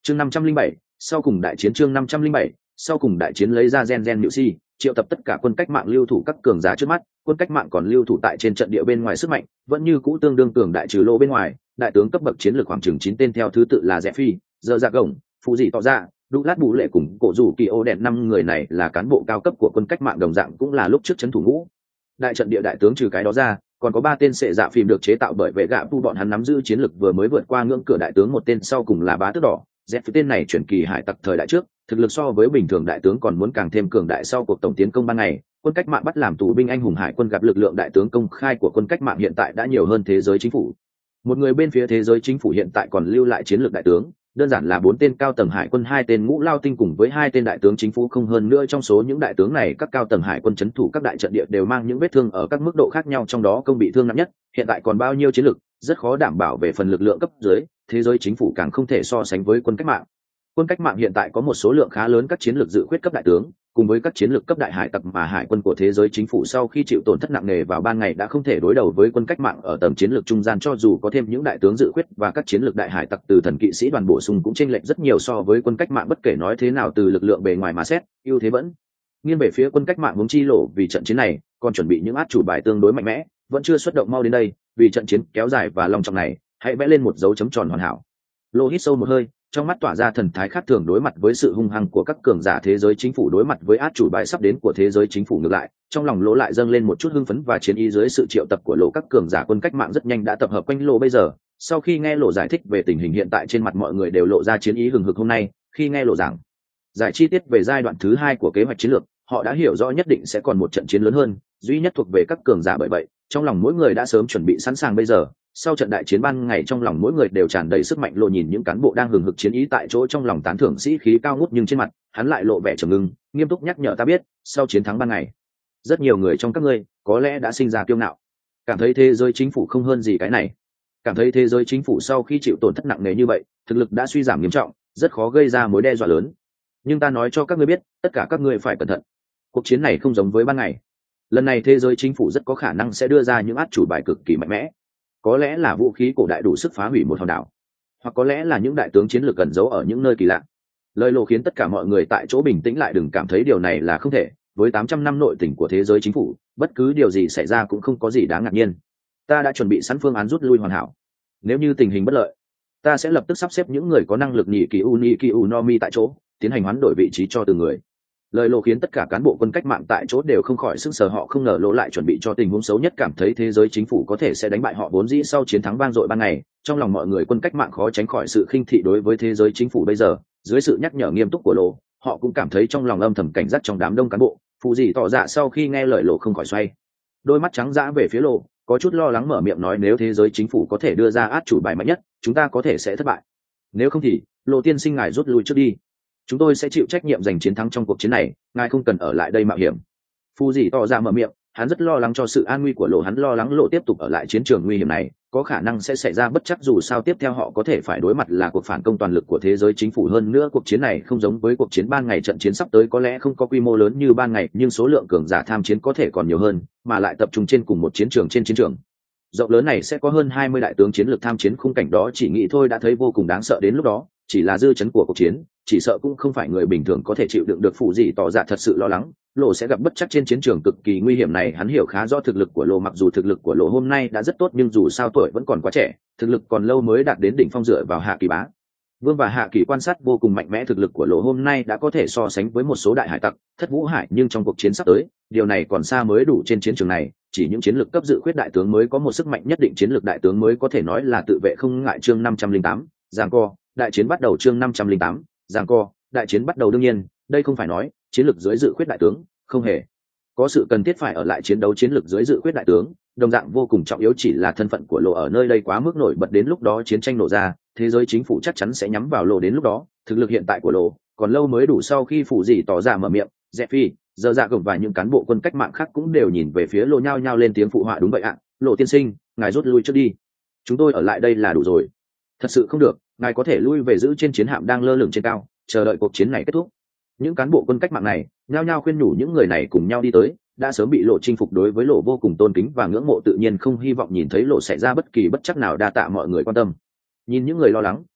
chương 507, sau cùng đại chiến. chương 507, sau cùng đại chiến lấy ra gen nhự si, triệu tập tất cả quân cách mạng lưu thủ các cường giả trước mắt. Quân cách mạng còn lưu thủ tại trên trận địa bên ngoài sức mạnh vẫn như cũ tương đương cường đại, trừ lô bên ngoài đại tướng cấp bậc chiến lược khoảng chừng 9 tên theo thứ tự là Rẽ Phi, Giờ Dạ Gồng, Phụ Dị Tỏ Ra, Đu Lát Bù Lệ cùng Cổ Rủ Kỳ Ô Đèn. 5 người này là cán bộ cao cấp của quân cách mạng, đồng dạng cũng là lúc trước trấn thủ ngũ đại trận địa đại tướng. Trừ cái đó ra còn có 3 tên sệ dạ phim được chế tạo bởi vệ gạ tu, bọn hắn nắm giữ chiến lược vừa mới vượt qua ngưỡng cửa đại tướng. một tên sau cùng là Bá Tước Đỏ, Dẹp tên này chuyển kỳ hải tặc thời đại trước, thực lực so với bình thường đại tướng còn muốn càng thêm cường đại. Sau cuộc tổng tiến công ban ngày, quân cách mạng bắt làm tù binh anh hùng hải quân gặp lực lượng đại tướng công khai của quân cách mạng hiện tại đã nhiều hơn thế giới chính phủ một người. Bên phía thế giới chính phủ hiện tại còn lưu lại chiến lược đại tướng đơn giản là 4 tên cao tầng hải quân, 2 tên ngũ lao tinh cùng với 2 tên đại tướng chính phủ. Không hơn nữa, trong số những đại tướng này các cao tầng hải quân trấn thủ các đại trận địa đều mang những vết thương ở các mức độ khác nhau, trong đó công bị thương nặng nhất hiện tại còn bao nhiêu chiến lược rất khó đảm bảo về phần lực lượng cấp dưới. Thế giới chính phủ càng không thể so sánh với quân cách mạng. Quân cách mạng hiện tại có một số lượng khá lớn các chiến lược dự khuyết cấp đại tướng cùng với các chiến lược cấp đại hải tặc, mà hải quân của thế giới chính phủ sau khi chịu tổn thất nặng nề vào ban ngày đã không thể đối đầu với quân cách mạng ở tầm chiến lược trung gian. Cho dù có thêm những đại tướng dự khuyết và các chiến lược đại hải tặc từ thần kỵ sĩ đoàn bổ sung cũng chênh lệch rất nhiều so với quân cách mạng. Bất kể nói thế nào, từ lực lượng bề ngoài mà xét, ưu thế vẫn nghiêng về phía quân cách mạng. Vốn chi lộ vì trận chiến này còn chuẩn bị những át chủ bài tương đối mạnh mẽ, vẫn chưa xuất động mau đến đây. Vì trận chiến kéo dài và long trọng này, hãy vẽ lên một dấu chấm tròn hoàn hảo. Lô hít sâu một hơi, trong mắt tỏa ra thần thái khác thường. Đối mặt với sự hung hăng của các cường giả thế giới chính phủ, đối mặt với át chủ bài sắp đến của thế giới chính phủ, ngược lại trong lòng Lỗ lại dâng lên một chút hưng phấn và chiến ý. Dưới sự triệu tập của Lỗ, các cường giả quân cách mạng rất nhanh đã tập hợp quanh Lỗ. Bây giờ sau khi nghe Lỗ giải thích về tình hình hiện tại, trên mặt mọi người đều lộ ra chiến ý hừng hực. Hôm nay khi nghe Lỗ giảng giải chi tiết về giai đoạn thứ 2 của kế hoạch chiến lược, họ đã hiểu rõ nhất định sẽ còn một trận chiến lớn hơn, duy nhất thuộc về các cường giả. Bởi vậy trong lòng mỗi người đã sớm chuẩn bị sẵn sàng. Bây giờ sau trận đại chiến ban ngày, trong lòng mỗi người đều tràn đầy sức mạnh. Lộ nhìn những cán bộ đang hừng hực chiến ý tại chỗ, trong lòng tán thưởng sĩ khí cao ngút, nhưng trên mặt hắn lại lộ vẻ trầm ngưng, nghiêm túc nhắc nhở: ta biết sau chiến thắng ban ngày, rất nhiều người trong các ngươi có lẽ đã sinh ra kiêu ngạo, cảm thấy thế giới chính phủ không hơn gì cái này, cảm thấy thế giới chính phủ sau khi chịu tổn thất nặng nề như vậy, thực lực đã suy giảm nghiêm trọng, rất khó gây ra mối đe dọa lớn. Nhưng ta nói cho các ngươi biết, tất cả các ngươi phải cẩn thận. Cuộc chiến này không giống với ban ngày. Lần này thế giới chính phủ rất có khả năng sẽ đưa ra những át chủ bài cực kỳ mạnh mẽ, có lẽ là vũ khí cổ đại đủ sức phá hủy một hòn đảo, hoặc có lẽ là những đại tướng chiến lược cẩn giấu ở những nơi kỳ lạ. Lời Lộ khiến tất cả mọi người tại chỗ bình tĩnh lại, đừng cảm thấy điều này là không thể. Với 800 năm nội tình của thế giới chính phủ, bất cứ điều gì xảy ra cũng không có gì đáng ngạc nhiên. Ta đã chuẩn bị sẵn phương án rút lui hoàn hảo. Nếu như tình hình bất lợi, ta sẽ lập tức sắp xếp những người có năng lực nhị kỳ u nomi tại chỗ, tiến hành hoán đổi vị trí cho từng người. Lời Lộ khiến tất cả cán bộ quân cách mạng tại chỗ đều không khỏi sững sờ. Họ không ngờ Lộ lại chuẩn bị cho tình huống xấu nhất, cảm thấy thế giới chính phủ có thể sẽ đánh bại họ. Vốn dĩ sau chiến thắng vang dội ban ngày, trong lòng mọi người quân cách mạng khó tránh khỏi sự khinh thị đối với thế giới chính phủ. Bây giờ dưới sự nhắc nhở nghiêm túc của Lộ, họ cũng cảm thấy trong lòng âm thầm cảnh giác. Trong đám đông cán bộ, Phụ Dị Tỏ Dạ sau khi nghe lời Lộ không khỏi xoay đôi mắt trắng dã về phía Lộ, có chút lo lắng mở miệng nói: nếu thế giới chính phủ có thể đưa ra át chủ bài mạnh nhất, chúng ta có thể sẽ thất bại. Nếu không thì Lộ tiên sinh ngài rút lui trước đi, chúng tôi sẽ chịu trách nhiệm giành chiến thắng trong cuộc chiến này, ngài không cần ở lại đây mạo hiểm. Phụ Dị Tỏ Dạ mở miệng, hắn rất lo lắng cho sự an nguy của Lộ, hắn lo lắng Lộ tiếp tục ở lại chiến trường nguy hiểm này có khả năng sẽ xảy ra bất chắc. Dù sao tiếp theo họ có thể phải đối mặt là cuộc phản công toàn lực của thế giới chính phủ. Hơn nữa cuộc chiến này không giống với cuộc chiến ban ngày, trận chiến sắp tới có lẽ không có quy mô lớn như ban ngày, nhưng số lượng cường giả tham chiến có thể còn nhiều hơn, mà lại tập trung trên cùng một chiến trường. Trên chiến trường rộng lớn này sẽ có hơn 20 đại tướng chiến lược tham chiến, khung cảnh đó chỉ nghĩ thôi đã thấy vô cùng đáng sợ. Đến lúc đó chỉ là dư chấn của cuộc chiến, chỉ sợ cũng không phải người bình thường có thể chịu đựng được. Phụ Dị Tỏ Dạ thật sự lo lắng Lộ sẽ gặp bất chắc trên chiến trường cực kỳ nguy hiểm này. Hắn hiểu khá rõ thực lực của Lộ, mặc dù thực lực của Lộ hôm nay đã rất tốt, nhưng dù sao tuổi vẫn còn quá trẻ, thực lực còn lâu mới đạt đến đỉnh phong. Dựa vào Hạ Kỳ Bá Vương và Hạ Kỳ quan sát vô cùng mạnh mẽ, thực lực của Lộ hôm nay đã có thể so sánh với một số đại hải tặc, Thất Vũ Hải, nhưng trong cuộc chiến sắp tới, điều này còn xa mới đủ. Trên chiến trường này, chỉ những chiến lược cấp dự khuyết đại tướng mới có một sức mạnh nhất định, chiến lược đại tướng mới có thể nói là tự vệ không ngại. Chương 508, giằng co, đại chiến bắt đầu. Chương 508, giằng co, đại chiến bắt đầu. đương nhiên, đây không phải nói chiến lược dưới dự khuyết đại tướng không hề có sự cần thiết phải ở lại chiến đấu. Chiến lược dưới dự khuyết đại tướng đồng dạng vô cùng trọng yếu, chỉ là thân phận của Lộ ở nơi đây quá mức nổi bật. Đến lúc đó chiến tranh nổ ra, thế giới chính phủ chắc chắn sẽ nhắm vào Lộ. Đến lúc đó thực lực hiện tại của Lộ còn lâu mới đủ. Sau khi Phụ Dị Tỏ Ra mở miệng, Dẹp Phi, Giờ Dạ Gồng và những cán bộ quân cách mạng khác cũng đều nhìn về phía Lộ, nhao nhao lên tiếng phụ họa: đúng vậy ạ, Lộ tiên sinh, ngài rút lui trước đi, chúng tôi ở lại đây là đủ rồi. Thật sự không được, ngài có thể lui về giữ trên chiến hạm đang lơ lửng trên cao, chờ đợi cuộc chiến này kết thúc. Những cán bộ quân cách mạng này nhao nhao khuyên nhủ những người này cùng nhau đi tới. Đã sớm bị Lộ chinh phục, đối với Lộ vô cùng tôn kính và ngưỡng mộ, tự nhiên không hy vọng nhìn thấy Lộ xảy ra bất kỳ bất chắc nào. Đa tạ mọi người quan tâm. Nhìn những người lo lắng,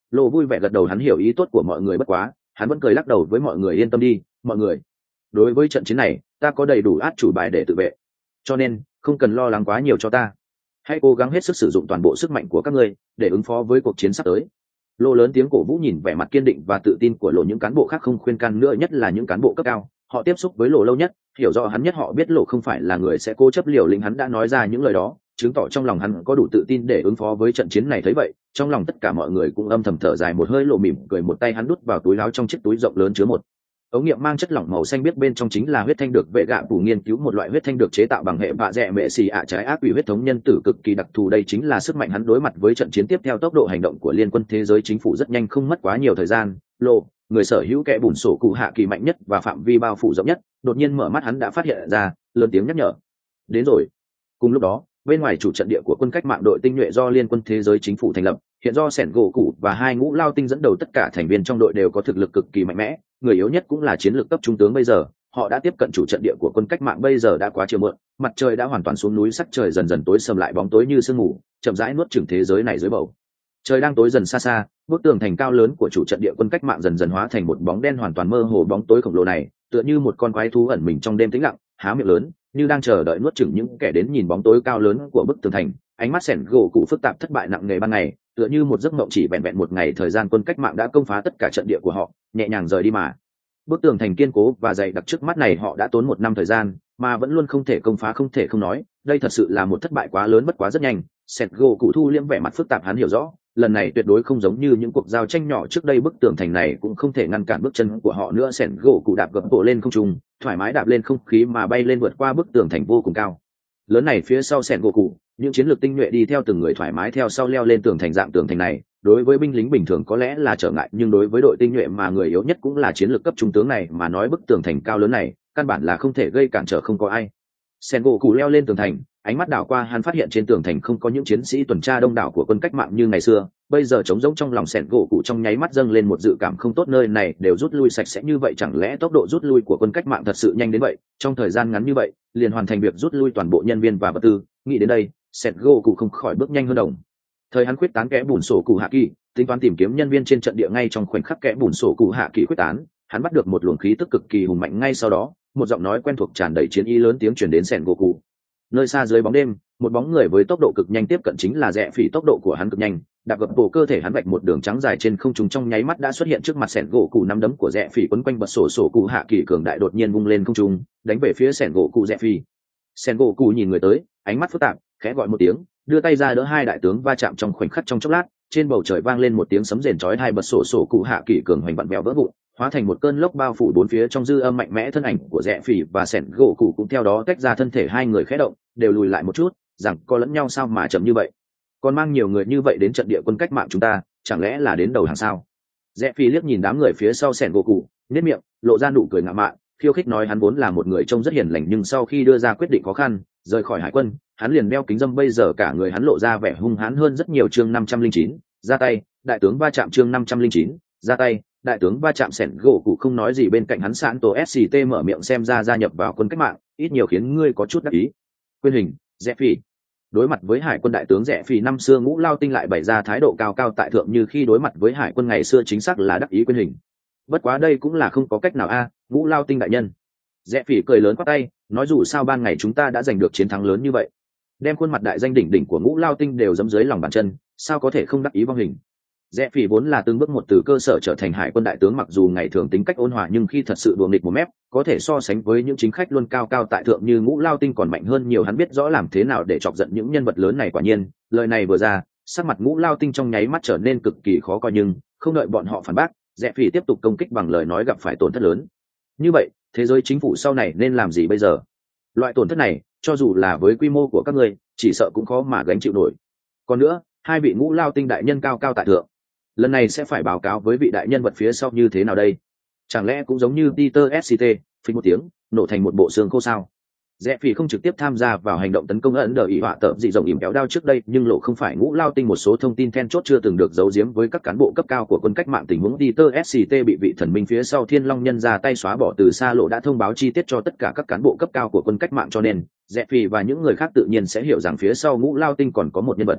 Lộ vui vẻ gật đầu, hắn hiểu ý tốt của mọi người, bất quá hắn vẫn cười lắc đầu với mọi người, yên tâm đi mọi người, đối với trận chiến này ta có đầy đủ át chủ bài để tự vệ, cho nên không cần lo lắng quá nhiều cho ta. Hãy cố gắng hết sức sử dụng toàn bộ sức mạnh của các ngươi để ứng phó với cuộc chiến sắp tới. Lộ lớn tiếng cổ vũ, nhìn vẻ mặt kiên định và tự tin của Lộ, những cán bộ khác không khuyên can nữa, nhất là những cán bộ cấp cao, họ tiếp xúc với Lộ lâu nhất, hiểu rõ hắn nhất, họ biết Lộ không phải là người sẽ cố chấp liều lĩnh. Hắn đã nói ra những lời đó chứng tỏ trong lòng hắn có đủ tự tin để ứng phó với trận chiến này. Thấy vậy, trong lòng tất cả mọi người cũng âm thầm thở dài một hơi. Lộ mỉm cười, một tay hắn đút vào túi áo, trong chiếc túi rộng lớn chứa một ống nghiệm mang chất lỏng màu xanh biếc, bên trong chính là huyết thanh được vệ gạ phủ nghiên cứu, một loại huyết thanh được chế tạo bằng hệ bạ rẽ mệ xì ạ trái ác quỷ huyết thống nhân tử cực kỳ đặc thù. Đây chính là sức mạnh hắn đối mặt với trận chiến tiếp theo. Tốc độ hành động của liên quân thế giới chính phủ rất nhanh, không mất quá nhiều thời gian. Lộ, người sở hữu kẽ bùn sổ cụ hạ kỳ mạnh nhất và phạm vi bao phủ rộng nhất, đột nhiên mở mắt, hắn đã phát hiện ra, lớn tiếng nhắc nhở, đến rồi. Cùng lúc đó, bên ngoài chủ trận địa của quân cách mạng đội tinh nhuệ do liên quân thế giới chính phủ thành lập, hiện do sẻn gỗ cụ và hai ngũ lao tinh dẫn đầu, tất cả thành viên trong đội đều có thực lực cực kỳ mạnh mẽ, người yếu nhất cũng là chiến lược cấp trung tướng. Bây giờ họ đã tiếp cận chủ trận địa của quân cách mạng. Bây giờ đã quá chiều muộn, mặt trời đã hoàn toàn xuống núi, sắc trời dần dần tối sầm lại, bóng tối như sương mù chậm rãi nuốt chửng thế giới này. Dưới bầu trời đang tối dần xa xa, bức tường thành cao lớn của chủ trận địa quân cách mạng dần dần hóa thành một bóng đen hoàn toàn mơ hồ. Bóng tối khổng lồ này tựa như một con quái thú ẩn mình trong đêm tĩnh lặng, há miệng lớn như đang chờ đợi nuốt chửng những kẻ đến. Nhìn bóng tối cao lớn của bức tường thành, ánh mắt sẻn gỗ cụ phức tạp, thất bại nặng nề ban ngày tựa như một giấc mộng, chỉ vẹn vẹn một ngày thời gian quân cách mạng đã công phá tất cả trận địa của họ, nhẹ nhàng rời đi mà. Bức tường thành kiên cố và dày đặc trước mắt này họ đã tốn 1 năm thời gian mà vẫn luôn không thể công phá. Không thể không nói, đây thật sự là một thất bại quá lớn. Bất quá rất nhanh, sẹt gỗ cụ thu liễm vẻ mặt phức tạp, hắn hiểu rõ lần này tuyệt đối không giống như những cuộc giao tranh nhỏ trước đây. Bức tường thành này cũng không thể ngăn cản bước chân của họ nữa. Sẹt gỗ cụ đạp gập bộ lên không trung, thoải mái đạp lên không khí mà bay lên, vượt qua bức tường thành vô cùng cao lớn này. Phía sau sẹt gỗ cụ, những chiến lược tinh nhuệ đi theo từng người thoải mái theo sau leo lên tường thành. Dạng tường thành này đối với binh lính bình thường có lẽ là trở ngại, nhưng đối với đội tinh nhuệ mà người yếu nhất cũng là chiến lược cấp trung tướng này mà nói, bức tường thành cao lớn này căn bản là không thể gây cản trở. Không có ai. Sen gỗ cụ leo lên tường thành, ánh mắt đảo qua, hắn phát hiện trên tường thành không có những chiến sĩ tuần tra đông đảo của quân cách mạng như ngày xưa. Bây giờ trống rỗng, trong lòng Sen gỗ cụ trong nháy mắt dâng lên một dự cảm không tốt. Nơi này đều rút lui sạch sẽ như vậy, chẳng lẽ tốc độ rút lui của quân cách mạng thật sự nhanh đến vậy? Trong thời gian ngắn như vậy liền hoàn thành việc rút lui toàn bộ nhân viên và vật tư. Nghĩ đến đây, Sen gỗ cụ không khỏi bước nhanh hơn đồng thời hắn quyết tán kẽ bùn sổ cụ hạ kỳ, tính toán tìm kiếm nhân viên trên trận địa. Ngay trong khoảnh khắc kẽ bùn sổ cụ hạ kỳ quyết tán, hắn bắt được một luồng khí tức cực kỳ hùng mạnh. Ngay sau đó, một giọng nói quen thuộc tràn đầy chiến ý lớn tiếng truyền đến Sen gỗ cụ. Nơi xa dưới bóng đêm, một bóng người với tốc độ cực nhanh tiếp cận, chính là Rẽ Phỉ. Tốc độ của hắn cực nhanh, đạp gập bộ cơ thể hắn vạch một đường trắng dài trên không trung, trong nháy mắt đã xuất hiện trước mặt Sen gỗ cụ. Nắm đấm của Rẽ Phỉ quấn quanh bật sổ cụ hạ kỳ cường đại, đột nhiên vung lên không trung, đánh về phía Sen gỗ cụ. Rẽ Phỉ. Sen gỗ cụ nhìn người tới, ánh mắt phức tạp, khẽ gọi một tiếng, đưa tay ra đỡ hai đại tướng va chạm. Trong khoảnh khắc, trong chốc lát, trên bầu trời vang lên một tiếng sấm rền chói tai, bật sổ cụ hạ kỳ cường hoành vặn vẹo vỡ vụn, hóa thành một cơn lốc bao phủ bốn phía. Trong dư âm mạnh mẽ, thân ảnh của Rẽ Phỉ và Sẻn gỗ cụ cũng theo đó tách ra, thân thể hai người khẽ động, đều lùi lại một chút, rằng có lẫn nhau sao mà chậm như vậy, còn mang nhiều người như vậy đến trận địa quân cách mạng chúng ta, chẳng lẽ là đến đầu hàng sao? Rẽ Phỉ liếc nhìn đám người phía sau Sẻn gỗ cụ, nhếch miệng lộ ra nụ cười ngạo mạn, khiêu khích nói, hắn vốn là một người trông rất hiền lành, nhưng sau khi đưa ra quyết định khó khăn rời khỏi hải quân, hắn liền đeo kính dâm. Bây giờ cả người hắn lộ ra vẻ hung hãn hơn rất nhiều. Chương 509, ra tay, đại tướng va chạm. Chương 509, ra tay, đại tướng va chạm. Sẻn gỗ cụ không nói gì, bên cạnh hắn Sạn tổ SCT mở miệng, xem ra gia nhập vào quân cách mạng ít nhiều khiến ngươi có chút đắc ý. Quyên hình, Rẽ Phỉ. Đối mặt với hải quân đại tướng Rẽ Phỉ năm xưa ngũ lao tinh lại bày ra thái độ cao cao tại thượng, như khi đối mặt với hải quân ngày xưa chính xác là đắc ý. Quyên hình. Bất quá đây cũng là không có cách nào a, ngũ lao tinh đại nhân. Rẽ Phỉ cười lớn quát tay, nói dù sao ban ngày chúng ta đã giành được chiến thắng lớn như vậy, đem khuôn mặt đại danh đỉnh đỉnh của ngũ lao tinh đều giẫm dưới lòng bàn chân, sao có thể không đắc ý vong hình. Rẽ Phỉ vốn là từng bước một từ cơ sở trở thành hải quân đại tướng, mặc dù ngày thường tính cách ôn hòa, nhưng khi thật sự đùa nghịch một mép, có thể so sánh với những chính khách luôn cao cao tại thượng như ngũ lao tinh còn mạnh hơn nhiều. Hắn biết rõ làm thế nào để chọc giận những nhân vật lớn này. Quả nhiên, lời này vừa ra, sắc mặt ngũ lao tinh trong nháy mắt trở nên cực kỳ khó coi, nhưng không đợi bọn họ phản bác, Rẽ Phỉ tiếp tục công kích bằng lời nói, gặp phải tổn thất lớn như vậy, thế giới chính phủ sau này nên làm gì bây giờ? Loại tổn thất này, cho dù là với quy mô của các ngươi, chỉ sợ cũng khó mà gánh chịu nổi. Còn nữa, hai vị ngũ lao tinh đại nhân cao cao tại thượng, lần này sẽ phải báo cáo với vị đại nhân vật phía sau như thế nào đây? Chẳng lẽ cũng giống như Peter SCT, phình một tiếng, nổ thành một bộ xương khô sao? Rẽ Phỉ không trực tiếp tham gia vào hành động tấn công ấn đờ ý họa tợm dị rộng ỉm kéo đao trước đây, nhưng lộ không phải ngũ lao tinh một số thông tin then chốt chưa từng được giấu giếm với các cán bộ cấp cao của quân cách mạng. Tình huống Peter SCT bị vị thần minh phía sau Thiên Long nhân ra tay xóa bỏ từ xa, lộ đã thông báo chi tiết cho tất cả các cán bộ cấp cao của quân cách mạng, cho nên Rẽ Phỉ và những người khác tự nhiên sẽ hiểu rằng phía sau ngũ lao tinh còn có một nhân vật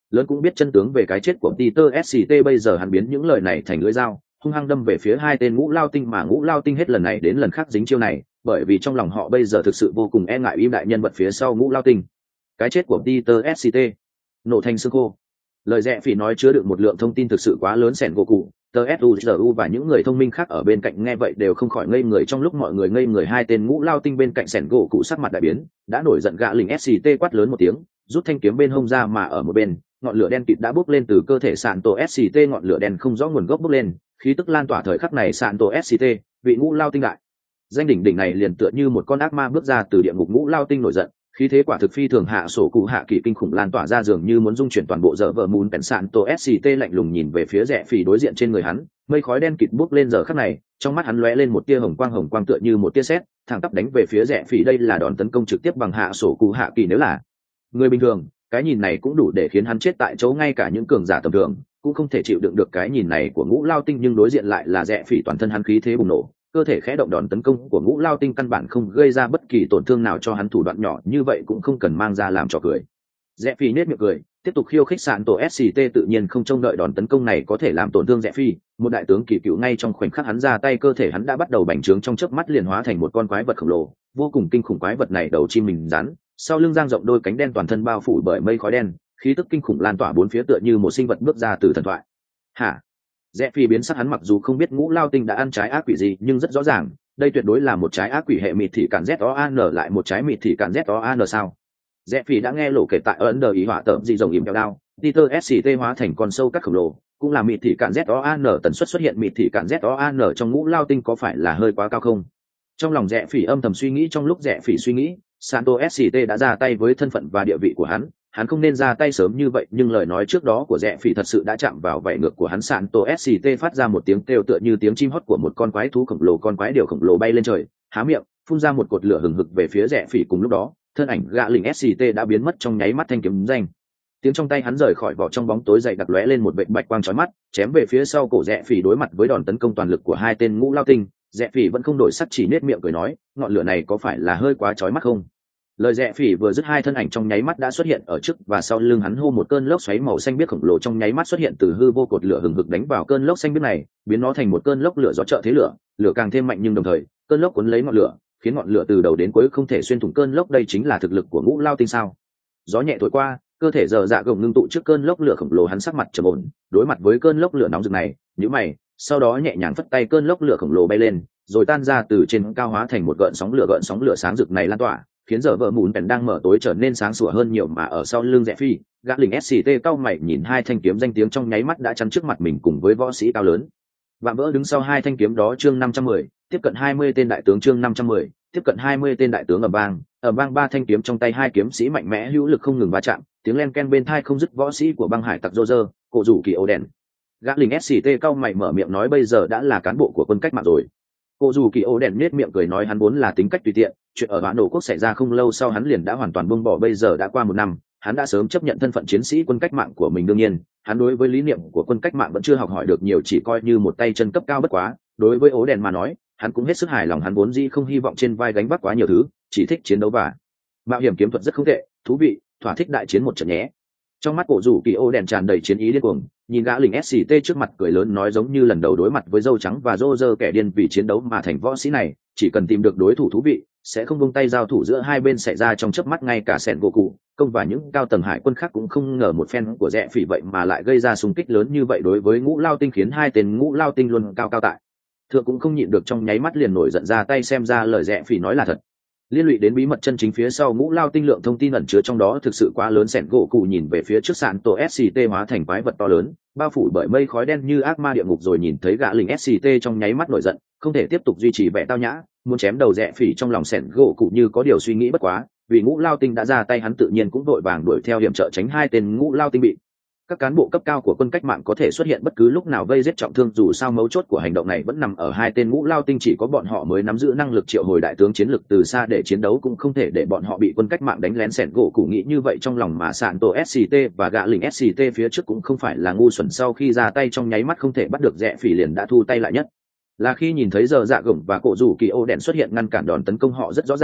lớn cũng biết chân tướng về cái chết của Peter SCT, bây giờ hắn biến những lời này thành lưỡi dao, hung hăng đâm về phía hai tên ngũ lao tinh, mà ngũ lao tinh hết lần này đến lần khác dính chiêu này, bởi vì trong lòng họ bây giờ thực sự vô cùng e ngại im đại nhân vật phía sau ngũ lao tinh. Cái chết của Peter SCT nổ thành xương khô. Lời rẽ phỉ nói chứa đựng một lượng thông tin thực sự quá lớn. Sẻn gỗ cụ, tờ suzu và những người thông minh khác ở bên cạnh nghe vậy đều không khỏi ngây người. Trong lúc mọi người ngây người, hai tên ngũ lao tinh bên cạnh sẻn gỗ cụ sắc mặt đại biến, đã nổi giận gạ lình SCT quát lớn một tiếng, rút thanh kiếm bên hông ra, mà ở một bên ngọn lửa đen kịt đã bốc lên từ cơ thể sạn tổ SCT. Ngọn lửa đen không rõ nguồn gốc bốc lên, khí tức lan tỏa. Thời khắc này sạn tổ SCT, vị ngũ lao tinh đại danh đỉnh này liền tựa như một con ác ma bước ra từ địa ngục. Ngũ lao tinh nổi giận, khí thế quả thực phi thường, hạ sổ cụ hạ kỳ kinh khủng lan tỏa ra, dường như muốn dung chuyển toàn bộ dở vợ mùn bèn. Sạn tổ SCT lạnh lùng nhìn về phía rẽ phỉ đối diện. Trên người hắn mây khói đen kịt bốc lên, giờ khắc này trong mắt hắn lóe lên một tia hồng quang tựa như một tia sét, thẳng tắp đánh về phía rẽ phỉ. Đây là đòn tấn công trực tiếp bằng hạ sổ cụ hạ kỳ. Nếu là người bình thường, cái nhìn này cũng đủ để khiến hắn chết tại chỗ, ngay cả những cường giả tầm thường cũng không thể chịu đựng được cái nhìn này của ngũ lao tinh. Nhưng đối diện lại là rẽ phỉ, toàn thân hắn khí thế bùng nổ, cơ thể khẽ động, đòn tấn công của ngũ lao tinh căn bản không gây ra bất kỳ tổn thương nào cho hắn. Thủ đoạn nhỏ như vậy cũng không cần mang ra làm trò cười. Rẽ phi nết miệng cười, tiếp tục khiêu khích. Sạn tổ SCT tự nhiên không trông đợi đòn tấn công này có thể làm tổn thương Rẽ phi, một đại tướng kỳ cựu. Ngay trong khoảnh khắc hắn ra tay, cơ thể hắn đã bắt đầu bành trướng, trong chớp mắt liền hóa thành một con quái vật khổng lồ, vô cùng kinh khủng. Quái vật này đầu chim mình rắn, sau lưng dang rộng đôi cánh đen, toàn thân bao phủ bởi mây khói đen, khí tức kinh khủng lan tỏa bốn phía, tựa như một sinh vật bước ra từ thần thoại. Hả? Rẽ phi biến sắc, hắn mặc dù không biết ngũ lao tinh đã ăn trái ác quỷ gì, nhưng rất rõ ràng đây tuyệt đối là một trái ác quỷ hệ mịt thị cản ZOAN, lại một trái mịt thị cản ZOAN sao? Rẽ phỉ đã nghe lộ kể tại ấn đờ ý hỏa tởm dị rồng ìm kẹo đao, Peter SCT hóa thành con sâu cắt khổng lồ, cũng là mịt thị cản ZOAN. Tần suất xuất hiện mịt thị cản ZOAN trong ngũ lao tinh có phải là hơi quá cao không? Trong lòng Rẽ phỉ âm thầm suy nghĩ. Trong lúc Rẽ phỉ suy nghĩ, Santo SCT đã ra tay. Với thân phận và địa vị của hắn không nên ra tay sớm như vậy, nhưng lời nói trước đó của Rẽ phỉ thật sự đã chạm vào vảy ngược của hắn. Santo SCT phát ra một tiếng kêu tựa như tiếng chim hót của một con quái thú khổng lồ. Con quái điều khổng lồ bay lên trời, há miệng phun ra một cột lửa hừng hực về phía Rẽ phỉ. Cùng lúc đó, thân ảnh gạ lình SCT đã biến mất trong nháy mắt. Thanh kiếm danh tiếng trong tay hắn rời khỏi vỏ, trong bóng tối dày đặc lóe lên một vệt bạch quang chói mắt, chém về phía sau cổ Rẽ phỉ. Đối mặt với đòn tấn công toàn lực của hai tên ngũ lao tinh, Rẽ phỉ vẫn không đổi sắc, chỉ nết miệng cười nói, ngọn lửa này có phải là hơi quá chói mắt không? Lời Rẽ phỉ vừa dứt, hai thân ảnh trong nháy mắt đã xuất hiện ở trước và sau lưng hắn. Hô, một cơn lốc xoáy màu xanh biếc khổng lồ trong nháy mắt xuất hiện từ hư vô, cột lửa hừng hực đánh vào cơn lốc xanh biếc này, biến nó thành một cơn lốc lửa gió trợ thế lửa. Lửa càng thêm mạnh, nhưng đồng thời cơn lốc cuốn lấy ngọn lửa, khiến ngọn lửa từ đầu đến cuối không thể xuyên thủng cơn lốc. Đây chính là thực lực của ngũ lao tinh sao? Gió nhẹ thổi qua, cơ thể dở dạ gồng ngưng tụ trước cơn lốc lửa khổng lồ. Hắn sắc mặt trầm ổn, đối mặt với cơn lốc lửa nóng rực này, nhíu mày, sau đó nhẹ nhàng phất tay, cơn lốc lửa khổng lồ bay lên, rồi tan ra từ trên cao, hóa thành một gợn sóng lửa. Gợn sóng lửa sáng rực này lan tỏa, khiến giờ vợ mùn bèn đang mở tối trở nên sáng sủa hơn nhiều. Mà ở sau lưng Rẽ phi, gã lình SCT cao mày nhìn hai thanh kiếm danh tiếng trong nháy mắt đã chắn trước mặt mình cùng với võ sĩ cao lớn vạm vỡ đứng sau hai thanh kiếm đó. Chương 510, tiếp cận 20 tên đại tướng. Chương 510, tiếp cận 20 tên đại tướng. Ở bang ba thanh kiếm trong tay hai kiếm sĩ mạnh mẽ hữu lực không ngừng va chạm, tiếng len ken bên tai không dứt. Võ sĩ của băng hải tặc Roger, cổ rủ kỳ ô đèn. Gã lình SCT cao mày mở miệng nói, bây giờ đã là cán bộ của quân cách mạng rồi. Cổ dù kỳ ô đèn nết miệng cười nói, hắn vốn là tính cách tùy tiện, chuyện ở Vạn Nổ Quốc xảy ra không lâu sau hắn liền đã hoàn toàn buông bỏ. Bây giờ đã qua 1 năm, hắn đã sớm chấp nhận thân phận chiến sĩ quân cách mạng của mình. Đương nhiên, hắn đối với lý niệm của quân cách mạng vẫn chưa học hỏi được nhiều, chỉ coi như một tay chân cấp cao bất quá. Đối với ố đèn mà nói, hắn cũng hết sức hài lòng. Hắn vốn dĩ không hy vọng trên vai gánh vác quá nhiều thứ, chỉ thích chiến đấu và mạo hiểm. Kiếm thuật rất không tệ, thú vị, thỏa thích đại chiến một trận nhé. Trong mắt cổ rủ kỳ ô đèn tràn đầy chiến ý điên cuồng, nhìn gã lình SCT trước mặt cười lớn nói, giống như lần đầu đối mặt với dâu trắng và Roger, kẻ điên vì chiến đấu mà thành võ sĩ này, chỉ cần tìm được đối thủ thú vị, sẽ không buông tay. giao thủ giữa hai bên xảy ra trong chớp mắt, ngay cả sẻn gỗ cụ công và những cao tầng hải quân khác cũng không ngờ một phen của Rẽ phỉ vậy mà lại gây ra xung kích lớn như vậy đối với ngũ lao tinh, khiến hai tên ngũ lao tinh luôn cao tại thượng cũng không nhịn được, trong nháy mắt liền nổi giận ra tay. Xem ra lời Rẽ phỉ nói là thật. Liên lụy đến bí mật chân chính phía sau ngũ lao tinh, lượng thông tin ẩn chứa trong đó thực sự quá lớn. Sẻn gỗ cụ nhìn về phía trước, sạn tổ SCT hóa thành quái vật to lớn, bao phủ bởi mây khói đen như ác ma địa ngục. Rồi nhìn thấy gã lình SCT trong nháy mắt nổi giận, không thể tiếp tục duy trì vẻ tao nhã, muốn chém đầu Rẽ phỉ. Trong lòng sẻn gỗ cụ như có điều suy nghĩ, bất quá vì ngũ lao tinh đã ra tay, hắn tự nhiên cũng đội vàng đuổi theo hiểm trợ, tránh hai tên ngũ lao tinh bị các cán bộ cấp cao của quân cách mạng có thể xuất hiện bất cứ lúc nào vây giết trọng thương. Dù sao mấu chốt của hành động này vẫn nằm ở hai tên ngũ lao tinh, chỉ có bọn họ mới nắm giữ năng lực triệu hồi đại tướng chiến lực từ xa để chiến đấu, cũng không thể để bọn họ bị quân cách mạng đánh lén. Sẻn gỗ cụ nghĩ như vậy trong lòng, mà sạn tổ SCT và gã lình SCT phía trước cũng không phải là ngu xuẩn, sau khi ra tay trong nháy mắt không thể bắt được Rẽ phỉ liền đã thu tay lại. Nhất là khi nhìn thấy giờ dạ gồng và cổ rủ kỳ ô đèn xuất hiện ngăn cản đòn tấn công, họ rất rõ ràng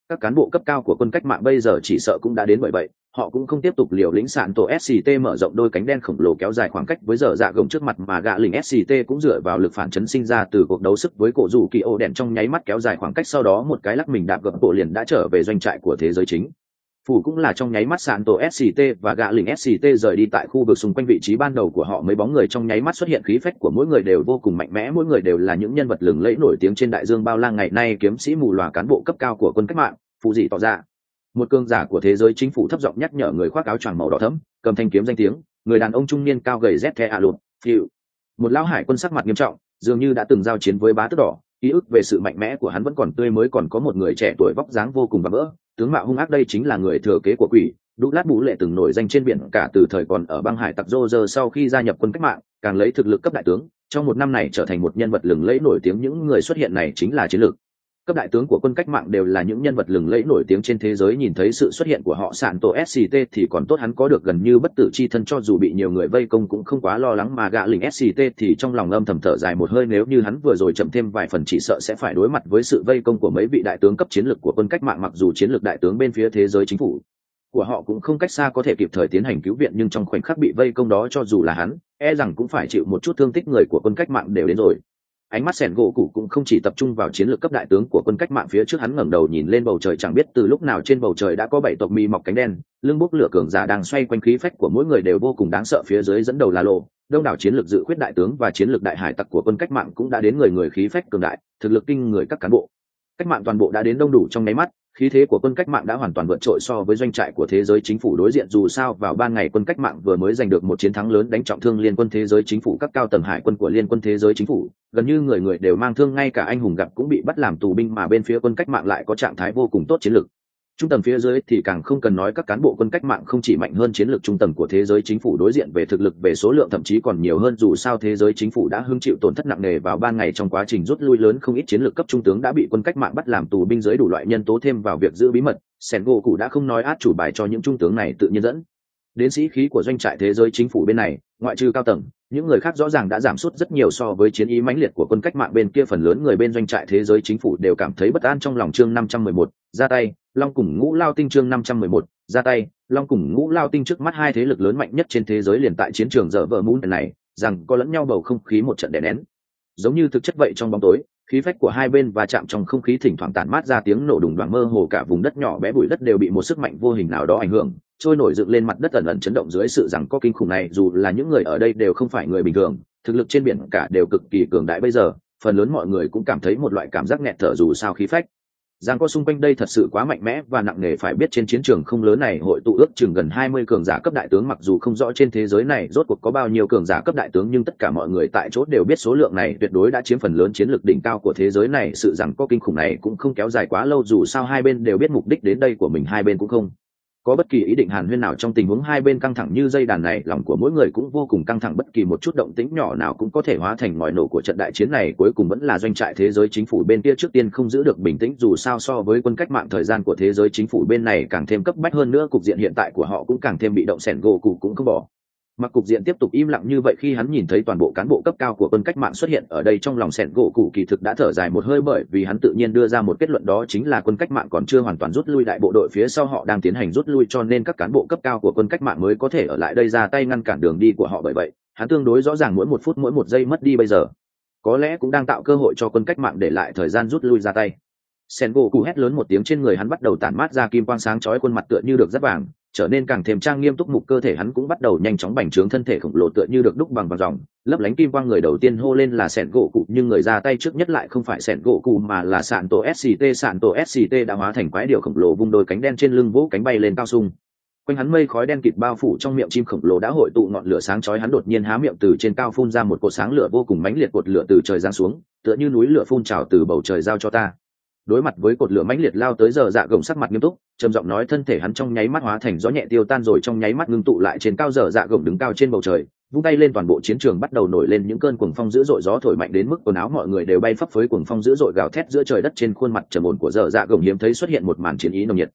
các cán bộ cấp cao của quân cách mạng bây giờ chỉ sợ cũng đã đến bởi vậy họ cũng không tiếp tục liều lĩnh sạn tổ SCT mở rộng đôi cánh đen khổng lồ kéo dài khoảng cách với giờ dạ gồng trước mặt, mà gạ lình SCT cũng dựa vào lực phản chấn sinh ra từ cuộc đấu sức với cổ rủ kỳ ô đèn trong nháy mắt kéo dài khoảng cách, sau đó một cái lắc mình đạp gập bộ liền đã trở về doanh trại của thế giới chính phủ. Cũng là trong nháy mắt sạn tổ SCT và gạ lình SCT rời đi tại khu vực xung quanh vị trí ban đầu của họ, mấy bóng người trong nháy mắt xuất hiện, khí phách của mỗi người đều vô cùng mạnh mẽ, mỗi người đều là những nhân vật lừng lẫy nổi tiếng trên đại dương bao la. Ngày nay kiếm sĩ mù lòa cán bộ cấp cao của quân cách mạng phụ dị tỏ ra, một cường giả của thế giới chính phủ thấp giọng nhắc nhở người khoác áo choàng màu đỏ thẫm cầm thanh kiếm danh tiếng, người đàn ông trung niên cao gầy rét the lụt phiu, một lão hải quân sắc mặt nghiêm trọng, dường như đã từng giao chiến với bá tước đỏ, ký ức về sự mạnh mẽ của hắn vẫn còn tươi mới. Còn có một người trẻ tuổi vóc dáng vô cùng vạm vỡ, tướng mạo hung ác, đây chính là người thừa kế của quỷ đu lát bú lệ, từng nổi danh trên biển cả từ thời còn ở băng hải tặc Roger. Sau khi gia nhập quân cách mạng càng lấy thực lực cấp đại tướng, trong một năm này trở thành một nhân vật lừng lẫy nổi tiếng. Những người xuất hiện này chính là chiến lược cấp đại tướng của quân cách mạng, đều là những nhân vật lừng lẫy nổi tiếng trên thế giới. Nhìn thấy sự xuất hiện của họ, sạn tổ SCT thì còn tốt, hắn có được gần như bất tử chi thân, cho dù bị nhiều người vây công cũng không quá lo lắng. Mà gạ lình SCT thì trong lòng âm thầm thở dài một hơi, nếu như hắn vừa rồi chậm thêm vài phần chỉ sợ sẽ phải đối mặt với sự vây công của mấy vị đại tướng cấp chiến lược của quân cách mạng. Mặc dù chiến lược đại tướng bên phía thế giới chính phủ của họ cũng không cách xa có thể kịp thời tiến hành cứu viện, nhưng trong khoảnh khắc bị vây công đó, cho dù là hắn rằng cũng phải chịu một chút thương tích. Người của quân cách mạng đều đến rồi. Ánh mắt sẻn gỗ cụ cũng không chỉ tập trung vào chiến lược cấp đại tướng của quân cách mạng phía trước, hắn ngẩng đầu nhìn lên bầu trời, chẳng biết từ lúc nào trên bầu trời đã có 7 tộc mi mọc cánh đen, lưng bốc lửa cường giả đang xoay quanh, khí phách của mỗi người đều vô cùng đáng sợ. Phía dưới dẫn đầu là Lộ, đông đảo chiến lược dự khuyết đại tướng và chiến lược đại hải tặc của quân cách mạng cũng đã đến, người người khí phách cường đại, thực lực kinh người. Các cán bộ cách mạng toàn bộ đã đến đông đủ trong nháy mắt, khí thế của quân cách mạng đã hoàn toàn vượt trội so với doanh trại của thế giới chính phủ đối diện. Dù sao vào ban ngày quân cách mạng vừa mới giành được một chiến thắng lớn, đánh trọng thương liên quân thế giới chính phủ. Các cao tầng hải quân của liên quân thế giới chính phủ gần như người người đều mang thương, ngay cả anh hùng gặp cũng bị bắt làm tù binh, mà bên phía quân cách mạng lại có trạng thái vô cùng tốt chiến lược. Trung tầng phía dưới thì càng không cần nói, các cán bộ quân cách mạng không chỉ mạnh hơn chiến lược trung tầng của thế giới chính phủ đối diện, về thực lực về số lượng thậm chí còn nhiều hơn. Dù sao thế giới chính phủ đã hứng chịu tổn thất nặng nề vào ban ngày trong quá trình rút lui lớn, không ít chiến lược cấp trung tướng đã bị quân cách mạng bắt làm tù binh dưới đủ loại nhân tố, thêm vào việc giữ bí mật, Sengoku đã không nói át chủ bài cho những trung tướng này, tự nhiên dẫn đến sĩ khí của doanh trại thế giới chính phủ bên này. Ngoại trừ cao tầng, những người khác rõ ràng đã giảm sút rất nhiều so với chiến ý mãnh liệt của quân cách mạng bên kia. Phần lớn người bên doanh trại thế giới chính phủ đều cảm thấy bất an trong lòng. Chương 511, ra tay Long cùng Ngũ Lao Tinh. Chương 511, ra tay Long cùng Ngũ Lao Tinh. Trước mắt hai thế lực lớn mạnh nhất trên thế giới liền tại chiến trường dở vợ mún này, rằng có lẫn nhau bầu không khí một trận đè nén giống như thực chất vậy. Trong bóng tối, khí phách của hai bên va chạm trong không khí, thỉnh thoảng tản mát ra tiếng nổ đùng đoàng, mơ hồ cả vùng đất nhỏ bé bụi đất đều bị một sức mạnh vô hình nào đó ảnh hưởng, trôi nổi dựng lên mặt đất, ẩn ẩn chấn động dưới sự giằng co kinh khủng này. Dù là những người ở đây đều không phải người bình thường, thực lực trên biển cả đều cực kỳ cường đại, bây giờ phần lớn mọi người cũng cảm thấy một loại cảm giác nghẹt thở. Dù sao khí phách giằng co xung quanh đây thật sự quá mạnh mẽ và nặng nề. Phải biết trên chiến trường không lớn này hội tụ ước chừng gần 20 cường giả cấp đại tướng, mặc dù không rõ trên thế giới này rốt cuộc có bao nhiêu cường giả cấp đại tướng, nhưng tất cả mọi người tại chỗ đều biết số lượng này tuyệt đối đã chiếm phần lớn chiến lược đỉnh cao của thế giới này. Sự giằng co kinh khủng này cũng không kéo dài quá lâu, dù sao hai bên đều biết mục đích đến đây của mình, hai bên cũng không có bất kỳ ý định hàn huyên nào. Trong tình huống hai bên căng thẳng như dây đàn này, lòng của mỗi người cũng vô cùng căng thẳng, bất kỳ một chút động tĩnh nhỏ nào cũng có thể hóa thành ngòi nổ của trận đại chiến này. Cuối cùng vẫn là doanh trại thế giới chính phủ bên kia trước tiên không giữ được bình tĩnh, dù sao so với quân cách mạng thời gian của thế giới chính phủ bên này càng thêm cấp bách hơn nữa, cục diện hiện tại của họ cũng càng thêm bị động. Sengoku cũng không bỏ mặc cục diện tiếp tục im lặng như vậy. Khi hắn nhìn thấy toàn bộ cán bộ cấp cao của quân cách mạng xuất hiện ở đây, trong lòng Sengoku kỳ thực đã thở dài một hơi, bởi vì hắn tự nhiên đưa ra một kết luận, đó chính là quân cách mạng còn chưa hoàn toàn rút lui, đại bộ đội phía sau họ đang tiến hành rút lui, cho nên các cán bộ cấp cao của quân cách mạng mới có thể ở lại đây ra tay ngăn cản đường đi của họ. Bởi vậy hắn tương đối rõ ràng mỗi một phút mỗi một giây mất đi bây giờ có lẽ cũng đang tạo cơ hội cho quân cách mạng để lại thời gian rút lui ra tay. Sengoku hét lớn một tiếng, trên người hắn bắt đầu tản mát ra kim quang sáng chói, khuôn mặt tựa như được dắt vàng trở nên càng thêm trang nghiêm túc mục, cơ thể hắn cũng bắt đầu nhanh chóng bành trướng, thân thể khổng lồ tựa như được đúc bằng vàng ròng lấp lánh kim quang. Người đầu tiên hô lên là Sengoku, nhưng người ra tay trước nhất lại không phải Sengoku mà là Sạn Tổ SCT. Sạn Tổ SCT đã hóa thành quái điểu khổng lồ, vung đôi cánh đen trên lưng vỗ cánh bay lên cao sung quanh hắn, mây khói đen kịt bao phủ, trong miệng chim khổng lồ đã hội tụ ngọn lửa sáng chói. Hắn đột nhiên há miệng, từ trên cao phun ra một cột sáng lửa vô cùng mãnh liệt, cột lửa từ trời giáng xuống tựa như núi lửa phun trào từ bầu trời, giao cho ta. Đối mặt với cột lửa mãnh liệt lao tới, giờ dạ gồng sắc mặt nghiêm túc trầm giọng nói, thân thể hắn trong nháy mắt hóa thành gió nhẹ tiêu tan, rồi trong nháy mắt ngưng tụ lại trên cao. Giờ dạ gồng đứng cao trên bầu trời, vung tay lên, toàn bộ chiến trường bắt đầu nổi lên những cơn cuồng phong dữ dội, gió thổi mạnh đến mức quần áo mọi người đều bay phấp phới, cuồng phong dữ dội gào thét giữa trời đất. Trên khuôn mặt trầm ổn của giờ dạ gồng hiếm thấy xuất hiện một màn chiến ý nồng nhiệt.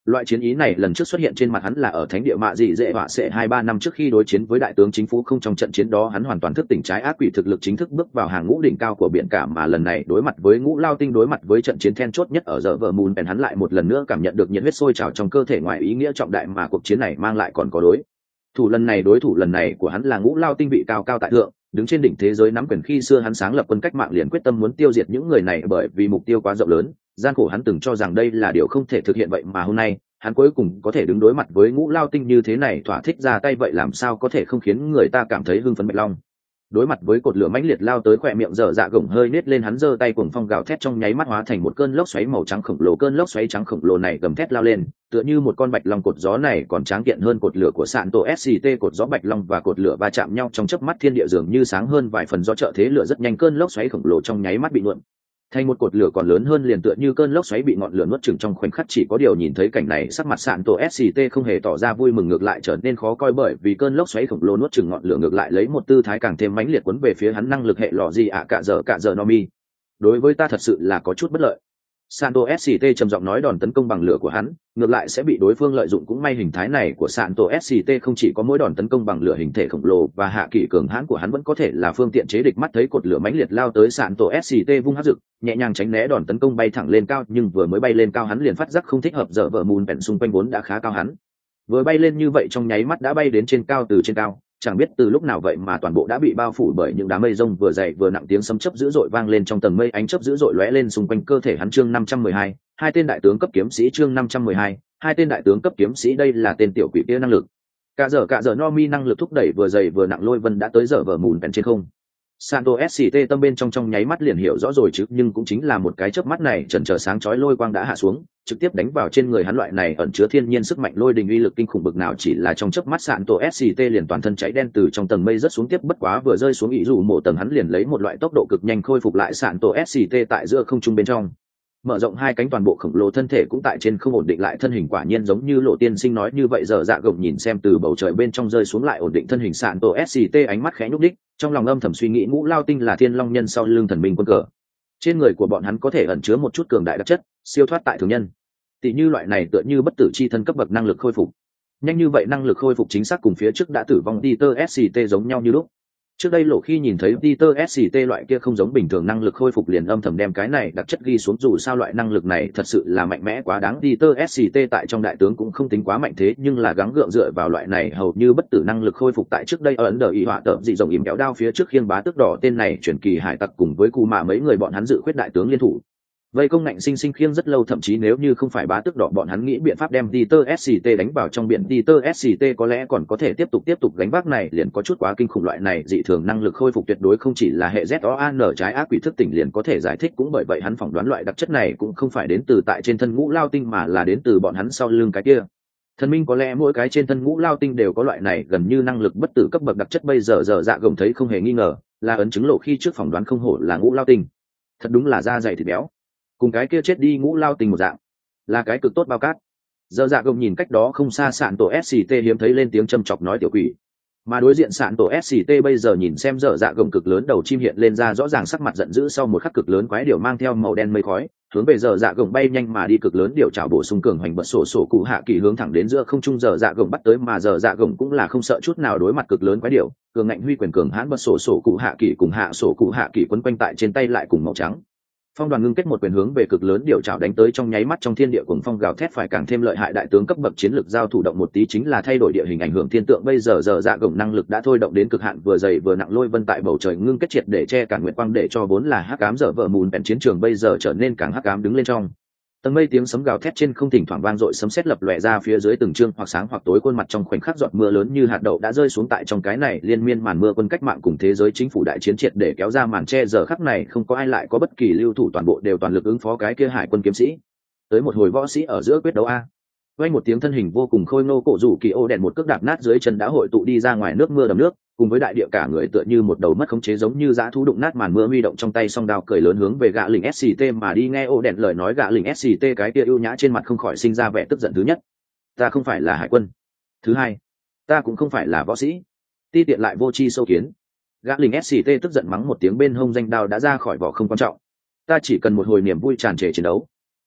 Loại chiến ý này lần trước xuất hiện trên mặt hắn là ở thánh địa mạ dị dễ họa sẽ 2-3 năm trước khi đối chiến với đại tướng chính phủ không, trong trận chiến đó hắn hoàn toàn thức tỉnh trái ác quỷ thực lực chính thức bước vào hàng ngũ đỉnh cao của biển cả, mà lần này đối mặt với Ngũ Lao Tinh, đối mặt với trận chiến then chốt nhất ở giờ vợ mùn bèn, hắn lại một lần nữa cảm nhận được nhiệt huyết sôi trào trong cơ thể, ngoài ý nghĩa trọng đại mà cuộc chiến này mang lại còn có đối thủ lần này của hắn là Ngũ Lao Tinh vị cao cao tại thượng, đứng trên đỉnh thế giới nắm quyền. Khi xưa hắn sáng lập quân cách mạng liền quyết tâm muốn tiêu diệt những người này, bởi vì mục tiêu quá rộng lớn, gian khổ, hắn từng cho rằng đây là điều không thể thực hiện, vậy mà hôm nay hắn cuối cùng có thể đứng đối mặt với Ngũ Lao Tinh như thế này, thỏa thích ra tay, vậy làm sao có thể không khiến người ta cảm thấy hưng phấn. Bạch Long đối mặt với cột lửa mãnh liệt lao tới, khỏe miệng dở dạ gồng hơi nết lên, hắn giơ tay cuồng phong gào thét, trong nháy mắt hóa thành một cơn lốc xoáy màu trắng khổng lồ. Cơn lốc xoáy trắng khổng lồ này gầm thét lao lên, tựa như một con bạch long. Cột gió này còn tráng kiện hơn cột lửa của sạn tổ SCT. Cột gió bạch long và cột lửa va chạm nhau trong chớp mắt, thiên địa dường như sáng hơn vài phần do trợ thế lửa rất nhanh. Cơn lốc xoáy khổng lồ trong nháy mắt bị nhuộm thành một cột lửa còn lớn hơn, liền tựa như cơn lốc xoáy bị ngọn lửa nuốt chửng trong khoảnh khắc. Chỉ có điều nhìn thấy cảnh này, sắc mặt sạn tổ SCT không hề tỏ ra vui mừng, ngược lại trở nên khó coi, bởi vì cơn lốc xoáy khổng lồ nuốt chửng ngọn lửa ngược lại lấy một tư thái càng thêm mãnh liệt quấn về phía hắn. Năng lực hệ lò gì ạ, cả giờ Nomi, đối với ta thật sự là có chút bất lợi. Santo SCT trầm giọng nói, đòn tấn công bằng lửa của hắn ngược lại sẽ bị đối phương lợi dụng. Cũng may hình thái này của Santo SCT không chỉ có mỗi đòn tấn công bằng lửa, hình thể khổng lồ và hạ kỳ cường hãn của hắn vẫn có thể là phương tiện chế địch. Mắt thấy cột lửa mãnh liệt lao tới, Santo SCT vung hắc dực nhẹ nhàng tránh né đòn tấn công, bay thẳng lên cao. Nhưng vừa mới bay lên cao, hắn liền phát giác không thích hợp. Giờ vợ mùn bèn xung quanh vốn đã khá cao, hắn vừa bay lên như vậy trong nháy mắt đã bay đến trên cao. Từ trên cao chẳng biết từ lúc nào vậy mà toàn bộ đã bị bao phủ bởi những đám mây rông vừa dày vừa nặng. Tiếng sấm chớp dữ dội vang lên trong tầng mây, ánh chớp dữ dội lóe lên xung quanh cơ thể hắn. Chương 512, hai tên đại tướng cấp kiếm sĩ. Chương 512, hai tên đại tướng cấp kiếm sĩ. Đây là tên tiểu quỷ kia năng lực. Cả giờ Nomi năng lực thúc đẩy vừa dày vừa nặng lôi vân đã tới giờ vở mùn bèn trên không. Santo SCT tâm bên trong nháy mắt liền hiểu rõ rồi chứ, nhưng cũng chính là một cái chớp mắt này, chần chờ sáng chói lôi quang đã hạ xuống, trực tiếp đánh vào trên người hắn. Loại này ẩn chứa thiên nhiên sức mạnh lôi đình uy lực kinh khủng bực nào, chỉ là trong chớp mắt Santo SCT liền toàn thân cháy đen từ trong tầng mây rớt xuống. Tiếp bất quá vừa rơi xuống ý dù mổ tầng, hắn liền lấy một loại tốc độ cực nhanh khôi phục lại. Santo SCT tại giữa không trung bên trong mở rộng hai cánh, toàn bộ khổng lồ thân thể cũng tại trên không ổn định lại thân hình. Quả nhiên giống như Lộ tiên sinh nói như vậy, giờ dạ gồng nhìn xem từ bầu trời bên trong rơi xuống lại ổn định thân hình Santo SCT, ánh mắt khẽ nhúc đích, trong lòng âm thầm suy nghĩ Ngũ Lao Tinh là thiên long nhân sau lưng thần minh quân cờ, trên người của bọn hắn có thể ẩn chứa một chút cường đại đặc chất siêu thoát tại thường nhân, tỷ như loại này tựa như bất tử chi thân cấp bậc năng lực khôi phục nhanh như vậy. Năng lực khôi phục chính xác cùng phía trước đã tử vong Peter SCT giống nhau như lúc. Trước đây Lộ khi nhìn thấy Peter SCT loại kia không giống bình thường năng lực khôi phục liền âm thầm đem cái này đặc chất ghi xuống, dù sao loại năng lực này thật sự là mạnh mẽ quá đáng. Peter SCT tại trong đại tướng cũng không tính quá mạnh thế, nhưng là gắng gượng dựa vào loại này hầu như bất tử năng lực khôi phục. Tại trước đây ở Ấn Độ y họa tợm dị rồng ìm kéo đao phía trước khiêng bá tước đỏ tên này chuyển kỳ hải tặc cùng với cù mạ mấy người bọn hắn dự khuyết đại tướng liên thủ vây công ngạnh sinh sinh khiêng rất lâu, thậm chí nếu như không phải bá tước đỏ bọn hắn nghĩ biện pháp đem Peter SCT đánh vào trong biển, Peter SCT có lẽ còn có thể tiếp tục gánh vác này liền có chút quá kinh khủng. Loại này dị thường năng lực khôi phục tuyệt đối không chỉ là hệ ZOAN trái ác quỷ thức tỉnh liền có thể giải thích, cũng bởi vậy hắn phỏng đoán loại đặc chất này cũng không phải đến từ tại trên thân Ngũ Lao Tinh mà là đến từ bọn hắn sau lưng cái kia thần minh. Có lẽ mỗi cái trên thân Ngũ Lao Tinh đều có loại này gần như năng lực bất tử cấp bậc đặc chất. Bây giờ giờ dạ gồng thấy không hề nghi ngờ là ấn chứng Lộ khi trước phỏng đoán không hổ là Ngũ Lao Tinh, thật đúng là da dày thịt béo, cùng cái kia chết đi Ngũ Lao Tinh một dạng, là cái cực tốt bao cát. Giờ dạ gồng nhìn cách đó không xa sạn tổ SCT hiếm thấy lên tiếng châm chọc nói tiểu quỷ, mà đối diện sạn tổ SCT bây giờ nhìn xem giờ dạ gồng cực lớn đầu chim hiện lên ra rõ ràng sắc mặt giận dữ. Sau một khắc cực lớn quái điểu mang theo màu đen mây khói hướng về giờ dạ gồng bay nhanh mà đi. Cực lớn điểu chảo bổ sung cường hoành bật sổ cụ hạ kỳ hướng thẳng đến giữa không trung giờ dạ gồng bắt tới, mà giờ dạ gồng cũng là không sợ chút nào đối mặt cực lớn quái điểu, cường ngạnh huy quyền cường hãn bật sổ cụ hạ kỳ cùng hạ sổ cụ hạ kỳ quấn quanh tại trên tay lại cùng màu trắng phong đoàn ngưng kết một quyền hướng về cực lớn điểu chảo đánh tới. trong nháy mắt trong thiên địa cuồng phong gào thét phải càng thêm lợi hại, đại tướng cấp bậc chiến lược giao thủ động một tí chính là thay đổi địa hình ảnh hưởng thiên tượng. Bây giờ giờ dạ gồng năng lực đã thôi động đến cực hạn, vừa dày vừa nặng lôi vân tại bầu trời ngưng kết triệt để che cả nguyệt quang, để cho vốn là hắc ám dở vợ mùn bèn chiến trường bây giờ trở nên càng hắc ám đứng lên. Trong tầng mây tiếng sấm gào thét trên không thỉnh thoảng vang dội, sấm sét lập lòe ra phía dưới từng chương hoặc sáng hoặc tối khuôn mặt. trong khoảnh khắc giọt mưa lớn như hạt đậu đã rơi xuống tại trong cái này liên miên màn mưa quân cách mạng cùng thế giới chính phủ đại chiến triệt để kéo ra màn che. giờ khắc này không có ai lại có bất kỳ lưu thủ, toàn bộ đều toàn lực ứng phó cái kia hải quân kiếm sĩ. Tới một hồi võ sĩ ở giữa quyết đấu a, vang một tiếng thân hình vô cùng khôi ngô cổ rủ kỳ ô đèn một cước đạp nát dưới chân đã hội tụ đi ra ngoài nước mưa đầm nước, cùng với đại địa cả người tựa như một đầu mất khống chế giống như dã thú đụng nát màn mưa, huy động trong tay song đao cười lớn hướng về gã lính SCT mà đi. nghe ô đèn lời nói, gã lính SCT cái kia ưu nhã trên mặt không khỏi sinh ra vẻ tức giận. thứ nhất, ta không phải là hải quân; thứ hai, ta cũng không phải là võ sĩ, ti tiện lại vô tri sâu kiến. Gã lính SCT tức giận mắng một tiếng, bên hông danh đao đã ra khỏi vỏ không quan trọng, ta chỉ cần một hồi niềm vui tràn trề chiến đấu.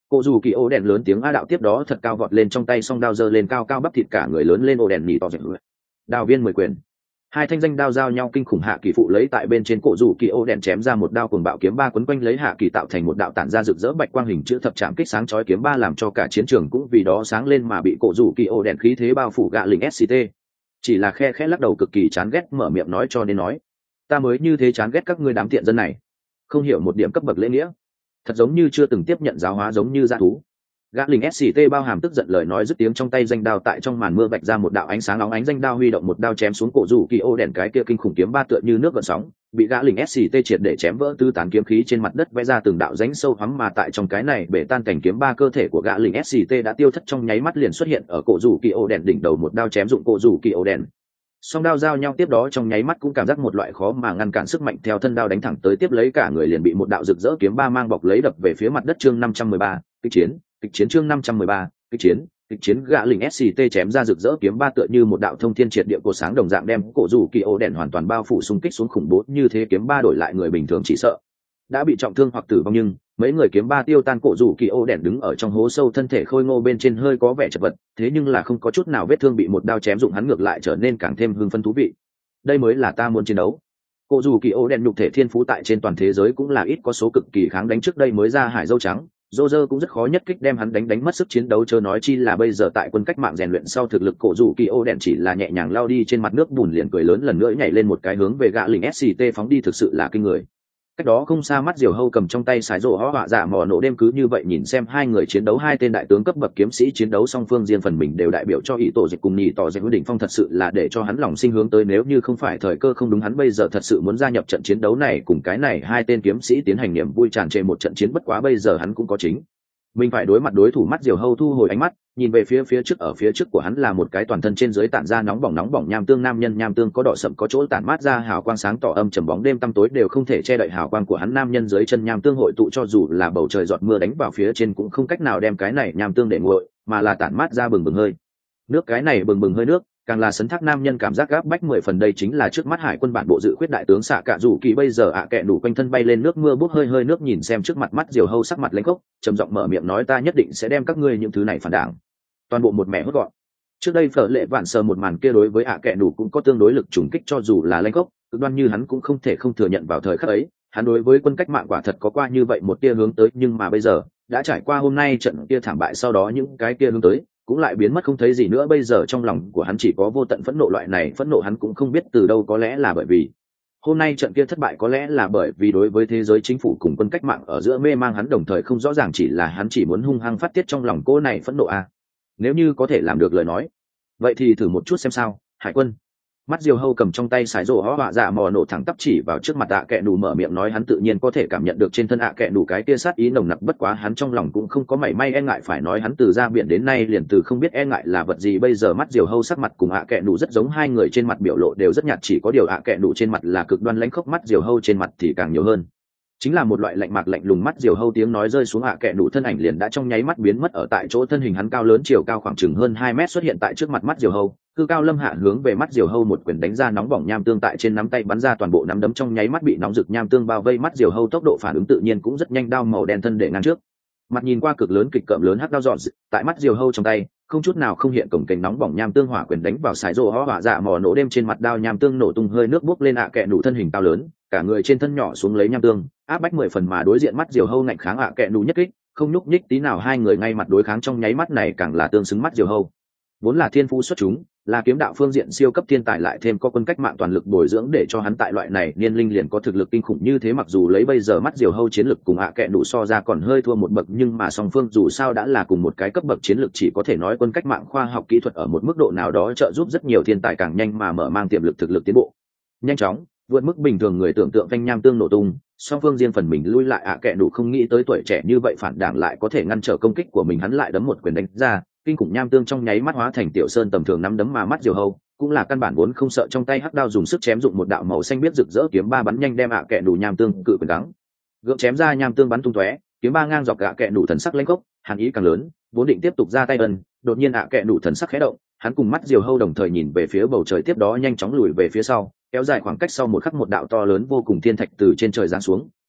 Cổ dù kỳ ô đèn lớn tiếng a đạo tiếp đó thật cao vọt lên trong tay song đao giơ lên cao cao bắp thịt cả người lớn lên ô đèn nhì to dậy. Đao viên 10 quyền. Hai thanh danh đao giao nhau kinh khủng hạ kỳ phụ lấy tại bên trên cổ dù kỳ ô đèn chém ra một đao cuồng bạo kiếm ba quấn quanh lấy hạ kỳ tạo thành một đạo tản ra rực rỡ bạch quang hình chữ thập chạm kích sáng chói kiếm ba làm cho cả chiến trường cũng vì đó sáng lên mà bị cổ dù kỳ ô đèn khí thế bao phủ gạ lình sct. Chỉ là khe khẽ lắc đầu cực kỳ chán ghét mở miệng nói cho nên nói, ta mới như thế chán ghét các ngươi đám tiện dân này, không hiểu một điểm cấp bậc lễ nghĩa, thật giống như chưa từng tiếp nhận giáo hóa giống như dã thú. Gã lính SCT bao hàm tức giận lời nói dứt tiếng trong tay danh đao tại trong màn mưa vạch ra một đạo ánh sáng óng ánh danh đao huy động một đao chém xuống cổ rủ kỳ ô đèn cái kia kinh khủng kiếm ba tựa như nước gợn sóng, bị gã lính SCT triệt để chém vỡ tư tán kiếm khí trên mặt đất vẽ ra từng đạo rãnh sâu hoắm mà tại trong cái này bể tan cảnh kiếm ba cơ thể của gã lính SCT đã tiêu thất trong nháy mắt liền xuất hiện ở cổ rủ kỳ ô đèn đỉnh đầu một đao chém dụng cổ rủ kỳ ô đèn. Song đao giao nhau tiếp đó trong nháy mắt cũng cảm giác một loại khó mà ngăn cản sức mạnh theo thân đao đánh thẳng tới tiếp lấy cả người liền bị một đạo rực rỡ kiếm ba mang bọc lấy đập về phía mặt đất chương 513, kịch chiến chương 513, kịch chiến gã lính SCT chém ra rực rỡ kiếm ba tựa như một đạo thông thiên triệt địa của sáng đồng dạng đem cổ rủ kỳ ô đèn hoàn toàn bao phủ xung kích xuống khủng bố như thế kiếm ba đổi lại người bình thường chỉ sợ đã bị trọng thương hoặc tử vong nhưng mấy người kiếm ba tiêu tan cổ rủ kỳ ô đèn đứng ở trong hố sâu thân thể khôi ngô bên trên hơi có vẻ chật vật thế nhưng là không có chút nào vết thương bị một đao chém dụng hắn ngược lại trở nên càng thêm hưng phấn thú vị. Đây mới là ta muốn chiến đấu. Cổ rủ kỳ ô đèn nhục thể thiên phú tại trên toàn thế giới cũng là ít có số cực kỳ kháng đánh trước đây mới ra hải dâu trắng Roger cũng rất khó nhất kích đem hắn đánh mất sức chiến đấu chớ nói chi là bây giờ tại quân cách mạng rèn luyện sau thực lực cổ rủ kỳ ô đèn chỉ là nhẹ nhàng lao đi trên mặt nước bùn liền cười lớn lần nữa nhảy lên một cái hướng về gã lính SCT phóng đi thực sự là kinh người. Cách đó không xa mắt diều hâu cầm trong tay sái rổ hỏa dạ mò nổ đêm cứ như vậy nhìn xem hai người chiến đấu hai tên đại tướng cấp bậc kiếm sĩ chiến đấu song phương riêng phần mình đều đại biểu cho ý tổ dịch cùng nhì tỏ dịch đỉnh phong thật sự là để cho hắn lòng sinh hướng tới nếu như không phải thời cơ không đúng hắn bây giờ thật sự muốn gia nhập trận chiến đấu này cùng cái này hai tên kiếm sĩ tiến hành niềm vui tràn trề một trận chiến bất quá bây giờ hắn cũng có chính mình phải đối mặt đối thủ mắt diều hâu thu hồi ánh mắt nhìn về phía trước ở phía trước của hắn là một cái toàn thân trên dưới tản ra nóng bỏng nham tương nam nhân nham tương có đỏ sậm có chỗ tản mát ra hào quang sáng tỏ âm trầm bóng đêm tăm tối đều không thể che đậy hào quang của hắn nam nhân dưới chân nham tương hội tụ cho dù là bầu trời giọt mưa đánh vào phía trên cũng không cách nào đem cái này nham tương để nguội mà là tản mát ra bừng bừng hơi nước cái này bừng bừng hơi nước càng là sấn thác nam nhân cảm giác gáp bách 10 phần đây chính là trước mắt hải quân bản bộ dự khuyết đại tướng xạ cạ rủ kỳ bây giờ ạ kẹ đủ quanh thân bay lên nước mưa bốc hơi nước nhìn xem trước mặt mắt diều hâu sắc mặt lãnh khốc trầm giọng mở miệng nói ta nhất định sẽ đem các ngươi những thứ này phản đảng toàn bộ một mẻ hốt gọn trước đây phở lệ vạn sờ một màn kia đối với ạ kẹ đủ cũng có tương đối lực trùng kích cho dù là lãnh khốc cực đoan như hắn cũng không thể không thừa nhận vào thời khắc ấy hắn đối với quân cách mạng quả thật có qua như vậy một tia hướng tới nhưng mà bây giờ đã trải qua hôm nay trận kia thảm bại sau đó những cái kia hướng tới cũng lại biến mất không thấy gì nữa bây giờ trong lòng của hắn chỉ có vô tận phẫn nộ loại này phẫn nộ hắn cũng không biết từ đâu có lẽ là bởi vì hôm nay trận kia thất bại có lẽ là bởi vì đối với thế giới chính phủ cùng quân cách mạng ở giữa mê mang hắn đồng thời không rõ ràng chỉ là hắn chỉ muốn hung hăng phát tiết trong lòng cô này phẫn nộ à. Nếu như có thể làm được lời nói vậy thì thử một chút xem sao hải quân mắt diều hâu cầm trong tay sải rổ hỏa dạ mò nổ thẳng tắp chỉ vào trước mặt ạ kẹ đủ mở miệng nói hắn tự nhiên có thể cảm nhận được trên thân ạ kẹ đủ cái tia sát ý nồng nặc bất quá hắn trong lòng cũng không có mảy may e ngại phải nói hắn từ ra biển đến nay liền từ không biết e ngại là vật gì bây giờ mắt diều hâu sắc mặt cùng ạ kẹ đủ rất giống hai người trên mặt biểu lộ đều rất nhạt chỉ có điều ạ kẹ đủ trên mặt là cực đoan lãnh khốc mắt diều hâu trên mặt thì càng nhiều hơn chính là một loại lạnh mạc lạnh lùng mắt diều hâu tiếng nói rơi xuống ạ kẹ đủ thân ảnh liền đã trong nháy mắt biến mất ở tại chỗ thân hình hắn cao lớn chiều cao khoảng chừng hơn 2 mét xuất hiện tại trước mặt mắt diều hâu cư cao lâm hạ hướng về mắt diều hâu một quyền đánh ra nóng bỏng nham tương tại trên nắm tay bắn ra toàn bộ nắm đấm trong nháy mắt bị nóng rực nham tương bao vây mắt diều hâu tốc độ phản ứng tự nhiên cũng rất nhanh đao màu đen thân để ngăn trước mặt nhìn qua cực lớn kịch cợm lớn hắc đao dọn tại mắt diều hâu trong tay không chút nào không hiện cổng kềnh nóng bỏng nham tương hỏa quyền đánh vào sải rô hỏa dạ mò nổ đêm trên mặt đao nham tương nổ tung hơi nước bốc lên ạ kẹ đủ thân hình cao lớn cả người trên thân nhỏ xuống lấy nham tương áp bách 10 phần mà đối diện mắt diều hâu ngạnh kháng ạ kẹ đủ nhất kích không nhúc nhích tí nào hai người ngay mặt đối kháng trong nháy mắt này càng là tương xứng mắt diều hâu vốn là thiên phú xuất chúng là kiếm đạo phương diện siêu cấp thiên tài lại thêm có quân cách mạng toàn lực bồi dưỡng để cho hắn tại loại này niên linh liền có thực lực kinh khủng như thế mặc dù lấy bây giờ mắt diều hâu chiến lực cùng ạ kẹ đủ so ra còn hơi thua một bậc nhưng mà song phương dù sao đã là cùng một cái cấp bậc chiến lực chỉ có thể nói quân cách mạng khoa học kỹ thuật ở một mức độ nào đó trợ giúp rất nhiều thiên tài càng nhanh mà mở mang tiềm lực thực lực tiến bộ nhanh chóng vượt mức bình thường người tưởng tượng phanh nham tương nổ tung song phương riêng phần mình lui lại ạ kẹ đủ không nghĩ tới tuổi trẻ như vậy phản đảng lại có thể ngăn trở công kích của mình hắn lại đấm một quyền đánh ra kinh khủng nham tương trong nháy mắt hóa thành tiểu sơn tầm thường nắm đấm mà mắt diều hâu cũng là căn bản vốn không sợ trong tay hắc đao dùng sức chém dụng một đạo màu xanh biết rực rỡ kiếm ba bắn nhanh đem ạ kẹ đủ nham tương cự quyền đắng gượng chém ra nham tương bắn tung tóe kiếm ba ngang dọc ạ kẹ đủ thần sắc lãnh gốc hàn ý càng lớn vốn định tiếp tục ra tay ân đột nhiên ạ kẹ đủ thần sắc khẽ động hắn cùng mắt diều hâu đồng thời nhìn về phía bầu trời tiếp đó nhanh chóng lùi về phía sau kéo dài khoảng cách sau một khắc một đạo to lớn vô cùng thiên thạch từ trên trời giáng xuống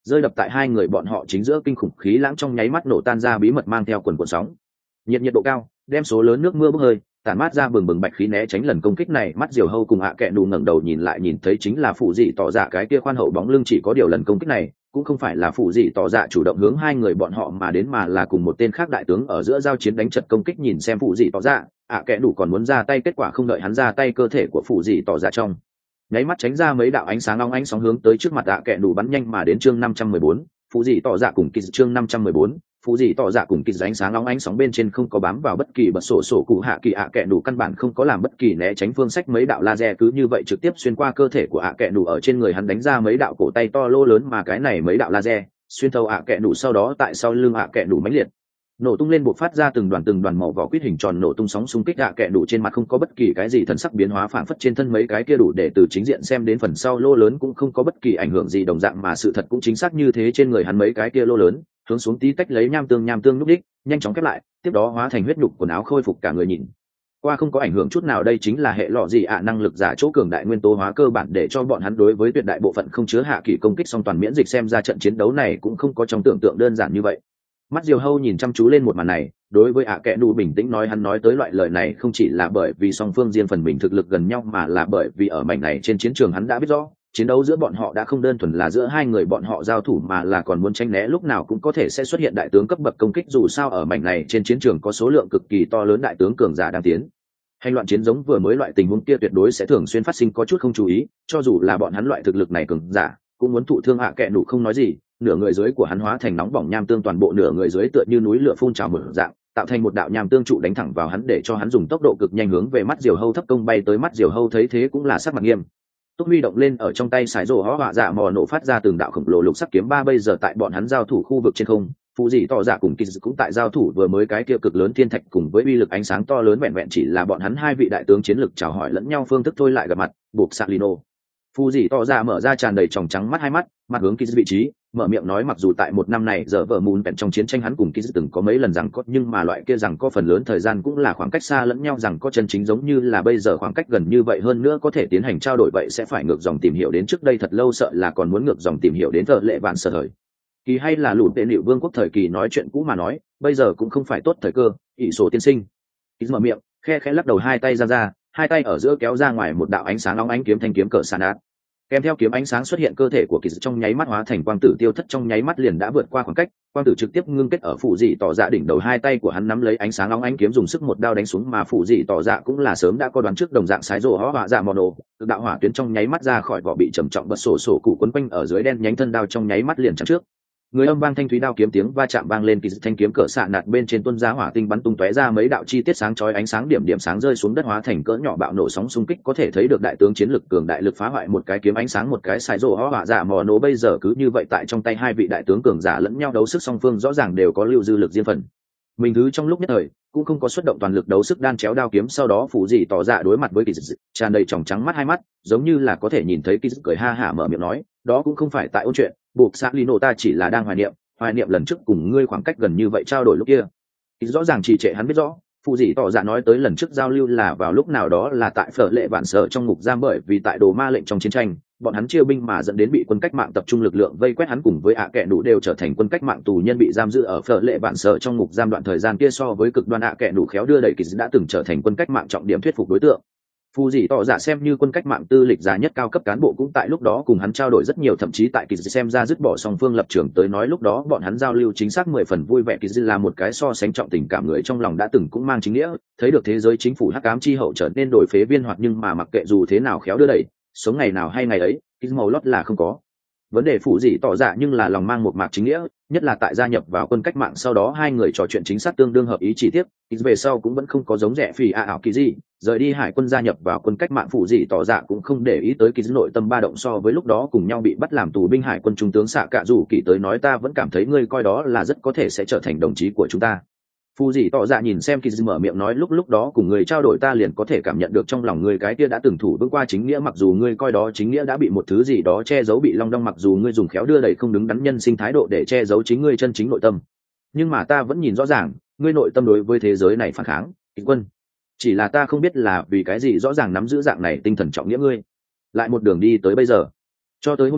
rơi đập tại hai người bọn họ chính giữa kinh khủng khí lãng trong nháy mắt nổ tan ra bí mật mang theo quần cuộn sóng. Nhiệt độ cao đem số lớn nước mưa bốc hơi, tản mát ra bừng bừng bạch khí né tránh lần công kích này. Mắt diều hâu cùng ạ kẹ nù ngẩng đầu nhìn lại, nhìn thấy chính là phụ dị tỏ dạ cái kia khoan hậu bóng lưng. Chỉ có điều lần công kích này cũng không phải là phụ dị tỏ dạ chủ động hướng hai người bọn họ mà đến, mà là cùng một tên khác đại tướng ở giữa giao chiến đánh trận công kích. Nhìn xem phụ dị tỏ dạ, ạ kẹ nù còn muốn ra tay, kết quả không đợi hắn ra tay, cơ thể của phụ dị tỏ dạ trong nháy mắt tránh ra mấy đạo ánh sáng long ánh sóng hướng tới trước mặt ạ kẹ nù bắn nhanh mà đến. Chương 514, phụ dị tỏ dạ cùng kỳ chương 514, phụ dị tỏ dạ cùng kỳ ánh sáng long ánh sóng bên trên không có bám vào bất kỳ bật sổ cụ hạ kỳ ạ kẹ nù căn bản không có làm bất kỳ né tránh phương sách. Mấy đạo laser cứ như vậy trực tiếp xuyên qua cơ thể của ạ kẹ nù, ở trên người hắn đánh ra mấy đạo cổ tay to lô lớn, mà cái này mấy đạo laser xuyên thấu ạ kẹ nù, sau đó tại sau lưng ạ kẹ nù mãnh liệt nổ tung lên, buộc phát ra từng đoàn màu vỏ quýt hình tròn nổ tung sóng xung kích. ạ kẹ nù trên mặt không có bất kỳ cái gì thần sắc biến hóa, phảng phất trên thân mấy cái kia đủ để từ chính diện xem đến phần sau lô lớn cũng không có bất kỳ ảnh hưởng gì đồng dạng, mà sự thật cũng chính xác như thế. Trên người hắn mấy cái kia lô lớn hướng xuống tí tách lấy nham tương núp đích nhanh chóng khép lại, tiếp đó hóa thành huyết nhục, quần áo khôi phục, cả người nhìn qua không có ảnh hưởng chút nào. đây chính là hệ lọ gì ạ, năng lực giả chỗ cường đại nguyên tố hóa cơ bản để cho bọn hắn đối với tuyệt đại bộ phận không chứa hạ kỳ công kích song toàn miễn dịch. Xem ra trận chiến đấu này cũng không có trong tưởng tượng đơn giản như vậy. Mắt diều hâu nhìn chăm chú lên một màn này, đối với ạ kẽ nù bình tĩnh nói, hắn nói tới loại lời này không chỉ là bởi vì song phương riêng phần mình thực lực gần nhau, mà là bởi vì ở mảnh này trên chiến trường hắn đã biết rõ chiến đấu giữa bọn họ đã không đơn thuần là giữa hai người bọn họ giao thủ, mà là còn muốn tránh né lúc nào cũng có thể sẽ xuất hiện đại tướng cấp bậc công kích. Dù sao ở mảnh này trên chiến trường có số lượng cực kỳ to lớn đại tướng cường giả đang tiến hành loạn chiến, giống vừa mới loại tình huống kia tuyệt đối sẽ thường xuyên phát sinh, có chút không chú ý cho dù là bọn hắn loại thực lực này cường giả cũng muốn thụ thương. ạ kẽ nù không nói gì, nửa người dưới của hắn hóa thành nóng bỏng nham tương, toàn bộ nửa người dưới tựa như núi lửa phun trào mở dạng, tạo thành một đạo nham tương trụ đánh thẳng vào hắn, để cho hắn dùng tốc độ cực nhanh hướng về mắt diều hâu thấp công bay tới. Mắt diều hâu thấy thế cũng là sắc mặt nghiêm túc, huy động lên ở trong tay sải rổ hó họa dạ mò nổ phát ra từng đạo khổng lồ lục sắc kiếm ba. Bây giờ tại bọn hắn giao thủ khu vực trên không, phụ dị tỏ dạ cùng kỳ cũng tại giao thủ. vừa mới cái kia cực lớn thiên thạch cùng với uy lực ánh sáng to lớn vẹn vẹn chỉ là bọn hắn hai vị đại tướng chiến lực chào hỏi lẫn nhau phương thức thôi lại gặp mặt buộc Salino. Phụ dị tỏ dạ mở ra tràn đầy tròng trắng mắt, hai mắt mặt hướng kỳ vị trí mở miệng nói, mặc dù tại một năm này giờ vợ mùn vẹn trong chiến tranh hắn cùng kỳ từng có mấy lần rằng có, nhưng mà loại kia rằng có phần lớn thời gian cũng là khoảng cách xa lẫn nhau, rằng có chân chính giống như là bây giờ khoảng cách gần như vậy, hơn nữa có thể tiến hành trao đổi, vậy sẽ phải ngược dòng tìm hiểu đến trước đây thật lâu, sợ là còn muốn ngược dòng tìm hiểu đến thợ lệ vạn sở thời kỳ hay là lùn tệ liệu vương quốc thời kỳ. nói chuyện cũ mà nói, bây giờ cũng không phải tốt thời cơ. ỷ sổ tiên sinh kỳ mở miệng khe khẽ lắc đầu, hai tay ra, hai tay ở giữa kéo ra ngoài một đạo ánh sáng nóng ánh kiếm, thanh kiếm cỡ sàn át kèm theo kiếm ánh sáng xuất hiện, cơ thể của kỳ trong nháy mắt hóa thành quang tử tiêu thất, trong nháy mắt liền đã vượt qua khoảng cách, quang tử trực tiếp ngưng kết ở phụ dị tỏ dạ đỉnh đầu. hai tay của hắn nắm lấy ánh sáng nóng ánh kiếm, dùng sức một đao đánh xuống, mà phụ dị tỏ dạ cũng là sớm đã có đoán trước, đồng dạng sái rồ hó họa dạ mono, cực đạo hỏa tuyến trong nháy mắt ra khỏi vỏ, bị trầm trọng bật sổ cụ quấn quanh ở dưới đen nhánh thân đao, trong nháy mắt liền chắn trước người. Âm vang thanh thúy đao kiếm tiếng va chạm vang lên, kỳ thanh kiếm cỡ xạ nạt bên trên tuôn ra hỏa tinh bắn tung tóe ra mấy đạo chi tiết sáng chói, ánh sáng điểm sáng rơi xuống đất hóa thành cỡ nhỏ bạo nổ sóng xung kích, có thể thấy được đại tướng chiến lực cường đại, lực phá hoại một cái kiếm ánh sáng một cái xài rổ hó họa dạ mò nổ. bây giờ cứ như vậy tại trong tay hai vị đại tướng cường giả lẫn nhau đấu sức, song phương rõ ràng đều có lưu dư lực riêng phần mình thứ, trong lúc nhất thời cũng không có xuất động toàn lực đấu sức đan chéo đao kiếm. Sau đó phụ dị tỏ dạ đối mặt với kỳ tràn đầy tròng trắng mắt, hai mắt giống như là có thể nhìn thấy kỳ cười ha hả mở miệng nói, đó cũng không phải tại ôn chuyện buộc xác lino, ta chỉ là đang hoài niệm lần trước cùng ngươi khoảng cách gần như vậy trao đổi lúc kia. Kỳ rõ ràng trì trệ, hắn biết rõ phụ dị tỏ dạ nói tới lần trước giao lưu là vào lúc nào đó là tại phở lệ vạn sở trong ngục giam, bởi vì tại đồ ma lệnh trong chiến tranh bọn hắn chia binh mà dẫn đến bị quân cách mạng tập trung lực lượng vây quét, hắn cùng với ạ kẹ nụ đều trở thành quân cách mạng tù nhân bị giam giữ ở phở lệ vạn sở trong ngục giam. đoạn thời gian kia so với cực đoan ạ kẹ nụ khéo đưa đẩy, kỳ đã từng trở thành quân cách mạng trọng điểm thuyết phục đối tượng. Phù dị tỏ dạ xem như quân cách mạng tư lịch già nhất cao cấp cán bộ cũng tại lúc đó cùng hắn trao đổi rất nhiều, thậm chí tại kỳ xem ra dứt bỏ song phương lập trường tới nói, lúc đó bọn hắn giao lưu chính xác 10 phần vui vẻ. Kỳ là một cái so sánh trọng tình cảm người, trong lòng đã từng cũng mang chính nghĩa, thấy được thế giới chính phủ hắc ám chi hậu trở nên đổi phế viên hoạt, nhưng mà mặc kệ dù thế nào khéo đưa đẩy, sống ngày nào hay ngày ấy, kỳ màu lót là không có vấn đề. Phụ dị tỏ dạ nhưng là lòng mang một mạc chính nghĩa, nhất là tại gia nhập vào quân cách mạng sau đó hai người trò chuyện chính xác tương đương hợp ý. Chỉ tiếc về sau cũng vẫn không có giống rẻ phì ảo kỳ gì rời đi hải quân gia nhập vào quân cách mạng. Phụ dị tỏ dạ cũng không để ý tới kỳ nội tâm ba động, so với lúc đó cùng nhau bị bắt làm tù binh hải quân trung tướng xạ cạ rủ kỳ tới nói, ta vẫn cảm thấy ngươi coi đó là rất có thể sẽ trở thành đồng chí của chúng ta. Phụ dị tỏ dạ nhìn xem kỳ mở miệng nói, lúc đó cùng người trao đổi ta liền có thể cảm nhận được trong lòng người cái kia đã từng thủ vững qua chính nghĩa, mặc dù ngươi coi đó chính nghĩa đã bị một thứ gì đó che giấu bị long đong, mặc dù ngươi dùng khéo đưa đẩy không đứng đắn nhân sinh thái độ để che giấu chính ngươi chân chính nội tâm, nhưng mà ta vẫn nhìn rõ ràng ngươi nội tâm đối với thế giới này phản kháng. Kịch quân, chỉ là ta không biết là vì cái gì rõ ràng nắm giữ dạng này tinh thần trọng nghĩa, ngươi lại một đường đi tới bây giờ. Cho tới hôm nay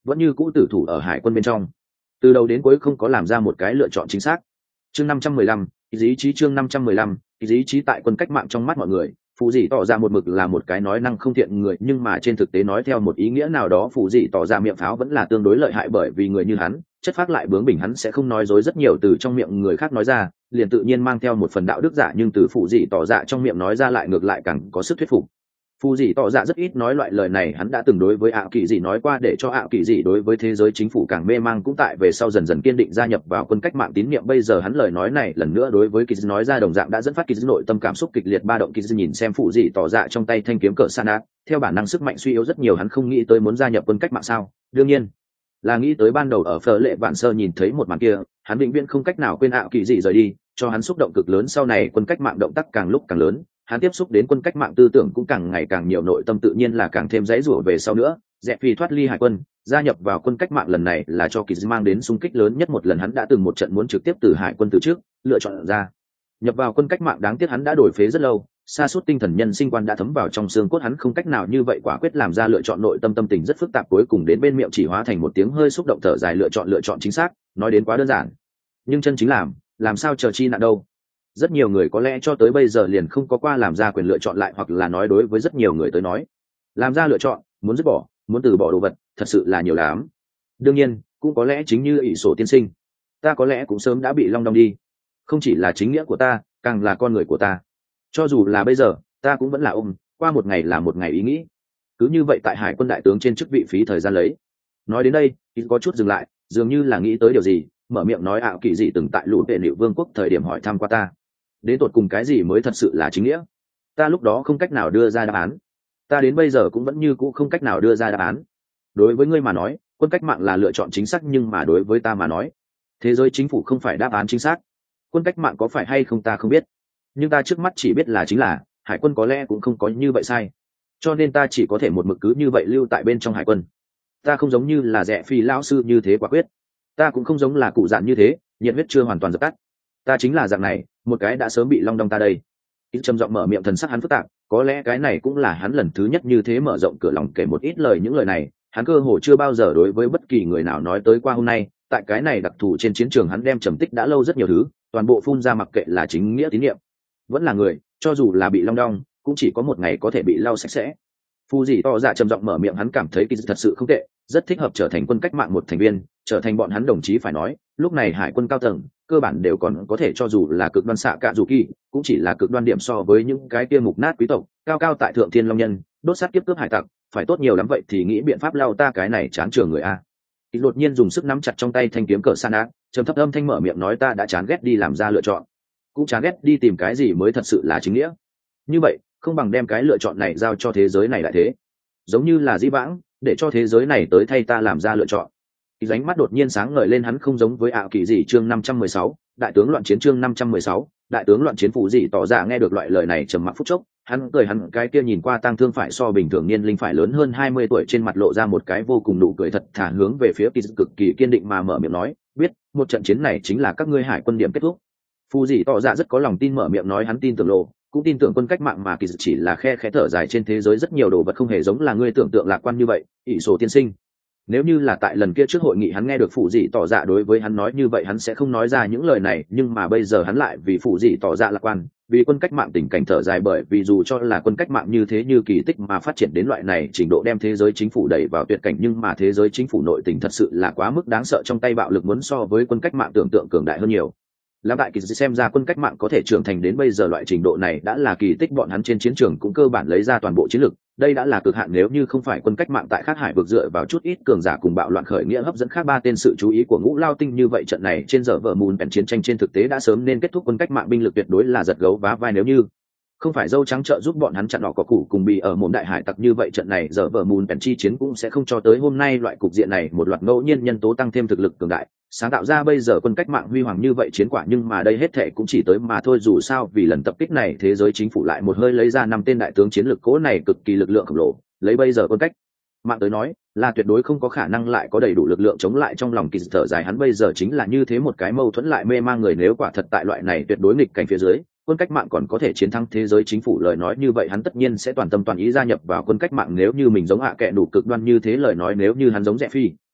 vẫn như cũ tử thủ ở hải quân bên trong, từ đầu đến cuối không có làm ra một cái lựa chọn chính xác. Chương 515, ý chí chương 515, ý chí tại quân cách mạng trong mắt mọi người, Phù Dị tỏ ra một mực là một cái nói năng không thiện người, nhưng mà trên thực tế nói theo một ý nghĩa nào đó Phù Dị tỏ ra miệng pháo vẫn là tương đối lợi hại, bởi vì người như hắn, chất phác lại bướng bỉnh, hắn sẽ không nói dối rất nhiều từ trong miệng người khác nói ra, liền tự nhiên mang theo một phần đạo đức giả, nhưng từ Phù Dị tỏ ra trong miệng nói ra lại ngược lại càng có sức thuyết phục. Phù Dị tỏ ra rất ít nói loại lời này, hắn đã từng đối với ạ kỳ dị nói qua, để cho ạ kỳ dị đối với thế giới chính phủ càng mê mang, cũng tại về sau dần dần kiên định gia nhập vào quân cách mạng tín nhiệm. Bây giờ hắn lời nói này lần nữa đối với kỳ dị nói ra, đồng dạng đã dẫn phát kỳ dị nội tâm cảm xúc kịch liệt ba động. Kỳ dị nhìn xem Phù Dị tỏ ra trong tay thanh kiếm cỡ Sana, theo bản năng sức mạnh suy yếu rất nhiều, hắn không nghĩ tới muốn gia nhập quân cách mạng sao? Đương nhiên là nghĩ tới. Ban đầu ở Phở Lệ Vạn Sơ nhìn thấy một màn kia, hắn vĩnh viễn không cách nào quên ạ kỳ dị rời đi, cho hắn xúc động cực lớn. Sau này quân cách mạng động tác càng lúc càng lớn, hắn tiếp xúc đến quân cách mạng tư tưởng cũng càng ngày càng nhiều, nội tâm tự nhiên là càng thêm dãy rủa. Về sau nữa, Rẽ Phi thoát ly hải quân, gia nhập vào quân cách mạng, lần này là cho kỳ mang đến xung kích lớn nhất một lần. Hắn đã từng một trận muốn trực tiếp từ hải quân từ trước lựa chọn ra nhập vào quân cách mạng, đáng tiếc hắn đã đổi phế rất lâu, sa sút tinh thần nhân sinh quan đã thấm vào trong xương cốt, hắn không cách nào như vậy quả quyết làm ra lựa chọn, nội tâm tâm tình rất phức tạp, cuối cùng đến bên miệng chỉ hóa thành một tiếng hơi xúc động thở dài. Lựa chọn chính xác, nói đến quá đơn giản, nhưng chân chính làm sao chờ chi nạn đâu. Rất nhiều người có lẽ cho tới bây giờ liền không có qua làm ra quyền lựa chọn lại, hoặc là nói đối với rất nhiều người tới nói, làm ra lựa chọn, muốn dứt bỏ, muốn từ bỏ đồ vật thật sự là nhiều lắm. Đương nhiên cũng có lẽ chính như ỷ sổ tiên sinh, ta có lẽ cũng sớm đã bị long đong đi, không chỉ là chính nghĩa của ta, càng là con người của ta. Cho dù là bây giờ, ta cũng vẫn là qua một ngày là một ngày ý nghĩ. Cứ như vậy tại hải quân đại tướng trên chức vị phí thời gian lấy. Nói đến đây thì có chút dừng lại, dường như là nghĩ tới điều gì, mở miệng nói ạ kỳ dị từng tại lũ vệ liệu vương quốc thời điểm hỏi thăm qua ta, đến tột cùng cái gì mới thật sự là chính nghĩa. Ta lúc đó không cách nào đưa ra đáp án, ta đến bây giờ cũng vẫn như cũ không cách nào đưa ra đáp án. Đối với ngươi mà nói, quân cách mạng là lựa chọn chính xác, nhưng mà đối với ta mà nói, thế giới chính phủ không phải đáp án chính xác. Quân cách mạng có phải hay không ta không biết, nhưng ta trước mắt chỉ biết là chính là hải quân có lẽ cũng không có như vậy sai, cho nên ta chỉ có thể một mực cứ như vậy lưu tại bên trong hải quân. Ta không giống như là Rẽ Phi lão sư như thế quả quyết, ta cũng không giống là cụ dạn như thế nhiệt huyết chưa hoàn toàn dập tắt. Ta chính là dạng này một cái đã sớm bị long đong ta đây. Ít trầm giọng mở miệng, thần sắc hắn phức tạp, có lẽ cái này cũng là hắn lần thứ nhất như thế mở rộng cửa lòng kể một ít lời. Những lời này hắn cơ hồ chưa bao giờ đối với bất kỳ người nào nói tới qua. Hôm nay tại cái này đặc thù trên chiến trường, hắn đem trầm tích đã lâu rất nhiều thứ toàn bộ phun ra, mặc kệ là chính nghĩa tín nhiệm vẫn là người, cho dù là bị long đong cũng chỉ có một ngày có thể bị lau sạch sẽ. Phù Dị to dạ trầm giọng mở miệng, hắn cảm thấy kỳ thật sự không tệ, rất thích hợp trở thành quân cách mạng một thành viên, trở thành bọn hắn đồng chí. Phải nói lúc này hải quân cao tầng cơ bản đều còn có thể, cho dù là cực đoan xạ cạ dù kỳ cũng chỉ là cực đoan điểm so với những cái kia mục nát quý tộc cao cao tại thượng thiên long nhân đốt sát kiếp cướp hải tặc phải tốt nhiều lắm. Vậy thì nghĩ biện pháp lao ta cái này chán trường người a. Kỳ đột nhiên dùng sức nắm chặt trong tay thanh kiếm cờ san ác, trầm thấp âm thanh mở miệng nói, ta đã chán ghét đi làm ra lựa chọn, cũng chán ghét đi tìm cái gì mới thật sự là chính nghĩa. Như vậy không bằng đem cái lựa chọn này giao cho thế giới này lại thế, giống như là dĩ vãng để cho thế giới này tới thay ta làm ra lựa chọn. Kỳ ánh mắt đột nhiên sáng ngời lên, hắn không giống với ảo kỳ gì. Chương 516, đại tướng loạn chiến. Chương 516, đại tướng loạn chiến. Phù Dị tỏ ra nghe được loại lời này trầm mặc phút chốc, hắn cười, hắn cái kia nhìn qua tang thương phải so bình thường niên linh phải lớn hơn 20 tuổi, trên mặt lộ ra một cái vô cùng nụ cười thật thà, hướng về phía Kỳ cực kỳ kiên định mà mở miệng nói, biết một trận chiến này chính là các ngươi hải quân điểm kết thúc. Phù Dị tỏ ra rất có lòng tin mở miệng nói, hắn tin tưởng lộ cũng tin tưởng quân cách mạng, mà Kỳ chỉ là khe khẽ thở dài, trên thế giới rất nhiều đồ vật không hề giống là ngươi tưởng tượng lạc quan như vậy. ỷ sổ tiên sinh, nếu như là tại lần kia trước hội nghị hắn nghe được Phù Dị tỏ dạ đối với hắn nói như vậy, hắn sẽ không nói ra những lời này, nhưng mà bây giờ hắn lại vì Phù Dị tỏ dạ lạc quan, vì quân cách mạng tình cảnh thở dài, bởi vì dù cho là quân cách mạng như thế như kỳ tích mà phát triển đến loại này trình độ đem thế giới chính phủ đẩy vào tuyệt cảnh, nhưng mà thế giới chính phủ nội tình thật sự là quá mức đáng sợ, trong tay bạo lực muốn so với quân cách mạng tưởng tượng cường đại hơn nhiều. Làm đại kỳ xem ra quân cách mạng có thể trưởng thành đến bây giờ loại trình độ này đã là kỳ tích, bọn hắn trên chiến trường cũng cơ bản lấy ra toàn bộ chiến lực, đây đã là cực hạn. Nếu như không phải quân cách mạng tại Khát Hải vực dựa vào chút ít cường giả cùng bạo loạn khởi nghĩa hấp dẫn khác ba tên sự chú ý của Ngũ Lao Tinh, như vậy trận này trên giờ vở mùn bèn chiến tranh trên thực tế đã sớm nên kết thúc. Quân cách mạng binh lực tuyệt đối là giật gấu vá vai, nếu như không phải dâu trắng trợ giúp bọn hắn chặn đỏ có củ cùng bị ở mồm đại hải tặc, như vậy trận này giờ vở mùn bèn chi chiến cũng sẽ không cho tới hôm nay loại cục diện này. Một loạt ngẫu nhiên nhân tố tăng thêm thực lực cường đại sáng tạo ra bây giờ quân cách mạng huy hoàng như vậy chiến quả, nhưng mà đây hết thệ cũng chỉ tới mà thôi. Dù sao vì lần tập kích này thế giới chính phủ lại một hơi lấy ra 5 tên đại tướng chiến lược cố này cực kỳ lực lượng khổng lồ, lấy bây giờ quân cách mạng tới nói là tuyệt đối không có khả năng lại có đầy đủ lực lượng chống lại. Trong lòng Kỳ thở dài, hắn bây giờ chính là như thế một cái mâu thuẫn lại mê mang người, nếu quả thật tại loại này tuyệt đối nghịch cảnh phía dưới quân cách mạng còn có thể chiến thắng thế giới chính phủ lời nói, như vậy hắn tất nhiên sẽ toàn tâm toàn ý gia nhập vào quân cách mạng. Nếu như mình giống hạ kệ đủ cực đoan như thế lời nói, nếu như hắn giống Rẽ Phi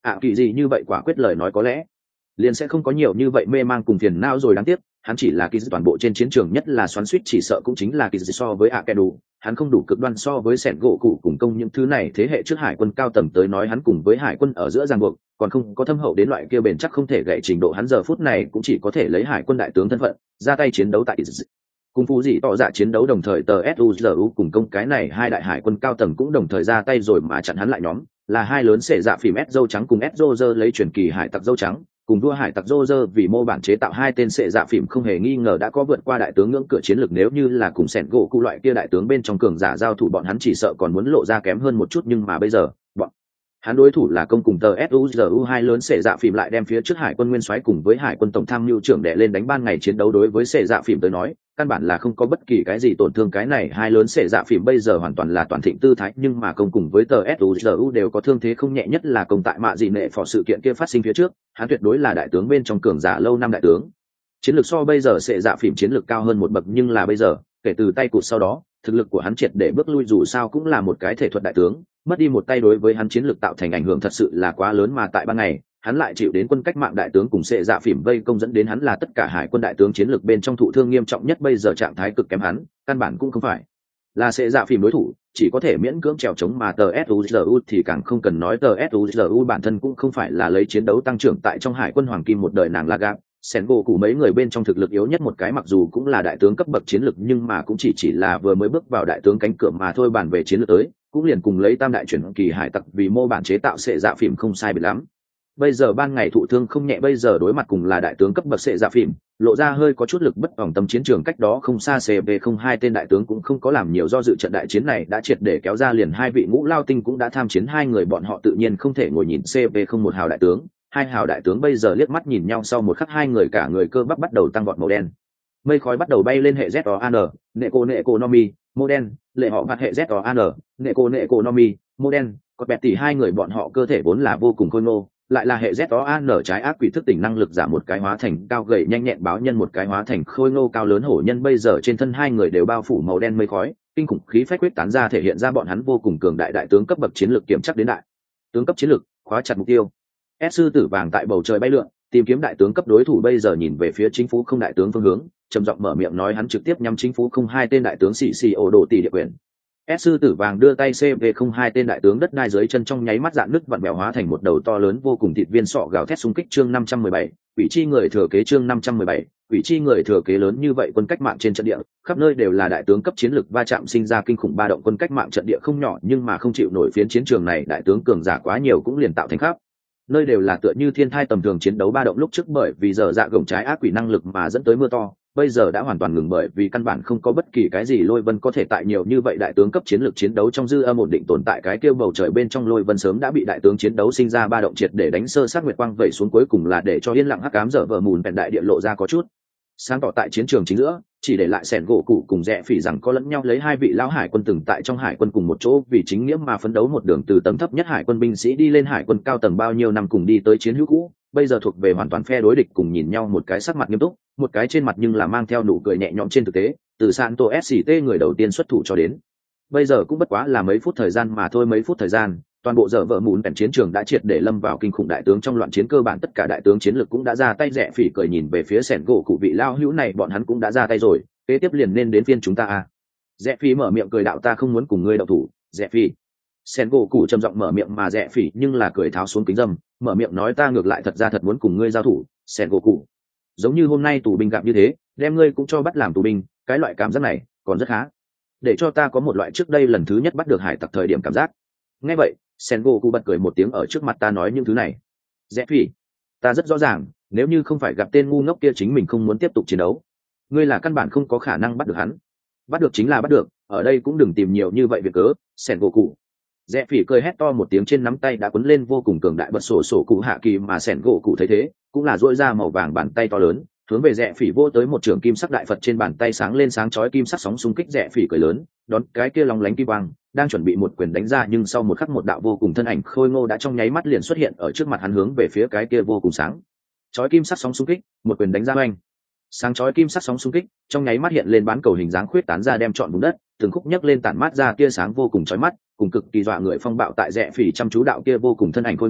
ạ kỳ gì như vậy quả quyết lời nói có lẽ liền sẽ không có nhiều như vậy mê mang cùng phiền não rồi. Đáng tiếc hắn chỉ là kỳ dị toàn bộ trên chiến trường, nhất là xoắn suýt chỉ sợ cũng chính là kỳ dị so với ạ kẻ đủ. Hắn không đủ cực đoan so với sẻn gỗ cụ cùng công những thứ này thế hệ trước hải quân cao tầng tới nói, hắn cùng với hải quân ở giữa ràng buộc còn không có thâm hậu đến loại kia bền chắc không thể gãy trình độ. Hắn giờ phút này cũng chỉ có thể lấy hải quân đại tướng thân phận ra tay chiến đấu tại kỳ dị cùng phú dị tỏ dạ chiến đấu, đồng thời tờ suzu cùng công cái này hai đại hải quân cao tầng cũng đồng thời ra tay rồi mà chặn hắn lại. Nhóm là hai lớn xệ dạ phìm s dâu trắng cùng s dô lấy truyền kỳ hải tặc dâu trắng cùng đua hải tặc Roger vì mô bản chế tạo hai tên sệ dạ phìm không hề nghi ngờ đã có vượt qua đại tướng ngưỡng cửa chiến lược. Nếu như là cùng sẻn gỗ cụ loại kia đại tướng bên trong cường giả giao thủ, bọn hắn chỉ sợ còn muốn lộ ra kém hơn một chút, nhưng mà bây giờ bọn hắn đối thủ là công cùng tờ suzu hai lớn sệ dạ phìm lại đem phía trước hải quân nguyên soái cùng với hải quân tổng tham mưu trưởng đè lên đánh. ban ngày chiến đấu đối với sệ dạ phìm tới nói căn bản là không có bất kỳ cái gì tổn thương. cái này hai lớn sệ dạ phìm bây giờ hoàn toàn là toàn thịnh tư thái, nhưng mà công cùng với tờ suzu đều có thương thế không nhẹ, nhất là công tại mạ dị nệ phò sự kiện kia phát sinh phía trước hắn tuyệt đối là đại tướng bên trong cường giả lâu năm đại tướng, chiến lược so bây giờ sệ dạ phìm chiến lược cao hơn một bậc. Nhưng là bây giờ kể từ tay cụt sau đó thực lực của hắn triệt để bước lui, dù sao cũng là một cái thể thuật đại tướng, mất đi một tay đối với hắn chiến lược tạo thành ảnh hưởng thật sự là quá lớn. Mà tại ban ngày hắn lại chịu đến quân cách mạng đại tướng cùng sệ dạ phìm vây công, dẫn đến hắn là tất cả hải quân đại tướng chiến lược bên trong thụ thương nghiêm trọng nhất. bây giờ trạng thái cực kém, hắn căn bản cũng không phải là sệ dạ phìm đối thủ, chỉ có thể miễn cưỡng trèo chống. mà tờ suzu thì càng không cần nói, tờ suzu bản thân cũng không phải là lấy chiến đấu tăng trưởng tại trong hải quân hoàng kim một đời nàng là gạp sẻn gỗ cụ mấy người bên trong thực lực yếu nhất một cái, mặc dù cũng là đại tướng cấp bậc chiến lược, nhưng mà cũng chỉ là vừa mới bước vào đại tướng cánh cửa mà thôi. bàn về chiến lược tới cũng liền cùng lấy tam đại chuyển kỳ hải tặc vì mô bản chế tạo sệ dạ phìm không sai biệt lắm. bây giờ ban ngày thụ thương không nhẹ, bây giờ đối mặt cùng là đại tướng cấp bậc sệ dạ phìm, lộ ra hơi có chút lực bất tòng tâm. chiến trường cách đó không xa, cv02 tên đại tướng cũng không có làm nhiều do dự, trận đại chiến này đã triệt để kéo ra, liền hai vị ngũ lao tinh cũng đã tham chiến, hai người bọn họ tự nhiên không thể ngồi nhìn cv01 hào đại tướng. hai hào đại tướng bây giờ liếc mắt nhìn nhau, sau một khắc hai người cả người cơ bắp bắt đầu tăng vọt màu đen, mây khói bắt đầu bay lên hệ ZOAN, Neko Nomi, mô đen, lệ họ mặt hệ ZOAN, Neko Nomi, mô đen. Có bẹt tỉ hai người bọn họ cơ thể vốn là vô cùng khôi ngô, lại là hệ ZOAN trái ác quỷ thức tỉnh năng lực giảm một cái hóa thành cao gầy nhanh nhẹn báo nhân, một cái hóa thành khôi ngô cao lớn hổ nhân. bây giờ trên thân hai người đều bao phủ màu đen mây khói, kinh khủng khí phách quyết tán ra, thể hiện ra bọn hắn vô cùng cường đại đại tướng cấp bậc chiến lược, kiểm chắc đến đại tướng cấp chiến lược, khóa chặt mục tiêu. Sư tử vàng tại bầu trời bay lượn tìm kiếm đại tướng cấp đối thủ, bây giờ nhìn về phía chính phủ không đại tướng phương hướng, trầm giọng mở miệng nói, hắn trực tiếp nhắm chính phủ không hai tên đại tướng xì xì ổ đồ tỷ địa quyền. Sư tử vàng đưa tay CV02 tên đại tướng đất đai dưới chân trong nháy mắt dạn nứt vặn vẹo hóa thành một đầu to lớn vô cùng thịt viên sọ gào thét xung kích. chương 517, quỷ chi người thừa kế. chương 517, quỷ chi người thừa kế. lớn như vậy quân cách mạng trên trận địa, khắp nơi đều là đại tướng cấp chiến lược va chạm, sinh ra kinh khủng ba động. quân cách mạng trận địa không nhỏ, nhưng mà không chịu nổi phiến chiến trường này đại tướng cường giả quá nhiều, cũng liền tạo thành khắp nơi đều là tựa như thiên thai tầm thường chiến đấu ba động. lúc trước bởi vì giờ dạ gồng trái ác quỷ năng lực mà dẫn tới mưa to, bây giờ đã hoàn toàn ngừng, bởi vì căn bản không có bất kỳ cái gì lôi vân có thể tại nhiều như vậy đại tướng cấp chiến lược chiến đấu trong dư âm ổn định tồn tại. cái kêu bầu trời bên trong lôi vân sớm đã bị đại tướng chiến đấu sinh ra ba động triệt để đánh sơ sát nguyệt quang vẩy xuống, cuối cùng là để cho yên lặng hắc ám dở vờ mùn bèn đại địa lộ ra có chút sáng tỏ tại chiến trường chính giữa, chỉ để lại sẻn gỗ cụ cùng rẽ phỉ rằng có lẫn nhau lấy hai vị lão hải quân từng tại trong hải quân cùng một chỗ vì chính nghĩa mà phấn đấu, một đường từ tầng thấp nhất hải quân binh sĩ đi lên hải quân cao tầng bao nhiêu năm cùng đi tới chiến hữu cũ, bây giờ thuộc về hoàn toàn phe đối địch, cùng nhìn nhau, một cái sắc mặt nghiêm túc, một cái trên mặt nhưng là mang theo nụ cười nhẹ nhõm. trên thực tế từ Santo SCT người đầu tiên xuất thủ cho đến bây giờ cũng bất quá là mấy phút thời gian mà thôi. mấy phút thời gian, toàn bộ dở vợ mùn bèn chiến trường đã triệt để lâm vào kinh khủng đại tướng trong loạn chiến, cơ bản tất cả đại tướng chiến lược cũng đã ra tay. rẽ phỉ cười nhìn về phía sẻn gỗ cụ vị lao hữu này, bọn hắn cũng đã ra tay rồi, kế tiếp liền nên đến phiên chúng ta à. rẽ phỉ mở miệng cười đạo, ta không muốn cùng ngươi đậu thủ rẽ phỉ. sẻn gỗ cụ trầm giọng mở miệng, mà rẽ phỉ nhưng là cười tháo xuống kính dâm, mở miệng nói, ta ngược lại thật ra thật muốn cùng ngươi giao thủ sẻn gỗ cụ, giống như hôm nay tù binh gặp như thế, đem ngươi cũng cho bắt làm tù binh, cái loại cảm giác này còn rất khá, để cho ta có một loại trước đây lần thứ nhất bắt được hải tặc thời điểm cảm giác. nghe vậy Sengoku bật cười một tiếng, ở trước mặt ta nói những thứ này rẽ phi, ta rất rõ ràng, nếu như không phải gặp tên ngu ngốc kia, chính mình không muốn tiếp tục chiến đấu. ngươi là căn bản không có khả năng bắt được hắn, bắt được chính là bắt được, ở đây cũng đừng tìm nhiều như vậy việc cớ. Sengoku rẽ phỉ cười hét to một tiếng, trên nắm tay đã quấn lên vô cùng cường đại bật sổ sổ cụ hạ kỳ, mà Sengoku thấy thế cũng là duỗi ra màu vàng bàn tay to lớn, hướng về rẽ phỉ vô tới một trường kim sắc đại phật, trên bàn tay sáng lên sáng chói kim sắc sóng xung kích. rẽ phỉ cười lớn đón cái kia long lánh kim quang, đang chuẩn bị một quyền đánh ra, nhưng sau một khắc một đạo vô cùng thân ảnh khôi ngô đã trong nháy mắt liền xuất hiện ở trước mặt hắn, hướng về phía cái kia vô cùng sáng chói kim sắc sóng xung kích, một quyền đánh ra oanh. sáng chói kim sắc sóng xung kích trong nháy mắt hiện lên bán cầu hình dáng khuyết tán ra, đem trọn vùng đất từng khúc nhấc lên, tản mát ra tia sáng vô cùng chói mắt, cùng cực kỳ dọa người phong bạo tại rẽ phỉ chăm chú đạo kia vô cùng thân ảnh khôi ngô,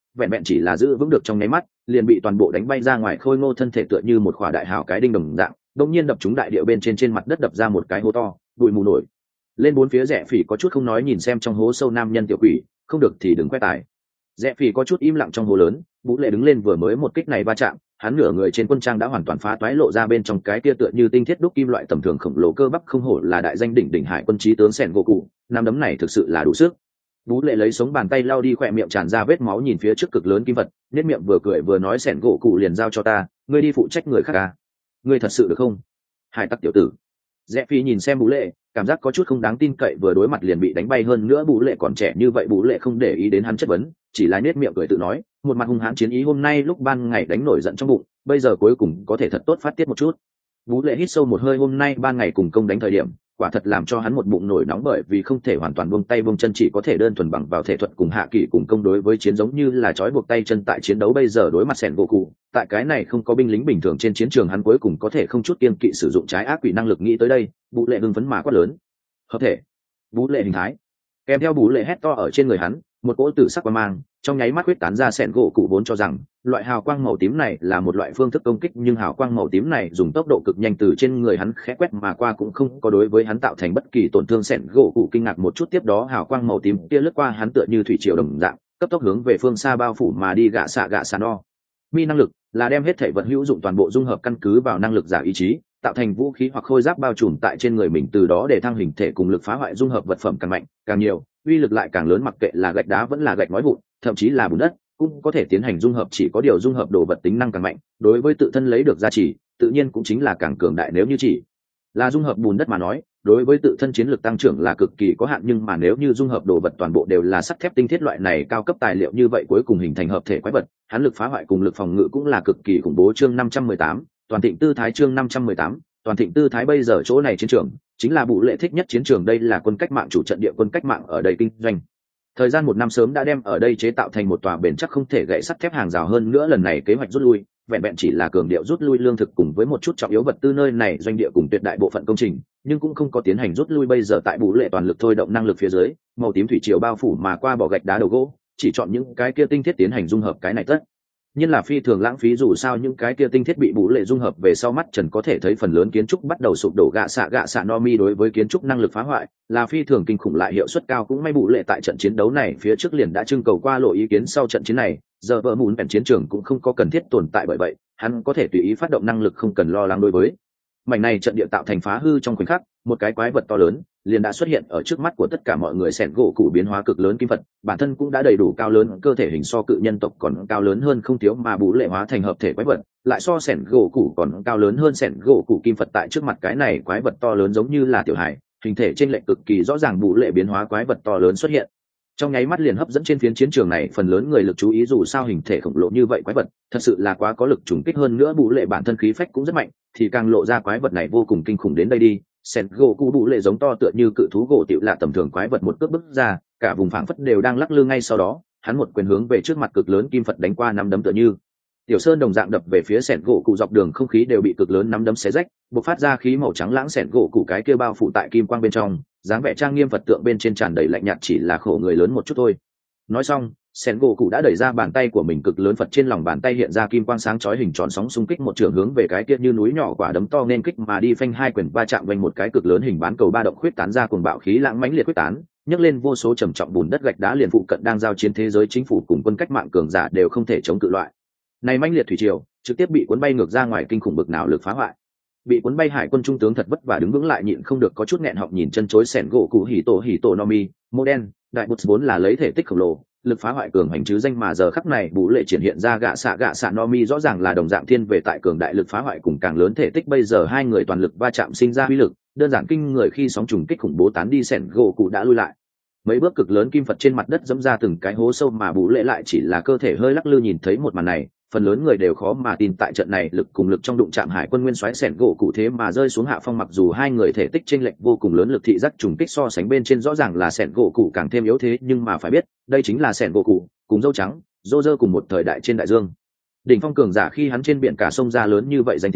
vẹn vẹn chỉ là giữ vững được trong nháy mắt liền bị toàn bộ đánh bay ra ngoài, khôi ngô thân thể tựa như một khỏa đại hào cái đinh đồng dạng đông nhiên đập trúng đại địa bên trên mặt đất, đập ra một cái hố to, bụi mù nổi lên bốn phía. Rẽ Phỉ có chút không nói nhìn xem trong hố sâu nam nhân tiểu quỷ, không được thì đừng quét tài. Rẽ Phỉ có chút im lặng trong hố lớn. Vũ Lệ đứng lên vừa mới một kích này va chạm, hắn nửa người trên quân trang đã hoàn toàn phá toái, lộ ra bên trong cái kia tựa như tinh thiết đúc kim loại tầm thường khổng lồ cơ bắp, không hổ là đại danh đỉnh đỉnh hải quân chí tướng Sẻn gỗ cụ, nắm đấm này thực sự là đủ sức. Vũ Lệ lấy sống bàn tay lau đi khỏe miệng tràn ra vết máu, nhìn phía trước cực lớn kim vật, nét miệng vừa cười vừa nói, Sẻn gỗ cụ liền giao cho ta, ngươi đi phụ trách người khác à? Ngươi thật sự được không? Hải tặc tiểu tử. Rẽ Phi nhìn xem Vũ Lệ, cảm giác có chút không đáng tin cậy, vừa đối mặt liền bị đánh bay, hơn nữa Vũ Lệ còn trẻ như vậy. Vũ Lệ không để ý đến hắn chất vấn, chỉ là nét miệng cười tự nói, một mặt hung hãn chiến ý, hôm nay lúc ban ngày đánh nổi giận trong bụng, bây giờ cuối cùng có thể thật tốt phát tiết một chút. Vũ Lệ hít sâu một hơi, hôm nay ban ngày cùng công đánh thời điểm, quả thật làm cho hắn một bụng nổi nóng, bởi vì không thể hoàn toàn buông tay buông chân, chỉ có thể đơn thuần bằng vào thể thuật cùng hạ kỷ cùng công đối với chiến, giống như là trói buộc tay chân tại chiến đấu. Bây giờ đối mặt Sẻn gỗ cụ, tại cái này không có binh lính bình thường trên chiến trường, hắn cuối cùng có thể không chút kiêng kỵ sử dụng trái ác quỷ năng lực. Nghĩ tới đây, Vũ Lệ hưng phấn mà quát lớn, hợp thể. Vũ Lệ hình thái kèm theo Vũ Lệ hét to ở trên người hắn, một cỗ tử sắc quang mang trong nháy mắt huyết tán ra. Sẻn gỗ cụ vốn cho rằng loại hào quang màu tím này là một loại phương thức công kích, nhưng hào quang màu tím này dùng tốc độ cực nhanh từ trên người hắn khẽ quét mà qua, cũng không có đối với hắn tạo thành bất kỳ tổn thương. Sẻn gỗ cụ kinh ngạc một chút, tiếp đó hào quang màu tím kia lướt qua hắn tựa như thủy triều đồng dạng, cấp tốc hướng về phương xa bao phủ mà đi. Gạ xạ no mi năng lực là đem hết thể vật hữu dụng toàn bộ dung hợp, căn cứ vào năng lực giả ý chí tạo thành vũ khí hoặc khôi giáp bao trùm tại trên người mình, từ đó để thăng hình thể cùng lực phá hoại. Dung hợp vật phẩm càng mạnh càng nhiều, uy lực lại càng lớn, mặc kệ là gạch đá vẫn là gạch nói vụn, thậm chí là bùn đất cũng có thể tiến hành dung hợp, chỉ có điều dung hợp đồ vật tính năng càng mạnh, đối với tự thân lấy được giá trị tự nhiên cũng chính là càng cường đại. Nếu như chỉ là dung hợp bùn đất mà nói, đối với tự thân chiến lược tăng trưởng là cực kỳ có hạn, nhưng mà nếu như dung hợp đồ vật toàn bộ đều là sắt thép tinh thiết loại này cao cấp tài liệu, như vậy cuối cùng hình thành hợp thể quái vật, hắn lực phá hoại cùng lực phòng ngự cũng là cực kỳ khủng bố. Chương 518, toàn thịnh tư thái. Chương 518, toàn thịnh tư thái. Bây giờ chỗ này chiến trường chính là Vũ Lệ thích nhất chiến trường, đây là quân cách mạng chủ trận địa, quân cách mạng ở đây kinh doanh thời gian 1 năm sớm đã đem ở đây chế tạo thành một tòa bền chắc không thể gãy sắt thép hàng rào. Hơn nữa lần này kế hoạch rút lui vẹn vẹn chỉ là cường điệu rút lui lương thực cùng với một chút trọng yếu vật tư, nơi này doanh địa cùng tuyệt đại bộ phận công trình nhưng cũng không có tiến hành rút lui. Bây giờ tại Vũ Lệ toàn lực thôi động năng lực phía dưới, màu tím thủy triều bao phủ mà qua, bỏ gạch đá đầu gỗ, chỉ chọn những cái kia tinh thiết tiến hành dung hợp, cái này tất nhiên là phi thường lãng phí, dù sao những cái kia tinh thiết bị Vũ Lệ dung hợp về sau, mắt trần có thể thấy phần lớn kiến trúc bắt đầu sụp đổ. Gạ xạ no mi đối với kiến trúc năng lực phá hoại là phi thường kinh khủng, lại hiệu suất cao. cũng may Vũ Lệ tại trận chiến đấu này phía trước liền đã trưng cầu qua lộ ý kiến, sau trận chiến này giờ vợ mùn bèn chiến trường cũng không có cần thiết tồn tại, bởi vậy hắn có thể tùy ý phát động năng lực, không cần lo lắng. Đối với mảnh này trận địa tạo thành phá hư trong khoảnh khắc, một cái quái vật to lớn liền đã xuất hiện ở trước mắt của tất cả mọi người. Sẻn gỗ cụ biến hóa cực lớn kim vật bản thân cũng đã đầy đủ cao lớn, cơ thể hình so cự nhân tộc còn cao lớn hơn không thiếu, mà Vũ Lệ hóa thành hợp thể quái vật lại so sẻn gỗ cụ còn cao lớn hơn. Sẻn gỗ cụ kim vật tại trước mặt cái này quái vật to lớn giống như là tiểu hải, hình thể trên lệch cực kỳ rõ ràng. Vũ Lệ biến hóa quái vật to lớn xuất hiện trong nháy mắt liền hấp dẫn trên phiến chiến trường này phần lớn người lực chú ý, dù sao hình thể khổng lồ như vậy quái vật thật sự là quá có lực trùng kích, hơn nữa Vũ Lệ bản thân khí phách cũng rất mạnh, thì càng lộ ra quái vật này vô cùng kinh khủng. Đến đây đi. Sẻn gỗ cụ Vũ Lệ giống to tựa như cự thú gỗ tiểu lạ tầm thường, quái vật một cước bước ra, cả vùng phảng phất đều đang lắc lư. ngay sau đó hắn một quyền hướng về trước mặt cực lớn kim phật đánh qua, nắm đấm tựa như tiểu sơn đồng dạng đập về phía Sẻn gỗ cụ, dọc đường không khí đều bị cực lớn nắm đấm xé rách, bộc phát ra khí màu trắng lãng. Sẻn gỗ cụ cái kia bao phủ tại kim quang bên trong, dáng vẻ trang nghiêm Phật tượng bên trên tràn đầy lạnh nhạt, chỉ là khổ người lớn một chút thôi. Nói xong, Sẻn gỗ cụ đã đẩy ra bàn tay của mình, cực lớn Phật trên lòng bàn tay hiện ra kim quang sáng chói hình tròn, sóng xung kích một trường hướng về cái kia như núi nhỏ quả đấm to nên kích mà đi, phanh hai quyền va chạm vành một cái cực lớn hình bán cầu ba động khuyết tán ra, cuồng bạo khí lãng mãnh liệt khuyết tán, nhấc lên vô số trầm trọng bùn đất gạch đá, liền phụ cận đang giao chiến thế giới chính phủ cùng quân cách mạng cường giả đều không thể chống cự loại này mãnh liệt thủy triều, trực tiếp bị cuốn bay ngược ra ngoài. kinh khủng bực nào lực phá hoại, bị cuốn bay hải quân trung tướng thật vất vả đứng vững lại, nhịn không được có chút nghẹn họng nhìn chân chối. Sẻn gỗ cụ hỉ tổ no mi mô đen đại bút vốn là lấy thể tích khổng lồ, lực phá hoại cường hành chứ danh, mà giờ khắc này Vũ Lệ triển hiện ra gạ xạ no mi rõ ràng là đồng dạng thiên về tại cường đại lực phá hoại cùng càng lớn thể tích. bây giờ hai người toàn lực va chạm sinh ra uy lực đơn giản kinh người, khi sóng trùng kích khủng bố tán đi, Sẻn gỗ cụ đã lui lại mấy bước, cực lớn kim phật trên mặt đất dẫm ra từng cái hố sâu, mà Vũ Lệ lại chỉ là cơ thể hơi lắc lư. nhìn thấy một màn này, phần lớn người đều khó mà tin, tại trận này lực cùng lực trong đụng chạm hải quân nguyên soái Sẻn gỗ cụ thế mà rơi xuống hạ phong. mặc dù hai người thể tích chênh lệch vô cùng lớn, lực thị giác trùng kích so sánh bên trên rõ ràng là Sẻn gỗ cụ càng thêm yếu thế, nhưng mà phải biết đây chính là Sẻn gỗ cụ cùng dâu trắng dô dơ cùng một thời đại trên đại dương đỉnh phong cường giả, khi hắn trên biển cả sông ra lớn như vậy danh tiếng,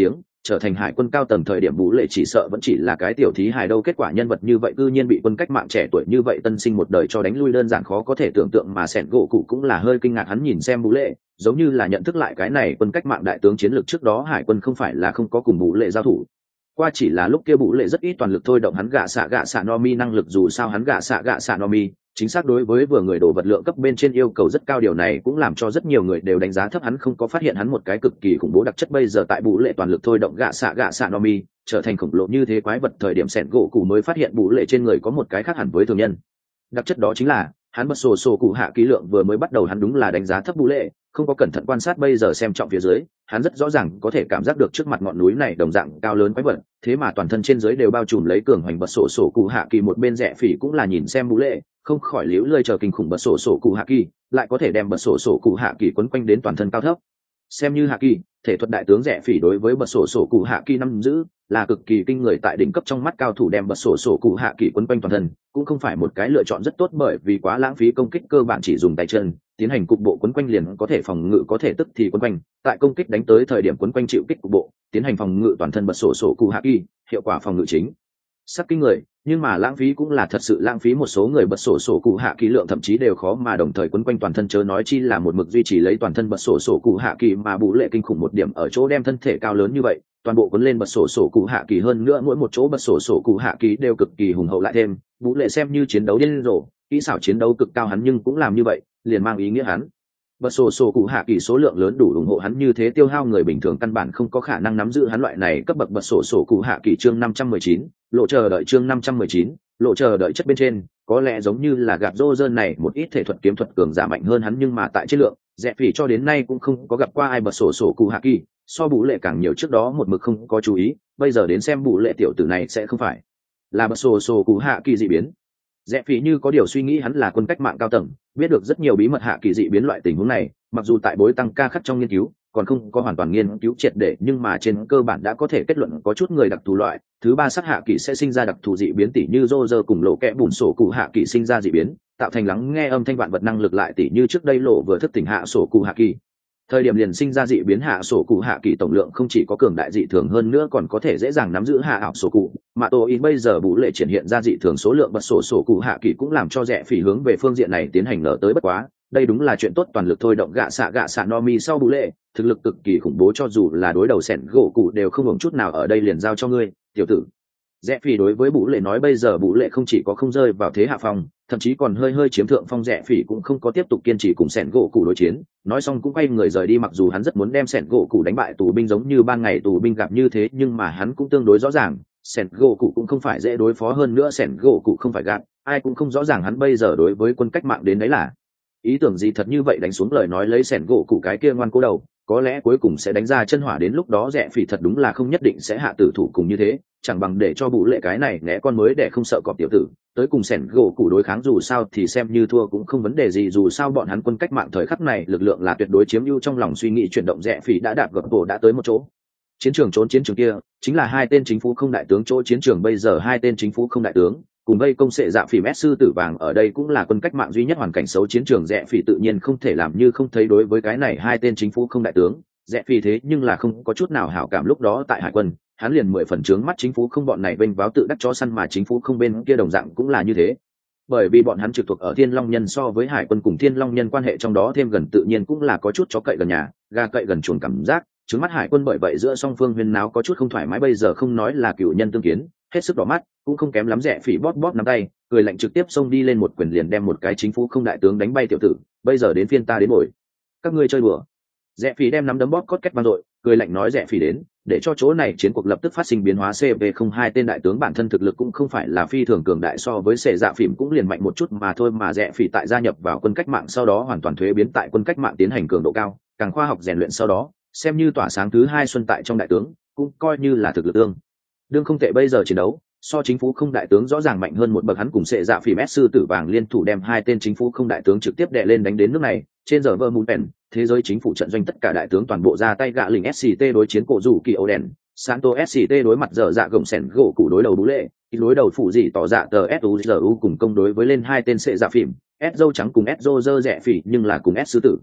trở thành hải quân cao tầng thời điểm Vũ Lệ chỉ sợ vẫn chỉ là cái tiểu thí hài đâu, kết quả nhân vật như vậy cư nhiên bị quân cách mạng trẻ tuổi như vậy tân sinh một đời cho đánh lui, đơn giản khó có thể tưởng tượng, mà Sẻn gỗ cụ cũng là hơi kinh ngạc, hắn nhìn xem Vũ Lệ giống như là nhận thức lại cái này quân cách mạng đại tướng chiến lược, trước đó hải quân không phải là không có cùng Vũ Lệ giao thủ qua, chỉ là lúc kia Vũ Lệ rất ít toàn lực thôi động hắn gạ xạ no mi năng lực, dù sao hắn gạ xạ no mi chính xác đối với vừa người đồ vật lượng cấp bên trên yêu cầu rất cao, điều này cũng làm cho rất nhiều người đều đánh giá thấp hắn, không có phát hiện hắn một cái cực kỳ khủng bố đặc chất. Bây giờ tại Vũ Lệ toàn lực thôi động gạ xạ no mi trở thành khổng lồ như thế quái vật thời điểm, Sẻn gỗ cụ mới phát hiện Vũ Lệ trên người có một cái khác hẳn với thường nhân, đặc chất đó chính là hắn bật sổ cụ hạ kỹ lượng. Vừa mới bắt đầu hắn đúng là đánh giá thấp Vũ Lệ, không có cẩn thận quan sát, bây giờ xem trọng phía dưới, hắn rất rõ ràng có thể cảm giác được trước mặt ngọn núi này đồng dạng cao lớn quái vật, thế mà toàn thân trên dưới đều bao trùm lấy cường hoành bật sổ cụ hạ kỳ. Một bên Rẽ Phỉ cũng là nhìn xem Vũ Lệ, không khỏi liễu lơi chờ kinh khủng bật sổ cụ hạ kỳ, lại có thể đem bật sổ cụ hạ kỳ quấn quanh đến toàn thân cao thấp. Xem như hạ kỳ, thể thuật đại tướng Rẽ Phỉ đối với bật sổ cụ hạ kỳ nắm giữ là cực kỳ kinh người, tại đỉnh cấp trong mắt cao thủ đem bật sổ cụ hạ kỳ quấn quanh toàn thân cũng không phải một cái lựa chọn rất tốt, bởi vì quá lãng phí công kích, cơ bản chỉ dùng tay chân tiến hành cục bộ quấn quanh liền có thể phòng ngự, có thể tức thì quấn quanh, tại công kích đánh tới thời điểm quấn quanh chịu kích cục bộ tiến hành phòng ngự toàn thân bật sổ cụ hạ kỳ, hiệu quả phòng ngự chính sắc kinh người, nhưng mà lãng phí cũng là thật sự lãng phí, một số người bật sổ cụ hạ kỳ lượng thậm chí đều khó mà đồng thời quấn quanh toàn thân, chớ nói chi là một mực duy trì lấy toàn thân bật sổ cụ hạ kỳ. Mà Vũ Lệ kinh khủng một điểm ở chỗ đem thân thể cao lớn như vậy toàn bộ quấn lên bật sổ cụ hạ kỳ, hơn nữa mỗi một chỗ bật sổ cụ hạ kỳ đều cực kỳ hùng hậu, lại thêm Vũ Lệ xem như chiến đấu điên rồ, kỹ xảo chiến đấu cực cao, hắn nhưng cũng làm như vậy liền mang ý nghĩa hắn bật sổ cụ hạ kỳ số lượng lớn đủ ủng hộ hắn như thế tiêu hao, người bình thường căn bản không có khả năng nắm giữ hắn loại này cấp bậc bật sổ cụ hạ kỳ. Chương 519 lộ chờ đợi, chương 519 lộ chờ đợi. Chất bên trên có lẽ giống như là gặp rô rơn này một ít thể thuật kiếm thuật cường giả mạnh hơn hắn, nhưng mà tại chất lượng, Rẽ Phỉ cho đến nay cũng không có gặp qua ai bật sổ cụ hạ kỳ so Vũ Lệ càng nhiều, trước đó một mực không có chú ý, bây giờ đến xem Vũ Lệ tiểu tử này sẽ không phải là bật sổ cụ hạ kỳ dị biến. Rẽ Phỉ như có điều suy nghĩ, hắn là quân cách mạng cao tầng, biết được rất nhiều bí mật hạ kỳ dị biến loại tình huống này, mặc dù tại bối tăng ca khắc trong nghiên cứu còn không có hoàn toàn nghiên cứu triệt để, nhưng mà trên cơ bản đã có thể kết luận có chút người đặc thù loại thứ ba sắc hạ kỳ sẽ sinh ra đặc thù dị biến, tỉ như Roger cùng lộ kẽ bùn sổ cụ hạ kỳ sinh ra dị biến tạo thành lắng nghe âm thanh vạn vật năng lực, lại tỉ như trước đây lộ vừa thức tỉnh hạ sổ cụ hạ kỳ thời điểm liền sinh ra dị biến hạ sổ cụ hạ kỳ tổng lượng không chỉ có cường đại dị thường, hơn nữa còn có thể dễ dàng nắm giữ hạ ảo sổ cụ. Mà tô ý bây giờ Vũ Lệ triển hiện ra dị thường số lượng bật sổ cụ hạ kỳ cũng làm cho Rẽ Phỉ hướng về phương diện này tiến hành nở tới, bất quá đây đúng là chuyện tốt, toàn lực thôi động gạ xạ no mi sau Vũ Lệ thực lực cực kỳ khủng bố, cho dù là đối đầu Sẻn gỗ cụ đều không hưởng chút nào, ở đây liền giao cho ngươi tiểu tử. Rẽ Phỉ đối với Vũ Lệ nói, bây giờ Vũ Lệ không chỉ có không rơi vào thế hạ phong, thậm chí còn hơi chiếm thượng phong. Rẽ Phỉ cũng không có tiếp tục kiên trì cùng Sẻn gỗ cụ đối chiến, nói xong cũng quay người rời đi, mặc dù hắn rất muốn đem Sẻn gỗ cụ đánh bại tù binh giống như ban ngày tù binh gặp như thế, nhưng mà hắn cũng tương đối rõ ràng Sẻn gỗ cụ cũng không phải dễ đối phó, hơn nữa Sẻn gỗ cụ không phải gạt, ai cũng không rõ ràng hắn bây giờ đối với quân cách mạng đến đấy là ý tưởng gì. Thật như vậy đánh xuống lời nói, lấy Sẻn gỗ cụ cái kia ngoan cố đầu có lẽ cuối cùng sẽ đánh ra chân hỏa, đến lúc đó Rẽ Phỉ thật đúng là không nhất định sẽ hạ tử thủ cùng như thế, chẳng bằng để cho Vũ Lệ cái này né con mới để không sợ cọp tiểu tử tới cùng Sẻn gỗ cụ đối kháng, dù sao thì xem như thua cũng không vấn đề gì, dù sao bọn hắn quân cách mạng thời khắc này lực lượng là tuyệt đối chiếm ưu. Trong lòng suy nghĩ chuyển động, Rẽ Phỉ đã đạp gập bộ đã tới một chỗ chiến trường, trốn chiến trường kia chính là hai tên chính phủ không đại tướng chỗ chiến trường. Bây giờ hai tên chính phủ không đại tướng cùng vây công sệ dạ phỉ sư tử vàng, ở đây cũng là quân cách mạng duy nhất hoàn cảnh xấu chiến trường. Rẽ Phỉ tự nhiên không thể làm như không thấy, đối với cái này hai tên chính phủ không đại tướng Rẽ Phỉ thế nhưng là không có chút nào hảo cảm. Lúc đó tại hải quân hắn liền 10 phần trướng mắt chính phủ không bọn này vênh váo tự đắc chó săn, mà chính phủ không bên kia đồng dạng cũng là như thế, bởi vì bọn hắn trực thuộc ở Thiên Long Nhân, so với hải quân cùng Thiên Long Nhân quan hệ trong đó thêm gần, tự nhiên cũng là có chút chó cậy gần nhà gà cậy gần chuồng cảm giác trướng mắt hải quân, bởi vậy giữa song phương huyên náo có chút không thoải mái. Bây giờ không nói là cựu nhân tương kiến hết sức đỏ mắt, cũng không kém lắm. Rẽ Phỉ bóp nắm tay cười lạnh, trực tiếp xông đi lên một quyền liền đem một cái chính phủ không đại tướng đánh bay. Tiểu tử, bây giờ đến phiên ta đến bồi các ngươi chơi đùa. Rẽ Phỉ đem nắm đấm bóp cốt két vang dội, cười lạnh nói, Rẽ Phỉ đến để cho chỗ này chiến cuộc lập tức phát sinh biến hóa. CV02 tên đại tướng bản thân thực lực cũng không phải là phi thường cường đại, so với sệ dạ phỉm cũng liền mạnh một chút mà thôi, mà Rẽ Phỉ tại gia nhập vào quân cách mạng sau đó hoàn toàn thuế biến tại quân cách mạng tiến hành cường độ cao càng khoa học rèn luyện, sau đó xem như tỏa sáng thứ hai xuân tại trong đại tướng, cũng coi như là thực lực đương không tệ. Bây giờ chiến đấu so chính phủ không đại tướng rõ ràng mạnh hơn một bậc, hắn cùng sệ dạ phỉ sư tử vàng liên thủ đem hai tên chính phủ không đại tướng trực tiếp đè lên đánh đến nước này. Trên giờ vơ mùn pèn thế giới chính phủ trận doanh tất cả đại tướng toàn bộ ra tay gạ lình SCT đối chiến cổ rủ kỳ ấu đèn Santo SCT đối mặt dở dạ gồng sẻn gỗ cụ đối đầu Bú Lệ, đối đầu phụ dị tỏ dạ tờ SUZU cùng công đối với lên hai tên sệ dạ phỉm S dâu trắng cùng S dô dơ Rẽ Phỉ, nhưng là cùng S sư tử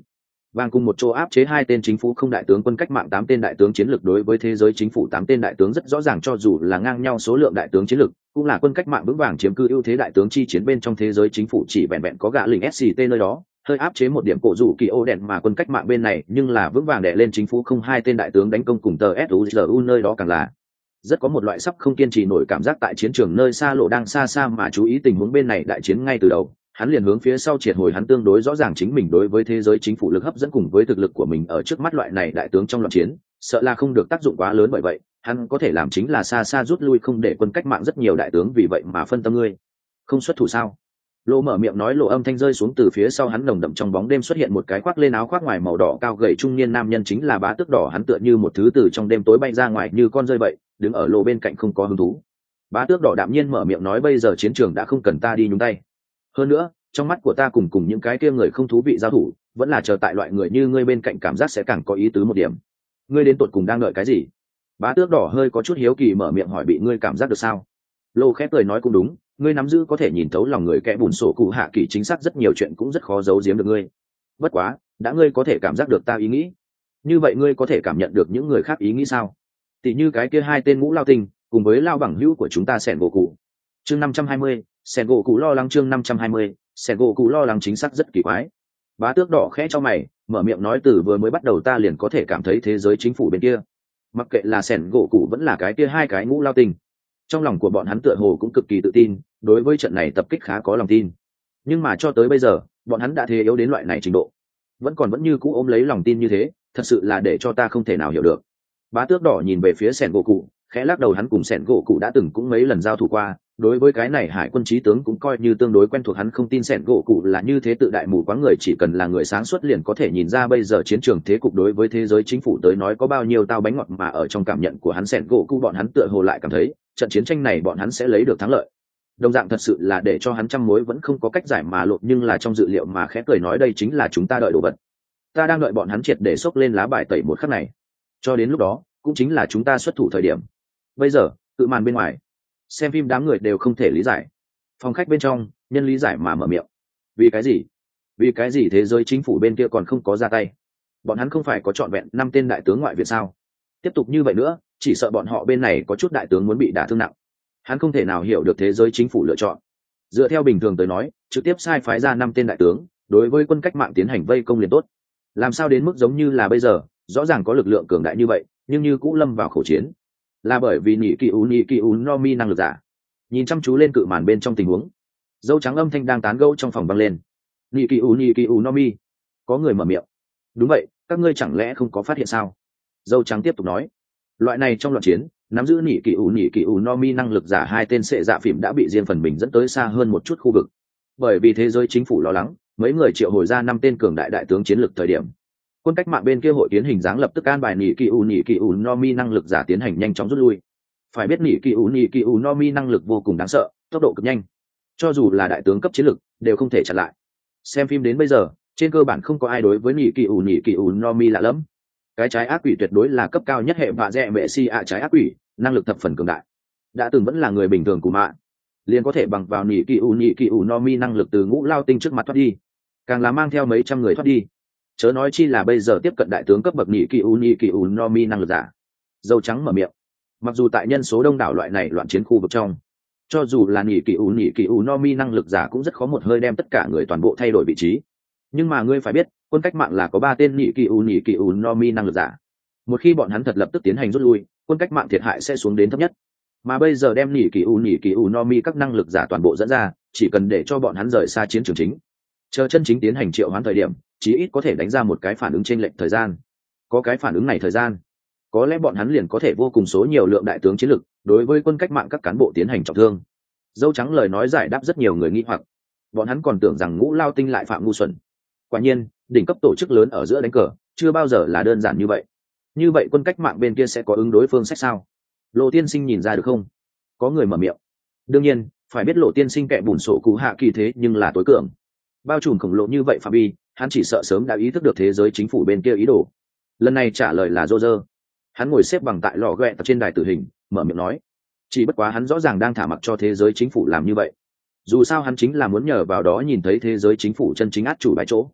vàng cùng một chỗ áp chế 2 tên chính phủ không đại tướng quân cách mạng 8 tên đại tướng chiến lược đối với thế giới chính phủ 8 tên đại tướng rất rõ ràng cho dù là ngang nhau số lượng đại tướng chiến lược, cũng là quân cách mạng vững vàng chiếm cư ưu thế đại tướng chi chiến bên trong thế giới chính phủ chỉ vẹn vẹn có gã lình SCT nơi đó, hơi áp chế một điểm cổ rủ kỳ ô đèn mà quân cách mạng bên này nhưng là vững vàng đè lên chính phủ không 2 tên đại tướng đánh công cùng tờ SUZU nơi đó càng là rất có một loại sắp không kiên trì nổi cảm giác tại chiến trường nơi xa lộ đang xa xa mà chú ý tình huống bên này đại chiến ngay từ đầu. Hắn liền hướng phía sau triệt hồi hắn tương đối rõ ràng chính mình đối với thế giới chính phủ lực hấp dẫn cùng với thực lực của mình ở trước mắt loại này đại tướng trong loạn chiến, sợ là không được tác dụng quá lớn bởi vậy, hắn có thể làm chính là xa xa rút lui không để quân cách mạng rất nhiều đại tướng vì vậy mà phân tâm ngươi. Không xuất thủ sao? Lô mở miệng nói lộ âm thanh rơi xuống từ phía sau hắn nồng đậm trong bóng đêm xuất hiện một cái khoác lên áo khoác ngoài màu đỏ cao gầy trung niên nam nhân chính là Bá Tước Đỏ hắn tựa như một thứ từ trong đêm tối bay ra ngoài như con rơi vậy, đứng ở lộ bên cạnh không có hứng thú. Bá Tước Đỏ đạm nhiên mở miệng nói bây giờ chiến trường đã không cần ta đi nhúng tay. Hơn nữa, trong mắt của ta cùng những cái kia người không thú vị giao thủ, vẫn là chờ tại loại người như ngươi bên cạnh cảm giác sẽ càng có ý tứ một điểm. Ngươi đến tụt cùng đang đợi cái gì? Bá Tước Đỏ hơi có chút hiếu kỳ mở miệng hỏi bị ngươi cảm giác được sao? Lô khép cười nói cũng đúng, ngươi nắm giữ có thể nhìn thấu lòng người kẻ bùn sổ cụ hạ kỳ chính xác rất nhiều chuyện cũng rất khó giấu giếm được ngươi. Bất quá, đã ngươi có thể cảm giác được ta ý nghĩ, như vậy ngươi có thể cảm nhận được những người khác ý nghĩ sao? Tỷ như cái kia 2 tên ngũ lao tinh, cùng với lao bằng hữu của chúng ta Sẻn gỗ cụ. Chương 520, Sẻn gỗ cụ lo lắng chương 520, Sẻn gỗ cụ lo lắng chính xác rất kỳ quái. Bá Tước Đỏ khẽ cho mày, mở miệng nói từ vừa mới bắt đầu ta liền có thể cảm thấy thế giới chính phủ bên kia, mặc kệ là Sẻn gỗ cụ vẫn là cái kia 2 cái ngũ lao tinh, trong lòng của bọn hắn tựa hồ cũng cực kỳ tự tin, đối với trận này tập kích khá có lòng tin. Nhưng mà cho tới bây giờ, bọn hắn đã thế yếu đến loại này trình độ, vẫn như cũ ôm lấy lòng tin như thế, thật sự là để cho ta không thể nào hiểu được. Bá Tước Đỏ nhìn về phía Sẻn gỗ cụ, khẽ lắc đầu hắn cùng Sẻn gỗ cụ đã từng cũng mấy lần giao thủ qua, đối với cái này hải quân chí tướng cũng coi như tương đối quen thuộc hắn không tin Sẻn gỗ cụ là như thế tự đại mù quáng người chỉ cần là người sáng suốt liền có thể nhìn ra bây giờ chiến trường thế cục đối với thế giới chính phủ tới nói có bao nhiêu tao bánh ngọt mà ở trong cảm nhận của hắn Sẻn gỗ cụ bọn hắn tựa hồ lại cảm thấy trận chiến tranh này bọn hắn sẽ lấy được thắng lợi. Đồng dạng thật sự là để cho hắn trăm mối vẫn không có cách giải mà lộn nhưng là trong dự liệu mà khẽ cười nói đây chính là chúng ta đợi đồ vật. Ta đang đợi bọn hắn triệt để xốc lên lá bài tẩy một khắc này. Cho đến lúc đó, cũng chính là chúng ta xuất thủ thời điểm. Bây giờ, tự màn bên ngoài, xem phim đám người đều không thể lý giải. Phòng khách bên trong, nhân lý giải mà mở miệng. Vì cái gì? Vì cái gì thế giới chính phủ bên kia còn không có ra tay? Bọn hắn không phải có trọn vẹn 5 tên đại tướng ngoại viện sao? Tiếp tục như vậy nữa, chỉ sợ bọn họ bên này có chút đại tướng muốn bị đả thương nặng. Hắn không thể nào hiểu được thế giới chính phủ lựa chọn. Dựa theo bình thường tới nói, trực tiếp sai phái ra 5 tên đại tướng, đối với quân cách mạng tiến hành vây công liền tốt. Làm sao đến mức giống như là bây giờ, rõ ràng có lực lượng cường đại như vậy, nhưng như cũ lâm vào khẩu chiến. Là bởi vì nhị kỳ ú no mi năng lực giả. Nhìn chăm chú lên cự màn bên trong tình huống, dâu trắng âm thanh đang tán gẫu trong phòng vang lên. Nhị kỳ ú no mi. Có người mở miệng. Đúng vậy, các ngươi chẳng lẽ không có phát hiện sao? Dâu trắng tiếp tục nói. Loại này trong loạn chiến, nắm giữ nhị kỳ ú no mi năng lực giả 2 tên sệ dạ phỉm đã bị riêng phần mình dẫn tới xa hơn một chút khu vực. Bởi vì thế giới chính phủ lo lắng, mấy người triệu hồi ra 5 tên cường đại đại tướng chiến lược thời điểm, quân cách mạng bên kia hội tiến hình dáng lập tức an bài nhị kỳ ủ no mi năng lực giả tiến hành nhanh chóng rút lui. Phải biết nhị kỳ ủ no mi năng lực vô cùng đáng sợ, tốc độ cực nhanh, cho dù là đại tướng cấp chiến lực đều không thể chặn lại. Xem phim đến bây giờ, trên cơ bản không có ai đối với nhị kỳ ủ no mi lạ lẫm. Cái trái ác quỷ tuyệt đối là cấp cao nhất hệ vạ dẹ mẹ si ạ trái ác quỷ, năng lực thập phần cường đại. Đã từng vẫn là người bình thường của mạ, liền có thể bằng vào nhị kỳ ủ no mi năng lực từ ngũ lao tinh trước mặt thoát đi, càng là mang theo mấy trăm người thoát đi. Chớ nói chi là bây giờ tiếp cận đại tướng cấp bậc nhị kỳ ủ no mi năng lực giả. Dâu trắng mở miệng. Mặc dù tại nhân số đông đảo loại này loạn chiến khu vực trong, cho dù là nhị kỳ ủ no mi năng lực giả cũng rất khó một hơi đem tất cả người toàn bộ thay đổi vị trí. Nhưng mà ngươi phải biết, quân cách mạng là có 3 tên nhị kỳ ủ no mi năng lực giả. Một khi bọn hắn thật lập tức tiến hành rút lui, quân cách mạng thiệt hại sẽ xuống đến thấp nhất. Mà bây giờ đem nhị kỳ ủ no mi các năng lực giả toàn bộ dẫn ra, chỉ cần để cho bọn hắn rời xa chiến trường chính, chờ chân chính tiến hành triệu hoán thời điểm, chí ít có thể đánh ra một cái phản ứng trên lệnh thời gian. Có cái phản ứng này thời gian, có lẽ bọn hắn liền có thể vô cùng số nhiều lượng đại tướng chiến lực đối với quân cách mạng các cán bộ tiến hành trọng thương. Dâu trắng lời nói giải đáp rất nhiều người nghi hoặc. Bọn hắn còn tưởng rằng ngũ lao tinh lại phạm ngu xuẩn. Quả nhiên, đỉnh cấp tổ chức lớn ở giữa đánh cờ chưa bao giờ là đơn giản như vậy. Như vậy quân cách mạng bên kia sẽ có ứng đối phương sách sao? Lộ tiên sinh nhìn ra được không? Có người mở miệng. Đương nhiên, phải biết Lộ tiên sinh kẻ bùn sổ cụ hạ kỳ thế nhưng là tối cường. Bao trùm khổng lồ như vậy phạm vi, hắn chỉ sợ sớm đã ý thức được thế giới chính phủ bên kia ý đồ. Lần này trả lời là Roger. Hắn ngồi xếp bằng tại lò ghẹ tập trên đài tử hình, mở miệng nói. Chỉ bất quá hắn rõ ràng đang thả mặc cho thế giới chính phủ làm như vậy. Dù sao hắn chính là muốn nhờ vào đó nhìn thấy thế giới chính phủ chân chính át chủ bài chỗ.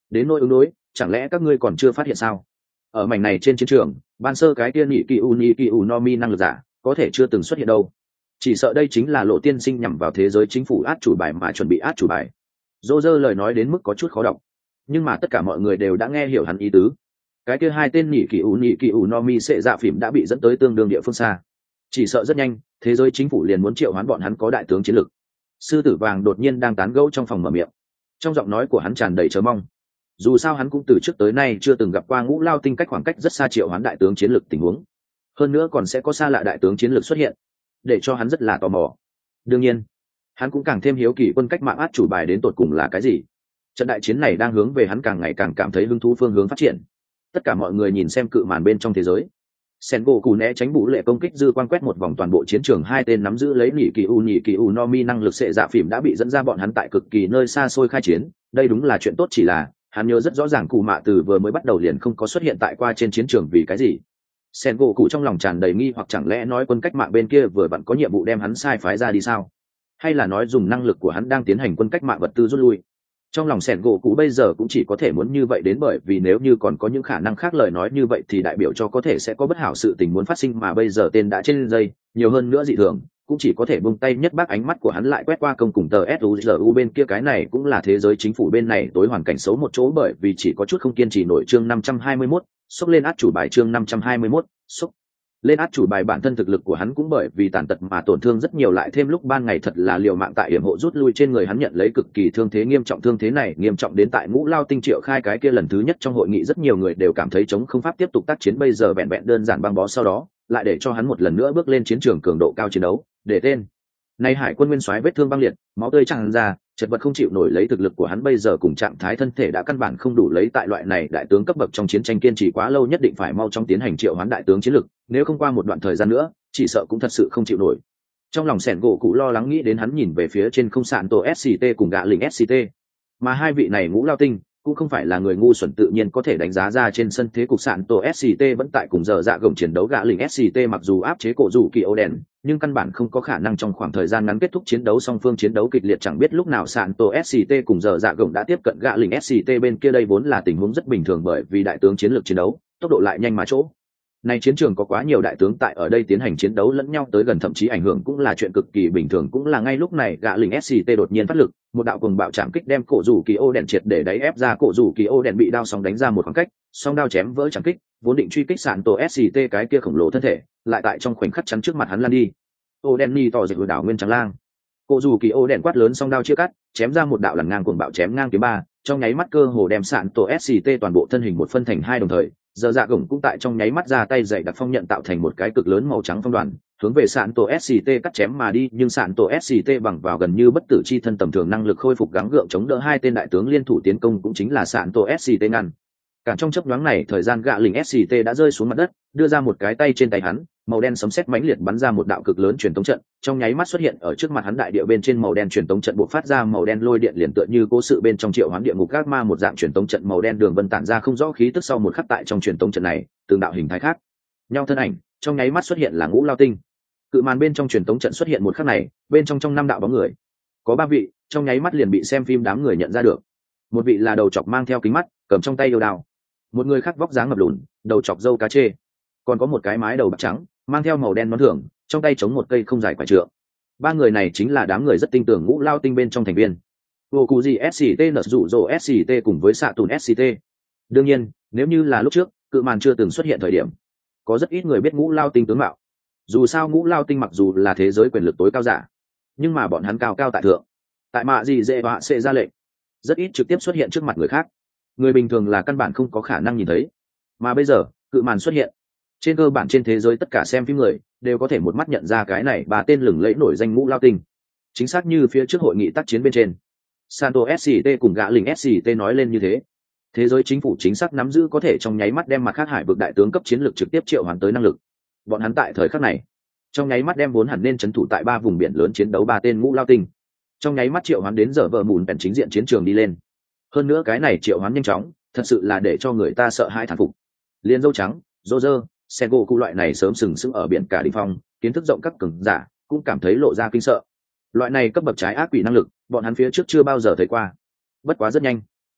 đến nỗi ứng đối, chẳng lẽ các ngươi còn chưa phát hiện sao? Ở mảnh này trên chiến trường, ban sơ cái kia nhị kỳ u no mi năng lực giả có thể chưa từng xuất hiện đâu. Chỉ sợ đây chính là lộ tiên sinh nhằm vào thế giới chính phủ át chủ bài mà chuẩn bị át chủ bài. Dô dơ lời nói đến mức có chút khó đọc, nhưng mà tất cả mọi người đều đã nghe hiểu hắn ý tứ. Cái kia hai tên nhị kỳ u no mi sẽ dạ phỉm đã bị dẫn tới tương đương địa phương xa. Chỉ sợ rất nhanh, thế giới chính phủ liền muốn triệu hoán bọn hắn có đại tướng chiến lực. Sư tử vàng đột nhiên đang tán gẫu trong phòng mở miệng, trong giọng nói của hắn tràn đầy chờ mong. Dù sao hắn cũng từ trước tới nay chưa từng gặp qua ngũ lao tinh cách khoảng cách rất xa triệu hoán đại tướng chiến lực tình huống, hơn nữa còn sẽ có xa lạ đại tướng chiến lược xuất hiện, để cho hắn rất là tò mò. Đương nhiên hắn cũng càng thêm hiếu kỳ quân cách mạng át chủ bài đến tột cùng là cái gì. Trận đại chiến này đang hướng về hắn càng ngày càng cảm thấy hứng thú phương hướng phát triển. Tất cả mọi người nhìn xem cự màn bên trong thế giới. Sengoku né tránh vũ lệ công kích dư quan quét một vòng toàn bộ chiến trường, hai tên nắm giữ lấy nhị kỳ u no mi năng lực sệ dạ phỉm đã bị dẫn ra, bọn hắn tại cực kỳ nơi xa xôi khai chiến. Đây đúng là chuyện tốt, chỉ là hắn nhớ rất rõ ràng cụ mạ từ vừa mới bắt đầu liền không có xuất hiện tại qua trên chiến trường vì cái gì. Sengoku trong lòng tràn đầy nghi hoặc, chẳng lẽ nói quân cách mạng bên kia vừa vặn có nhiệm vụ đem hắn sai phái ra đi sao, hay là nói dùng năng lực của hắn đang tiến hành quân cách mạng vật tư rút lui. Trong lòng Sengoku bây giờ cũng chỉ có thể muốn như vậy đến, bởi vì nếu như còn có những khả năng khác lời nói như vậy thì đại biểu cho có thể sẽ có bất hảo sự tình muốn phát sinh, mà bây giờ tên đã trên dây nhiều hơn nữa dị thường, cũng chỉ có thể buông tay nhất bác. Ánh mắt của hắn lại quét qua công cùng tờ SUZU bên kia, cái này cũng là thế giới chính phủ bên này tối hoàn cảnh xấu một chỗ, bởi vì chỉ có chút không kiên trì nổi. Chương 521, xốc lên át chủ bài. Chương 521, xốc lên át chủ bài. Bản thân thực lực của hắn cũng bởi vì tàn tật mà tổn thương rất nhiều, lại thêm lúc ban ngày thật là liều mạng tại hiểm hộ rút lui, trên người hắn nhận lấy cực kỳ thương thế nghiêm trọng. Thương thế này nghiêm trọng đến tại ngũ lao tinh triệu khai cái kia lần thứ nhất trong hội nghị, rất nhiều người đều cảm thấy chống không pháp tiếp tục tác chiến, bây giờ vẹn vẹn đơn giản băng bó, sau đó lại để cho hắn một lần nữa bước lên chiến trường cường độ cao chiến đấu, để tên này hải quân nguyên soái vết thương băng liệt, máu tươi tràn ra, chật vật không chịu nổi. Lấy thực lực của hắn bây giờ cùng trạng thái thân thể đã căn bản không đủ lấy tại loại này đại tướng cấp bậc trong chiến tranh kiên trì quá lâu, nhất định phải mau chóng tiến hành triệu hoán đại tướng chiến lực, nếu không qua một đoạn thời gian nữa chỉ sợ cũng thật sự không chịu nổi. Trong lòng Sengoku lo lắng nghĩ đến, hắn nhìn về phía trên không sạn tổ SCT cùng gạ lình SCT, mà hai vị này ngũ lao tinh cũng không phải là người ngu xuẩn, tự nhiên có thể đánh giá ra trên sân thế cục sạn tổ SCT vẫn tại cùng giờ dạ gồng chiến đấu. Gạ lình SCT mặc dù áp chế cổ rủ kỳ ô đèn, nhưng căn bản không có khả năng trong khoảng thời gian ngắn kết thúc chiến đấu, song phương chiến đấu kịch liệt, chẳng biết lúc nào sạn tổ SCT cùng giờ dạ gồng đã tiếp cận gạ lình SCT bên kia. Đây vốn là tình huống rất bình thường, bởi vì đại tướng chiến lược chiến đấu tốc độ lại nhanh, mà chỗ này chiến trường có quá nhiều đại tướng tại ở đây tiến hành chiến đấu lẫn nhau tới gần, thậm chí ảnh hưởng cũng là chuyện cực kỳ bình thường. Cũng là ngay lúc này gạ lình SCT đột nhiên phát lực, một đạo cuồng bạo chạm kích đem cổ rủ kỳ ô đèn triệt để đáy ép ra. Cổ rủ kỳ ô đèn bị đao sóng đánh ra một khoảng cách, song đao chém vỡ chạm kích, vốn định truy kích sạn tổ SCT cái kia khổng lồ thân thể lại tại trong khoảnh khắc chắn trước mặt hắn lan đi. Ô đen ni tỏ dịch đảo nguyên trắng lang, cổ rủ kỳ ô đèn quát lớn, song đao chia cắt chém ra một đạo lằn ngang cuồng bạo chém ngang kiếm ba, trong nháy mắt cơ hồ đem sạn tổ SCT toàn bộ thân hình một phân thành hai, đồng thời giờ dạ gồng cũng tại trong nháy mắt ra tay dày đặc phong nhận tạo thành một cái cực lớn màu trắng phong đoàn hướng về sạn tổ SCT cắt chém mà đi, nhưng sạn tổ SCT bằng vào gần như bất tử chi thân tầm thường năng lực khôi phục gắng gượng chống đỡ hai tên đại tướng liên thủ tiến công, cũng chính là sạn tổ SCT ngăn cản. Trong chớp nhoáng này thời gian, gạ lình SCT đã rơi xuống mặt đất, đưa ra một cái tay, trên tay hắn màu đen sấm sét mãnh liệt bắn ra một đạo cực lớn truyền tống trận, trong nháy mắt xuất hiện ở trước mặt hắn. Đại địa bên trên màu đen truyền tống trận bộc phát ra màu đen lôi điện, liền tựa như cố sự bên trong triệu hoán địa ngục các ma một dạng. Truyền tống trận màu đen đường vân tản ra không rõ khí tức, sau một khắc tại trong truyền tống trận này từng đạo hình thái khác nhau thân ảnh trong nháy mắt xuất hiện là ngũ lao tinh. Cự màn bên trong truyền tống trận xuất hiện một khắc này, bên trong năm đạo bóng người có ba vị trong nháy mắt liền bị xem phim đám người nhận ra được. Một vị là đầu chọc mang theo kính mắt, cầm trong tay yêu đao, một người khác vóc dáng mập lùn, đầu chọc râu cá chê, còn có một cái mái đầu bạc trắng, mang theo màu đen nón thưởng, trong tay chống một cây không dài quải trượng. Ba người này chính là đám người rất tin tưởng ngũ lao tinh bên trong thành viên Gokuji SCT, Nzuru SCT cùng với Saturn SCT. Đương nhiên nếu như là lúc trước cự màn chưa từng xuất hiện thời điểm, có rất ít người biết ngũ lao tinh tướng mạo. Dù sao ngũ lao tinh mặc dù là thế giới quyền lực tối cao giả, nhưng mà bọn hắn cao cao tại thượng, tại mạ gì dễ họa sẽ ra lệnh, rất ít trực tiếp xuất hiện trước mặt người khác, người bình thường là căn bản không có khả năng nhìn thấy. Mà bây giờ cự màn xuất hiện, trên cơ bản trên thế giới tất cả xem phim người đều có thể một mắt nhận ra cái này ba tên lừng lẫy nổi danh ngũ lao tinh. Chính xác như phía trước hội nghị tác chiến bên trên Santo SCT cùng gã lình SCT nói lên như thế, thế giới chính phủ chính xác nắm giữ có thể trong nháy mắt đem mặt khác hải vực đại tướng cấp chiến lược trực tiếp triệu hoán tới năng lực. Bọn hắn tại thời khắc này trong nháy mắt đem vốn hẳn nên trấn thủ tại ba vùng biển lớn chiến đấu ba tên ngũ lao tinh trong nháy mắt triệu hoán đến giờ vợ mùn bèn chính diện chiến trường đi lên. Hơn nữa cái này triệu hoán nhanh chóng thật sự là để cho người ta sợ hãi thán phục. Liên dâu trắng, rô rơ, Sengoku loại này sớm sừng sững ở biển cả đỉnh phong, kiến thức rộng các cường giả cũng cảm thấy lộ ra kinh sợ. Loại này cấp bậc trái ác quỷ năng lực, bọn hắn phía trước chưa bao giờ thấy qua. Bất quá rất nhanh,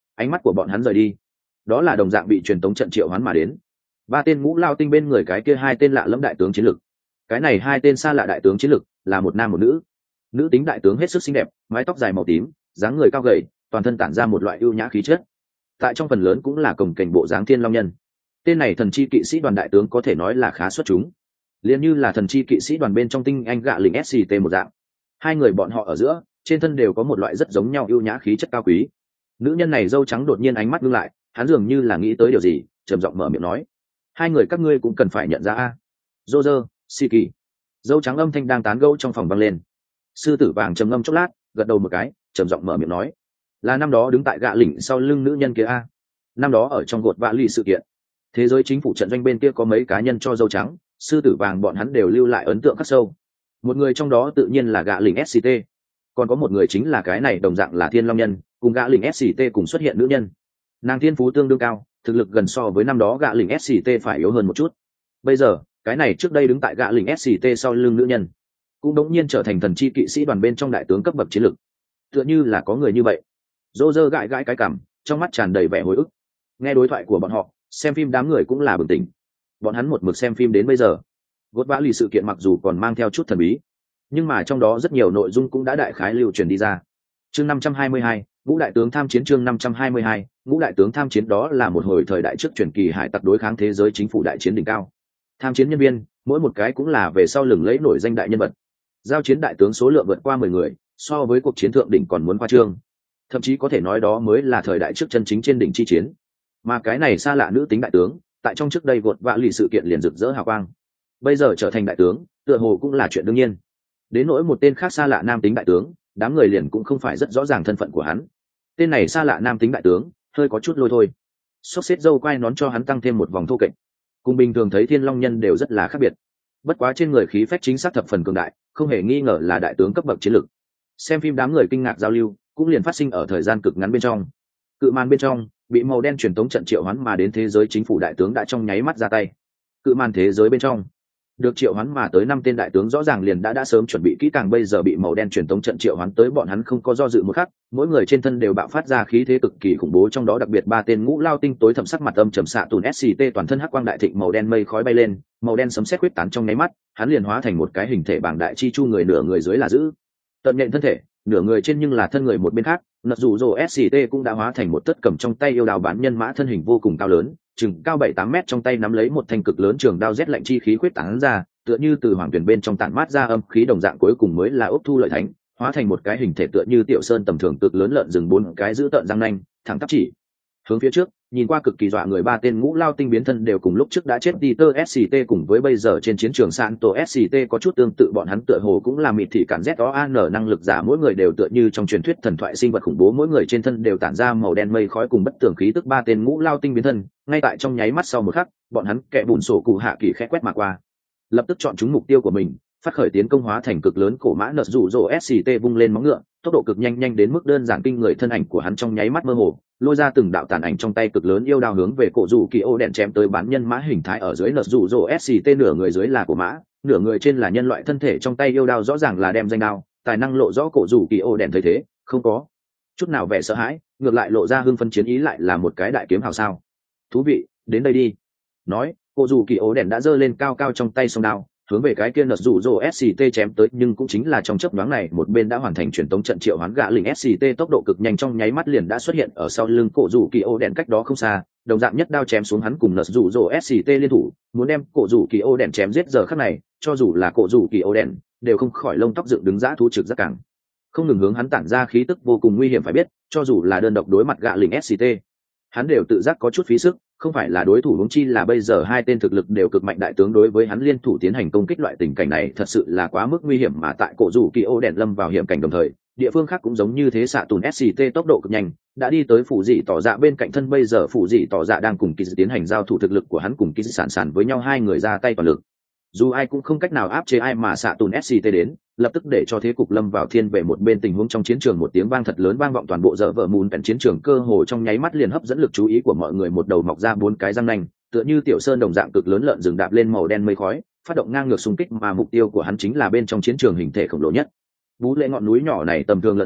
ánh mắt của bọn hắn rời đi. Đó là đồng dạng bị truyền tống trận triệu hoán mà đến ba tên ngũ lao tinh bên người cái kia hai tên lạ lẫm đại tướng chiến lực. Cái này hai tên xa lạ đại tướng chiến lực là một nam một nữ. Nữ tính đại tướng hết sức xinh đẹp, mái tóc dài màu tím, dáng người cao gầy, toàn thân tản ra một loại ưu nhã khí chất. Tại trong phần lớn cũng là cồng kềnh bộ dáng thiên long nhân. Tên này thần chi kỵ sĩ đoàn đại tướng có thể nói là khá xuất chúng, liền như là thần chi kỵ sĩ đoàn bên trong tinh anh gạ lình sct một dạng. Hai người bọn họ ở giữa trên thân đều có một loại rất giống nhau ưu nhã khí chất cao quý. Nữ nhân này râu trắng đột nhiên ánh mắt ngưng lại, hắn dường như là nghĩ tới điều gì, trầm giọng mở miệng nói: hai người các ngươi cũng cần phải nhận ra a. Roger, Siki. Dâu trắng âm thanh đang tán gẫu trong phòng vang lên. Sư tử vàng trầm ngâm chốc lát, gật đầu một cái, trầm giọng mở miệng nói: là năm đó đứng tại gạ lỉnh sau lưng nữ nhân kia a. Năm đó ở trong gột vạ lì sự kiện, thế giới chính phủ trận doanh bên kia có mấy cá nhân cho dâu trắng, sư tử vàng bọn hắn đều lưu lại ấn tượng khắc sâu. Một người trong đó tự nhiên là gạ lỉnh sct, còn có một người chính là cái này đồng dạng là thiên long nhân, cùng gạ lỉnh sct cùng xuất hiện nữ nhân. Nàng thiên phú tương đương cao, thực lực gần so với năm đó gạ lỉnh sct phải yếu hơn một chút. Bây giờ cái này trước đây đứng tại gạ lỉnh sct sau lưng nữ nhân cũng đống nhiên trở thành thần chi kỵ sĩ đoàn bên trong đại tướng cấp bậc chiến lực. Tựa như là có người như vậy. Roger gãi gãi cái cằm, trong mắt tràn đầy vẻ hồi ức. Nghe đối thoại của bọn họ, xem phim đám người cũng là bừng tỉnh. Bọn hắn một mực xem phim đến bây giờ. Gốt vã lì sự kiện mặc dù còn mang theo chút thần bí, nhưng mà trong đó rất nhiều nội dung cũng đã đại khái lưu truyền đi ra. Chương 522, Ngũ đại tướng tham chiến. Chương 522, Ngũ đại tướng tham chiến. Đó là một hồi thời đại trước truyền kỳ hải tặc đối kháng thế giới chính phủ đại chiến đỉnh cao. Tham chiến nhân viên, mỗi một cái cũng là về sau lừng lẫy nổi danh đại nhân vật. Giao chiến đại tướng số lượng vượt qua 10 người, so với cuộc chiến thượng đỉnh còn muốn khoa trương. Thậm chí có thể nói đó mới là thời đại trước chân chính trên đỉnh chi chiến. Mà cái này xa lạ nữ tính đại tướng, tại trong trước đây gột vạ lì sự kiện liền rực rỡ hào quang. Bây giờ trở thành đại tướng, tựa hồ cũng là chuyện đương nhiên. Đến nỗi một tên khác xa lạ nam tính đại tướng, đám người liền cũng không phải rất rõ ràng thân phận của hắn. Tên này xa lạ nam tính đại tướng, hơi có chút lôi thôi. Xốc xếp dâu quai nón cho hắn tăng thêm một vòng thô kệch. Cùng bình thường thấy thiên long nhân đều rất là khác biệt. Bất quá trên người khí phách chính xác thập phần cường đại, không hề nghi ngờ là đại tướng cấp bậc chiến lược. Xem phim đám người kinh ngạc giao lưu, cũng liền phát sinh ở thời gian cực ngắn bên trong. Cự màn bên trong, bị màu đen truyền tống trận triệu hoán mà đến thế giới chính phủ đại tướng đã trong nháy mắt ra tay. Cự màn thế giới bên trong, được triệu hoán mà tới 5 tên đại tướng rõ ràng liền đã sớm chuẩn bị kỹ càng, bây giờ bị màu đen truyền tống trận triệu hoán tới, bọn hắn không có do dự một khắc, mỗi người trên thân đều bạo phát ra khí thế cực kỳ khủng bố, trong đó đặc biệt 3 tên ngũ lao tinh tối thẩm sắc mặt âm trầm xạ tùn sct toàn thân hắc quang đại thịnh, màu đen mây khói bay lên, màu đen sấm sét huyết tán trong nháy mắt, hắn liền hóa thành một cái hình thể bảng đại chi chu, người nửa người dưới là giữ tận nhện thân thể, nửa người trên nhưng là thân người một bên khác. Nật dù rồ sct cũng đã hóa thành một tất cầm trong tay yêu đào bán nhân mã, thân hình vô cùng cao lớn, chừng cao 7-8 mét, trong tay nắm lấy một thanh cực lớn trường đao rét lạnh chi khí khuyết tán ra, tựa như từ hoàng tuyển bên trong tản mát ra âm khí đồng dạng, cuối cùng mới là ốc thu lợi thánh, hóa thành một cái hình thể tựa như tiểu sơn tầm thường cực lớn lợn rừng, 4 cái giữ tợn răng nanh thẳng tắp chỉ hướng phía trước, nhìn qua cực kỳ dọa người. 3 tên ngũ lao tinh biến thân đều cùng lúc trước đã chết đi tơ sct, cùng với bây giờ trên chiến trường Santo sct có chút tương tự, bọn hắn tựa hồ cũng là mịt thị cản ZOAN năng lực giả, mỗi người đều tựa như trong truyền thuyết thần thoại sinh vật khủng bố, mỗi người trên thân đều tản ra màu đen mây khói cùng bất tường khí tức. 3 tên ngũ lao tinh biến thân, ngay tại trong nháy mắt sau một khắc, bọn hắn kẻ bùn sổ cụ hạ kỳ khẽ quét mà qua, lập tức chọn chúng mục tiêu của mình, phát khởi tiến công, hóa thành cực lớn cổ mã nợ rủ rồ sct vung lên móng ngựa, tốc độ cực nhanh đến mức đơn giản kinh người, thân ảnh của hắn trong nháy mắt mơ hồ, lôi ra từng đạo tàn ảnh, trong tay cực lớn yêu đao hướng về cổ rủ kỳ ô đèn chém tới. Bán nhân mã hình thái ở dưới nợ rủ rồ sct, nửa người dưới là cổ mã, nửa người trên là nhân loại thân thể, trong tay yêu đao rõ ràng là đem danh đao, tài năng lộ rõ. Cổ rủ kỳ ô đèn thấy thế, không có chút nào vẻ sợ hãi, ngược lại lộ ra hưng phấn chiến ý, lại là một cái đại kiếm hào sao, thú vị, đến đây đi. Nói, cổ rủ kỳ ô đèn đã giơ lên cao cao trong tay song đao, hướng về cái kia nợ rủ rồ sct chém tới, nhưng cũng chính là trong chớp nhoáng này, một bên đã hoàn thành truyền tống trận triệu hoán gã lỉnh sct tốc độ cực nhanh, trong nháy mắt liền đã xuất hiện ở sau lưng cổ rủ kỳ ô đèn, cách đó không xa, đồng dạng nhất đao chém xuống, hắn cùng nợ rủ rồ sct liên thủ, muốn đem cổ rủ kỳ ô đèn chém giết. Giờ khắc này, cho dù là cổ rủ kỳ ô đèn đều không khỏi lông tóc dựng đứng, dã thú trực giác càng không ngừng hướng hắn tản ra khí tức vô cùng nguy hiểm. Phải biết, cho dù là đơn độc đối mặt gã lỉnh sct, hắn đều tự giác có chút phí sức, không phải là đối thủ, huống chi là bây giờ 2 tên thực lực đều cực mạnh đại tướng đối với hắn liên thủ tiến hành công kích. Loại tình cảnh này thật sự là quá mức nguy hiểm, mà tại cổ rủ kỳ ô đèn lâm vào hiểm cảnh đồng thời, địa phương khác cũng giống như thế, xạ tùn sct tốc độ cực nhanh đã đi tới phủ dị tỏ dạ bên cạnh thân, bây giờ phủ dị tỏ dạ đang cùng kỳ tiến hành giao thủ, thực lực của hắn cùng kỳ sàn sàn với nhau, 2 người ra tay toàn lực, dù ai cũng không cách nào áp chế ai, mà xạ tùn sct đến lập tức để cho thế cục lâm vào thiên về một bên. Tình huống trong chiến trường, một tiếng vang thật lớn vang vọng toàn bộ dở vợ mùn cảnh chiến trường, cơ hồ trong nháy mắt liền hấp dẫn lực chú ý của mọi người. Một đầu mọc ra 4 cái răng nanh, tựa như tiểu sơn đồng dạng cực lớn lợn rừng đạp lên màu đen mây khói, phát động ngang ngược xung kích, mà mục tiêu của hắn chính là bên trong chiến trường hình thể khổng lồ nhất. Bú lệ ngọn núi nhỏ này tầm thường lợn rừng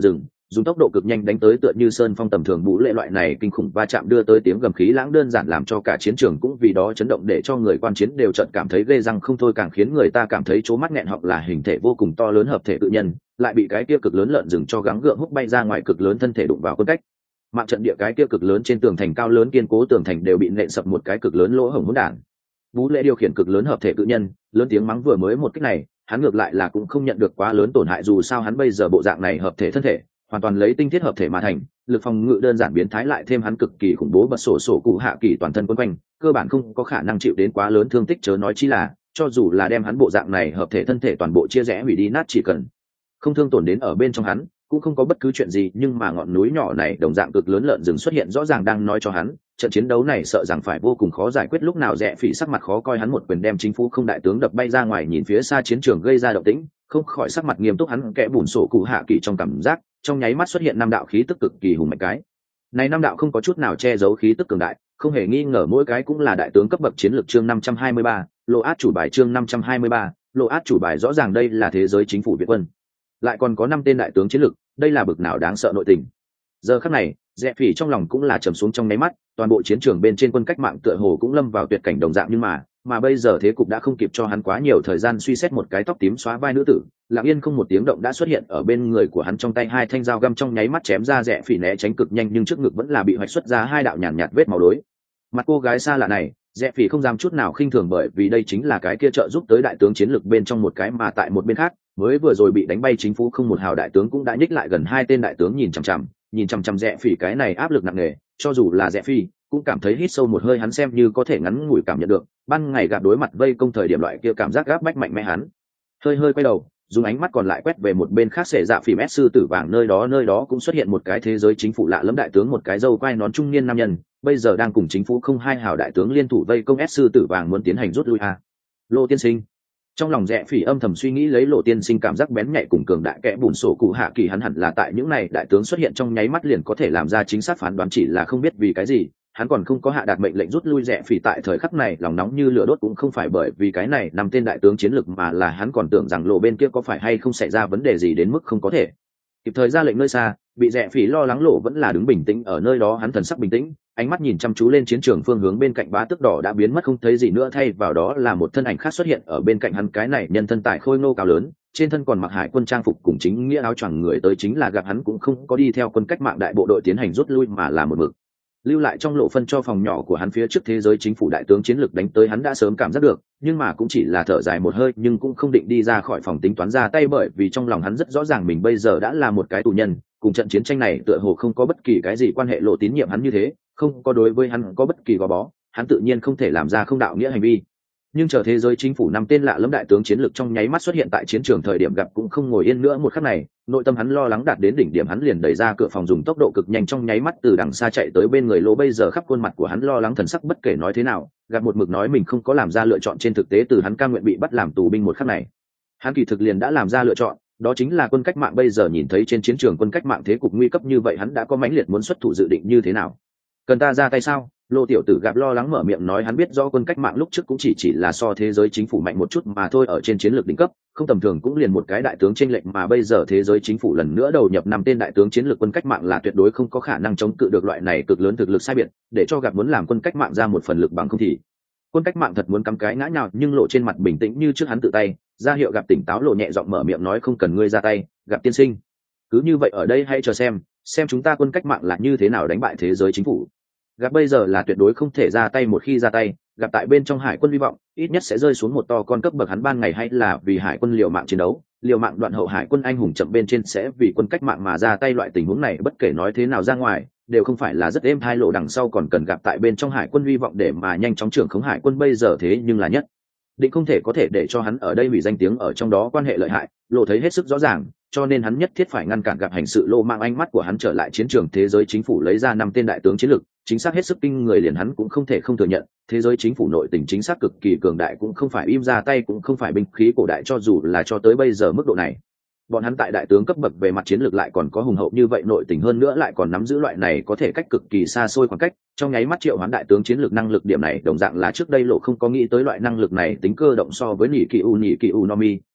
dùng tốc độ cực nhanh đánh tới tựa như sơn phong tầm thường vũ lệ loại này kinh khủng va chạm đưa tới tiếng gầm khí lãng đơn giản làm cho cả chiến trường cũng vì đó chấn động, để cho người quan chiến đều chợt cảm thấy ghê răng không thôi, càng khiến người ta cảm thấy trố mắt nghẹn họng là hình thể vô cùng to lớn hợp thể tự nhân lại bị cái kia cực lớn lợn rừng cho gắng gượng hút bay ra ngoài, cực lớn thân thể đụng vào quân cách mạng trận địa cái kia cực lớn trên tường thành cao lớn kiên cố tường thành đều bị nện sập một cái cực lớn lỗ hổng hỗn đản. Vũ lệ điều khiển cực lớn hợp thể cự nhân lớn tiếng mắng vừa mới một kích này, hắn ngược lại là cũng không nhận được quá lớn tổn hại, dù sao hắn bây giờ bộ dạng này hợp thể thân thể hoàn toàn lấy tinh thiết hợp thể mà thành, lực phòng ngự đơn giản biến thái, lại thêm hắn cực kỳ khủng bố bật sổ cụ hạ kỳ toàn thân quấn quanh, cơ bản không có khả năng chịu đến quá lớn thương tích, chớ nói chi là cho dù là đem hắn bộ dạng này hợp thể thân thể toàn bộ chia rẽ hủy đi nát, chỉ cần không thương tổn đến ở bên trong hắn cũng không có bất cứ chuyện gì. Nhưng mà ngọn núi nhỏ này đồng dạng cực lớn lợn rừng xuất hiện rõ ràng đang nói cho hắn trận chiến đấu này sợ rằng phải vô cùng khó giải quyết. Lúc nào Rẽ Phỉ sắc mặt khó coi, hắn một quyền đem chính phủ không đại tướng đập bay ra ngoài, nhìn phía xa chiến trường gây ra động tĩnh không khỏi sắc mặt nghiêm túc, hắn kẽ bùn sổ cụ hạ kỳ trong cảm giác trong nháy mắt xuất hiện 5 đạo khí tức cực kỳ hùng mạnh, cái này 5 đạo không có chút nào che giấu khí tức cường đại, không hề nghi ngờ mỗi cái cũng là đại tướng cấp bậc chiến lược. Chương 523, lộ át chủ bài. Chương 523, lộ át chủ bài. Rõ ràng đây là thế giới chính phủ Việt quân, lại còn có 5 tên đại tướng chiến lược, đây là bực nào đáng sợ nội tình. Giờ khắc này Rẽ Phỉ trong lòng cũng là trầm xuống trong nháy mắt, toàn bộ chiến trường bên trên quân cách mạng tựa hồ cũng lâm vào tuyệt cảnh đồng dạng, nhưng mà bây giờ thế cục đã không kịp cho hắn quá nhiều thời gian suy xét. Một cái tóc tím xóa vai nữ tử lặng yên không một tiếng động đã xuất hiện ở bên người của hắn, trong tay 2 thanh dao găm trong nháy mắt chém ra. Rẽ Phỉ né tránh cực nhanh, nhưng trước ngực vẫn là bị hoạch xuất ra 2 đạo nhàn nhạt vết máu. Đối mặt cô gái xa lạ này, Rẽ Phỉ không dám chút nào khinh thường, bởi vì đây chính là cái kia trợ giúp tới đại tướng chiến lược bên trong một cái, mà tại một bên khác mới vừa rồi bị đánh bay chính phủ không một hào đại tướng cũng đã nhích lại gần 2 tên đại tướng, nhìn chằm chằm Rẽ Phỉ, cái này áp lực nặng nề, cho dù là Rẽ Phỉ cũng cảm thấy hít sâu một hơi, hắn xem như có thể ngắn ngủi cảm nhận được ban ngày gặp đối mặt vây công thời điểm loại kia cảm giác gáp bách mạnh mẽ. Hắn hơi quay đầu, dùng ánh mắt còn lại quét về một bên khác, Xẻ Dạ Phỉ S sư tử vàng nơi đó cũng xuất hiện một cái thế giới chính phủ lạ lẫm đại tướng, một cái râu quai nón trung niên nam nhân bây giờ đang cùng chính phủ không 2 hào đại tướng liên thủ vây công S sư tử vàng, muốn tiến hành rút lui. Lộ tiên sinh. Trong lòng Rẽ Phỉ âm thầm suy nghĩ, lấy Lộ tiên sinh cảm giác bén nhạy cùng cường đại kẽ bùn sổ cụ hạ kỳ, hắn hẳn là tại những này đại tướng xuất hiện trong nháy mắt liền có thể làm ra chính xác phán đoán, chỉ là không biết vì cái gì hắn còn không có hạ đạt mệnh lệnh rút lui. Rẽ Phỉ tại thời khắc này lòng nóng như lửa đốt, cũng không phải bởi vì cái này 5 tên đại tướng chiến lược, mà là hắn còn tưởng rằng Lộ bên kia có phải hay không xảy ra vấn đề gì đến mức không có thể kịp thời ra lệnh nơi xa. Bị Rẽ Phỉ lo lắng, Lộ vẫn là đứng bình tĩnh ở nơi đó, hắn thần sắc bình tĩnh, ánh mắt nhìn chăm chú lên chiến trường phương hướng bên cạnh bá tước đỏ đã biến mất không thấy gì nữa, thay vào đó là một thân ảnh khác xuất hiện ở bên cạnh hắn. Cái này nhân thân tài khôi ngô cao lớn, trên thân còn mặc hải quân trang phục cùng chính nghĩa áo choàng, người tới chính là gặp hắn cũng không có đi theo quân cách mạng đại bộ đội tiến hành rút lui, mà là một mực lưu lại trong Lộ phân cho phòng nhỏ của hắn phía trước. Thế giới chính phủ đại tướng chiến lược đánh tới hắn đã sớm cảm giác được, nhưng mà cũng chỉ là thở dài một hơi, nhưng cũng không định đi ra khỏi phòng tính toán ra tay, bởi vì trong lòng hắn rất rõ ràng mình bây giờ đã là một cái tù nhân, cùng trận chiến tranh này tựa hồ không có bất kỳ cái gì quan hệ. Lộ tín nhiệm hắn như thế, không có đối với hắn có bất kỳ gò bó, hắn tự nhiên không thể làm ra không đạo nghĩa hành vi. Nhưng chờ thế giới chính phủ 5 tên lạ lẫm đại tướng chiến lược trong nháy mắt xuất hiện tại chiến trường thời điểm, gặp cũng không ngồi yên nữa. Một khắc này nội tâm hắn lo lắng đạt đến đỉnh điểm, hắn liền đẩy ra cửa phòng, dùng tốc độ cực nhanh trong nháy mắt từ đằng xa chạy tới bên người Lộ. Bây giờ khắp khuôn mặt của hắn lo lắng thần sắc, bất kể nói thế nào gặp một mực nói mình không có làm ra lựa chọn, trên thực tế từ hắn cam nguyện bị bắt làm tù binh một khắc này hắn kỳ thực liền đã làm ra lựa chọn, đó chính là quân cách mạng. Bây giờ nhìn thấy trên chiến trường quân cách mạng thế cục nguy cấp như vậy, hắn đã có mãnh liệt muốn xuất thủ dự định. Như thế nào, cần ta ra tay sao? Lô tiểu tử gặp lo lắng mở miệng nói, hắn biết rõ quân cách mạng lúc trước cũng chỉ là so thế giới chính phủ mạnh một chút mà thôi, ở trên chiến lược đỉnh cấp không tầm thường cũng liền một cái đại tướng chênh lệch, mà bây giờ thế giới chính phủ lần nữa đầu nhập 5 tên đại tướng chiến lược, quân cách mạng là tuyệt đối không có khả năng chống cự được loại này cực lớn thực lực sai biệt, để cho gặp muốn làm quân cách mạng ra một phần lực bằng không thì quân cách mạng thật muốn cắm cái ngã nhào. Nhưng Lộ trên mặt bình tĩnh như trước, hắn tự tay ra hiệu gặp tỉnh táo. Lộ nhẹ giọng mở miệng nói, không cần ngươi ra tay, gặp tiên sinh, cứ như vậy ở đây hãy chờ xem chúng ta quân cách mạng là như thế nào đánh bại thế giới chính phủ. Gặp bây giờ là tuyệt đối không thể ra tay, một khi ra tay gặp tại bên trong hải quân hy vọng ít nhất sẽ rơi xuống một to con cấp bậc. Hắn ban ngày hay là vì hải quân liều mạng chiến đấu, liều mạng đoạn hậu hải quân anh hùng chậm bên trên sẽ vì quân cách mạng mà ra tay, loại tình huống này bất kể nói thế nào ra ngoài đều không phải là rất êm hai. Lộ đằng sau còn cần gặp tại bên trong hải quân hy vọng để mà nhanh chóng trưởng khống hải quân, bây giờ thế nhưng là nhất định không thể có thể để cho hắn ở đây hủy danh tiếng ở trong đó quan hệ lợi hại. Lộ thấy hết sức rõ ràng, cho nên hắn nhất thiết phải ngăn cản gặp hành sự. Lộ mang ánh mắt của hắn trở lại chiến trường, thế giới chính phủ lấy ra 5 tên đại tướng chiến lược chính xác hết sức kinh người, liền hắn cũng không thể không thừa nhận thế giới chính phủ nội tình chính xác cực kỳ cường đại, cũng không phải im ra tay, cũng không phải binh khí cổ đại, cho dù là cho tới bây giờ mức độ này bọn hắn tại đại tướng cấp bậc về mặt chiến lược lại còn có hùng hậu như vậy nội tình, hơn nữa lại còn nắm giữ loại này có thể cách cực kỳ xa xôi khoảng cách trong nháy mắt triệu hoán đại tướng chiến lược năng lực. Điểm này đồng dạng là trước đây Lộ không có nghĩ tới, loại năng lực này tính cơ động so với Nỉ Kỳ U Nomi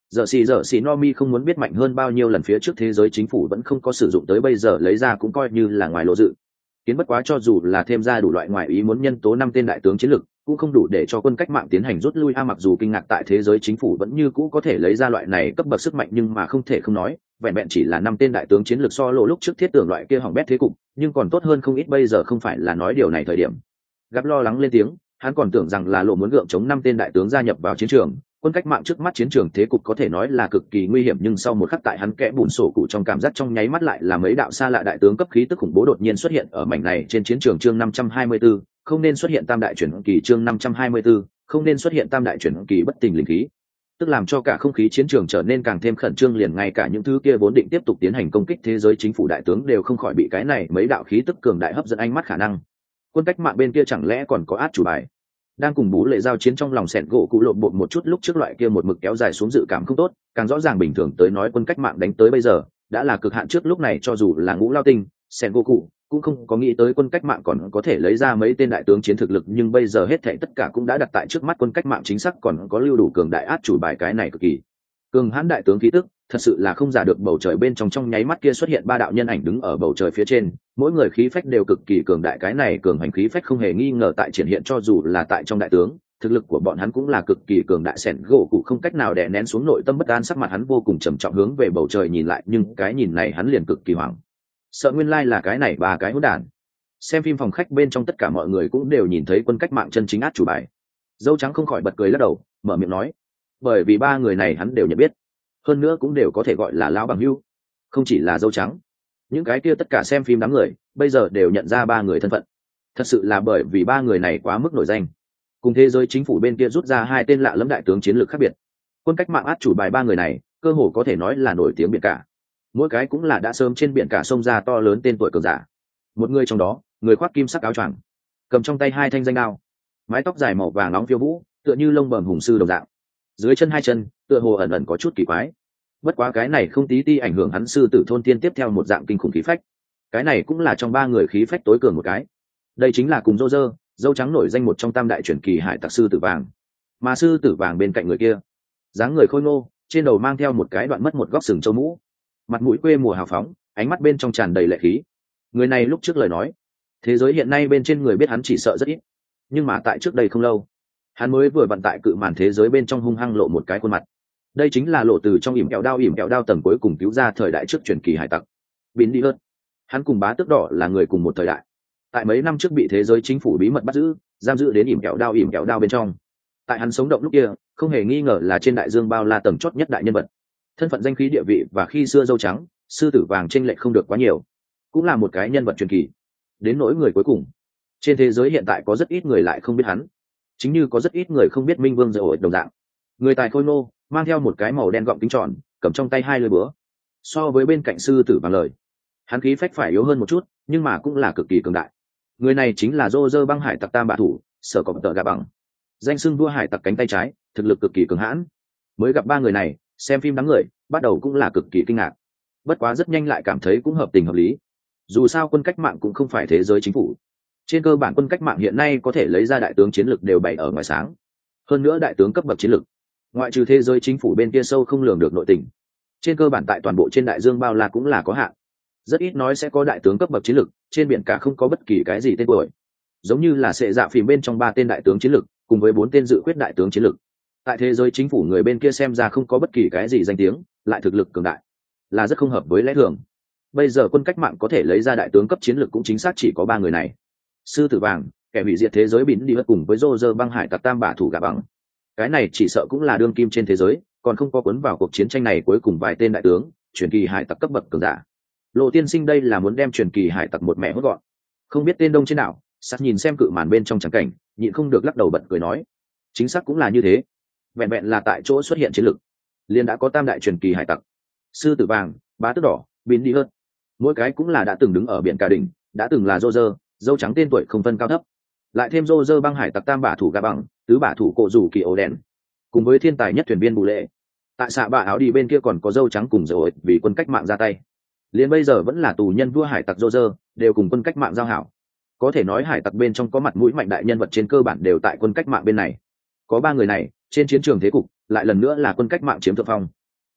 Giờ xì Nomi không muốn biết mạnh hơn bao nhiêu lần phía trước thế giới chính phủ vẫn không có sử dụng tới bây giờ lấy ra cũng coi như là ngoài lộ dự. Kiến bất quá cho dù là thêm ra đủ loại ngoại ý muốn nhân tố 5 tên đại tướng chiến lược cũng không đủ để cho quân cách mạng tiến hành rút lui. Mặc dù kinh ngạc tại thế giới chính phủ vẫn như cũ có thể lấy ra loại này cấp bậc sức mạnh, nhưng mà không thể không nói vẹn vẹn chỉ là 5 tên đại tướng chiến lược so lộ lúc trước thiết tưởng loại kia hỏng bét thế cục, nhưng còn tốt hơn không ít. Bây giờ không phải là nói điều này thời điểm. Gặp lo lắng lên tiếng, hắn còn tưởng rằng là lộ muốn gượng chống 5 tên đại tướng gia nhập vào chiến trường. Quân cách mạng trước mắt chiến trường thế cục có thể nói là cực kỳ nguy hiểm, nhưng sau một khắc tại hắn kẽ bùn sổ cụ trong cảm giác trong nháy mắt lại là mấy đạo xa lạ đại tướng cấp khí tức khủng bố đột nhiên xuất hiện ở mảnh này trên chiến trường. Chương 524, không nên xuất hiện tam đại chuyển kỳ. Chương 524, không nên xuất hiện tam đại chuyển kỳ bất tình linh khí, tức làm cho cả không khí chiến trường trở nên càng thêm khẩn trương. Liền ngay cả những thứ kia vốn định tiếp tục tiến hành công kích thế giới chính phủ đại tướng đều không khỏi bị cái này mấy đạo khí tức cường đại hấp dẫn ánh mắt. Khả năng quân cách mạng bên kia chẳng lẽ còn có át chủ bài? Đang cùng Bú Lệ giao chiến trong lòng sẹn gỗ cụ lộn bột một chút, lúc trước loại kia một mực kéo dài xuống dự cảm không tốt, càng rõ ràng bình thường tới nói quân cách mạng đánh tới bây giờ đã là cực hạn. Trước lúc này cho dù là Ngũ Lao Tinh, sẹn gỗ cụ cũng không có nghĩ tới quân cách mạng còn có thể lấy ra mấy tên đại tướng chiến thực lực, nhưng bây giờ hết thảy tất cả cũng đã đặt tại trước mắt quân cách mạng, chính xác còn có lưu đủ cường đại át chủ bài. Cái này cực kỳ cường hãn đại tướng khí tức thật sự là không giả được. Bầu trời bên trong nháy mắt kia xuất hiện 3 đạo nhân ảnh đứng ở bầu trời phía trên, mỗi người khí phách đều cực kỳ cường đại. Cái này cường hành khí phách không hề nghi ngờ tại triển hiện, cho dù là tại trong đại tướng thực lực của bọn hắn cũng là cực kỳ cường đại. Sẻn gỗ cụ không cách nào đè nén xuống nội tâm bất an, sắc mặt hắn vô cùng trầm trọng hướng về bầu trời nhìn lại, nhưng cái nhìn này hắn liền cực kỳ hoảng sợ. Nguyên lai là cái này 3 cái hỗn đản. Xem phim phòng khách bên trong tất cả mọi người cũng đều nhìn thấy quân cách mạng chân chính át chủ bài. Dâu trắng không khỏi bật cười lắc đầu, mở miệng nói, bởi vì 3 người này hắn đều nhận biết, hơn nữa cũng đều có thể gọi là lão bằng hữu. Không chỉ là dâu trắng, những cái kia tất cả xem phim đám người bây giờ đều nhận ra 3 người thân phận. Thật sự là bởi vì 3 người này quá mức nổi danh, cùng thế giới chính phủ bên kia rút ra 2 tên lạ lẫm đại tướng chiến lược khác biệt. Quân cách mạng át chủ bài 3 người này cơ hồ có thể nói là nổi tiếng biển cả, mỗi cái cũng là đã sớm trên biển cả sông ra to lớn tên tuổi cường giả. Một người trong đó, người khoác kim sắc áo choàng, cầm trong tay 2 thanh danh đao, mái tóc dài màu vàng nóng phiêu vũ, tựa như lông bờm hùng sư đồng dạng. Dưới chân 2 chân tựa hồ ẩn ẩn có chút kỳ quái, bất quá cái này không tí ti ảnh hưởng hắn sư tử thôn tiên tiếp theo một dạng kinh khủng khí phách. Cái này cũng là trong 3 người khí phách tối cường một cái. Đây chính là cùng rô rơ dâu trắng nổi danh một trong tam đại truyền kỳ hải tặc sư tử vàng. Mà sư tử vàng bên cạnh người kia, dáng người khôi ngô, trên đầu mang theo một cái đoạn mất một góc sừng châu mũ, mặt mũi quê mùa hào phóng, ánh mắt bên trong tràn đầy lệ khí. Người này lúc trước lời nói, thế giới hiện nay bên trên người biết hắn chỉ sợ rất ít, nhưng mà tại trước đây không lâu, hắn mới vừa vận tại cự màn thế giới bên trong hung hăng lộ một cái khuôn mặt. Đây chính là lộ từ trong ỉm kẹo đao tầng cuối cùng cứu ra thời đại trước truyền kỳ hải tặc Bín đi hơn. Hắn cùng Bá Tước Đỏ là người cùng một thời đại, tại mấy năm trước bị thế giới chính phủ bí mật bắt giữ, giam giữ đến ỉm kẹo đao bên trong. Tại hắn sống động lúc kia, không hề nghi ngờ là trên đại dương bao la tầng chót nhất đại nhân vật. Thân phận, danh khí, địa vị và khi xưa dâu trắng sư tử vàng chênh lệch không được quá nhiều, cũng là một cái nhân vật truyền kỳ. Đến nỗi người cuối cùng, trên thế giới hiện tại có rất ít người lại không biết hắn, chính như có rất ít người không biết Minh Vương Dầu đồng dạng. Người tài khôi ngô, mang theo một cái màu đen gọng kính tròn, cầm trong tay 2 lưỡi búa. So với bên cạnh sư tử vàng lời, hắn khí phách phải yếu hơn một chút, nhưng mà cũng là cực kỳ cường đại. Người này chính là Roger băng hải tặc tam bạ thủ sở cọp tợ gà bằng, danh xưng vua hải tặc cánh tay trái, thực lực cực kỳ cường hãn. Mới gặp 3 người này, xem phim đám người bắt đầu cũng là cực kỳ kinh ngạc, bất quá rất nhanh lại cảm thấy cũng hợp tình hợp lý. Dù sao quân cách mạng cũng không phải thế giới chính phủ, trên cơ bản quân cách mạng hiện nay có thể lấy ra đại tướng chiến lược đều bày ở ngoài sáng. Hơn nữa đại tướng cấp bậc chiến lược, ngoại trừ thế giới chính phủ bên kia sâu không lường được nội tình, trên cơ bản tại toàn bộ trên đại dương bao la cũng là có hạn. Rất ít nói sẽ có đại tướng cấp bậc chiến lược trên biển cả không có bất kỳ cái gì tên tuổi, giống như là sệ dạ phim bên trong 3 tên đại tướng chiến lược cùng với 4 tên dự quyết đại tướng chiến lược. Tại thế giới chính phủ người bên kia xem ra không có bất kỳ cái gì danh tiếng, lại thực lực cường đại, là rất không hợp với lẽ thường. Bây giờ quân cách mạng có thể lấy ra đại tướng cấp chiến lược cũng chính xác chỉ có 3 người này: sư tử vàng, kẻ hủy diệt thế giới Bín đi cùng với Roger băng hải tặc tam bả thủ gà bằng. Cái này chỉ sợ cũng là đương kim trên thế giới còn không có cuốn vào cuộc chiến tranh này cuối cùng vài tên đại tướng truyền kỳ hải tặc cấp bậc cường giả. Lộ tiên sinh đây là muốn đem truyền kỳ hải tặc một mẹ hốt gọn. Không biết tên đông trên nào, sắt nhìn xem cự màn bên trong trắng cảnh, nhịn không được lắc đầu bật cười nói, chính xác cũng là như thế. Vẹn vẹn là tại chỗ xuất hiện chiến lực, liền đã có tam đại truyền kỳ hải tặc: sư tử vàng, Bá Tước Đỏ, Bín đi hơn. Mỗi cái cũng là đã từng đứng ở biển cả đỉnh, đã từng là Roger dâu trắng tên tuổi không phân cao thấp, lại thêm Roger băng hải tặc tam bả thủ gà bằng, tứ bả thủ cổ rủ kỳ ổ đen, cùng với thiên tài nhất thuyền viên Bù Lệ. Tại xạ bạ áo đi bên kia còn có dâu trắng cùng rồi vì quân cách mạng ra tay. Liền bây giờ vẫn là tù nhân vua hải tặc Roger đều cùng quân cách mạng giao hảo. Có thể nói hải tặc bên trong có mặt mũi mạnh đại nhân vật trên cơ bản đều tại quân cách mạng bên này. Có 3 người này, trên chiến trường thế cục lại lần nữa là quân cách mạng chiếm thượng phong.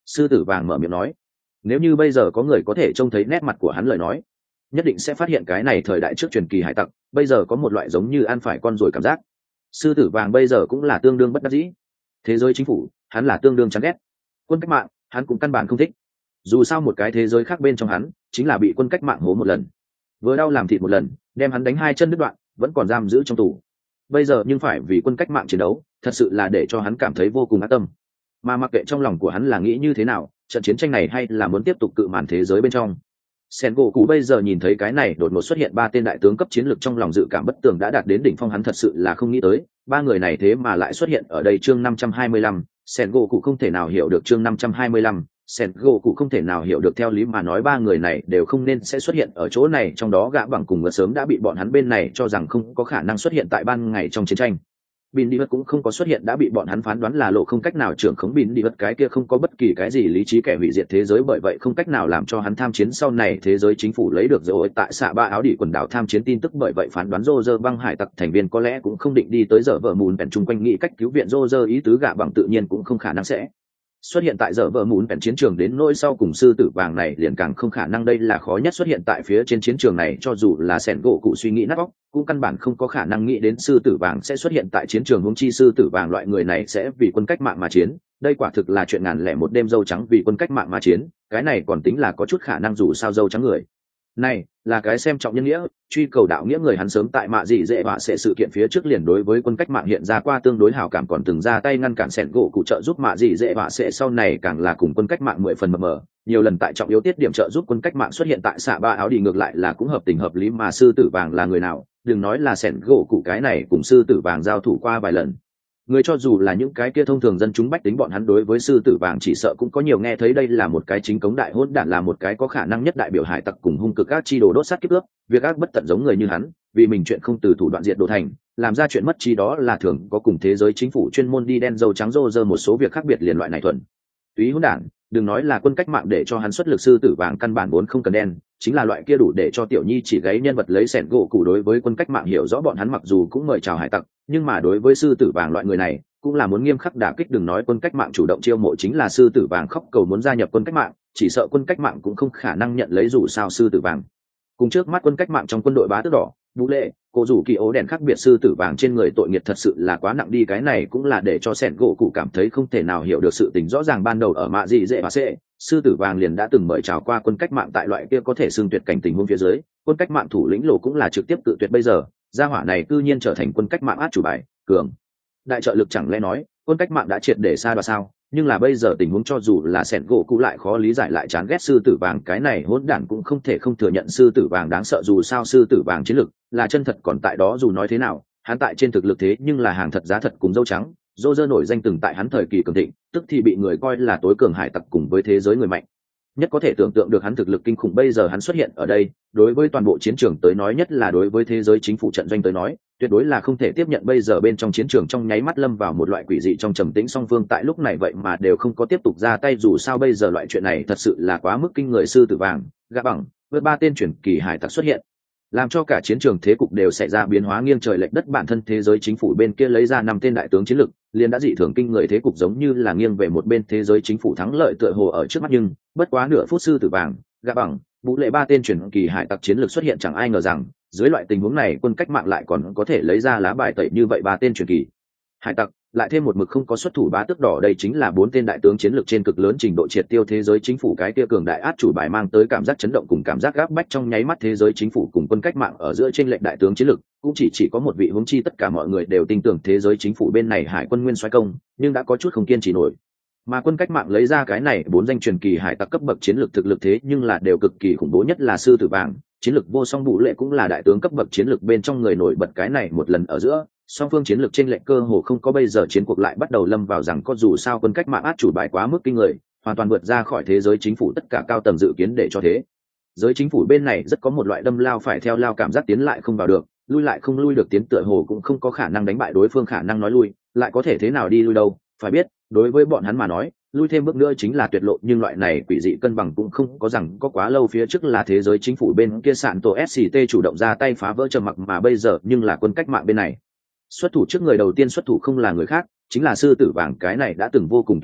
Sư tử vàng mở miệng nói, nếu như bây giờ có người có thể trông thấy nét mặt của hắn lời nói, nhất định sẽ phát hiện cái này thời đại trước truyền kỳ hải tặc bây giờ có một loại giống như ăn phải con ruồi cảm giác. Sư tử vàng bây giờ cũng là tương đương bất đắc dĩ. Thế giới chính phủ hắn là tương đương chán ghét, quân cách mạng hắn cũng căn bản không thích. Dù sao một cái thế giới khác bên trong hắn chính là bị quân cách mạng hố một lần, vừa đau làm thịt một lần, đem hắn đánh hai chân đứt đoạn, vẫn còn giam giữ trong tù. Bây giờ nhưng phải vì quân cách mạng chiến đấu, thật sự là để cho hắn cảm thấy vô cùng ác tâm. Mà mặc kệ trong lòng của hắn là nghĩ như thế nào, trận chiến tranh này hay là muốn tiếp tục cự màn thế giới bên trong. Sengoku bây giờ nhìn thấy cái này đột ngột xuất hiện ba tên đại tướng cấp chiến lược, trong lòng dự cảm bất tường đã đạt đến đỉnh phong, hắn thật sự là không nghĩ tới, ba người này thế mà lại xuất hiện ở đây. Chương 525, Sengoku không thể nào hiểu được. Chương 525, Sengoku không thể nào hiểu được. Theo lý mà nói ba người này đều không nên sẽ xuất hiện ở chỗ này, trong đó gã bằng cùng ngựa sớm đã bị bọn hắn bên này cho rằng không có khả năng xuất hiện tại ban ngày trong chiến tranh. Bin đi vật cũng không có xuất hiện, đã bị bọn hắn phán đoán là lộ không cách nào trưởng khống. Bin đi vật cái kia không có bất kỳ cái gì lý trí, kẻ hủy diệt thế giới, bởi vậy không cách nào làm cho hắn tham chiến. Sau này thế giới chính phủ lấy được rồi tại xạ ba áo đỉ quần đảo tham chiến tin tức, bởi vậy phán đoán Roger băng hải tặc thành viên có lẽ cũng không định đi tới giờ vợ mùn bèn chung quanh nghĩ cách cứu viện Roger, ý tứ gạ bằng tự nhiên cũng không khả năng sẽ xuất hiện tại giờ vợ mùn bèn chiến trường. Đến nỗi sau cùng sư tử vàng này liền càng không khả năng, đây là khó nhất xuất hiện tại phía trên chiến trường này, cho dù là sẻn gỗ cụ suy nghĩ nát óc cũng căn bản không có khả năng nghĩ đến sư tử vàng sẽ xuất hiện tại chiến trường. huống chi sư tử vàng loại người này sẽ vì quân cách mạng mà chiến, đây quả thực là chuyện ngàn lẻ một đêm. Dâu trắng vì quân cách mạng mà chiến, cái này còn tính là có chút khả năng, dù sao dâu trắng người này là cái xem trọng nhân nghĩa, truy cầu đạo nghĩa người, hắn sớm tại mạ dị dễ họa sẽ sự kiện phía trước liền đối với quân cách mạng hiện ra qua tương đối hảo cảm, còn từng ra tay ngăn cản sẻn gỗ cụ trợ giúp mạ dị dễ họa sẽ, sau này càng là cùng quân cách mạng 10 phần mờ mờ, nhiều lần tại trọng yếu tiết điểm trợ giúp quân cách mạng xuất hiện tại xạ ba áo đi, ngược lại là cũng hợp tình hợp lý. Mà sư tử vàng là người nào, đừng nói là sẻn gỗ cụ, cái này cùng sư tử vàng giao thủ qua vài lần người, cho dù là những cái kia thông thường dân chúng bách tính, bọn hắn đối với sư tử vàng chỉ sợ cũng có nhiều nghe thấy. Đây là một cái chính cống đại hỗn đản, là một cái có khả năng nhất đại biểu hải tặc cùng hung cực các chi đồ đốt sát kiếp ước, việc ác bất tận giống người như hắn, vì mình chuyện không từ thủ đoạn diệt đồ thành, làm ra chuyện mất trí đó là thường có. Cùng thế giới chính phủ chuyên môn đi đen dầu trắng rô rơ một số việc khác biệt, liền loại này thuần túy hỗn đản, đừng nói là quân cách mạng để cho hắn xuất lực, sư tử vàng căn bản vốn không cần đen, chính là loại kia đủ để cho tiểu nhi chỉ gáy nhân vật. Lấy sẻn gỗ cụ đối với quân cách mạng hiểu rõ, bọn hắn mặc dù cũng mời chào hải tặc, nhưng mà đối với sư tử vàng loại người này cũng là muốn nghiêm khắc đả kích. Đừng nói quân cách mạng chủ động chiêu mộ, chính là sư tử vàng khóc cầu muốn gia nhập quân cách mạng, chỉ sợ quân cách mạng cũng không khả năng nhận lấy. Dù sao sư tử vàng cùng trước mắt quân cách mạng trong quân đội bá tước đỏ vũ lệ cô rủ kỳ ố đèn khác biệt, sư tử vàng trên người tội nghiệp thật sự là quá nặng đi. cái này cũng là để cho sẻn gỗ cụ cảm thấy không thể nào hiểu được sự tình. rõ ràng ban đầu ở mạ dị dễ và xệ, sư tử vàng liền đã từng mời chào qua quân cách mạng, tại loại kia có thể xưng tuyệt cảnh tình huống phía dưới, quân cách mạng thủ lĩnh lộ cũng là trực tiếp cự tuyệt. bây giờ gia hỏa này cư nhiên trở thành quân cách mạng át chủ bài cường đại trợ lực, chẳng lẽ nói quân cách mạng đã triệt để xa đoạ sao? Nhưng là bây giờ tình huống cho dù là sẻn gỗ cụ lại khó lý giải lại chán ghét sư tử vàng cái này hỗn đản, cũng không thể không thừa nhận sư tử vàng đáng sợ. dù sao sư tử vàng chiến lực là chân thật còn tại đó, dù nói thế nào hắn tại trên thực lực thế nhưng là hàng thật giá thật, cùng dâu trắng dô dơ nổi danh từng tại hắn thời kỳ cường thịnh, tức thì bị người coi là tối cường hải tặc cùng với thế giới người mạnh nhất, có thể tưởng tượng được hắn thực lực kinh khủng. bây giờ hắn xuất hiện ở đây, đối với toàn bộ chiến trường tới nói, nhất là đối với thế giới chính phủ trận doanh tới nói, tuyệt đối là không thể tiếp nhận. bây giờ bên trong chiến trường trong nháy mắt lâm vào một loại quỷ dị trong trầm tĩnh, song phương tại lúc này vậy mà đều không có tiếp tục ra tay. dù sao bây giờ loại chuyện này thật sự là quá mức kinh người. sư tử vàng gã bằng với ba tên truyền kỳ hải tặc xuất hiện, làm cho cả chiến trường thế cục đều xảy ra biến hóa nghiêng trời lệch đất. bản thân thế giới chính phủ bên kia lấy ra 5 tên đại tướng chiến lực liền đã dị thường kinh người, thế cục giống như là nghiêng về một bên, thế giới chính phủ thắng lợi tựa hồ ở trước mắt. Nhưng bất quá nửa phút, sư tử vàng gã bằng vũ lệ ba tên truyền kỳ hải tặc chiến lược xuất hiện, chẳng ai ngờ rằng dưới loại tình huống này quân cách mạng lại còn có thể lấy ra lá bài tẩy như vậy. ba tên truyền kỳ hải tặc lại thêm một mực không có xuất thủ bá tước đỏ, đây chính là 4 tên đại tướng chiến lược trên cực lớn trình độ triệt tiêu thế giới chính phủ cái kia cường đại át chủ bài, mang tới cảm giác chấn động cùng cảm giác gáp bách. trong nháy mắt thế giới chính phủ cùng quân cách mạng ở giữa trên lệnh đại tướng chiến lược cũng chỉ có một vị, huống chi tất cả mọi người đều tin tưởng thế giới chính phủ bên này hải quân nguyên soái công, nhưng đã có chút không kiên trì nổi. Mà quân cách mạng lấy ra cái này 4 danh truyền kỳ hải tặc cấp bậc chiến lược thực lực thế nhưng là đều cực kỳ khủng bố, nhất là sư tử vàng chiến lược vô song, vũ lệ cũng là đại tướng cấp bậc chiến lược bên trong người nổi bật. cái này một lần ở giữa song phương chiến lược trên lệnh cơ hồ không có. bây giờ chiến cuộc lại bắt đầu lâm vào rằng có, dù sao quân cách mạng át chủ bài quá mức kinh người, hoàn toàn vượt ra khỏi thế giới chính phủ tất cả cao tầng dự kiến, để cho thế giới chính phủ bên này rất có một loại đâm lao phải theo lao cảm giác, tiến lại không vào được, lui lại không lui được, tiến tựa hồ cũng không có khả năng đánh bại đối phương, khả năng nói lui lại có thể thế nào đi lui đâu. phải biết đối với bọn hắn mà nói, lui thêm bước nữa chính là tuyệt lộ, nhưng loại này quỷ dị cân bằng cũng không có rằng có quá lâu. phía trước là thế giới chính phủ bên kia sạn tổ sct chủ động ra tay phá vỡ trầm mặc, mà bây giờ nhưng là quân cách mạng bên này xuất thủ trước. người đầu tiên xuất thủ không là người khác, chính là sư tử vàng, cái này đã từng vô cùng kiên nạo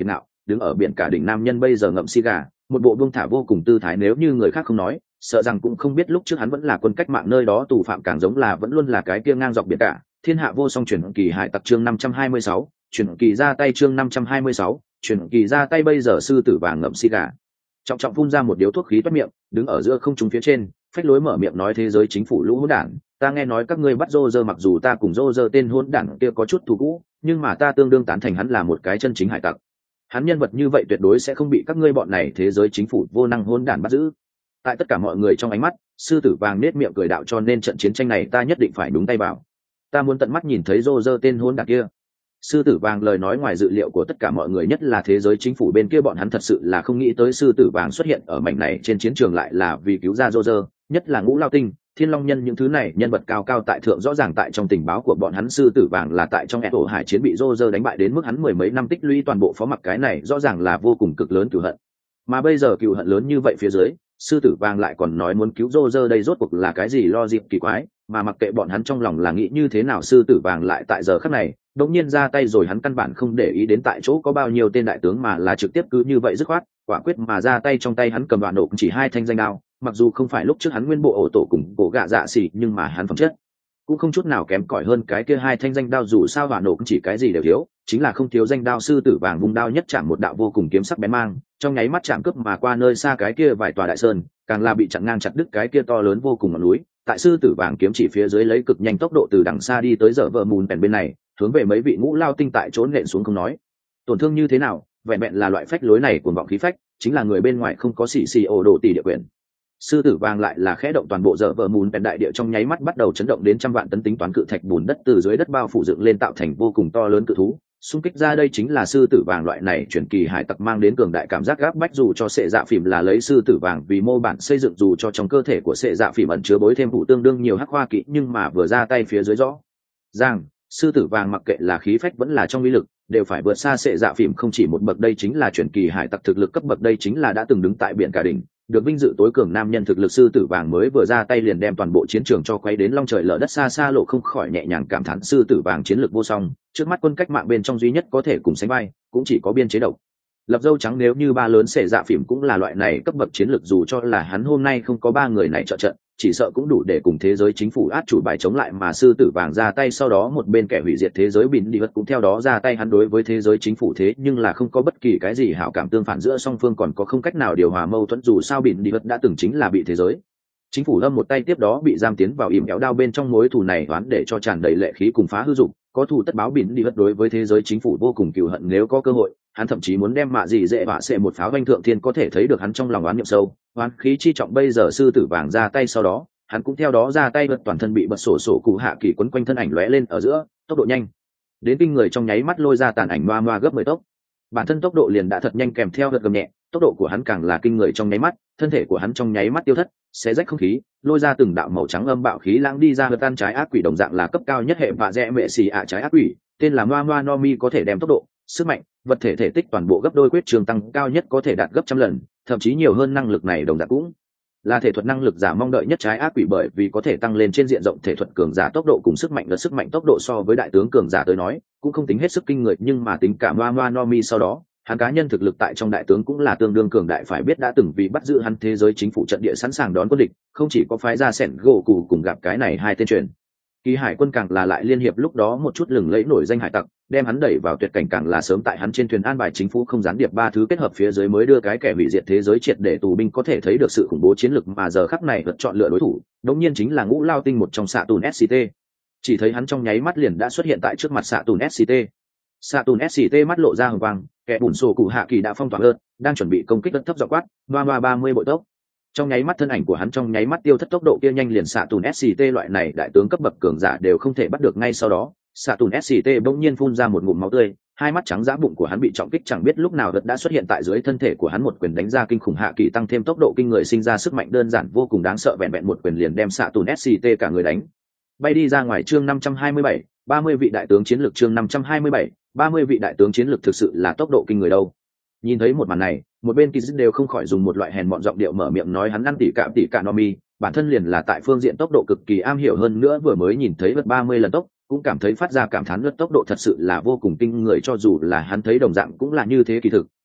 đứng ở biển cả đỉnh nam nhân bây giờ ngậm xì gà, một bộ buông thả vô cùng tư thái, nếu như người khác không nói sợ rằng cũng không biết lúc trước hắn vẫn là quân cách mạng nơi đó tù phạm, càng giống là vẫn luôn là cái kia ngang dọc biển cả thiên hạ vô song. Truyền kỳ hải tặc chương 526, truyền kỳ ra tay chương 526, truyền kỳ ra tay. Bây giờ sư tử vàng ngậm xì gà, trọng trọng phun ra một điếu thuốc khí toát miệng, đứng ở giữa không trung phía trên phách lối mở miệng nói: thế giới chính phủ lũ hỗn đản, ta nghe nói các ngươi bắt Roger, mặc dù ta cùng Roger tên hỗn đản kia có chút thù cũ, nhưng mà ta tương đương tán thành hắn là một cái chân chính hải tặc. Hắn nhân vật như vậy tuyệt đối sẽ không bị các ngươi bọn này thế giới chính phủ vô năng hỗn đản bắt giữ. Tại tất cả mọi người trong ánh mắt, sư tử vàng nết miệng cười đạo: cho nên trận chiến tranh này ta nhất định phải đúng tay vào, ta muốn tận mắt nhìn thấy Roger tên hỗn đản kia. Sư tử vàng lời nói ngoài dự liệu của tất cả mọi người, nhất là thế giới chính phủ bên kia, bọn hắn thật sự là không nghĩ tới sư tử vàng xuất hiện ở mảnh này trên chiến trường lại là vì cứu ra Roger, nhất là Ngũ Lao Tinh, Thiên Long Nhân những thứ này nhân vật cao cao tại thượng. Rõ ràng tại trong tình báo của bọn hắn, sư tử vàng là tại trong Eto hải chiến bị Roger đánh bại đến mức hắn mười mấy năm tích lũy toàn bộ phó mặc, cái này rõ ràng là vô cùng cực lớn cừu hận. Mà bây giờ cừu hận lớn như vậy phía dưới, sư tử vàng lại còn nói muốn cứu Roger, đây rốt cuộc là cái gì lo dịp kỳ quái? Mà mặc kệ bọn hắn trong lòng là nghĩ như thế nào, sư tử vàng lại tại giờ khắc này đột nhiên ra tay rồi. Hắn căn bản không để ý đến tại chỗ có bao nhiêu tên đại tướng, mà là trực tiếp cứ như vậy dứt khoát quả quyết mà ra tay. Trong tay hắn cầm đoạn nổ chỉ hai thanh danh đao, mặc dù không phải lúc trước hắn nguyên bộ ổ tổ cùng bộ gạ dạ xỉ, nhưng mà hắn phẩm chất cũng không chút nào kém cỏi hơn cái kia hai thanh danh đao. Dù sao đoạn nổ cũng chỉ cái gì đều thiếu, chính là không thiếu danh đao. Sư tử vàng vung đao nhất chạm một đạo vô cùng kiếm sắc bén mang, trong nháy mắt chạm cướp mà qua nơi xa cái kia vài tòa đại sơn, càng là bị chặn ngang chặt đứt cái kia to lớn vô cùng ngọn núi. Tại sư tử vàng kiếm chỉ phía dưới lấy cực nhanh tốc độ từ đằng xa đi tới giờ vợ mùn bèn bên này, hướng về mấy vị Ngũ Lao Tinh tại chỗ nện xuống. Không nói tổn thương như thế nào, vẹn vẹn là loại phách lối này cuồng vọng khí phách, chính là người bên ngoài không có xì xì ổ đồ tỷ địa quyền. Sư tử vàng lại là khẽ động toàn bộ giờ vợ mùn bèn đại địa, trong nháy mắt bắt đầu chấn động đến trăm vạn tấn tính toán cự thạch bùn đất từ dưới đất bao phủ dựng lên, tạo thành vô cùng to lớn cự thú xung kích ra. Đây chính là sư tử vàng loại này chuyển kỳ hải tặc mang đến cường đại cảm giác gáp bách. Dù cho sệ dạ phìm là lấy sư tử vàng vì mô bản xây dựng, dù cho trong cơ thể của sệ dạ phìm ẩn chứa bối thêm vụ tương đương nhiều hắc hoa kỹ, nhưng mà vừa ra tay phía dưới rõ ràng sư tử vàng mặc kệ là khí phách vẫn là trong uy lực đều phải vượt xa sệ dạ phìm không chỉ một bậc. đây chính là chuyển kỳ hải tặc thực lực cấp bậc, đây chính là đã từng đứng tại biển cả đỉnh được vinh dự tối cường nam nhân thực lực. Sư tử vàng mới vừa ra tay liền đem toàn bộ chiến trường cho quấy đến long trời lở đất, xa xa Lộ không khỏi nhẹ nhàng cảm thán sư tử vàng chiến lược vô song, trước mắt quân cách mạng bên trong duy nhất có thể cùng sánh vai cũng chỉ có biên chế độc lập dâu trắng. Nếu như ba lớn sệ dạ phìm cũng là loại này cấp bậc chiến lược, dù cho là hắn hôm nay không có ba người này trợ trận, chỉ sợ cũng đủ để cùng thế giới chính phủ át chủ bài chống lại. Mà sư tử vàng ra tay sau đó, một bên kẻ hủy diệt thế giới bỉn đi vật cũng theo đó ra tay. Hắn đối với thế giới chính phủ thế nhưng là không có bất kỳ cái gì hảo cảm, tương phản giữa song phương còn có không cách nào điều hòa mâu thuẫn. Dù sao bỉn đi vật đã từng chính là bị thế giới chính phủ lâm một tay, tiếp đó bị giam tiến vào ỉm kéo đao bên trong. Mối thù này đoán để cho tràn đầy lệ khí cùng phá hư dục, có thù tất báo. Bỉn đi vật đối với thế giới chính phủ vô cùng cừu hận, nếu có cơ hội hắn thậm chí muốn đem mạ gì dễ vạ xệ một pháo vanh thượng thiên, có thể thấy được hắn trong lòng oán niệm sâu, oán khí chi trọng. Bây giờ sư tử vàng ra tay sau đó, hắn cũng theo đó ra tay bật, toàn thân bị bật sổ cụ hạ kỳ quấn quanh, thân ảnh lóe lên ở giữa, tốc độ nhanh đến kinh người, trong nháy mắt lôi ra tàn ảnh loa loa gấp 10 tốc. Bản thân tốc độ liền đã thật nhanh, kèm theo gật gầm nhẹ, tốc độ của hắn càng là kinh người. Trong nháy mắt thân thể của hắn trong nháy mắt tiêu thất, xé rách không khí, lôi ra từng đạo màu trắng âm bạo khí lãng đi ra. Vật tan trái ác quỷ đồng dạng là cấp cao nhất hệ vạ rẽ mệ xì ạ trái ác quỷ, tên là Moa Moa Nomi, có thể đem tốc độ, sức mạnh, vật thể thể tích toàn bộ gấp đôi, quyết trường tăng cao nhất có thể đạt gấp trăm lần, thậm chí nhiều hơn. Năng lực này đồng dạng cũng là thể thuật năng lực giả mong đợi nhất trái ác quỷ, bởi vì có thể tăng lên trên diện rộng thể thuật cường giả tốc độ cùng sức mạnh. Và sức mạnh tốc độ so với đại tướng cường giả tới nói cũng không tính hết sức kinh người, nhưng mà tính cả Moa Moa Nomi sau đó, hắn cá nhân thực lực tại trong đại tướng cũng là tương đương cường đại. Phải biết đã từng vì bắt giữ hắn, thế giới chính phủ trận địa sẵn sàng đón quân địch, không chỉ có phái ra sẻn gỗ cụ cùng gặp cái này hai tên truyền kỳ hải quân, càng là lại liên hiệp lúc đó một chút lừng lẫy nổi danh hải tặc, đem hắn đẩy vào tuyệt cảnh, càng là sớm tại hắn trên thuyền an bài chính phủ không gián điệp ba thứ kết hợp phía dưới mới đưa cái kẻ hủy diệt thế giới triệt để tù binh. Có thể thấy được sự khủng bố chiến lược, mà giờ khắc này vật chọn lựa đối thủ đống nhiên chính là Ngũ Lao Tinh, một trong xạ tùn sct. Chỉ thấy hắn trong nháy mắt liền đã xuất hiện tại trước mặt xạ tùn sct. Xạ tùn sct mắt lộ ra hừng quang, kẻ bùn sổ cụ hạ kỳ đã phong tỏa hơn, đang chuẩn bị công kích đất thấp dọ quát loa 30 bội tốc. Trong nháy mắt thân ảnh của hắn trong nháy mắt tiêu thất, tốc độ kia nhanh liền xạ tùn sct loại này đại tướng cấp bậc cường giả đều không thể bắt được. Ngay sau đó xạ tùn sct bỗng nhiên phun ra một ngụm máu tươi, hai mắt trắng dã, bụng của hắn bị trọng kích, chẳng biết lúc nào vật đã xuất hiện tại dưới thân thể của hắn, một quyền đánh ra kinh khủng hạ kỳ, tăng thêm tốc độ kinh người, sinh ra sức mạnh đơn giản vô cùng đáng sợ, vẹn vẹn một quyền liền đem xạ tùn sct cả người đánh bay đi ra ngoài. Chương 527, 30 vị đại tướng chiến lược chương 527, 30 vị đại tướng chiến lược, thực sự là tốc độ kinh người đâu. Nhìn thấy một màn này, một bên Kiz đều không khỏi dùng một loại hèn mọn giọng điệu mở miệng nói, hắn ăn tỉ cả Nomi, bản thân liền là tại phương diện tốc độ cực kỳ am hiểu, hơn nữa vừa mới nhìn thấy vượt 30 lần tốc, cũng cảm thấy phát ra cảm thán lướt tốc độ thật sự là vô cùng kinh người, cho dù là hắn thấy đồng dạng cũng là như thế. Kỳ thực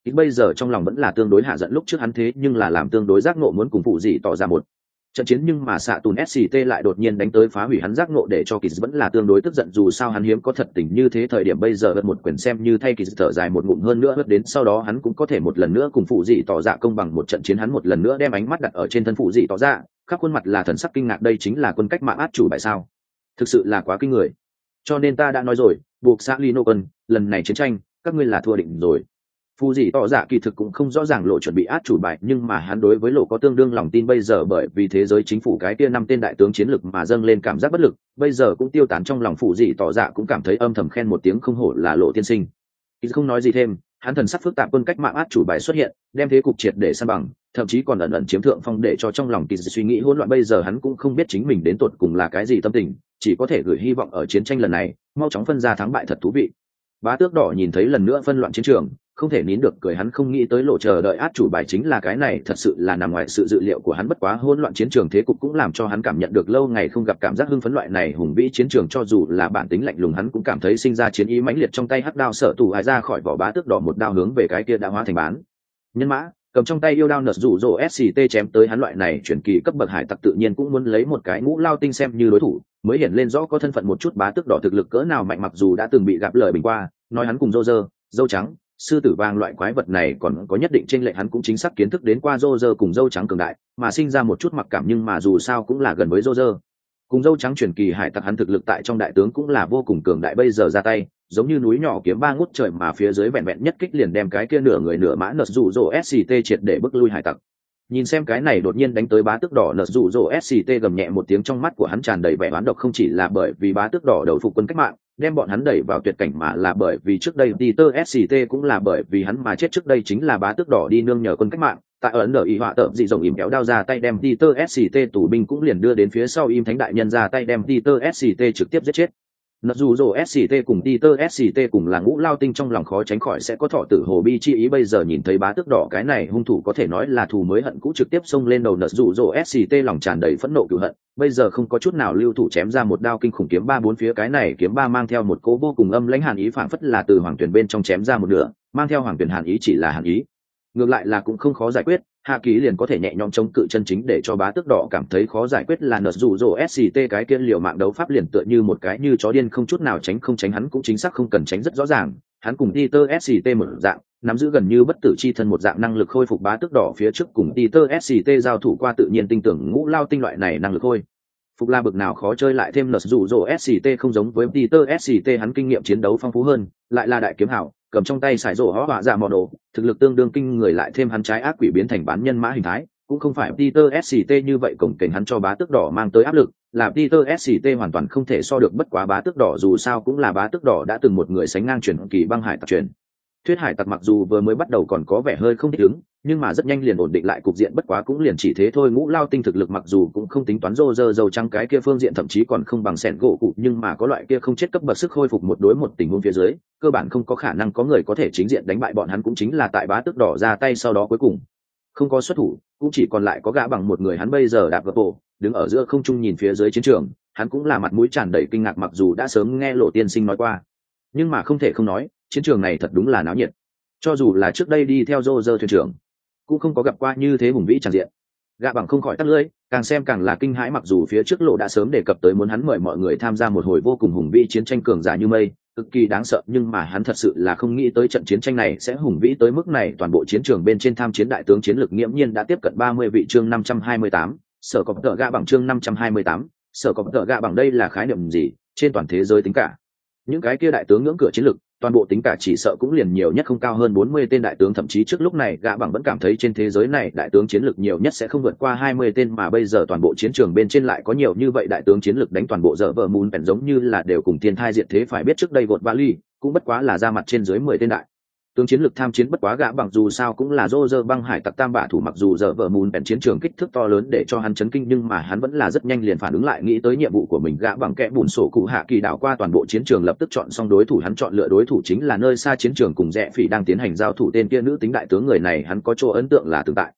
ít bây giờ trong lòng vẫn là tương đối hạ giận, lúc trước hắn thế nhưng là làm tương đối giác ngộ muốn cùng phụ gì tỏ ra một trận chiến, nhưng mà xạ tùn sct lại đột nhiên đánh tới phá hủy hắn giác ngộ, để cho kỳ vẫn là tương đối tức giận, dù sao hắn hiếm có thật tình như thế thời điểm, bây giờ một quyền xem như thay kỳ thở dài một ngụm, hơn nữa đến sau đó hắn cũng có thể một lần nữa cùng phụ dị tỏ dạ công bằng một trận chiến. Hắn một lần nữa đem ánh mắt đặt ở trên thân phụ dị tỏ dạ, khắp khuôn mặt là thần sắc kinh ngạc, đây chính là quân cách mạng át chủ bài sao, thực sự là quá kinh người. Cho nên ta đã nói rồi, buộc xã Lino quân, lần này chiến tranh các ngươi là thua định rồi. Phù dị tỏ dạ kỳ thực cũng không rõ ràng lộ chuẩn bị át chủ bài, nhưng mà hắn đối với lộ có tương đương lòng tin, bây giờ bởi vì thế giới chính phủ cái kia 5 tên đại tướng chiến lực mà dâng lên cảm giác bất lực, bây giờ cũng tiêu tán trong lòng. Phù dị tỏ dạ cũng cảm thấy âm thầm khen một tiếng, không hổ là lộ tiên sinh. Kỳ không nói gì thêm, hắn thần sắc phức tạp, quân cách mạng át chủ bài xuất hiện, đem thế cục triệt để san bằng, thậm chí còn ẩn ẩn chiếm thượng phong, để cho trong lòng Kỳ suy nghĩ hỗn loạn. Bây giờ hắn cũng không biết chính mình đến tột cùng là cái gì tâm tình, chỉ có thể gửi hy vọng ở chiến tranh lần này mau chóng phân ra thắng bại thật thú vị. Bá tước đỏ nhìn thấy lần nữa phân loạn chiến trường, không thể nín được cười, hắn không nghĩ tới lộ chờ đợi át chủ bài chính là cái này, thật sự là nằm ngoài sự dự liệu của hắn. Bất quá hỗn loạn chiến trường thế cục cũng làm cho hắn cảm nhận được lâu ngày không gặp cảm giác hưng phấn, loại này hùng vĩ chiến trường cho dù là bản tính lạnh lùng hắn cũng cảm thấy sinh ra chiến ý mãnh liệt. Trong tay hắc đao sở tù hài ra khỏi vỏ, bá tước đỏ một đao hướng về cái kia đã hóa thành bán nhân mã cầm trong tay yêu đao nợt rủ rỗ sct chém tới. Hắn loại này chuyển kỳ cấp bậc hải tặc tự nhiên cũng muốn lấy một cái ngũ lao tinh xem như đối thủ, mới hiện lên rõ có thân phận một chút bá tước đỏ thực lực cỡ nào mạnh, mặc dù đã từng bị gặp lời bình qua, nói hắn cùng rô rơ dâu trắng sư tử vàng loại quái vật này còn có nhất định chênh lệch, hắn cũng chính xác kiến thức đến qua rô rơ cùng dâu trắng cường đại mà sinh ra một chút mặc cảm, nhưng mà dù sao cũng là gần với rô rơ cùng dâu trắng chuyển kỳ hải tặc, hắn thực lực tại trong đại tướng cũng là vô cùng cường đại. Bây giờ ra tay giống như núi nhỏ kiếm ba ngút trời, mà phía dưới vẹn vẹn nhất kích liền đem cái kia nửa người nửa mã nợt rủ rỗ sct triệt để bức lui hải tặc. Nhìn xem cái này đột nhiên đánh tới bá tước đỏ nợt rủ rỗ sct gầm nhẹ một tiếng, trong mắt của hắn tràn đầy vẻ oán độc, không chỉ là bởi vì bá tước đỏ đầu phục quân cách mạng đem bọn hắn đẩy vào tuyệt cảnh, mà là bởi vì trước đây Peter sct cũng là bởi vì hắn mà chết. Trước đây chính là bá tước đỏ đi nương nhờ quân cách mạng, tại ấn đờ ý họa tợm dị rồng ìm kéo đao ra tay đem Peter sct tù binh cũng liền đưa đến phía sau, im thánh đại nhân ra tay đem Peter sct trực tiếp giết chết. Nợ dù rồ sct cùng Peter sct cùng là ngũ lao tinh, trong lòng khó tránh khỏi sẽ có thọ tử hồ bi chi ý. Bây giờ nhìn thấy bá tước đỏ cái này hung thủ có thể nói là thù mới hận cũ trực tiếp xông lên đầu nợ dù rồ sct, lòng tràn đầy phẫn nộ cửu hận, bây giờ không có chút nào lưu thủ chém ra một đao kinh khủng kiếm ba. Bốn phía cái này kiếm ba mang theo một cỗ vô cùng âm lãnh hàn ý, phảng phất là từ hoàng tuyển bên trong chém ra một nửa, mang theo hoàng tuyển hàn ý, chỉ là hàn ý ngược lại là cũng không khó giải quyết, hạ ký liền có thể nhẹ nhõm chống cự chân chính. Để cho bá tước đỏ cảm thấy khó giải quyết là nợ rủ rỗ sct cái kia liều mạng đấu pháp liền tựa như một cái như chó điên, không chút nào tránh không tránh, hắn cũng chính xác không cần tránh, rất rõ ràng hắn cùng Peter sct một dạng nắm giữ gần như bất tử chi thân một dạng năng lực khôi phục. Bá tước đỏ phía trước cùng Peter sct giao thủ qua, tự nhiên tin tưởng ngũ lao tinh loại này năng lực khôi phục là bực nào khó chơi, lại thêm nợ rủ rỗ sct không giống với Peter sct, hắn kinh nghiệm chiến đấu phong phú hơn, lại là đại kiếm hảo cầm trong tay sải rổ hóa họa dạ mò đồ, thực lực tương đương kinh người, lại thêm hắn trái ác quỷ biến thành bán nhân mã hình thái, cũng không phải Peter sct như vậy cổng kềnh hắn cho bá tước đỏ mang tới áp lực là Peter sct hoàn toàn không thể so được. Bất quá bá tước đỏ dù sao cũng là bá tước đỏ đã từng một người sánh ngang truyền kỳ băng hải tặc truyền thuyết hải tặc, mặc dù vừa mới bắt đầu còn có vẻ hơi không thích ứng, nhưng mà rất nhanh liền ổn định lại cục diện. Bất quá cũng liền chỉ thế thôi, ngũ lao tinh thực lực mặc dù cũng không tính toán rô rơ dầu trắng cái kia phương diện, thậm chí còn không bằng sẹn gỗ cụ, nhưng mà có loại kia không chết cấp bậc sức khôi phục một đối một tình huống phía dưới, cơ bản không có khả năng có người có thể chính diện đánh bại bọn hắn. Cũng chính là tại bá tước đỏ ra tay sau đó cuối cùng không có xuất thủ, cũng chỉ còn lại có gã bằng một người. Hắn bây giờ đạp gập bộ đứng ở giữa không trung nhìn phía dưới chiến trường, hắn cũng là mặt mũi tràn đầy kinh ngạc, mặc dù đã sớm nghe lộ tiên sinh nói qua, nhưng mà không thể không nói chiến trường này thật đúng là náo nhiệt. Cho dù là trước đây đi theo rô rơ thuyền trưởng cũng không có gặp qua như thế hùng vĩ tràn diện. Gã bằng không khỏi tắt lưỡi, càng xem càng là kinh hãi, mặc dù phía trước lộ đã sớm đề cập tới muốn hắn mời mọi người tham gia một hồi vô cùng hùng vĩ chiến tranh cường giả như mây, cực kỳ đáng sợ, nhưng mà hắn thật sự là không nghĩ tới trận chiến tranh này sẽ hùng vĩ tới mức này. Toàn bộ chiến trường bên trên tham chiến đại tướng chiến lược nghiễm nhiên đã tiếp cận 30 vị. Chương 528, sở cọp tợ gã bằng. Chương 528, sở cọp tợ gã bằng. Đây là khái niệm gì trên toàn thế giới tính cả những cái kia đại tướng ngưỡng cửa chiến lược, toàn bộ tính cả chỉ sợ cũng liền nhiều nhất không cao hơn 40 tên đại tướng, thậm chí trước lúc này gã bằng vẫn cảm thấy trên thế giới này đại tướng chiến lược nhiều nhất sẽ không vượt qua 20 tên, mà bây giờ toàn bộ chiến trường bên trên lại có nhiều như vậy đại tướng chiến lược đánh toàn bộ dở vợ mùn bèn, giống như là đều cùng thiên thai diệt thế. Phải biết trước đây gột vali cũng bất quá là ra mặt trên dưới 10 tên đại tướng chiến lược tham chiến, bất quá gã bằng dù sao cũng là rô rơ băng hải tặc tam bạ thủ, mặc dù dở vợ mùn bèn chiến trường kích thước to lớn để cho hắn chấn kinh, nhưng mà hắn vẫn là rất nhanh liền phản ứng lại, nghĩ tới nhiệm vụ của mình. Gã bằng kẽ bùn sổ cụ hạ kỳ đảo qua toàn bộ chiến trường, lập tức chọn xong đối thủ. Hắn chọn lựa đối thủ chính là nơi xa chiến trường cùng rẽ phỉ đang tiến hành giao thủ tên kia nữ tính đại tướng, người này hắn có chỗ ấn tượng là tương tại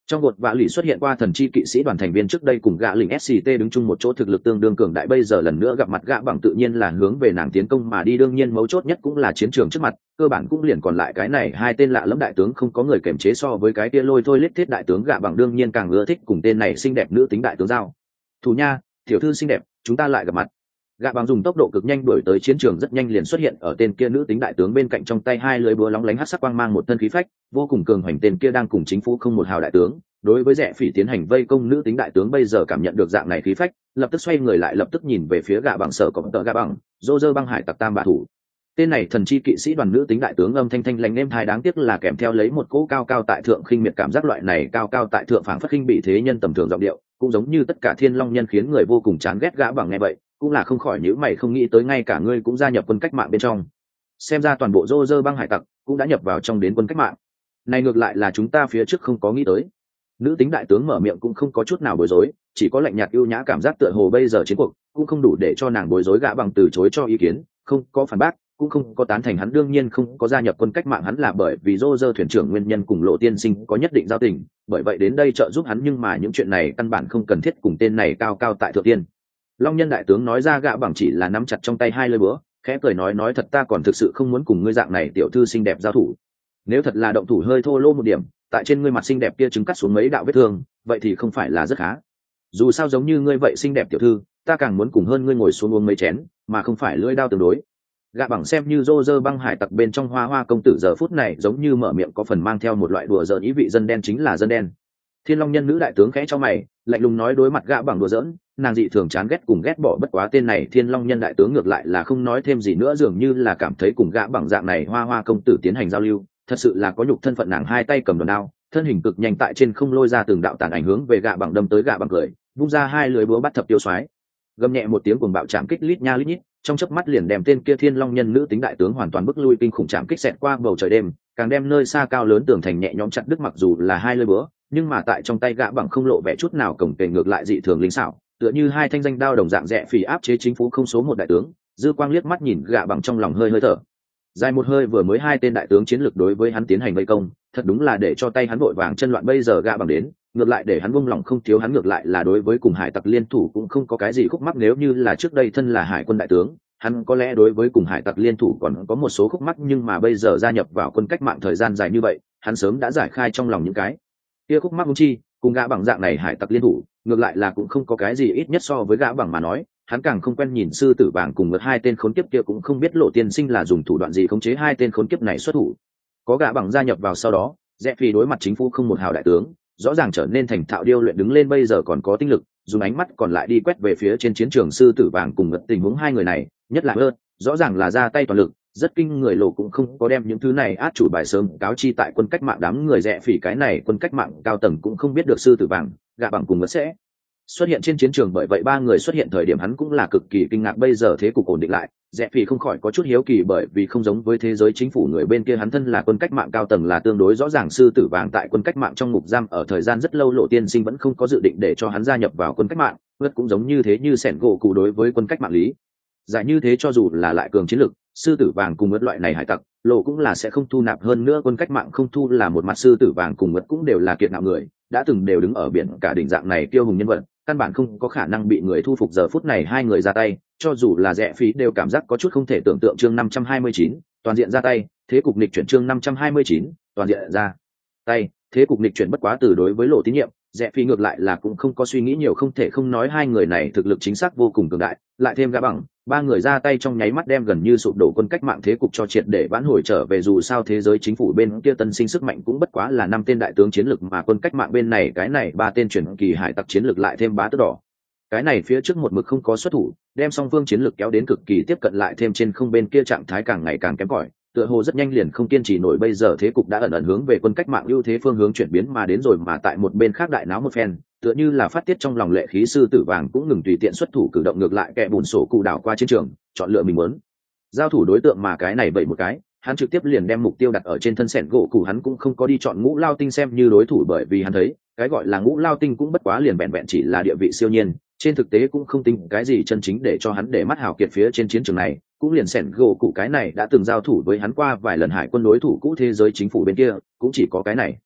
Trong gột vạ lì xuất hiện qua thần chi kỵ sĩ đoàn thành viên trước đây cùng gã lỉnh SCT đứng chung một chỗ thực lực tương đương cường đại, bây giờ lần nữa gặp mặt gã bằng tự nhiên là hướng về nàng tiến công mà đi, đương nhiên mấu chốt nhất cũng là chiến trường trước mặt, cơ bản cũng liền còn lại cái này hai tên lạ lẫm đại tướng, không có người kềm chế so với cái kia lôi thôi lết thiết đại tướng. Gã bằng đương nhiên càng ưa thích cùng tên này xinh đẹp nữ tính đại tướng giao thủ nha. Tiểu thư xinh đẹp, chúng ta lại gặp mặt. Gã bằng dùng tốc độ cực nhanh đuổi tới chiến trường, rất nhanh liền xuất hiện ở tên kia nữ tính đại tướng bên cạnh, trong tay hai lưỡi búa lóng lánh hắc sắc quang mang một thân khí phách vô cùng cường hoành. Tên kia đang cùng chính phủ không một hào đại tướng đối với rẽ phỉ tiến hành vây công, nữ tính đại tướng bây giờ cảm nhận được dạng này khí phách, lập tức xoay người lại, lập tức nhìn về phía gã bằng sở cộng tợ gã bằng dô dơ băng hải tặc tam bạ thủ. Tên này thần chi kỵ sĩ đoàn nữ tính đại tướng âm thanh thanh lành êm tai, đáng tiếc là kèm theo lấy một cỗ cao cao tại thượng khinh miệt cảm giác, loại này cao cao tại thượng phảng phất khinh bị thế nhân tầm thường giọng điệu, cũng giống như tất cả thiên long nhân khiến người vô cùng chán ghét. Gã bằng nghe vậy cũng là không khỏi nhíu mày, không nghĩ tới ngay cả ngươi cũng gia nhập quân cách mạng bên trong, xem ra toàn bộ dô dơ băng hải tặc cũng đã nhập vào trong đến quân cách mạng này, ngược lại là chúng ta phía trước không có nghĩ tới. Nữ tính đại tướng mở miệng cũng không có chút nào bối rối, chỉ có lạnh nhạt ưu nhã cảm giác, tựa hồ bây giờ chiến cuộc cũng không đủ để cho nàng bối rối. Gã bằng từ chối cho ý kiến, không có phản bác cũng không có tán thành, hắn đương nhiên không có gia nhập quân cách mạng, hắn là bởi vì dô dơ thuyền trưởng nguyên nhân cùng Lộ tiên sinh có nhất định giao tình, bởi vậy đến đây trợ giúp hắn, nhưng mà những chuyện này căn bản không cần thiết cùng tên này cao cao tại thượng tiên long nhân đại tướng nói ra. Gã bằng chỉ là nắm chặt trong tay hai lưỡi búa, khẽ cười nói thật, ta còn thực sự không muốn cùng ngươi dạng này tiểu thư xinh đẹp giao thủ, nếu thật là động thủ hơi thô lô một điểm, tại trên ngươi mặt xinh đẹp kia chứng cắt xuống mấy đạo vết thương, vậy thì không phải là rất khá. Dù sao giống như ngươi vậy xinh đẹp tiểu thư, ta càng muốn cùng hơn ngươi ngồi xuống uống mấy chén, mà không phải lưỡi dao tương đối. Gã bằng xem như rô rơ băng hải tặc bên trong hoa hoa công tử giờ phút này giống như mở miệng có phần mang theo một loại đùa giỡn ý vị, dân đen chính là dân đen. Thiên long nhân nữ đại tướng khẽ cho mày, lạnh lùng nói đối mặt gã bằng đùa giỡn, nàng dị thường chán ghét cùng ghét bỏ, bất quá tên này thiên long nhân đại tướng ngược lại là không nói thêm gì nữa, dường như là cảm thấy cùng gã bằng dạng này hoa hoa công tử tiến hành giao lưu thật sự là có nhục thân phận. Nàng hai tay cầm đòn đao, thân hình cực nhanh tại trên không lôi ra từng đạo tàn ảnh hướng về gã bằng đâm tới. Gã bằng cười vung ra hai lưỡi búa bắt thập tiêu xoáy, gầm nhẹ một tiếng cuồng bạo chạm kích lít nha lít nhít, trong chớp mắt liền đem tên kia thiên long nhân nữ tính đại tướng hoàn toàn bức lui, kinh khủng chạm kích xẹt qua bầu trời đêm, càng đem nơi xa cao lớn tường thành nhẹ nhõm chặt đứt. Mặc dù là hai lưỡi búa, nhưng mà tại trong tay gã bằng không lộ vẻ chút nào cổng kềnh, ngược lại dị thường linh xảo, tựa như hai thanh danh đao đồng dạng rẽ phỉ áp chế chính phủ không số một đại tướng. Dư quang liếc mắt nhìn gã bằng trong lòng hơi hơi thở dài một hơi, vừa mới hai tên đại tướng chiến lược đối với hắn tiến hành vây công, thật đúng là để cho tay hắn vội vàng chân loạn, bây giờ gã bằng đến ngược lại để hắn buông lòng không thiếu, hắn ngược lại là đối với cùng hải tặc liên thủ cũng không có cái gì khúc mắc. Nếu như là trước đây thân là hải quân đại tướng, hắn có lẽ đối với cùng hải tặc liên thủ còn có một số khúc mắc, nhưng mà bây giờ gia nhập vào quân cách mạng thời gian dài như vậy, hắn sớm đã giải khai trong lòng những cái kia khúc mắc. Huống chi cùng gã bằng dạng này hải tặc liên thủ, ngược lại là cũng không có cái gì, ít nhất so với gã bằng mà nói, hắn càng không quen nhìn sư tử vàng cùng ngược hai tên khốn kiếp kia, cũng không biết Lộ tiên sinh là dùng thủ đoạn gì khống chế hai tên khốn kiếp này xuất thủ. Có gã bằng gia nhập vào sau đó, rẽ phi đối mặt chính phủ không một hào đại tướng rõ ràng trở nên thành thạo điêu luyện đứng lên, bây giờ còn có tinh lực dùng ánh mắt còn lại đi quét về phía trên chiến trường sư tử vàng cùng ngật tình huống hai người này, nhất là ớt rõ ràng là ra tay toàn lực rất kinh người. Lộ cũng không có đem những thứ này át chủ bài sớm cáo chi tại quân cách mạng đám người, rẽ phỉ cái này quân cách mạng cao tầng cũng không biết được sư tử vàng gã bằng cùng ngật sẽ xuất hiện trên chiến trường, bởi vậy ba người xuất hiện thời điểm hắn cũng là cực kỳ kinh ngạc. Bây giờ thế cục ổn định lại, rẽ phỉ không khỏi có chút hiếu kỳ, bởi vì không giống với thế giới chính phủ người bên kia, hắn thân là quân cách mạng cao tầng là tương đối rõ ràng. Sư tử vàng tại quân cách mạng trong ngục giam ở thời gian rất lâu, Lộ tiên sinh vẫn không có dự định để cho hắn gia nhập vào quân cách mạng, vớt cũng giống như thế, như sẻn gỗ cụ đối với quân cách mạng lý giải như thế, cho dù là lại cường chiến lực sư tử vàng cùng ngất loại này hải tặc, Lộ cũng là sẽ không thu nạp. hơn nữa quân cách mạng không thu là một mặt, sư tử vàng cùng ngất cũng đều là kiệt ngạo người, đã từng đều đứng ở biển cả đỉnh dạng này kiêu hùng nhân vật, căn bản không có khả năng bị người thu phục. Giờ phút này hai người ra tay, cho dù là rẽ phí đều cảm giác có chút không thể tưởng tượng. Chương 529, toàn diện ra tay, thế cục nghịch chuyển. Chương 529, toàn diện ra tay, thế cục nghịch chuyển. Bất quá từ đối với Lộ tín nhiệm, rẽ phí ngược lại là cũng không có suy nghĩ nhiều, không thể không nói hai người này thực lực chính xác vô cùng cường đại, lại thêm gã bằng, ba người ra tay trong nháy mắt đem gần như sụp đổ quân cách mạng thế cục cho triệt để vãn hồi trở về. Dù sao thế giới chính phủ bên kia tân sinh sức mạnh cũng bất quá là 5 tên đại tướng chiến lực, mà quân cách mạng bên này cái này 3 tên chuyển kỳ hải tặc chiến lực lại thêm bá tước đỏ cái này phía trước một mực không có xuất thủ, đem song phương chiến lực kéo đến cực kỳ tiếp cận, lại thêm trên không bên kia trạng thái càng ngày càng kém cỏi, tựa hồ rất nhanh liền không kiên trì nổi. Bây giờ thế cục đã ẩn ẩn hướng về quân cách mạng ưu thế phương hướng chuyển biến mà đến rồi, mà tại một bên khác đại náo một phen, tựa như là phát tiết trong lòng lệ khí, sư tử vàng cũng ngừng tùy tiện xuất thủ cử động, ngược lại kẻ bùn sổ cụ đảo qua chiến trường, chọn lựa mình muốn giao thủ đối tượng, mà cái này vậy một cái hắn trực tiếp liền đem mục tiêu đặt ở trên thân sẻn gỗ cụ. Hắn cũng không có đi chọn Ngũ Lao Tinh xem như đối thủ, bởi vì hắn thấy cái gọi là Ngũ Lao Tinh cũng bất quá liền vẹn vẹn chỉ là địa vị siêu nhiên, trên thực tế cũng không tính cái gì chân chính để cho hắn để mắt hào kiệt phía trên chiến trường này. Cũng liền sẻn gỗ cụ cái này đã từng giao thủ với hắn qua vài lần hải quân đối thủ cũ thế giới chính phủ bên kia, cũng chỉ có cái này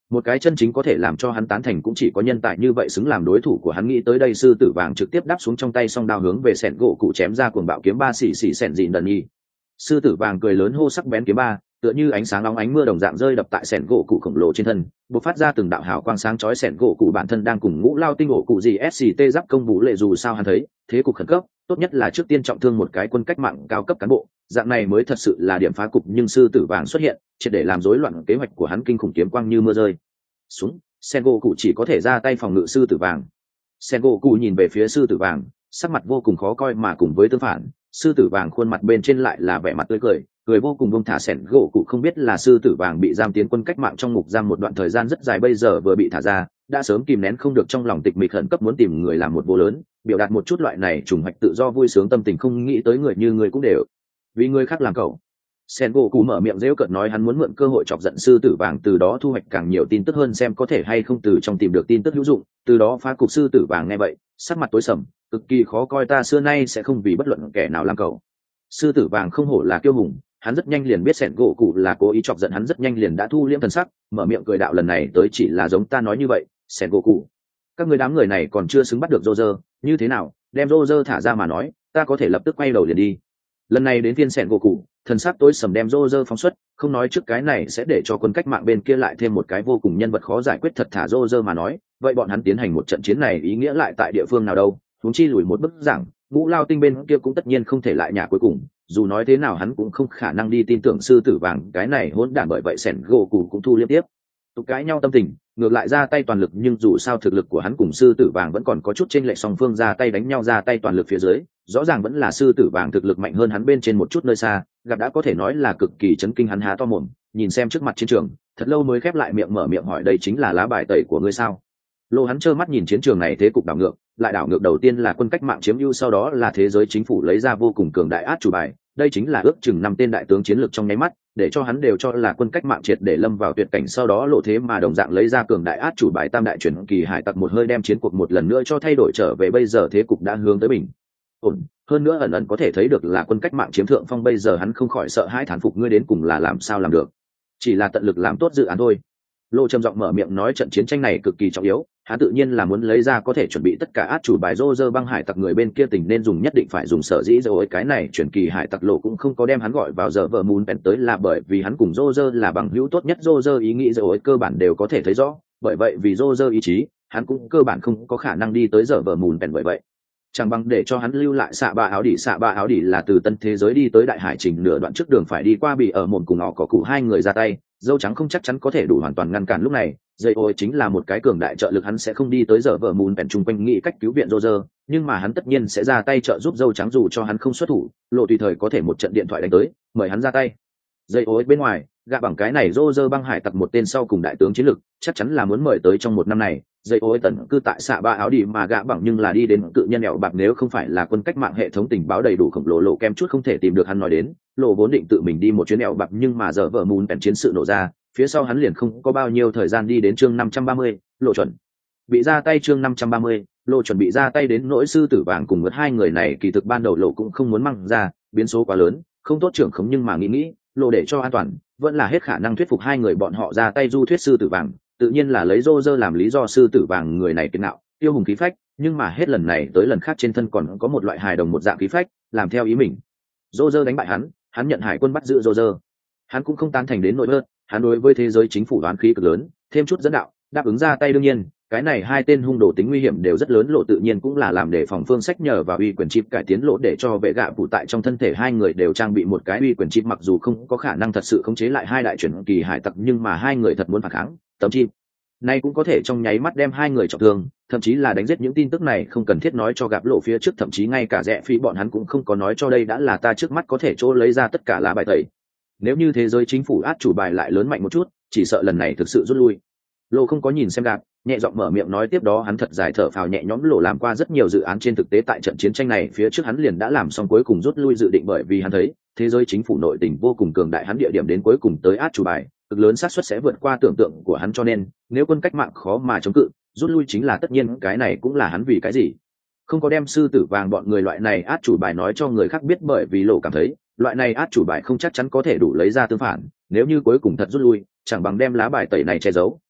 một cái chân chính có thể làm cho hắn tán thành cũng chỉ có nhân tài như vậy xứng làm đối thủ của hắn. Nghĩ tới đây, sư tử vàng trực tiếp đáp xuống trong tay song đao hướng về sẹn gỗ cụ chém ra, cuồng bạo kiếm ba xì xì sẹn dịn đần nhi. Sư tử vàng cười lớn hô, sắc bén kiếm ba tựa như ánh sáng nóng ánh mưa đồng dạng rơi đập tại sẹn gỗ cụ khổng lồ trên thân, bộc phát ra từng đạo hào quang sáng chói. Sẹn gỗ cụ bản thân đang cùng ngũ lao tinh ổ cụ gì sct giáp công bù lệ, dù sao hắn thấy thế cục khẩn cấp, tốt nhất là trước tiên trọng thương một cái quân cách mạng cao cấp cán bộ, dạng này mới thật sự là điểm phá cục. Nhưng sư tử vàng xuất hiện triệt để làm rối loạn kế hoạch của hắn, kinh khủng kiếm quang như mưa rơi xuống, sẹn gỗ cụ chỉ có thể ra tay phòng ngự sư tử vàng. Sẹn gỗ cụ nhìn về phía sư tử vàng, sắc mặt vô cùng khó coi, mà cùng với tương phản, sư tử vàng khuôn mặt bên trên lại là vẻ mặt tươi cười, cười vô cùng bông thả. Sẹn gỗ cụ không biết là sư tử vàng bị giam tiến quân cách mạng trong ngục giam một đoạn thời gian rất dài, bây giờ vừa bị thả ra, đã sớm kìm nén không được trong lòng tịch mịch khẩn cấp muốn tìm người làm một vô lớn, biểu đạt một chút loại này trùng hoạch tự do vui sướng tâm tình. không nghĩ tới người như người cũng đều vì người khác làm cậu. Sen gỗ cụ mở miệng rêu cợt nói, hắn muốn mượn cơ hội chọc giận sư tử vàng, từ đó thu hoạch càng nhiều tin tức hơn, xem có thể hay không từ trong tìm được tin tức hữu dụng, từ đó phá cục. Sư tử vàng nghe vậy sắc mặt tối sầm, cực kỳ khó coi, ta xưa nay sẽ không vì bất luận kẻ nào làm cậu. Sư tử vàng không hổ là kiêu hùng, hắn rất nhanh liền biết sẹn gỗ cụ là cố ý chọc giận hắn, rất nhanh liền đã thu liễm thần sắc, mở miệng cười đạo, lần này tới chỉ là giống ta nói như vậy, sẹn gỗ cụ, các người đám người này còn chưa xứng bắt được Roger, như thế nào, đem Roger thả ra mà nói, ta có thể lập tức quay đầu liền đi. Lần này đến phiên sẹn gỗ cụ, thần sắc tối sầm đem Roger phóng xuất, không nói trước cái này sẽ để cho quân cách mạng bên kia lại thêm một cái vô cùng nhân vật khó giải quyết, thật thả Roger mà nói, vậy bọn hắn tiến hành một trận chiến này ý nghĩa lại tại địa phương nào đâu. Huống chi lùi một bước giảng, ngũ lao tinh bên kia cũng tất nhiên không thể lại nhà cuối cùng, dù nói thế nào hắn cũng không khả năng đi tin tưởng sư tử vàng cái này hỗn đản, bởi vậy sẹn gỗ cụ cũng thu liên tiếp tục cãi nhau tâm tình, ngược lại ra tay toàn lực. Nhưng dù sao thực lực của hắn cùng sư tử vàng vẫn còn có chút chênh lệch, song phương ra tay đánh nhau, ra tay toàn lực phía dưới, rõ ràng vẫn là sư tử vàng thực lực mạnh hơn hắn bên trên một chút. nơi xa gặp đã có thể nói là cực kỳ chấn kinh, hắn há to mồm nhìn xem trước mặt chiến trường, thật lâu mới khép lại miệng, mở miệng hỏi, đây chính là lá bài tẩy của ngươi sao? Lô hắn trơ mắt nhìn chiến trường này thế cục đảo ngược, lại đảo ngược đầu tiên là quân cách mạng chiếm ưu, sau đó là thế giới chính phủ lấy ra vô cùng cường đại át chủ bài, đây chính là ước chừng 5 tên đại tướng chiến lược trong nháy mắt, để cho hắn đều cho là quân cách mạng triệt để lâm vào tuyệt cảnh, sau đó lộ thế mà đồng dạng lấy ra cường đại át chủ bài tam đại chuyển kỳ hải tặc, một hơi đem chiến cuộc một lần nữa cho thay đổi trở về. Bây giờ thế cục đã hướng tới bình ổn, hơn nữa ẩn ẩn có thể thấy được là quân cách mạng chiếm thượng phong. Bây giờ hắn không khỏi sợ hãi thán phục, ngươi đến cùng là làm sao làm được? Chỉ là tận lực làm tốt dự án thôi. Lô trầm giọng mở miệng nói, trận chiến tranh này cực kỳ trọng yếu, hắn tự nhiên là muốn lấy ra có thể chuẩn bị tất cả át chủ bài. Roger băng hải tặc người bên kia tình nên dùng nhất định phải dùng, sở dĩ rồi cái này chuyển kỳ hải tặc Lộ cũng không có đem hắn gọi vào giờ vợ mùn bèn tới, là bởi vì hắn cùng Roger là bằng hữu tốt nhất. Roger ý nghĩ rồi cơ bản đều có thể thấy rõ, bởi vậy vì Roger ý chí, hắn cũng cơ bản không có khả năng đi tới giờ vợ mùn bèn, bởi vậy chẳng bằng để cho hắn lưu lại xạ ba áo đỉ. Xạ ba áo đỉ là từ tân thế giới đi tới đại hải trình nửa đoạn trước đường phải đi qua bị ở mồm cùng họ có cụ hai người ra tay, dâu trắng không chắc chắn có thể đủ hoàn toàn ngăn cản. lúc này dây ô chính là một cái cường đại trợ lực, hắn sẽ không đi tới giờ vợ mùn bèn chung quanh nghĩ cách cứu viện Roger, nhưng mà hắn tất nhiên sẽ ra tay trợ giúp dâu trắng, dù cho hắn không xuất thủ, Lộ tùy thời có thể một trận điện thoại đánh tới mời hắn ra tay. Dây ô bên ngoài gạ bằng cái này Roger băng hải tặc một tên sau cùng đại tướng chiến lực, chắc chắn là muốn mời tới trong một năm này. Dây ô tận cư tại xạ ba áo đi mà gạ bằng nhưng là đi đến cự nhân ẹo bạc, nếu không phải là quân cách mạng hệ thống tình báo đầy đủ khổng lồ, Lộ kem chút không thể tìm được hắn. nói đến Lộ vốn định tự mình đi một chuyến ẹo bạc, nhưng mà giờ vợ mùn bèn chiến sự nổ ra, phía sau hắn liền không có bao nhiêu thời gian đi đến. chương 530, Lộ chuẩn bị ra tay. chương 530, Lộ chuẩn bị ra tay. đến nỗi sư tử vàng cùng ngược hai người này, kỳ thực ban đầu Lộ cũng không muốn mang ra, biến số quá lớn không tốt trưởng khống, nhưng mà nghĩ Lộ để cho an toàn, vẫn là hết khả năng thuyết phục hai người bọn họ ra tay du thuyết sư tử vàng, tự nhiên là lấy Roger làm lý do. sư tử vàng người này kiệt ngạo tiêu hùng khí phách, nhưng mà hết lần này tới lần khác trên thân còn có một loại hài đồng một dạng khí phách, làm theo ý mình. Roger đánh bại hắn nhận hải quân bắt giữ Roger, hắn cũng không tán thành đến nỗi bớt, hắn đối với thế giới chính phủ đoán khí cực lớn, thêm chút dẫn đạo đáp ứng ra tay. đương nhiên cái này hai tên hung đồ tính nguy hiểm đều rất lớn, Lộ tự nhiên cũng là làm để phòng phương sách, nhờ vào uy quyền chip cải tiến Lộ để cho vệ gạ phụ tại trong thân thể hai người đều trang bị một cái uy quyền chip, mặc dù không có khả năng thật sự khống chế lại hai đại chuyển kỳ hải tặc, nhưng mà hai người thật muốn phản kháng, tấm chip này cũng có thể trong nháy mắt đem hai người trọng thương, thậm chí là đánh giết. những tin tức này không cần thiết nói cho gặp Lộ phía trước, thậm chí ngay cả rẽ phi bọn hắn cũng không có nói cho, đây đã là ta trước mắt có thể chỗ lấy ra tất cả lá bài tẩy. Nếu như thế giới chính phủ át chủ bài lại lớn mạnh một chút, chỉ sợ lần này thực sự rút lui. Lộ không có nhìn xem gạt, nhẹ giọng mở miệng nói, tiếp đó hắn thật dài thở phào nhẹ nhõm. Lộ làm qua rất nhiều dự án, trên thực tế tại trận chiến tranh này phía trước hắn liền đã làm xong cuối cùng rút lui dự định, bởi vì hắn thấy thế giới chính phủ nội tình vô cùng cường đại, hắn địa điểm đến cuối cùng tới át chủ bài cực lớn xác suất sẽ vượt qua tưởng tượng của hắn, cho nên nếu quân cách mạng khó mà chống cự, rút lui chính là tất nhiên. cái này cũng là hắn vì cái gì không có đem sư tử vàng bọn người loại này át chủ bài nói cho người khác biết, bởi vì Lộ cảm thấy loại này át chủ bài không chắc chắn có thể đủ lấy ra tương phản, nếu như cuối cùng thật rút lui, chẳng bằng đem lá bài tẩy này che giấu,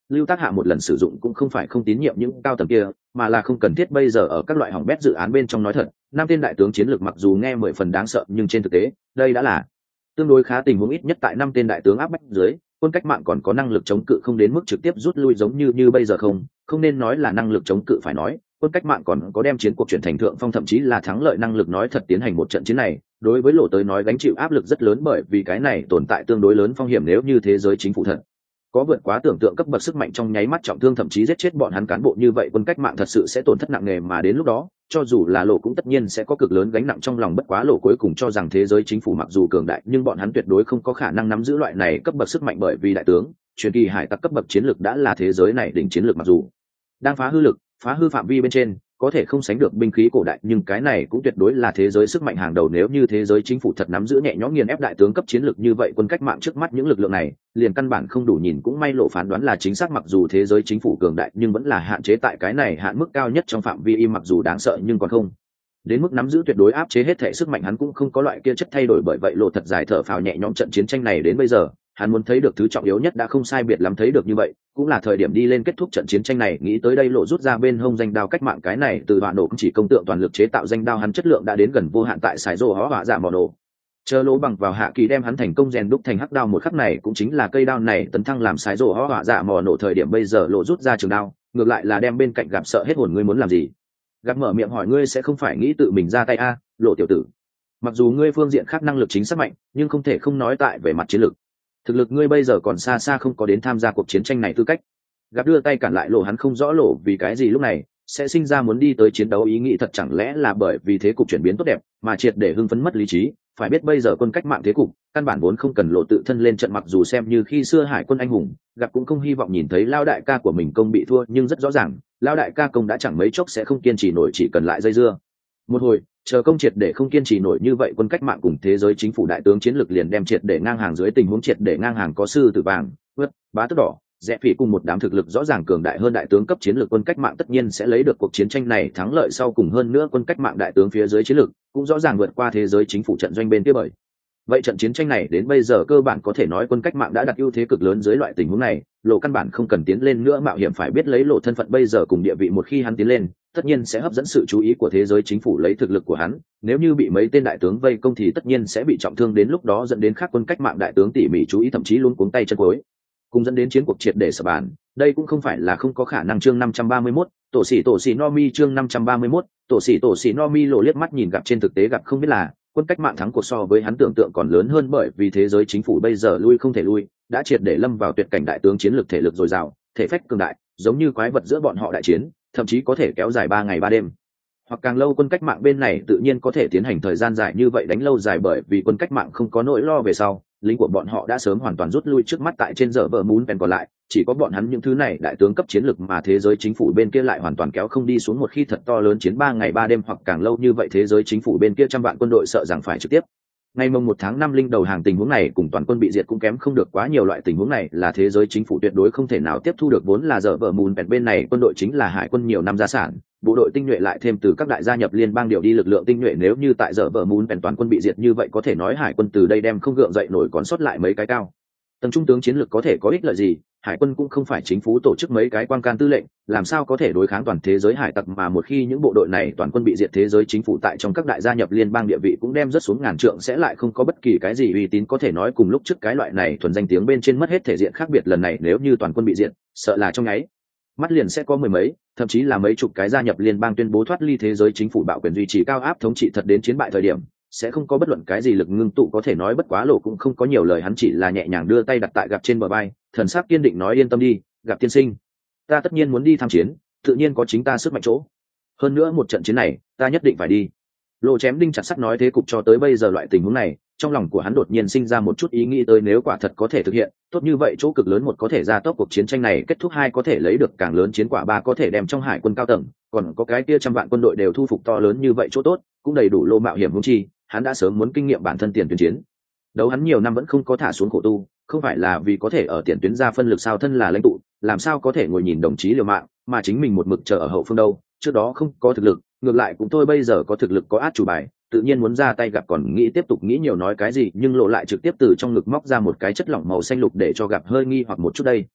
lưu tác hạ một lần sử dụng cũng không phải không tín nhiệm những cao tầng kia, mà là không cần thiết bây giờ ở các loại hỏng bét dự án bên trong nói thật. Năm tên đại tướng chiến lược mặc dù nghe 10 phần đáng sợ, nhưng trên thực tế đây đã là tương đối khá tình huống. Ít nhất tại năm tên đại tướng áp bách dưới, quân cách mạng còn có năng lực chống cự, không đến mức trực tiếp rút lui giống như bây giờ. Không nên nói là năng lực chống cự, phải nói quân cách mạng còn có đem chiến cuộc chuyển thành thượng phong, thậm chí là thắng lợi năng lực. nói thật, tiến hành một trận chiến này đối với Lộ tới nói gánh chịu áp lực rất lớn, bởi vì cái này tồn tại tương đối lớn phong hiểm. Nếu như thế giới chính phủ thật có vượt quá tưởng tượng cấp bậc sức mạnh, trong nháy mắt trọng thương thậm chí giết chết bọn hắn cán bộ, như vậy quân cách mạng thật sự sẽ tổn thất nặng nề, mà đến lúc đó cho dù là Lộ cũng tất nhiên sẽ có cực lớn gánh nặng trong lòng. Bất quá Lộ cuối cùng cho rằng thế giới chính phủ mặc dù cường đại, nhưng bọn hắn tuyệt đối không có khả năng nắm giữ loại này cấp bậc sức mạnh, bởi vì đại tướng truyền kỳ hải tặc cấp bậc chiến lược đã là thế giới này đỉnh chiến lược, mặc dù đang phá hư lực, phá hư phạm vi bên trên có thể không sánh được binh khí cổ đại, nhưng cái này cũng tuyệt đối là thế giới sức mạnh hàng đầu. Nếu như thế giới chính phủ thật nắm giữ nhẹ nhõm nghiền ép đại tướng cấp chiến lược như vậy, quân cách mạng trước mắt những lực lượng này liền căn bản không đủ nhìn. cũng may Lộ phán đoán là chính xác, mặc dù thế giới chính phủ cường đại nhưng vẫn là hạn chế tại cái này hạn mức cao nhất trong phạm vi im, mặc dù đáng sợ nhưng còn không đến mức nắm giữ tuyệt đối áp chế hết thể sức mạnh. Hắn cũng không có loại kia chất thay đổi, bởi vậy Lộ thật dài thở phào nhẹ nhõm. trận chiến tranh này đến bây giờ hắn muốn thấy được thứ trọng yếu nhất đã không sai biệt lắm thấy được, như vậy cũng là thời điểm đi lên kết thúc trận chiến tranh này. nghĩ tới đây, Lộ rút ra bên hông danh đao cách mạng, cái này từ đoạn nổ không chỉ công tượng toàn lực chế tạo danh đao, hắn chất lượng đã đến gần vô hạn tại sải rô hó hỏa dạ mỏ nổ. Chờ Lỗ bằng vào hạ kỳ đem hắn thành công rèn đúc thành hắc đao, một khắc này cũng chính là cây đao này tấn thăng làm sải rô hó hỏa dạ mỏ nổ thời điểm. bây giờ Lộ rút ra trường đao, ngược lại là đem bên cạnh Gặp sợ hết hồn. ngươi muốn làm gì? Gặp mở miệng hỏi. ngươi sẽ không phải nghĩ tự mình ra tay a, Lộ tiểu tử? Mặc dù ngươi phương diện khác năng lực chính xác mạnh, nhưng không thể không nói tại về mặt chiến lược, thực lực ngươi bây giờ còn xa xa không có đến tham gia cuộc chiến tranh này tư cách. Gặp đưa tay cản lại Lộ, hắn không rõ Lộ vì cái gì lúc này sẽ sinh ra muốn đi tới chiến đấu ý nghĩ. thật chẳng lẽ là bởi vì thế cục chuyển biến tốt đẹp mà triệt để hưng phấn mất lý trí? phải biết bây giờ quân cách mạng thế cục căn bản vốn không cần Lộ tự thân lên trận, mặc dù xem như khi xưa hải quân anh hùng, Gặp cũng không hy vọng nhìn thấy lao đại ca của mình công bị thua, nhưng rất rõ ràng lao đại ca công đã chẳng mấy chốc sẽ không kiên trì nổi, chỉ cần lại dây dưa một hồi, chờ công triệt để không kiên trì nổi, như vậy quân cách mạng cùng thế giới chính phủ đại tướng chiến lược liền đem triệt để ngang hàng. dưới tình huống triệt để ngang hàng, có sư tử vàng, vớt, bá tước đỏ, rẽ phỉ cùng một đám thực lực rõ ràng cường đại hơn đại tướng cấp chiến lược, quân cách mạng tất nhiên sẽ lấy được cuộc chiến tranh này thắng lợi. sau cùng hơn nữa, quân cách mạng đại tướng phía dưới chiến lược cũng rõ ràng vượt qua thế giới chính phủ trận doanh bên kia. bởi vậy trận chiến tranh này đến bây giờ cơ bản có thể nói quân cách mạng đã đặt ưu thế cực lớn. dưới loại tình huống này, Lộ căn bản không cần tiến lên nữa mạo hiểm. phải biết lấy Lộ thân phận bây giờ cùng địa vị, một khi hắn tiến lên tất nhiên sẽ hấp dẫn sự chú ý của thế giới chính phủ. lấy thực lực của hắn, nếu như bị mấy tên đại tướng vây công thì tất nhiên sẽ bị trọng thương, đến lúc đó dẫn đến khác quân cách mạng đại tướng tỉ mỉ chú ý, thậm chí luôn cuống tay chân cuối cùng dẫn đến chiến cuộc triệt để sập bàn. đây cũng không phải là không có khả năng. chương 531, tổ sĩ no mi. chương 531, tổ sĩ no mi. Lộ liếc mắt nhìn Gặp, trên thực tế Gặp không biết là quân cách mạng thắng cuộc so với hắn tưởng tượng còn lớn hơn, bởi vì thế giới chính phủ bây giờ lui không thể lui, đã triệt để lâm vào tuyệt cảnh. đại tướng chiến lược thể lực dồi dào, thể phách cường đại, giống như quái vật giữa bọn họ đại chiến thậm chí có thể kéo dài 3 ngày 3 đêm hoặc càng lâu. quân cách mạng bên này tự nhiên có thể tiến hành thời gian dài như vậy, đánh lâu dài, bởi vì quân cách mạng không có nỗi lo về sau, lính của bọn họ đã sớm hoàn toàn rút lui. trước mắt tại trên giờ vợ muốn bèn còn lại chỉ có bọn hắn những thứ này đại tướng cấp chiến lược, mà thế giới chính phủ bên kia lại hoàn toàn kéo không đi xuống. một khi thật to lớn chiến 3 ngày 3 đêm hoặc càng lâu như vậy, thế giới chính phủ bên kia 100 vạn quân đội sợ rằng phải trực tiếp ngày mồng 1 tháng 5 linh đầu hàng. tình huống này cùng toàn quân bị diệt cũng kém không được quá nhiều. loại tình huống này là thế giới chính phủ tuyệt đối không thể nào tiếp thu được, vốn là giờ vợ mùn bẹt bên này quân đội chính là hải quân nhiều năm gia sản, bộ đội tinh nhuệ lại thêm từ các đại gia nhập liên bang điều đi lực lượng tinh nhuệ. nếu như tại giờ vợ mùn bẹt toàn quân bị diệt như vậy, có thể nói hải quân từ đây đem không gượng dậy nổi, còn sót lại mấy cái cao tầng trung tướng chiến lược có thể có ích lợi gì? hải quân cũng không phải chính phủ tổ chức mấy cái quan can tư lệnh, làm sao có thể đối kháng toàn thế giới hải tặc? mà một khi những bộ đội này toàn quân bị diệt, thế giới chính phủ tại trong các đại gia nhập liên bang địa vị cũng đem rất xuống ngàn trượng, sẽ lại không có bất kỳ cái gì uy tín. có thể nói cùng lúc trước cái loại này thuần danh tiếng bên trên mất hết thể diện khác biệt. lần này nếu như toàn quân bị diệt, sợ là trong nháy mắt liền sẽ có mười mấy, thậm chí là mấy chục cái gia nhập liên bang tuyên bố thoát ly thế giới chính phủ, bạo quyền duy trì cao áp thống trị, thật đến chiến bại thời điểm sẽ không có bất luận cái gì lực ngưng tụ. có thể nói bất quá Lộ cũng không có nhiều lời, hắn chỉ là nhẹ nhàng đưa tay đặt tại Gặp trên bờ vai, thần sắc kiên định nói: yên tâm đi, Gặp tiên sinh, ta tất nhiên muốn đi tham chiến, tự nhiên có chính ta sức mạnh chỗ, hơn nữa một trận chiến này ta nhất định phải đi. Lộ chém đinh chặt sắt nói thế cục cho tới bây giờ loại tình huống này, trong lòng của hắn đột nhiên sinh ra một chút ý nghĩ tới, nếu quả thật có thể thực hiện tốt như vậy, chỗ cực lớn: một, có thể gia tốc cuộc chiến tranh này kết thúc; hai, có thể lấy được càng lớn chiến quả; ba, có thể đem trong hải quân cao tầng còn có cái kia 100 vạn quân đội đều thu phục. to lớn như vậy chỗ tốt cũng đầy đủ Lô mạo hiểm huống chi hắn đã sớm muốn kinh nghiệm bản thân tiền tuyến chiến đấu, hắn nhiều năm vẫn không có thả xuống khổ tu, không phải là vì có thể ở tiền tuyến ra phân lực sao? thân là lãnh tụ làm sao có thể ngồi nhìn đồng chí liều mạng mà chính mình một mực chờ ở hậu phương đâu? trước đó không có thực lực, ngược lại cũng thôi, bây giờ có thực lực, có át chủ bài, tự nhiên muốn ra tay. Gặp còn nghĩ tiếp tục nghĩ nhiều nói cái gì, nhưng Lộ lại trực tiếp từ trong ngực móc ra một cái chất lỏng màu xanh lục để cho Gặp hơi nghi hoặc một chút. đây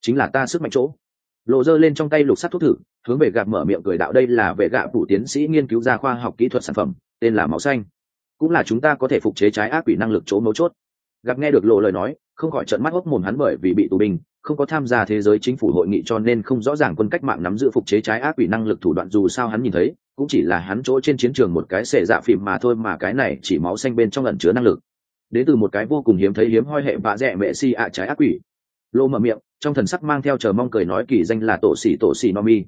chính là ta sức mạnh chỗ. Lộ giơ lên trong tay lục sắt thuốc thử, hướng về gặp mở miệng cười đạo đây là vệ gạ phụ tiến sĩ nghiên cứu ra khoa học kỹ thuật sản phẩm, tên là máu xanh, cũng là chúng ta có thể phục chế trái ác quỷ năng lực chỗ mấu chốt. Gặp nghe được lộ lời nói, không khỏi trợn mắt hốc mồm, hắn bởi vì bị tù binh, không có tham gia thế giới chính phủ hội nghị cho nên không rõ ràng quân cách mạng nắm giữ phục chế trái ác quỷ năng lực thủ đoạn, dù sao hắn nhìn thấy cũng chỉ là hắn chỗ trên chiến trường một cái xẻ dạ phim mà thôi, mà cái này chỉ máu xanh bên trong ẩn chứa năng lực đến từ một cái vô cùng hiếm thấy hiếm hoi hệ bạ rẻ mẹ si ạ trái ác quỷ. Lộ mở miệng, trong thần sắc mang theo chờ mong cười nói kỳ danh là tổ xỉ nomi.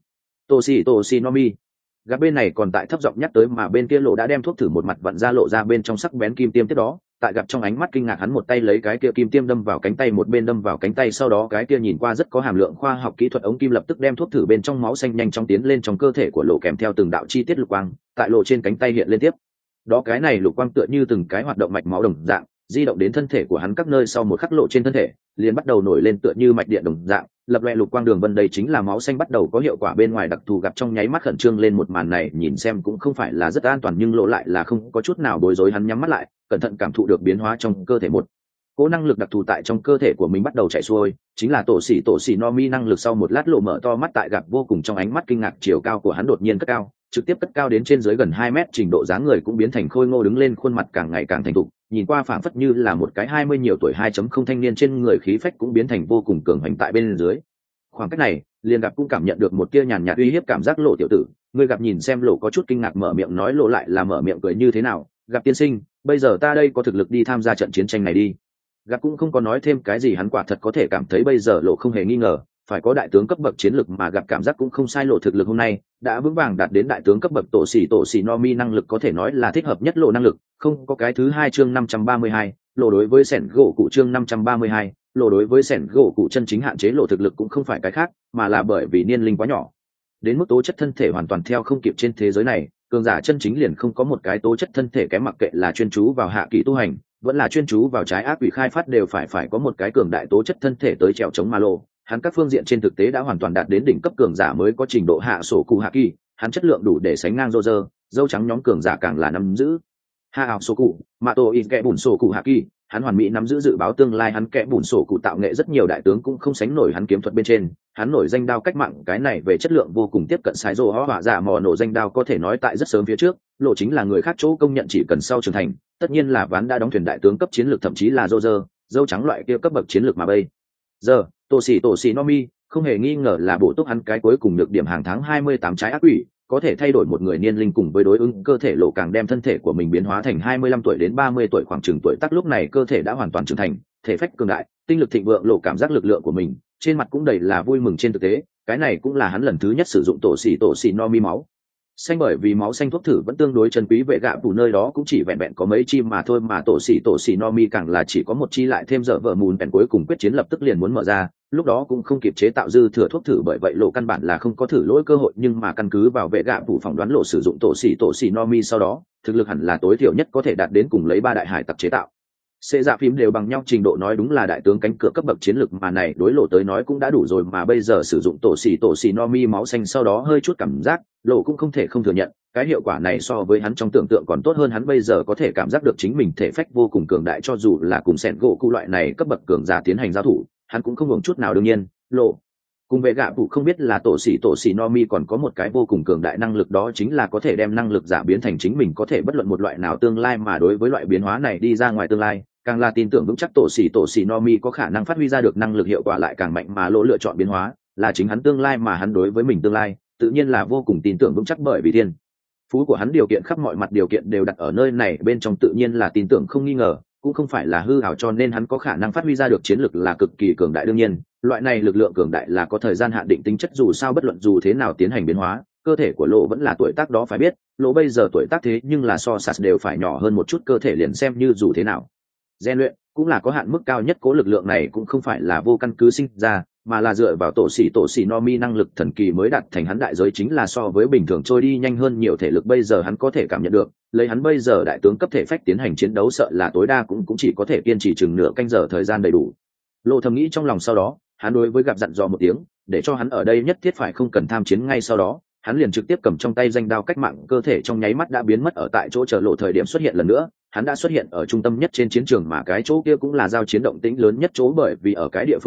Tổ xỉ nomi. Gặp bên này còn tại thấp giọng nhắc tới, mà bên kia lộ đã đem thuốc thử một mặt vặn ra lộ ra bên trong sắc bén kim tiêm. Tiếp đó tại gặp trong ánh mắt kinh ngạc, hắn một tay lấy cái kia kim tiêm đâm vào cánh tay, một bên đâm vào cánh tay, sau đó cái kia nhìn qua rất có hàm lượng khoa học kỹ thuật ống kim lập tức đem thuốc thử bên trong máu xanh nhanh chóng tiến lên trong cơ thể của lộ, kèm theo từng đạo chi tiết lục quang tại lộ trên cánh tay hiện lên tiếp đó. Cái này lục quang tựa như từng cái hoạt động mạch máu đồng dạng di động đến thân thể của hắn các nơi, sau một khắc lộ trên thân thể liền bắt đầu nổi lên tựa như mạch điện đồng dạng lập loè lục quang đường vân. Đây chính là máu xanh bắt đầu có hiệu quả bên ngoài đặc thù. Gặp trong nháy mắt khẩn trương lên, một màn này nhìn xem cũng không phải là rất an toàn, nhưng lộ lại là không có chút nào bối rối, hắn nhắm mắt lại cẩn thận cảm thụ được biến hóa trong cơ thể. Một cỗ năng lực đặc thù tại trong cơ thể của mình bắt đầu chạy xuôi, chính là tổ xỉ nomi năng lực. Sau một lát lộ mở to mắt, tại gặp vô cùng trong ánh mắt kinh ngạc, chiều cao của hắn đột nhiên cất cao, trực tiếp cất cao đến trên dưới gần 2 mét, trình độ dáng người cũng biến thành khôi ngô đứng lên, khuôn mặt càng ngày càng thành thục, nhìn qua phảng phất như là một cái 20 nhiều tuổi 2.0 thanh niên, trên người khí phách cũng biến thành vô cùng cường hành tại bên dưới. Khoảng cách này liền gặp cũng cảm nhận được một tia nhàn nhạt uy hiếp cảm giác. Lộ tiểu tử, ngươi gặp nhìn xem lộ có chút kinh ngạc mở miệng nói. Lộ lại là mở miệng cười như thế nào, gặp tiên sinh, bây giờ ta đây có thực lực đi tham gia trận chiến tranh này đi. Gặp cũng không có nói thêm cái gì, hắn quả thật có thể cảm thấy bây giờ lộ không hề nghi ngờ phải có đại tướng cấp bậc chiến lực, mà gặp cảm giác cũng không sai, lộ thực lực hôm nay đã vững vàng đạt đến đại tướng cấp bậc. Tổ xỉ nomi năng lực có thể nói là thích hợp nhất lộ năng lực, không có cái thứ hai. Chương 532, lộ đối với sẻn gỗ cụ. Chương 532, lộ đối với sẻn gỗ cụ chân chính hạn chế lộ thực lực cũng không phải cái khác, mà là bởi vì niên linh quá nhỏ, đến mức tố chất thân thể hoàn toàn theo không kịp. Trên thế giới này cường giả chân chính liền không có một cái tố chất thân thể kém, mặc kệ là chuyên chú vào hạ kỳ tu hành vẫn là chuyên chú vào trái ác quỷ khai phát, đều phải có một cái cường đại tố chất thân thể tới trèo chống. Ma lô hắn các phương diện trên thực tế đã hoàn toàn đạt đến đỉnh cấp cường giả mới có trình độ hạ sổ cụ hạ kỳ, hắn chất lượng đủ để sánh ngang rô rơ dâu trắng nhóm cường giả, càng là nắm giữ hạ ảo sổ cụ mà tổ in kẽ bùn sổ cụ hạ kỳ, hắn hoàn mỹ nắm giữ dự báo tương lai. Hắn kẽ bùn sổ cụ tạo nghệ rất nhiều đại tướng cũng không sánh nổi hắn kiếm thuật bên trên, hắn nổi danh đao cách mạng, cái này về chất lượng vô cùng tiếp cận sai rô hỏa dạ mò nổ danh đao, có thể nói tại rất sớm phía trước lộ chính là người khác chỗ công nhận, chỉ cần sau trưởng thành tất nhiên là ván đã đóng thuyền đại tướng cấp chiến lược, thậm chí là rô rơ dâu trắng loại kia cấp bậc chiến lược. Mà bây giờ tổ xỉ nomi không hề nghi ngờ là bổ túc hắn cái cuối cùng được điểm hàng tháng 28 trái ác quỷ, có thể thay đổi một người niên linh cùng với đối ứng cơ thể. Lộ càng đem thân thể của mình biến hóa thành 25 tuổi đến 30 tuổi, khoảng chừng tuổi tác lúc này cơ thể đã hoàn toàn trưởng thành, thể phách cường đại, tinh lực thịnh vượng. Lộ cảm giác lực lượng của mình trên mặt cũng đầy là vui mừng. Trên thực tế cái này cũng là hắn lần thứ nhất sử dụng tổ xỉ nomi máu xanh, bởi vì máu xanh thuốc thử vẫn tương đối chân quý, vệ gạ phủ nơi đó cũng chỉ vẹn vẹn có mấy chi mà thôi, mà tổ xỉ nomi càng là chỉ có một chi, lại thêm dở vợ mùn bèn cuối cùng quyết chiến lập tức liền muốn mở ra, lúc đó cũng không kịp chế tạo dư thừa thuốc thử, bởi vậy lộ căn bản là không có thử lỗi cơ hội. Nhưng mà căn cứ vào vệ gạ phủ phỏng đoán, lộ sử dụng tổ xỉ nomi sau đó thực lực hẳn là tối thiểu nhất có thể đạt đến cùng lấy 3 đại hải tặc chế tạo xê dạ phím đều bằng nhau trình độ, nói đúng là đại tướng cánh cửa cấp bậc chiến lực, mà này đối lộ tới nói cũng đã đủ rồi. Mà bây giờ sử dụng tổ xỉ nomi máu xanh sau đó hơi chút cảm giác lộ cũng không thể không thừa nhận cái hiệu quả này so với hắn trong tưởng tượng còn tốt hơn. Hắn bây giờ có thể cảm giác được chính mình thể phách vô cùng cường đại, cho dù là cùng sẻn gỗ cụ loại này cấp bậc cường giả tiến hành giao thủ hắn cũng không hưởng chút nào. Đương nhiên lộ cùng vệ gạ phụ không biết là tổ xỉ nomi còn có một cái vô cùng cường đại năng lực, đó chính là có thể đem năng lực giả biến thành chính mình, có thể bất luận một loại nào tương lai. Mà đối với loại biến hóa này đi ra ngoài tương lai, càng là tin tưởng vững chắc tổ xỉ nomi có khả năng phát huy ra được năng lực hiệu quả lại càng mạnh. Mà lỗ lựa chọn biến hóa là chính hắn tương lai, mà hắn đối với mình tương lai tự nhiên là vô cùng tin tưởng vững chắc, bởi vì thiên phú của hắn điều kiện khắp mọi mặt điều kiện đều đặt ở nơi này bên trong, tự nhiên là tin tưởng không nghi ngờ, cũng không phải là hư ảo, cho nên hắn có khả năng phát huy ra được chiến lược là cực kỳ cường đại. đương nhiên loại này lực lượng cường đại là có thời gian hạn định tính chất, dù sao bất luận dù thế nào tiến hành biến hóa cơ thể của lộ vẫn là tuổi tác đó. Phải biết lộ bây giờ tuổi tác thế nhưng là so sạt đều phải nhỏ hơn một chút, cơ thể liền xem như dù thế nào rèn luyện cũng là có hạn mức cao nhất. Cố lực lượng này cũng không phải là vô căn cứ sinh ra, mà là dựa vào tổ xỉ nomi năng lực thần kỳ mới đạt thành. Hắn đại giới chính là so với bình thường trôi đi nhanh hơn nhiều thể lực, bây giờ hắn có thể cảm nhận được lấy hắn bây giờ đại tướng cấp thể phách tiến hành chiến đấu sợ là tối đa cũng chỉ có thể kiên trì chừng nửa canh giờ thời gian đầy đủ. Lộ thầm nghĩ trong lòng, sau đó hắn đối với gặp dặn dò một tiếng để cho hắn ở đây nhất thiết phải không cần tham chiến. Ngay sau đó hắn liền trực tiếp cầm trong tay danh đao cách mạng, cơ thể trong nháy mắt đã biến mất ở tại chỗ. Chờ lộ thời điểm xuất hiện lần nữa, hắn đã xuất hiện ở trung tâm nhất trên chiến trường, mà cái chỗ kia cũng là giao chiến động tĩnh lớn nhất chỗ, bởi vì ở cái địa phương này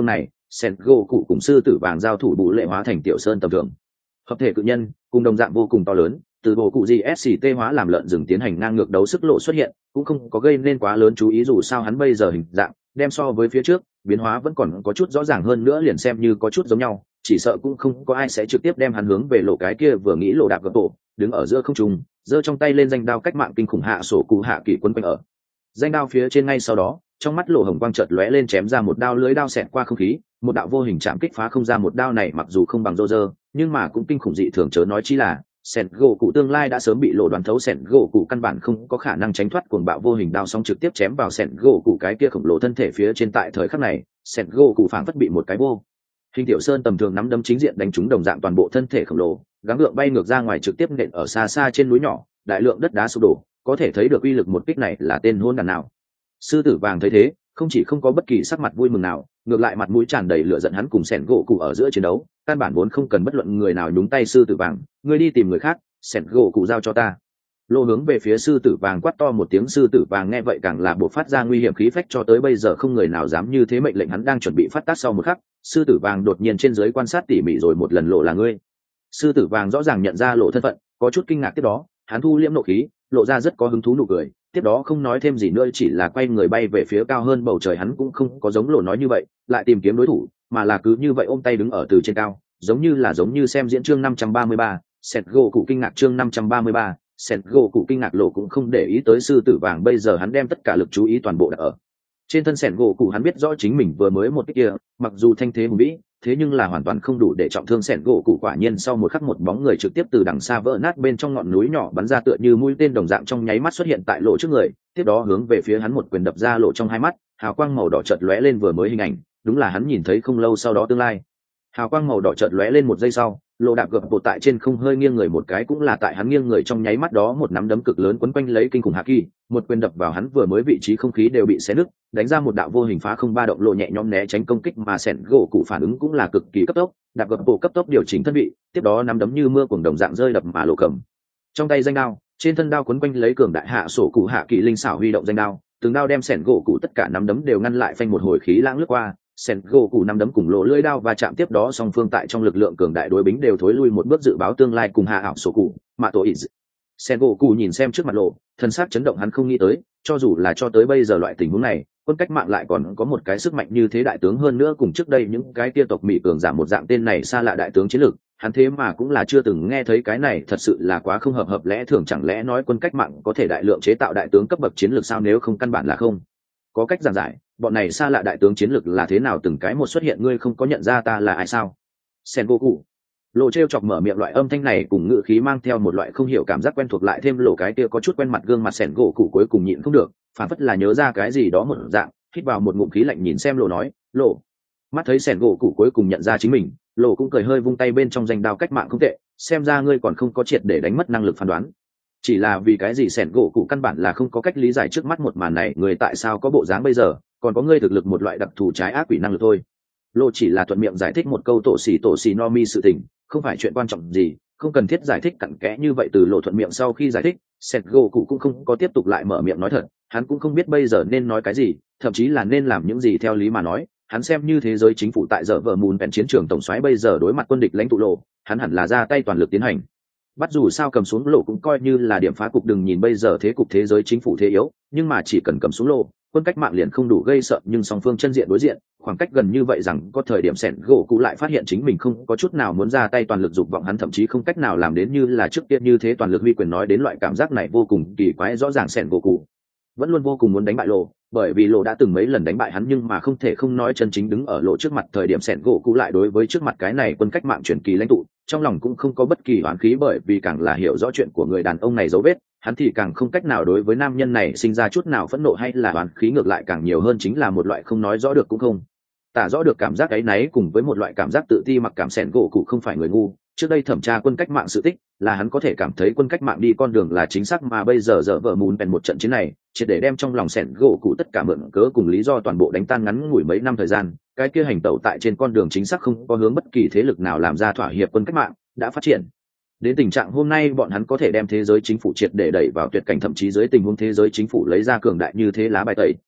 sen gỗ cụ cùng sư tử vàng giao thủ bụ lệ hóa thành tiểu sơn tầm thường. Hợp thể cự nhân cùng đồng dạng vô cùng to lớn, từ bộ cụ gì sct hóa làm lợn rừng tiến hành ngang ngược đấu sức lộ xuất hiện, cũng không có gây nên quá lớn chú ý, dù sao hắn bây giờ hình dạng đem so với phía trước biến hóa vẫn còn có chút rõ ràng hơn nữa, liền xem như có chút giống nhau chỉ sợ cũng không có ai sẽ trực tiếp đem hắn hướng về lộ cái kia vừa nghĩ lộ đạp gập tổ đứng ở giữa không trung, giơ trong tay lên danh đao cách mạng kinh khủng hạ sổ cụ hạ kỳ quân quanh ở danh đao phía trên. Ngay sau đó trong mắt lộ hồng quang chợt lóe lên, chém ra một đao lưới đao xẹt qua không khí, một đạo vô hình chạm kích phá không ra. Một đao này mặc dù không bằng rô rơ nhưng mà cũng kinh khủng dị thường, chớ nói chi là sẹn gỗ cụ tương lai đã sớm bị lộ đoàn thấu, sẹn gỗ cụ căn bản không có khả năng tránh thoát cuồng bạo vô hình đao song trực tiếp chém vào sẹn gỗ cụ cái kia khổng lồ thân thể phía trên. Tại thời khắc này sẹn gỗ cụ phảng phất bị một cái vô hình tiểu sơn tầm thường nắm đấm chính diện đánh trúng đồng dạng toàn bộ thân thể khổng lồ, gắng gượng bay ngược ra ngoài, trực tiếp nện ở xa xa trên núi nhỏ, đại lượng đất đá sụp đổ, có thể thấy được uy lực một kích này là tên hôn đàn nào. Sư tử vàng thấy thế không chỉ không có bất kỳ sắc mặt vui mừng nào, ngược lại mặt mũi tràn đầy lửa giận. Hắn cùng sẹn gỗ cụ ở giữa chiến đấu căn bản vốn không cần bất luận người nào nhúng tay. Sư tử vàng, ngươi đi tìm người khác, sẹn gỗ cụ giao cho ta. Lô hướng về phía sư tử vàng quát to một tiếng. Sư tử vàng nghe vậy càng là buộc phát ra nguy hiểm khí phách, cho tới bây giờ không người nào dám như thế mệnh lệnh. Hắn đang chuẩn bị phát tác, sau một khắc sư tử vàng đột nhiên trên dưới quan sát tỉ mỉ rồi một lần. Lộ là ngươi? Sư tử vàng rõ ràng nhận ra lộ thân phận, có chút kinh ngạc. Tiếp đó hắn thu liễm nộ khí, lộ ra rất có hứng thú nụ cười, tiếp đó không nói thêm gì nữa, chỉ là quay người bay về phía cao hơn bầu trời. Hắn cũng không có giống lộ nói như vậy lại tìm kiếm đối thủ, mà là cứ như vậy ôm tay đứng ở từ trên cao, giống như xem diễn. Chương 533, sẹt gỗ cụ kinh ngạc. Chương 533, sẹt gỗ cụ kinh ngạc. Lộ cũng không để ý tới sư tử vàng, bây giờ hắn đem tất cả lực chú ý toàn bộ đặt ở trên thân sẹt gỗ cụ. Hắn biết rõ chính mình vừa mới một cái kia mặc dù thanh thế hùng vĩ, thế nhưng là hoàn toàn không đủ để trọng thương sẹt gỗ cụ. Quả nhiên sau một khắc một bóng người trực tiếp từ đằng xa vỡ nát bên trong ngọn núi nhỏ bắn ra, tựa như mũi tên đồng dạng, trong nháy mắt xuất hiện tại lộ trước người, tiếp đó hướng về phía hắn một quyền đập ra. Lộ trong hai mắt hào quang màu đỏ chợt lóe lên, vừa mới hình ảnh đúng là hắn nhìn thấy không lâu sau đó tương lai. Hào quang màu đỏ chợt lóe lên một giây sau, lộ đạp gập bộ tại trên không hơi nghiêng người một cái, cũng là tại hắn nghiêng người trong nháy mắt đó một nắm đấm cực lớn quấn quanh lấy kinh khủng hạ kỳ, một quyền đập vào hắn vừa mới vị trí, không khí đều bị xé nứt, đánh ra một đạo vô hình phá không ba động. Lộ nhẹ nhõm né tránh công kích, mà sẹn gỗ cụ phản ứng cũng là cực kỳ cấp tốc, đạp gập bộ cấp tốc điều chỉnh thân vị, tiếp đó nắm đấm như mưa cuồng đồng dạng rơi đập mà lộ cầm trong tay danh đao, trên thân đao quấn quanh lấy cường đại hạ sổ cụ hạ kỳ linh xảo huy động danh đao, từng đao đem sẹn gỗ cụ tất cả nắm đấm đều ngăn lại, phanh một hồi khí lãng lướt qua, sẹn gỗ cụ nắm đấm cùng lộ lưỡi đao và chạm, tiếp đó song phương tại trong lực lượng cường đại đối bính đều thối lui một bước, dự báo tương lai cùng hạ ảo sổ cụ mạ tổ ít. Sẹn gỗ cụ nhìn xem trước mặt lộ, thân xác chấn động, hắn không nghĩ tới cho dù là cho tới bây giờ loại tình huống này quân cách mạng lại còn có một cái sức mạnh như thế đại tướng, hơn nữa cùng trước đây những cái kia tộc mỹ cường giảm một dạng, tên này xa lạ đại tướng chiến lược hắn thế mà cũng là chưa từng nghe thấy. Cái này thật sự là quá không hợp lẽ thường, chẳng lẽ nói quân cách mạng có thể đại lượng chế tạo đại tướng cấp bậc chiến lược sao? Nếu không căn bản là không có cách giảng giải bọn này xa lạ đại tướng chiến lược là thế nào từng cái một xuất hiện. Ngươi không có nhận ra ta là ai sao? Sen Goku. Lộ treo chọc mở miệng, loại âm thanh này cùng ngữ khí mang theo một loại không hiểu cảm giác quen thuộc, lại thêm lộ cái kia có chút quen mặt gương mặt Sen Goku cuối cùng nhịn không được, phản phất là nhớ ra cái gì đó một dạng, hít vào một ngụm khí lạnh nhìn xem lộ nói, lộ. Mắt thấy Sen Goku cuối cùng nhận ra chính mình, lộ cũng cười hơi vung tay, bên trong danh đao cách mạng không tệ, xem ra ngươi còn không có triệt để đánh mất năng lực phán đoán. Chỉ là vì cái gì Sen Goku căn bản là không có cách lý giải trước mắt một màn này, người tại sao có bộ dáng bây giờ, còn có ngươi thực lực một loại đặc thù trái ác quỷ năng lực thôi. Lộ chỉ là thuận miệng giải thích một câu tổ xì no mi sự tình, không phải chuyện quan trọng gì, không cần thiết giải thích cặn kẽ như vậy. Từ lộ thuận miệng sau khi giải thích, Sen Goku cũng không có tiếp tục lại mở miệng nói thật, hắn cũng không biết bây giờ nên nói cái gì, thậm chí là nên làm những gì. Theo lý mà nói, hắn xem như thế giới chính phủ tại giờ vợ mùn vẹn chiến trường tổng soái, bây giờ đối mặt quân địch lãnh tụ lộ, hắn hẳn là ra tay toàn lực tiến hành bắt, dù sao cầm xuống lộ cũng coi như là điểm phá cục. Đừng nhìn bây giờ thế cục thế giới chính phủ thế yếu, nhưng mà chỉ cần cầm xuống lộ, quân cách mạng liền không đủ gây sợ. Nhưng song phương chân diện đối diện, khoảng cách gần như vậy rằng có thời điểm Sen Goku lại phát hiện chính mình không có chút nào muốn ra tay toàn lực dục vọng, hắn thậm chí không cách nào làm đến như là trước kia như thế toàn lực huy quyền. Nói đến loại cảm giác này vô cùng kỳ quái, rõ ràng Sen Goku vẫn luôn vô cùng muốn đánh bại lộ, bởi vì lộ đã từng mấy lần đánh bại hắn, nhưng mà không thể không nói chân chính đứng ở lộ trước mặt thời điểm Sen Goku lại đối với trước mặt cái này quân cách mạng truyền kỳ lãnh tụ trong lòng cũng không có bất kỳ oán khí, bởi vì càng là hiểu rõ chuyện của người đàn ông này dấu vết, hắn thì càng không cách nào đối với nam nhân này sinh ra chút nào phẫn nộ hay là oán khí, ngược lại càng nhiều hơn chính là một loại không nói rõ được cũng không tả rõ được cảm giác áy náy cùng với một loại cảm giác tự ti mặc cảm. Sen Goku không phải người ngu, trước đây thẩm tra quân cách mạng sự tích là hắn có thể cảm thấy quân cách mạng đi con đường là chính xác, mà bây giờ vợ mùn bèn một trận chiến này triệt để đem trong lòng Sen Goku tất cả mượn cớ cùng lý do toàn bộ đánh tan. ngắn ngủi mấy năm thời gian, cái kia hành tẩu tại trên con đường chính xác không có hướng bất kỳ thế lực nào làm ra thỏa hiệp quân cách mạng đã phát triển đến tình trạng hôm nay bọn hắn có thể đem thế giới chính phủ triệt để đẩy vào tuyệt cảnh, thậm chí dưới tình huống thế giới chính phủ lấy ra cường đại như thế lá bài tẩy,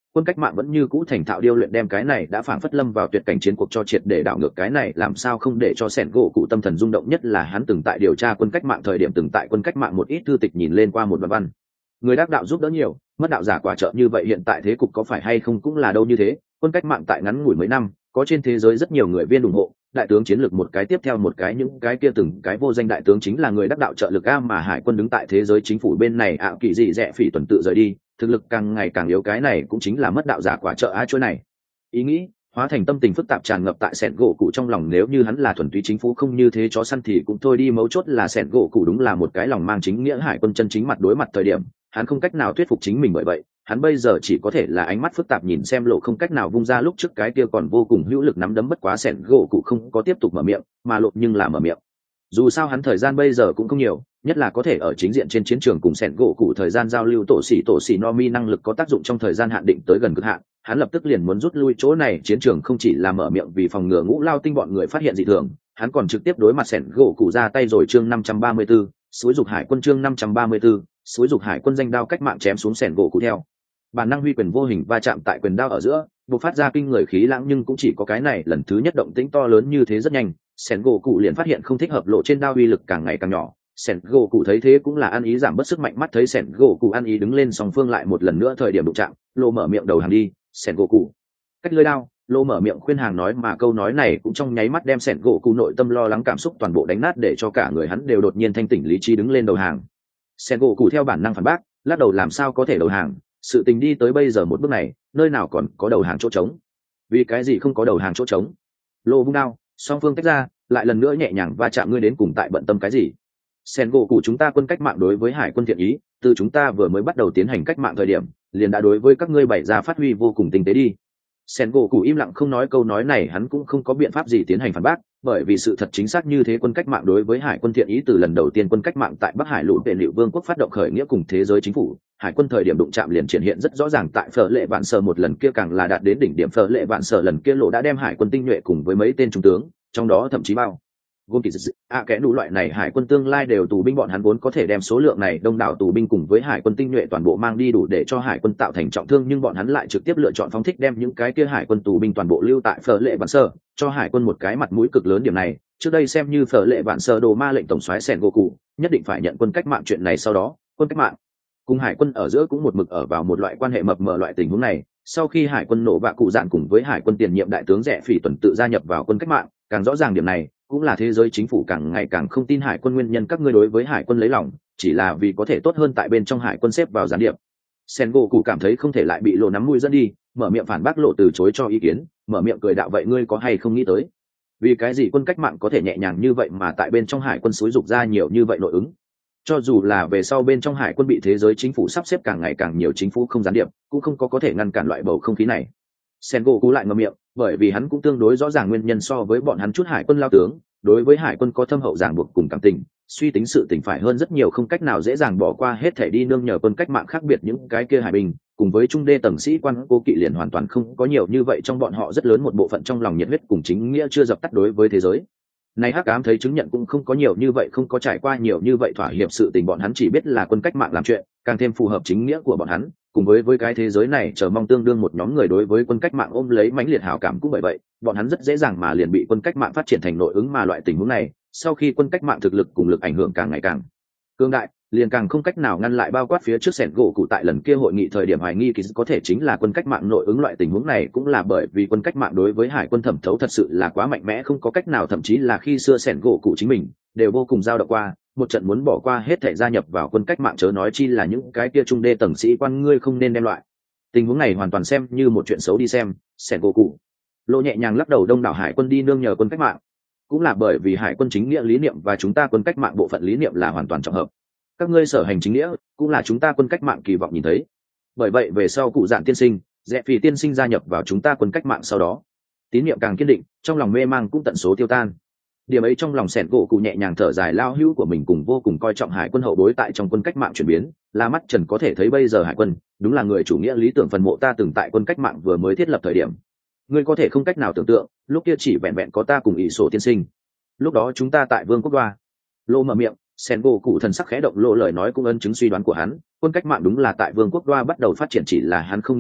quân cách mạng vẫn như cũ thành thạo điêu luyện đem cái này đã phảng phất lâm vào tuyệt cảnh chiến cuộc cho triệt để đảo ngược cái này làm sao không để cho sẻn gỗ cụ tâm thần rung động, nhất là hắn từng tại điều tra quân cách mạng thời điểm từng tại quân cách mạng một ít thư tịch nhìn lên qua một văn. Người đắc đạo giúp đỡ nhiều, mất đạo giả quả trợ, như vậy hiện tại thế cục có phải hay không cũng là đâu như thế. Quân cách mạng tại ngắn ngủi mấy năm có trên thế giới rất nhiều người viên ủng hộ, đại tướng chiến lược một cái tiếp theo một cái, những cái kia từng cái vô danh đại tướng chính là người đắc đạo trợ lực a, mà hải quân đứng tại thế giới chính phủ bên này ảo kỳ dị rẻ phỉ tuần tự rời đi, thực lực càng ngày càng yếu, cái này cũng chính là mất đạo giả quả trợ a. Chỗ này ý nghĩ hóa thành tâm tình phức tạp tràn ngập tại sẻn gỗ cụ trong lòng, nếu như hắn là thuần túy chính phủ không như thế chó săn thì cũng thôi đi, mấu chốt là sẻn gỗ cụ đúng là một cái lòng mang chính nghĩa hải quân chân chính, mặt đối mặt thời điểm hắn không cách nào thuyết phục chính mình, bởi vậy hắn bây giờ chỉ có thể là ánh mắt phức tạp nhìn xem Lộ không cách nào vung ra lúc trước cái kia còn vô cùng hữu lực nắm đấm, bất quá sẻn gỗ cụ không có tiếp tục mở miệng, mà Lộ nhưng là mở miệng. Dù sao hắn thời gian bây giờ cũng không nhiều, nhất là có thể ở chính diện trên chiến trường cùng sẻn gỗ cụ thời gian giao lưu, tổ xỉ no mi năng lực có tác dụng trong thời gian hạn định tới gần cực hạn, hắn lập tức liền muốn rút lui chỗ này chiến trường, không chỉ là mở miệng vì phòng ngừa Ngũ Lao Tinh bọn người phát hiện dị thường, hắn còn trực tiếp đối mặt sẻn gỗ cụ ra tay rồi. Chương 534, xúi dục hải quân. Chương 534, xúi dục hải quân. Danh đao cách mạng chém xuống sẻn gỗ cụ, theo bản năng huy quyền vô hình va chạm tại quyền đao ở giữa, bộc phát ra kinh người khí lãng, nhưng cũng chỉ có cái này lần thứ nhất động tĩnh to lớn như thế. Rất nhanh sẻn gỗ cụ liền phát hiện không thích hợp, Lộ trên đao uy lực càng ngày càng nhỏ. Sẻn gỗ cụ thấy thế cũng là ăn ý giảm bớt sức mạnh, mắt thấy sẻn gỗ cụ ăn ý đứng lên, song phương lại một lần nữa thời điểm đụng chạm, Lộ mở miệng đầu hàng đi. Sẻn gỗ cụ cách lưỡi đao, Lộ mở miệng khuyên hàng nói, mà câu nói này cũng trong nháy mắt đem sẻn gỗ cụ nội tâm lo lắng cảm xúc toàn bộ đánh nát, để cho cả người hắn đều đột nhiên thanh tỉnh lý trí, đứng lên đầu hàng. Sẻn gỗ cụ theo bản năng phản bác, lắc đầu làm sao có thể đầu hàng, sự tình đi tới bây giờ một bước này nơi nào còn có đầu hàng chỗ trống, vì cái gì không có đầu hàng chỗ trống. Lộ vung đao, song phương tách ra, lại lần nữa nhẹ nhàng va chạm, ngươi đến cùng tại bận tâm cái gì? Sẻn gỗ cụ chúng ta quân cách mạng đối với hải quân thiện ý, từ chúng ta vừa mới bắt đầu tiến hành cách mạng thời điểm liền đã đối với các ngươi bày ra phát huy vô cùng tinh tế đi. Sẻn gỗ cụ im lặng không nói, câu nói này hắn cũng không có biện pháp gì tiến hành phản bác, bởi vì sự thật chính xác như thế, quân cách mạng đối với hải quân thiện ý từ lần đầu tiên quân cách mạng tại Bắc Hải lũ vệ liệu vương quốc phát động khởi nghĩa cùng thế giới chính phủ, hải quân thời điểm đụng chạm liền triển hiện rất rõ ràng, tại Phở Lệ Vạn Sở một lần kia càng là đạt đến đỉnh điểm. Phở Lệ Vạn Sở lần kia Lộ đã đem hải quân tinh nhuệ cùng với mấy tên trung tướng, trong đó thậm chí bao gồm kỳ dự kẽ đủ loại này hải quân tương lai đều tù binh, bọn hắn vốn có thể đem số lượng này đông đảo tù binh cùng với hải quân tinh nhuệ toàn bộ mang đi đủ để cho hải quân tạo thành trọng thương, nhưng bọn hắn lại trực tiếp lựa chọn phóng thích đem những cái kia hải quân tù binh toàn bộ lưu tại Phở Lệ Vạn Sở, cho hải quân một cái mặt mũi cực lớn. Điểm này trước đây xem như Phở Lệ Vạn Sở đồ ma lệnh tổng soái Sẻn gỗ cụ nhất định phải nhận quân cách mạng chuyện này, sau đó quân cách mạng cùng hải quân ở giữa cũng một mực ở vào một loại quan hệ mập mờ. Loại tình huống này sau khi hải quân nổ bạ cụ dạn cùng với hải quân tiền nhiệm đại tướng rẻ phỉ tuần tự gia nhập vào quân cách mạng càng rõ ràng, điểm này cũng là thế giới chính phủ càng ngày càng không tin hải quân nguyên nhân. Các ngươi đối với hải quân lấy lòng chỉ là vì có thể tốt hơn tại bên trong hải quân xếp vào gián điệp. Sẻn gỗ cụ cảm thấy không thể lại bị Lộ nắm mũi dẫn đi, mở miệng phản bác. Lộ từ chối cho ý kiến, mở miệng cười đạo, vậy ngươi có hay không nghĩ tới vì cái gì quân cách mạng có thể nhẹ nhàng như vậy mà tại bên trong hải quân xúi dục ra nhiều như vậy nội ứng, cho dù là về sau bên trong hải quân bị thế giới chính phủ sắp xếp càng ngày càng nhiều chính phủ không gián điệp cũng không có thể ngăn cản loại bầu không khí này. Sẻn gỗ cụ lại ngậm miệng, bởi vì hắn cũng tương đối rõ ràng nguyên nhân, so với bọn hắn chút hải quân lao tướng đối với hải quân có thâm hậu ràng buộc cùng cảm tình, suy tính sự tình phải hơn rất nhiều, không cách nào dễ dàng bỏ qua hết thể đi nương nhờ quân cách mạng. Khác biệt những cái kia hải binh cùng với trung đê tầng sĩ quan cố kỵ liền hoàn toàn không có nhiều như vậy, trong bọn họ rất lớn một bộ phận trong lòng nhiệt huyết cùng chính nghĩa chưa dập tắt, đối với thế giới này hắc ám thấy chứng nhận cũng không có nhiều như vậy, không có trải qua nhiều như vậy thỏa hiệp sự tình, bọn hắn chỉ biết là quân cách mạng làm chuyện càng thêm phù hợp chính nghĩa của bọn hắn, cùng với cái thế giới này chờ mong tương đương một nhóm người đối với quân cách mạng ôm lấy mãnh liệt hảo cảm. Cũng bởi vậy bọn hắn rất dễ dàng mà liền bị quân cách mạng phát triển thành nội ứng, mà loại tình huống này sau khi quân cách mạng thực lực cùng lực ảnh hưởng càng ngày càng cương đại liền càng không cách nào ngăn lại, bao quát phía trước Sẻn gỗ cụ tại lần kia hội nghị thời điểm hoài nghi kỳ có thể chính là quân cách mạng nội ứng. Loại tình huống này cũng là bởi vì quân cách mạng đối với hải quân thẩm thấu thật sự là quá mạnh mẽ, không có cách nào, thậm chí là khi xưa Sẻn gỗ cụ chính mình đều vô cùng dao động qua một trận muốn bỏ qua hết thể gia nhập vào quân cách mạng, chớ nói chi là những cái kia trung đê tầng sĩ quan. Ngươi không nên đem loại tình huống này hoàn toàn xem như một chuyện xấu đi xem. Sẻn gỗ cụ Lộ nhẹ nhàng lắc đầu, đông đảo hải quân đi nương nhờ quân cách mạng cũng là bởi vì hải quân chính nghĩa lý niệm và chúng ta quân cách mạng bộ phận lý niệm là hoàn toàn trọng hợp, các ngươi sở hành chính nghĩa cũng là chúng ta quân cách mạng kỳ vọng nhìn thấy. Bởi vậy về sau cụ dạn tiên sinh, rẽ phỉ tiên sinh gia nhập vào chúng ta quân cách mạng sau đó tín niệm càng kiên định, trong lòng mê mang cũng tận số tiêu tan. Điểm ấy trong lòng Sẻn gỗ cụ nhẹ nhàng thở dài, lao hữu của mình cùng vô cùng coi trọng hải quân hậu bối tại trong quân cách mạng chuyển biến là mắt trần có thể thấy. Bây giờ hải quân đúng là người chủ nghĩa lý tưởng phần mộ ta từng tại quân cách mạng vừa mới thiết lập thời điểm, ngươi có thể không cách nào tưởng tượng lúc kia chỉ vẹn vẹn có ta cùng ỷ sổ tiên sinh, lúc đó chúng ta tại vương quốc đoa. Lô mở miệng, Sẻn gỗ cụ thần sắc khẽ động, Lộ lời nói cũng ấn chứng suy đoán của hắn, quân cách mạng đúng là tại vương quốc đoa bắt đầu phát triển, chỉ là hắn không nghĩ tới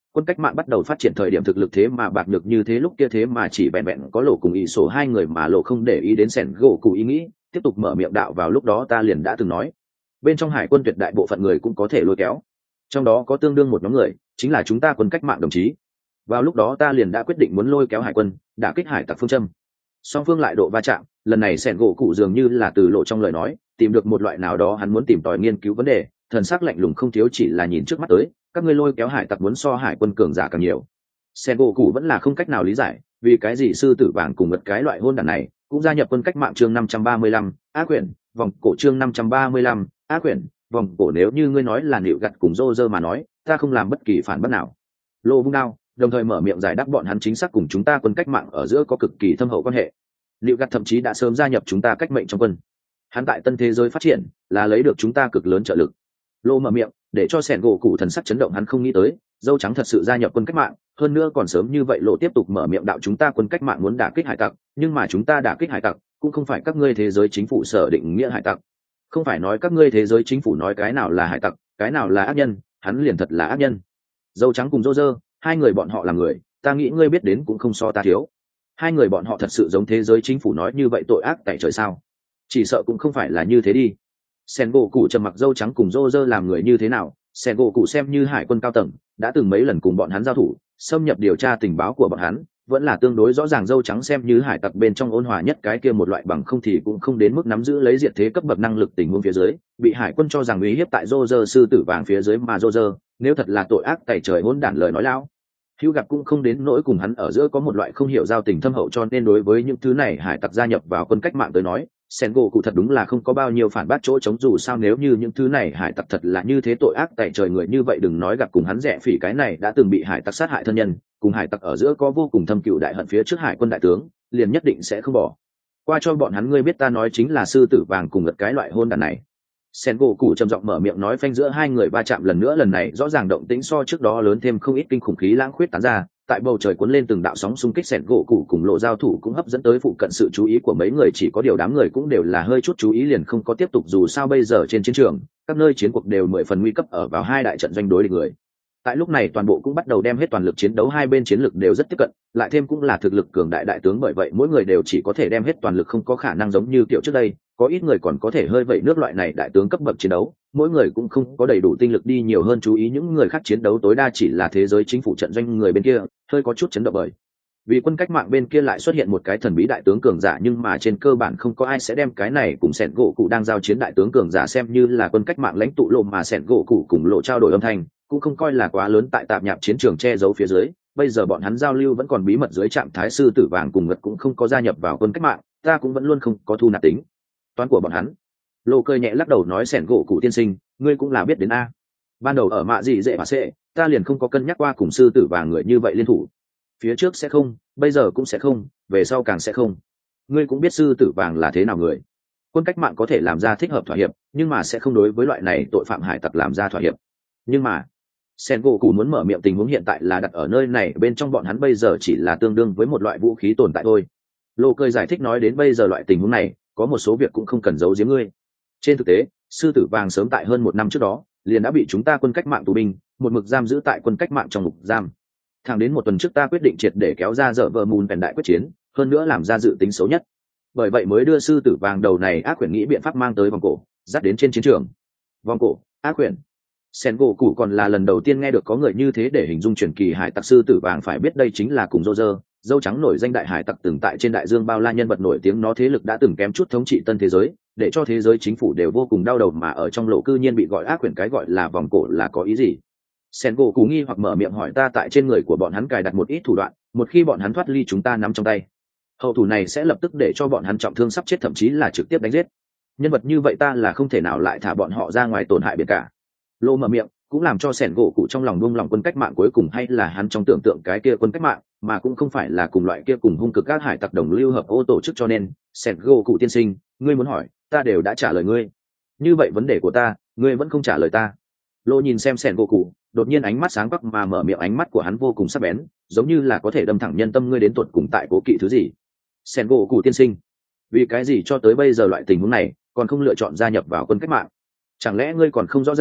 Quân cách mạng bắt đầu phát triển thời điểm thực lực thế mà bạc nhược như thế, lúc kia thế mà chỉ vẹn vẹn có Lộ cùng ý sổ hai người, mà Lộ không để ý đến sẻn gỗ cụ ý nghĩ, tiếp tục mở miệng đạo, vào lúc đó ta liền đã từng nói bên trong hải quân tuyệt đại bộ phận người cũng có thể lôi kéo, trong đó có tương đương một nhóm người chính là chúng ta quân cách mạng đồng chí. Vào lúc đó ta liền đã quyết định muốn lôi kéo hải quân đả kích hải tặc phương châm. Song phương lại độ va chạm, lần này sẻn gỗ cụ dường như là từ Lộ trong lời nói tìm được một loại nào đó, hắn muốn tìm tòi nghiên cứu vấn đề, thần sắc lạnh lùng không thiếu chỉ là nhìn trước mắt tới, các ngươi lôi kéo hải tặc muốn so hải quân cường giả càng nhiều. Sẻn gỗ cụ vẫn là không cách nào lý giải vì cái gì sư tử vàng cùng ngật cái loại hôn đản này cũng gia nhập quân cách mạng. Chương 535, ác quyển vòng cổ. Chương 535, ác quyển vòng cổ. Nếu như ngươi nói là nịu gặt cùng rô rơ mà nói, ta không làm bất kỳ phản bác nào. Lô vung đao, đồng thời mở miệng giải đáp bọn hắn chính xác cùng chúng ta quân cách mạng ở giữa có cực kỳ thâm hậu quan hệ. Nịu gặt thậm chí đã sớm gia nhập chúng ta cách mệnh trong quân, hắn tại tân thế giới phát triển là lấy được chúng ta cực lớn trợ lực. Lô mở miệng để cho sẻn gỗ cụ thần sắc chấn động, hắn không nghĩ tới dâu trắng thật sự gia nhập quân cách mạng, hơn nữa còn sớm như vậy. Lộ tiếp tục mở miệng đạo, chúng ta quân cách mạng muốn đả kích hải tặc, nhưng mà chúng ta đả kích hải tặc cũng không phải các ngươi thế giới chính phủ sở định nghĩa hải tặc, không phải nói các ngươi thế giới chính phủ nói cái nào là hải tặc cái nào là ác nhân, hắn liền thật là ác nhân. Dâu trắng cùng rô rơ, hai người bọn họ là người, ta nghĩ ngươi biết đến cũng không so ta thiếu. Hai người bọn họ thật sự giống thế giới chính phủ nói như vậy tội ác tại trời sao? Chỉ sợ cũng không phải là như thế đi. Sen gỗ cụ trầm mặc, dâu trắng cùng rô rơ làm người như thế nào, Sen gỗ cụ xem như hải quân cao tầng, đã từng mấy lần cùng bọn hắn giao thủ, xâm nhập điều tra tình báo của bọn hắn vẫn là tương đối rõ ràng. Dâu trắng xem như hải tặc bên trong ôn hòa nhất cái kia một loại, bằng không thì cũng không đến mức nắm giữ lấy diệt thế cấp bậc năng lực tình huống phía dưới, bị hải quân cho rằng uy hiếp tại rô rơ sư tử vàng phía dưới. Mà rô rơ nếu thật là tội ác tày trời hỗn đản lời nói lão hữu gặp cũng không đến nỗi cùng hắn ở giữa có một loại không hiểu giao tình thâm hậu, cho nên đối với những thứ này hải tặc gia nhập vào quân cách mạng tới nói, sen gỗ cụ thật đúng là không có bao nhiêu phản bác chỗ trống. Dù sao nếu như những thứ này hải tặc thật là như thế tội ác tại trời người như vậy, đừng nói gặp cùng hắn rẻ phỉ cái này đã từng bị hải tặc sát hại thân nhân, cùng hải tặc ở giữa có vô cùng thâm cựu đại hận phía trước hải quân đại tướng liền nhất định sẽ không bỏ qua cho bọn hắn. Ngươi biết ta nói chính là sư tử vàng cùng ngật cái loại hôn đàn này. Sen gỗ cụ trầm giọng mở miệng nói, phanh giữa hai người va chạm lần nữa, lần này rõ ràng động tĩnh so trước đó lớn thêm không ít, kinh khủng khí lãng khuyết tán ra, tại bầu trời cuốn lên từng đạo sóng xung kích. Sen gỗ cụ cùng Lộ giao thủ cũng hấp dẫn tới phụ cận sự chú ý của mấy người, chỉ có điều đám người cũng đều là hơi chút chú ý liền không có tiếp tục. Dù sao bây giờ trên chiến trường các nơi chiến cuộc đều 10 phần nguy cấp, ở vào hai đại trận doanh đối địch người tại lúc này toàn bộ cũng bắt đầu đem hết toàn lực chiến đấu, hai bên chiến lực đều rất tiếp cận, lại thêm cũng là thực lực cường đại đại tướng, bởi vậy mỗi người đều chỉ có thể đem hết toàn lực, không có khả năng giống như kiểu trước đây có ít người còn có thể hơi vẩy nước. Loại này đại tướng cấp bậc chiến đấu mỗi người cũng không có đầy đủ tinh lực đi nhiều hơn chú ý những người khác chiến đấu, tối đa chỉ là thế giới chính phủ trận doanh người bên kia hơi có chút chấn động, bởi vì quân cách mạng bên kia lại xuất hiện một cái thần bí đại tướng cường giả, nhưng mà trên cơ bản không có ai sẽ đem cái này cùng sẻn gỗ cụ đang giao chiến đại tướng cường giả xem như là quân cách mạng lãnh tụ Lộ, mà sẻn gỗ cụ cùng Lộ trao đổi âm thanh cũng không coi là quá lớn tại tạp nhạp chiến trường che giấu phía dưới. Bây giờ bọn hắn giao lưu vẫn còn bí mật dưới trạng thái, sư tử vàng cùng ngật cũng không có gia nhập vào quân cách mạng, ta cũng vẫn luôn không có thu nạp tính toán của bọn hắn. Lộ cười nhẹ lắc đầu nói, sẻn gỗ cụ tiên sinh, ngươi cũng là biết đến a, ban đầu ở mạ gì dễ mà sẽ ta liền không có cân nhắc qua cùng sư tử vàng người như vậy liên thủ, phía trước sẽ không, bây giờ cũng sẽ không, về sau càng sẽ không. Ngươi cũng biết sư tử vàng là thế nào người, quân cách mạng có thể làm ra thích hợp thỏa hiệp, nhưng mà sẽ không đối với loại này tội phạm hải tặc làm ra thỏa hiệp. Nhưng mà sen gỗ cụ muốn mở miệng, tình huống hiện tại là đặt ở nơi này bên trong bọn hắn bây giờ chỉ là tương đương với một loại vũ khí tồn tại thôi. Lộ cười giải thích nói, đến bây giờ loại tình huống này có một số việc cũng không cần giấu giếm ngươi. Trên thực tế sư tử vàng sớm tại hơn 1 năm trước đó liền đã bị chúng ta quân cách mạng tù binh một mực giam giữ tại quân cách mạng trong ngục giam, thẳng đến 1 tuần trước ta quyết định triệt để kéo ra dở vợ mùn vẹn đại quyết chiến, hơn nữa làm ra dự tính xấu nhất, bởi vậy mới đưa sư tử vàng đầu này ác quyển nghĩ biện pháp mang tới vòng cổ dắt đến trên chiến trường. Vòng cổ ác quyển, sen gỗ cụ còn là lần đầu tiên nghe được có người như thế để hình dung truyền kỳ hải tặc sư tử vàng, phải biết đây chính là cùng Roger dâu trắng nổi danh đại hải tặc từng tại trên đại dương bao la nhân vật nổi tiếng, nó thế lực đã từng kém chút thống trị tân thế giới, để cho thế giới chính phủ đều vô cùng đau đầu, mà ở trong Lộ cư nhiên bị gọi ác quyển, cái gọi là vòng cổ là có ý gì? Sen gỗ cụ nghi hoặc mở miệng hỏi, ta tại trên người của bọn hắn cài đặt một ít thủ đoạn, một khi bọn hắn thoát ly chúng ta nắm trong tay, hậu thủ này sẽ lập tức để cho bọn hắn trọng thương sắp chết, thậm chí là trực tiếp đánh giết. Nhân vật như vậy ta là không thể nào lại thả bọn họ ra ngoài tổn hại biệt cả. Lô mở miệng cũng làm cho sẻn gỗ cụ trong lòng buông lòng, quân cách mạng cuối cùng hay là hắn trong tưởng tượng cái kia quân cách mạng, mà cũng không phải là cùng loại kia cùng hung cực các hải tặc đồng lưu hợp ô tổ chức, cho nên sẻn gỗ cụ tiên sinh, ngươi muốn hỏi ta đều đã trả lời ngươi, như vậy vấn đề của ta ngươi vẫn không trả lời ta. Lô nhìn xem sẻn gỗ cụ, đột nhiên ánh mắt sáng quắc mà mở miệng, ánh mắt của hắn vô cùng sắc bén, giống như là có thể đâm thẳng nhân tâm, ngươi đến tuột cùng tại cố kỵ thứ gì? Sẻn gỗ cụ tiên sinh, vì cái gì cho tới bây giờ loại tình huống này còn không lựa chọn gia nhập vào quân cách mạng? Chẳng lẽ ngươi còn không rõ ràng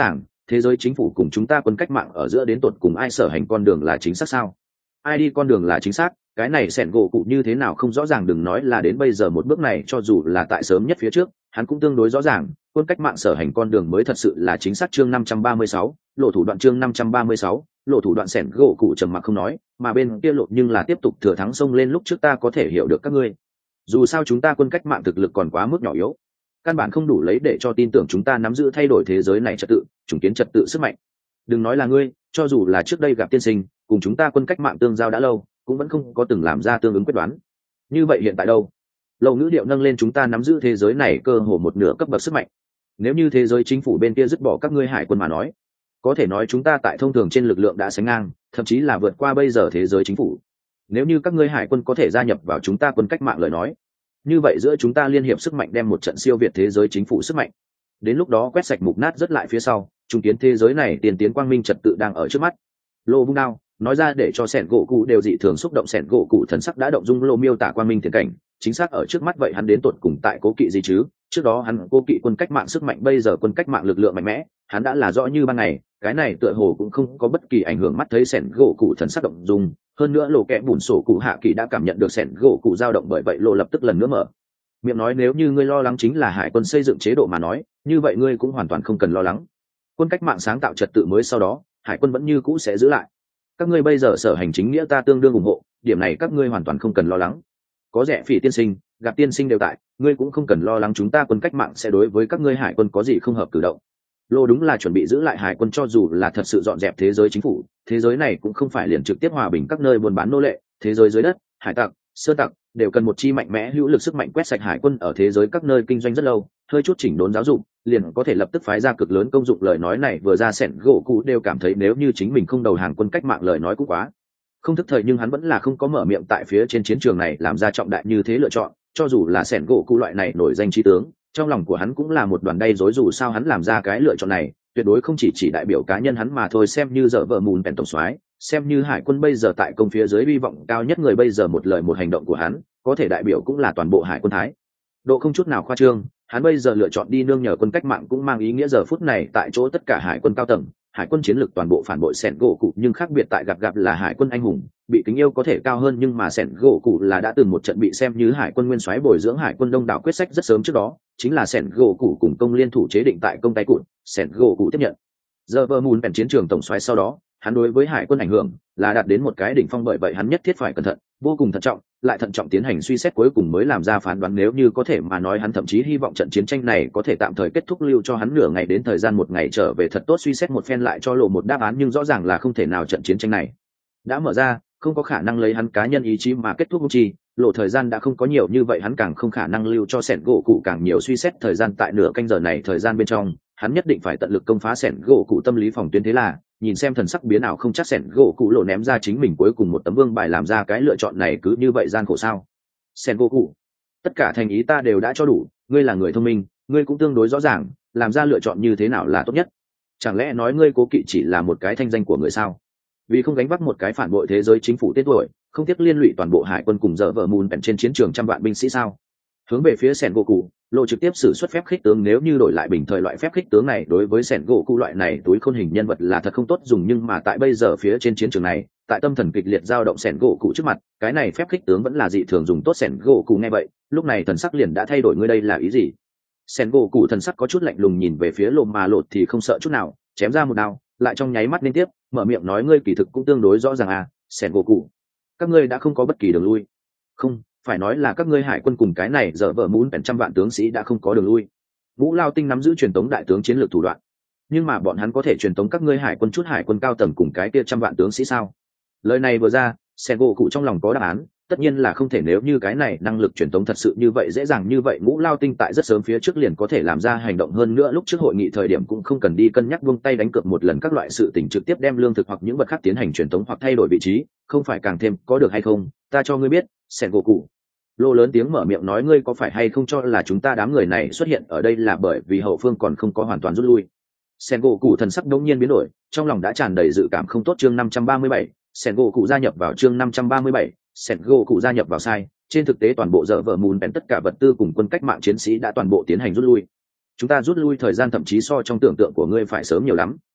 thế giới chính phủ cùng chúng ta quân cách mạng ở giữa đến tột cùng ai sở hành con đường là chính xác sao? Ai đi con đường là chính xác? Cái này sẻn gỗ cụ như thế nào không rõ ràng, đừng nói là đến bây giờ một bước này, cho dù là tại sớm nhất phía trước hắn cũng tương đối rõ ràng quân cách mạng sở hành con đường mới thật sự là chính xác. Chương 536, lộ thủ đoạn. Chương 536, lộ thủ đoạn. Sẻn gỗ cụ trầm mặc không nói, mà bên kia lộ nhưng là tiếp tục thừa thắng xông lên. Lúc trước ta có thể hiểu được các ngươi, dù sao chúng ta quân cách mạng thực lực còn quá mức nhỏ yếu, căn bản không đủ lấy để cho tin tưởng chúng ta nắm giữ thay đổi thế giới này trật tự, chủng kiến trật tự sức mạnh. Đừng nói là ngươi, cho dù là trước đây gặp tiên sinh cùng chúng ta quân cách mạng tương giao đã lâu, cũng vẫn không có từng làm ra tương ứng quyết đoán. Như vậy hiện tại đâu? Lâu ngữ điệu nâng lên, chúng ta nắm giữ thế giới này cơ hồ một nửa cấp bậc sức mạnh. Nếu như thế giới chính phủ bên kia dứt bỏ các ngươi hải quân mà nói, có thể nói chúng ta tại thông thường trên lực lượng đã sánh ngang, thậm chí là vượt qua bây giờ thế giới chính phủ. Nếu như các ngươi hải quân có thể gia nhập vào chúng ta quân cách mạng lời nói, như vậy giữa chúng ta liên hiệp sức mạnh đem một trận siêu việt thế giới chính phủ sức mạnh. Đến lúc đó quét sạch mục nát rất lại phía sau, trung kiến thế giới này tiền tiến quang minh trật tự đang ở trước mắt. Lô vung đao nói ra để cho sẻn gỗ cụ đều dị thường xúc động. Sẻn gỗ cụ thần sắc đã động dung, lô miêu tả quang minh tiền cảnh chính xác ở trước mắt, vậy hắn đến tột cùng tại cố kỵ gì chứ? Trước đó hắn cố kỵ quân cách mạng sức mạnh, bây giờ quân cách mạng lực lượng mạnh mẽ hắn đã là rõ như ban ngày. Cái này tựa hồ cũng không có bất kỳ ảnh hưởng. Mắt thấy sẻn gỗ cụ thần sắc động dung, hơn nữa lộ kẽ bùn sổ cụ hạ kỳ đã cảm nhận được sẻn gỗ cụ dao động, bởi vậy lộ lập tức lần nữa mở miệng nói, nếu như ngươi lo lắng chính là hải quân xây dựng chế độ mà nói, như vậy ngươi cũng hoàn toàn không cần lo lắng. Quân cách mạng sáng tạo trật tự mới, sau đó hải quân vẫn như cũ sẽ giữ lại. Các ngươi bây giờ sở hành chính nghĩa ta tương đương ủng hộ, điểm này các ngươi hoàn toàn không cần lo lắng. Có rẻ phỉ tiên sinh, gặp tiên sinh đều tại, ngươi cũng không cần lo lắng chúng ta quân cách mạng sẽ đối với các ngươi hải quân có gì không hợp cử động. Lô đúng là chuẩn bị giữ lại hải quân, cho dù là thật sự dọn dẹp thế giới chính phủ, thế giới này cũng không phải liền trực tiếp hòa bình các nơi buôn bán nô lệ, thế giới dưới đất, hải tặc, sơn tặc đều cần một chi mạnh mẽ hữu lực sức mạnh quét sạch. Hải quân ở thế giới các nơi kinh doanh rất lâu, hơi chút chỉnh đốn giáo dục liền có thể lập tức phái ra cực lớn công dụng. Lời nói này vừa ra, sẻn gỗ cụ đều cảm thấy nếu như chính mình không đầu hàng quân cách mạng lời nói cũng quá không thức thời, nhưng hắn vẫn là không có mở miệng tại phía trên chiến trường này làm ra trọng đại như thế lựa chọn. Cho dù là sẻn gỗ cụ loại này nổi danh trí tướng, trong lòng của hắn cũng là một đoàn đay rối, dù sao hắn làm ra cái lựa chọn này tuyệt đối không chỉ đại biểu cá nhân hắn mà thôi. Xem như dở vợ mùn bèn tổng soái, xem như hải quân bây giờ tại công phía dưới hy vọng cao nhất người, bây giờ một lời một hành động của hắn có thể đại biểu cũng là toàn bộ hải quân thái độ không chút nào khoa trương. Hắn bây giờ lựa chọn đi nương nhờ quân cách mạng cũng mang ý nghĩa giờ phút này tại chỗ tất cả hải quân cao tầng, hải quân chiến lược toàn bộ phản bội sẻn gỗ cụ. Nhưng khác biệt tại gặp là hải quân anh hùng bị kính yêu có thể cao hơn, nhưng mà sẻn gỗ cụ là đã từng một trận bị xem như hải quân nguyên soái bồi dưỡng hải quân đông đảo quyết sách rất sớm trước đó chính là sẻn gỗ cụ cùng công liên thủ chế định tại công tay cụt, sẻn gỗ cụ tiếp nhận giờ vợ mùn bèn chiến trường tổng soái. Sau đó hắn đối với hải quân ảnh hưởng là đạt đến một cái đỉnh phong, bởi vậy hắn nhất thiết phải cẩn thận, vô cùng thận trọng, lại thận trọng tiến hành suy xét, cuối cùng mới làm ra phán đoán. Nếu như có thể mà nói, hắn thậm chí hy vọng trận chiến tranh này có thể tạm thời kết thúc, lưu cho hắn nửa ngày đến thời gian một ngày trở về thật tốt suy xét một phen, lại cho lộ một đáp án. Nhưng rõ ràng là không thể nào, trận chiến tranh này đã mở ra, không có khả năng lấy hắn cá nhân ý chí mà kết thúc. Chi lộ thời gian đã không có nhiều như vậy, hắn càng không khả năng lưu cho sẻn gỗ cụ càng nhiều suy xét thời gian. Tại nửa canh giờ này thời gian bên trong, hắn nhất định phải tận lực công phá sẻn gỗ cụ tâm lý phòng tuyến. Thế là nhìn xem thần sắc biến ảo không chắc sẻn gỗ cụ lộ ném ra chính mình cuối cùng một tấm vương bài, làm ra cái lựa chọn này cứ như vậy gian khổ sao? Sẻn gỗ cụ, tất cả thành ý ta đều đã cho đủ, ngươi là người thông minh, ngươi cũng tương đối rõ ràng làm ra lựa chọn như thế nào là tốt nhất. Chẳng lẽ nói ngươi cố kỵ chỉ là một cái thanh danh của người sao? Vì không gánh vác một cái phản bội thế giới chính phủ tên tuổi, không tiếc liên lụy toàn bộ hải quân cùng dở vợ mùn bèn trên chiến trường trăm vạn binh sĩ sao? Hướng về phía sẻn gỗ cụ, lộ trực tiếp sử xuất phép khích tướng. Nếu như đổi lại bình thời, loại phép khích tướng này đối với sẻn gỗ cụ loại này túi khôn hình nhân vật là thật không tốt dùng, nhưng mà tại bây giờ phía trên chiến trường này, tại tâm thần kịch liệt dao động sẻn gỗ cụ trước mặt, cái này phép khích tướng vẫn là dị thường dùng tốt. Sẻn gỗ cụ nghe vậy lúc này thần sắc liền đã thay đổi, ngươi đây là ý gì? Sẻn gỗ cụ thần sắc có chút lạnh lùng nhìn về phía lộ, mà lộ thì không sợ chút nào, chém ra một đao, lại trong nháy mắt liên tiếp mở miệng nói, ngươi kỳ thực cũng tương đối rõ ràng à, sẻn gỗ cụ, các ngươi đã không có bất kỳ đường lui. Không phải nói là các ngươi hải quân cùng cái này dở vợ muốn bèn trăm vạn tướng sĩ đã không có đường lui. Vũ Lao Tinh nắm giữ truyền tống đại tướng chiến lược thủ đoạn, nhưng mà bọn hắn có thể truyền tống các ngươi hải quân chút hải quân cao tầng cùng cái kia trăm vạn tướng sĩ sao? Lời này vừa ra, sẻn gỗ cụ trong lòng có đáp án, tất nhiên là không thể. Nếu như cái này năng lực truyền tống thật sự như vậy dễ dàng như vậy, Vũ Lao Tinh tại rất sớm phía trước liền có thể làm ra hành động, hơn nữa lúc trước hội nghị thời điểm cũng không cần đi cân nhắc buông tay đánh cược một lần các loại sự tình, trực tiếp đem lương thực hoặc những vật khác tiến hành truyền tống hoặc thay đổi vị trí, không phải càng thêm có được hay không? Ta cho ngươi biết, sẻn gỗ cụ. Lô lớn tiếng mở miệng nói, ngươi có phải hay không cho là chúng ta đám người này xuất hiện ở đây là bởi vì hậu phương còn không có hoàn toàn rút lui? Sẻn gỗ cụ thần sắc đống nhiên biến đổi, trong lòng đã tràn đầy dự cảm không tốt. Chương 537, sẻn gỗ cụ gia nhập vào. Chương 537, sẻn gỗ cụ gia nhập vào. Sai, trên thực tế toàn bộ dở vợ mùn bèn tất cả vật tư cùng quân cách mạng chiến sĩ đã toàn bộ tiến hành rút lui. Chúng ta rút lui thời gian thậm chí so trong tưởng tượng của ngươi phải sớm nhiều lắm.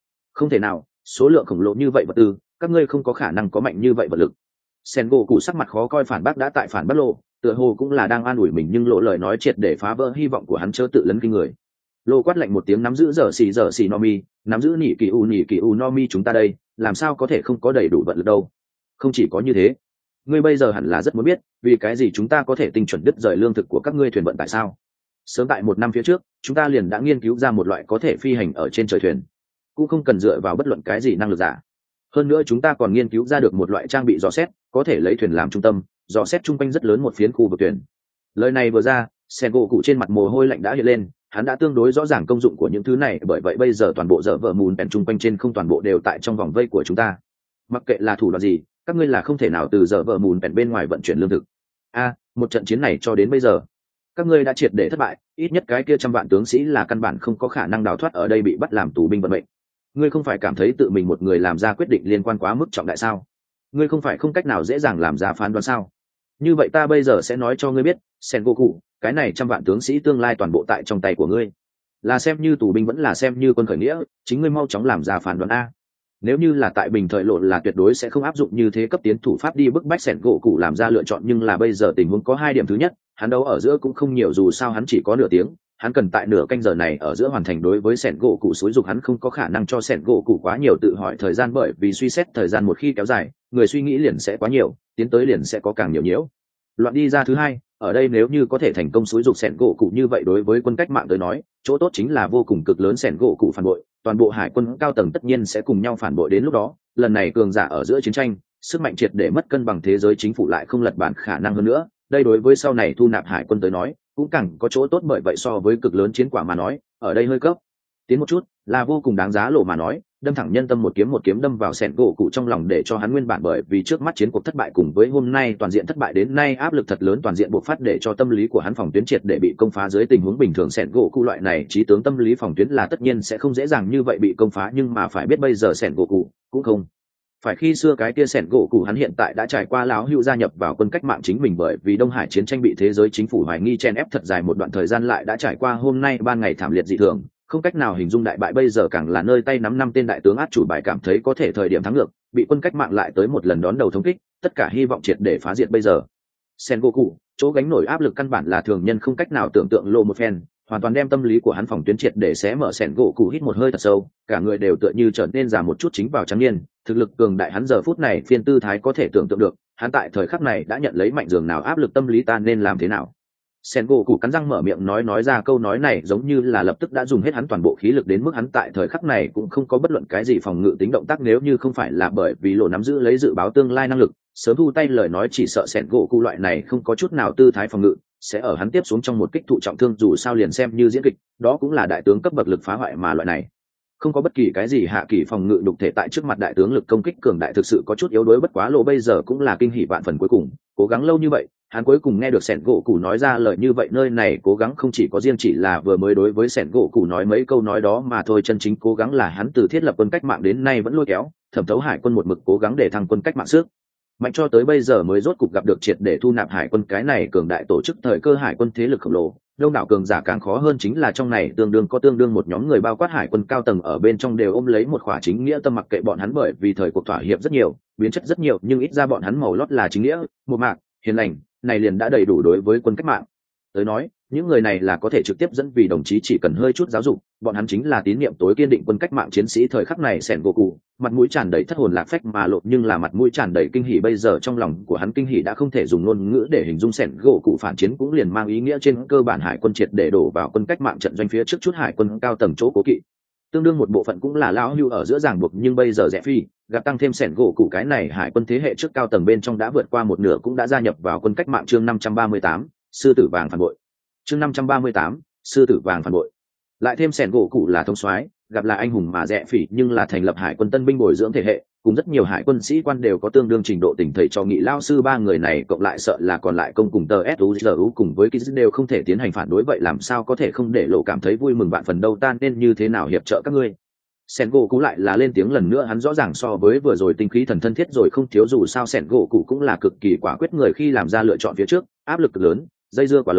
Không thể nào, số lượng khổng lồ như vậy vật tư, các ngươi không có khả năng có mạnh như vậy vật lực. Sen gỗ cụ sắc mặt khó coi phản bác đã tại phản bác lộ, tựa hồ cũng là đang an ủi mình nhưng lộ lời nói triệt để phá vỡ hy vọng của hắn chớ tự lấn kinh người. Lô quát lạnh một tiếng nắm giữ giờ xì Nomi, nắm giữ nỉ kỳ u Nomi chúng ta đây, làm sao có thể không có đầy đủ vật lực đâu. Không chỉ có như thế, ngươi bây giờ hẳn là rất muốn biết, vì cái gì chúng ta có thể tinh chuẩn đứt rời lương thực của các ngươi thuyền vận tại sao? Sớm tại 1 năm phía trước, chúng ta liền đã nghiên cứu ra một loại có thể phi hành ở trên trời thuyền, cũng không cần dựa vào bất luận cái gì năng lực giả. Hơn nữa chúng ta còn nghiên cứu ra được một loại trang bị dò xét, có thể lấy thuyền làm trung tâm, dò xét chung quanh rất lớn một phiến khu vực thuyền. Lời này vừa ra, Sen gỗ cụ trên mặt mồ hôi lạnh đã hiện lên, hắn đã tương đối rõ ràng công dụng của những thứ này, bởi vậy bây giờ toàn bộ dở vợ mùn bèn chung quanh trên không toàn bộ đều tại trong vòng vây của chúng ta. Mặc kệ là thủ đoạn gì, các ngươi là không thể nào từ dở vợ mùn bèn bên ngoài vận chuyển lương thực. Một trận chiến này cho đến bây giờ, các ngươi đã triệt để thất bại, ít nhất cái kia 100 vạn tướng sĩ là căn bản không có khả năng đào thoát ở đây bị bắt làm tù binh vận mệnh. Ngươi không phải cảm thấy tự mình một người làm ra quyết định liên quan quá mức trọng đại sao? Ngươi không phải không cách nào dễ dàng làm ra phán đoán sao? Như vậy ta bây giờ sẽ nói cho ngươi biết, Sengoku, cái này 100 vạn tướng sĩ tương lai toàn bộ tại trong tay của ngươi. Là xem như tù binh vẫn là xem như quân khởi nghĩa, chính ngươi mau chóng làm ra phán đoán a. Nếu như là tại bình thời lộ là tuyệt đối sẽ không áp dụng như thế cấp tiến thủ pháp đi bức bách Sengoku làm ra lựa chọn, nhưng là bây giờ tình huống có 2 điểm. Thứ nhất, hắn đấu ở giữa cũng không nhiều, dù sao hắn chỉ có nửa tiếng, hắn cần tại nửa canh giờ này ở giữa hoàn thành đối với Sengoku xúi dục, hắn không có khả năng cho Sengoku quá nhiều tự hỏi thời gian, bởi vì suy xét thời gian một khi kéo dài, người suy nghĩ liền sẽ quá nhiều, tiến tới liền sẽ có càng nhiều nhiễu loạn đi ra. Thứ hai, ở đây nếu như có thể thành công xúi dục Sengoku như vậy, đối với quân cách mạng tới nói, chỗ tốt chính là vô cùng cực lớn. Sengoku phản bội, toàn bộ hải quân cao tầng tất nhiên sẽ cùng nhau phản bội, đến lúc đó, lần này cường giả ở giữa chiến tranh, sức mạnh triệt để mất cân bằng, thế giới chính phủ lại không lật bản khả năng hơn nữa. Đây đối với sau này thu nạp hải quân tới nói, cũng càng có chỗ tốt, bởi vậy so với cực lớn chiến quả mà nói, ở đây hơi cấp tiến một chút là vô cùng đáng giá. Lộ mà nói, đâm thẳng nhân tâm, một kiếm đâm vào Sengoku trong lòng, để cho hắn nguyên bản bởi vì trước mắt chiến cuộc thất bại cùng với hôm nay toàn diện thất bại đến nay áp lực thật lớn toàn diện bộc phát, để cho tâm lý của hắn phòng tuyến triệt để bị công phá. Dưới tình huống bình thường Sengoku loại này trí tướng tâm lý phòng tuyến là tất nhiên sẽ không dễ dàng như vậy bị công phá, nhưng mà phải biết bây giờ Sengoku cũng không phải khi xưa cái kia Sengoku, hắn hiện tại đã trải qua láo hưu gia nhập vào quân cách mạng chính mình, bởi vì Đông Hải chiến tranh bị thế giới chính phủ hoài nghi chen ép thật dài một đoạn thời gian, lại đã trải qua hôm nay ban ngày thảm liệt dị thường, không cách nào hình dung đại bại, bây giờ càng là nơi tay nắm 5 tên đại tướng át chủ bài, cảm thấy có thể thời điểm thắng ngược, bị quân cách mạng lại tới một lần đón đầu thống kích, tất cả hy vọng triệt để phá diệt. Bây giờ Sengoku chỗ gánh nổi áp lực căn bản là thường nhân không cách nào tưởng tượng. Lộ một phen hoàn toàn đem tâm lý của hắn phòng tuyến triệt để xé mở. Sengoku hít một hơi thật sâu, cả người đều tựa như trở nên già một chút, chính vào trắng niên, thực lực cường đại hắn giờ phút này phiên tư thái có thể tưởng tượng được, hắn tại thời khắc này đã nhận lấy mạnh dường nào áp lực tâm lý, ta nên làm thế nào? Sengoku cắn răng mở miệng nói ra câu nói này giống như là lập tức đã dùng hết hắn toàn bộ khí lực, đến mức hắn tại thời khắc này cũng không có bất luận cái gì phòng ngự tính động tác, nếu như không phải là bởi vì Lộ nắm giữ lấy dự báo tương lai năng lực, sớm thu tay lời nói, chỉ sợ Sengoku loại này không có chút nào tư thái phòng ngự sẽ ở hắn tiếp xuống trong một kích thụ trọng thương. Dù sao liền xem như diễn kịch, đó cũng là đại tướng cấp bậc lực phá hoại, mà loại này không có bất kỳ cái gì hạ kỳ phòng ngự đục thể tại trước mặt đại tướng lực công kích cường đại thực sự có chút yếu đuối. Bất quá Lộ bây giờ cũng là kinh hỉ vạn phần, cuối cùng cố gắng lâu như vậy, hắn cuối cùng nghe được Sengoku nói ra lời như vậy. Nơi này cố gắng không chỉ có riêng chỉ là vừa mới đối với Sengoku nói mấy câu nói đó mà thôi, chân chính cố gắng là hắn từ thiết lập quân cách mạng đến nay vẫn lôi kéo thẩm thấu hải quân một mực cố gắng để thăng quân cách mạng sức mạnh, cho tới bây giờ mới rốt cục gặp được triệt để thu nạp hải quân cái này cường đại tổ chức thời cơ hải quân thế lực khổng lồ. Đông đảo cường giả càng khó hơn chính là trong này tương đương một nhóm người, bao quát hải quân cao tầng ở bên trong, đều ôm lấy một khỏa chính nghĩa tâm, mặc kệ bọn hắn bởi vì thời cuộc thỏa hiệp rất nhiều, biến chất rất nhiều, nhưng ít ra bọn hắn màu lót là chính nghĩa, một mạc, hiền lành, này liền đã đầy đủ đối với quân cách mạng tới nói. Những người này là có thể trực tiếp dẫn vì đồng chí, chỉ cần hơi chút giáo dục, bọn hắn chính là tín niệm tối kiên định quân cách mạng chiến sĩ. Thời khắc này Sengoku mặt mũi tràn đầy thất hồn lạc phách mà Lộ nhưng là mặt mũi tràn đầy kinh hỉ. Bây giờ trong lòng của hắn kinh hỉ đã không thể dùng ngôn ngữ để hình dung. Sengoku phản chiến cũng liền mang ý nghĩa trên cơ bản hải quân triệt để đổ vào quân cách mạng trận doanh, phía trước chút hải quân cao tầng chỗ cố kỵ tương đương một bộ phận cũng là lão hưu ở giữa ràng buộc, nhưng bây giờ rẽ phi gặp tăng thêm Sengoku cái này hải quân thế hệ trước cao tầng bên trong đã vượt qua một nửa cũng đã gia nhập vào quân cách mạng. Chương 538, sư tử vàng phản bội. Chương 538, sư tử vàng phản bội. Lại thêm Sengoku là thông soái, gặp là anh hùng mà rẽ phỉ nhưng là thành lập hải quân tân binh bồi dưỡng thể hệ, cùng rất nhiều hải quân sĩ quan đều có tương đương trình độ tình thầy cho nghị lao sư, ba người này cộng lại sợ là còn lại công cùng tờ SUZU cùng với Kiz đều không thể tiến hành phản đối, vậy làm sao có thể không để Lộ cảm thấy vui mừng vạn phần đâu, ta nên như thế nào hiệp trợ các ngươi? Sengoku lại là lên tiếng lần nữa, hắn rõ ràng so với vừa rồi tinh khí thần thân thiết rồi không thiếu, dù sao Sengoku cũng là cực kỳ quả quyết người, khi làm ra lựa chọn phía trước áp lực cực lớn, dây dưa quá lớn,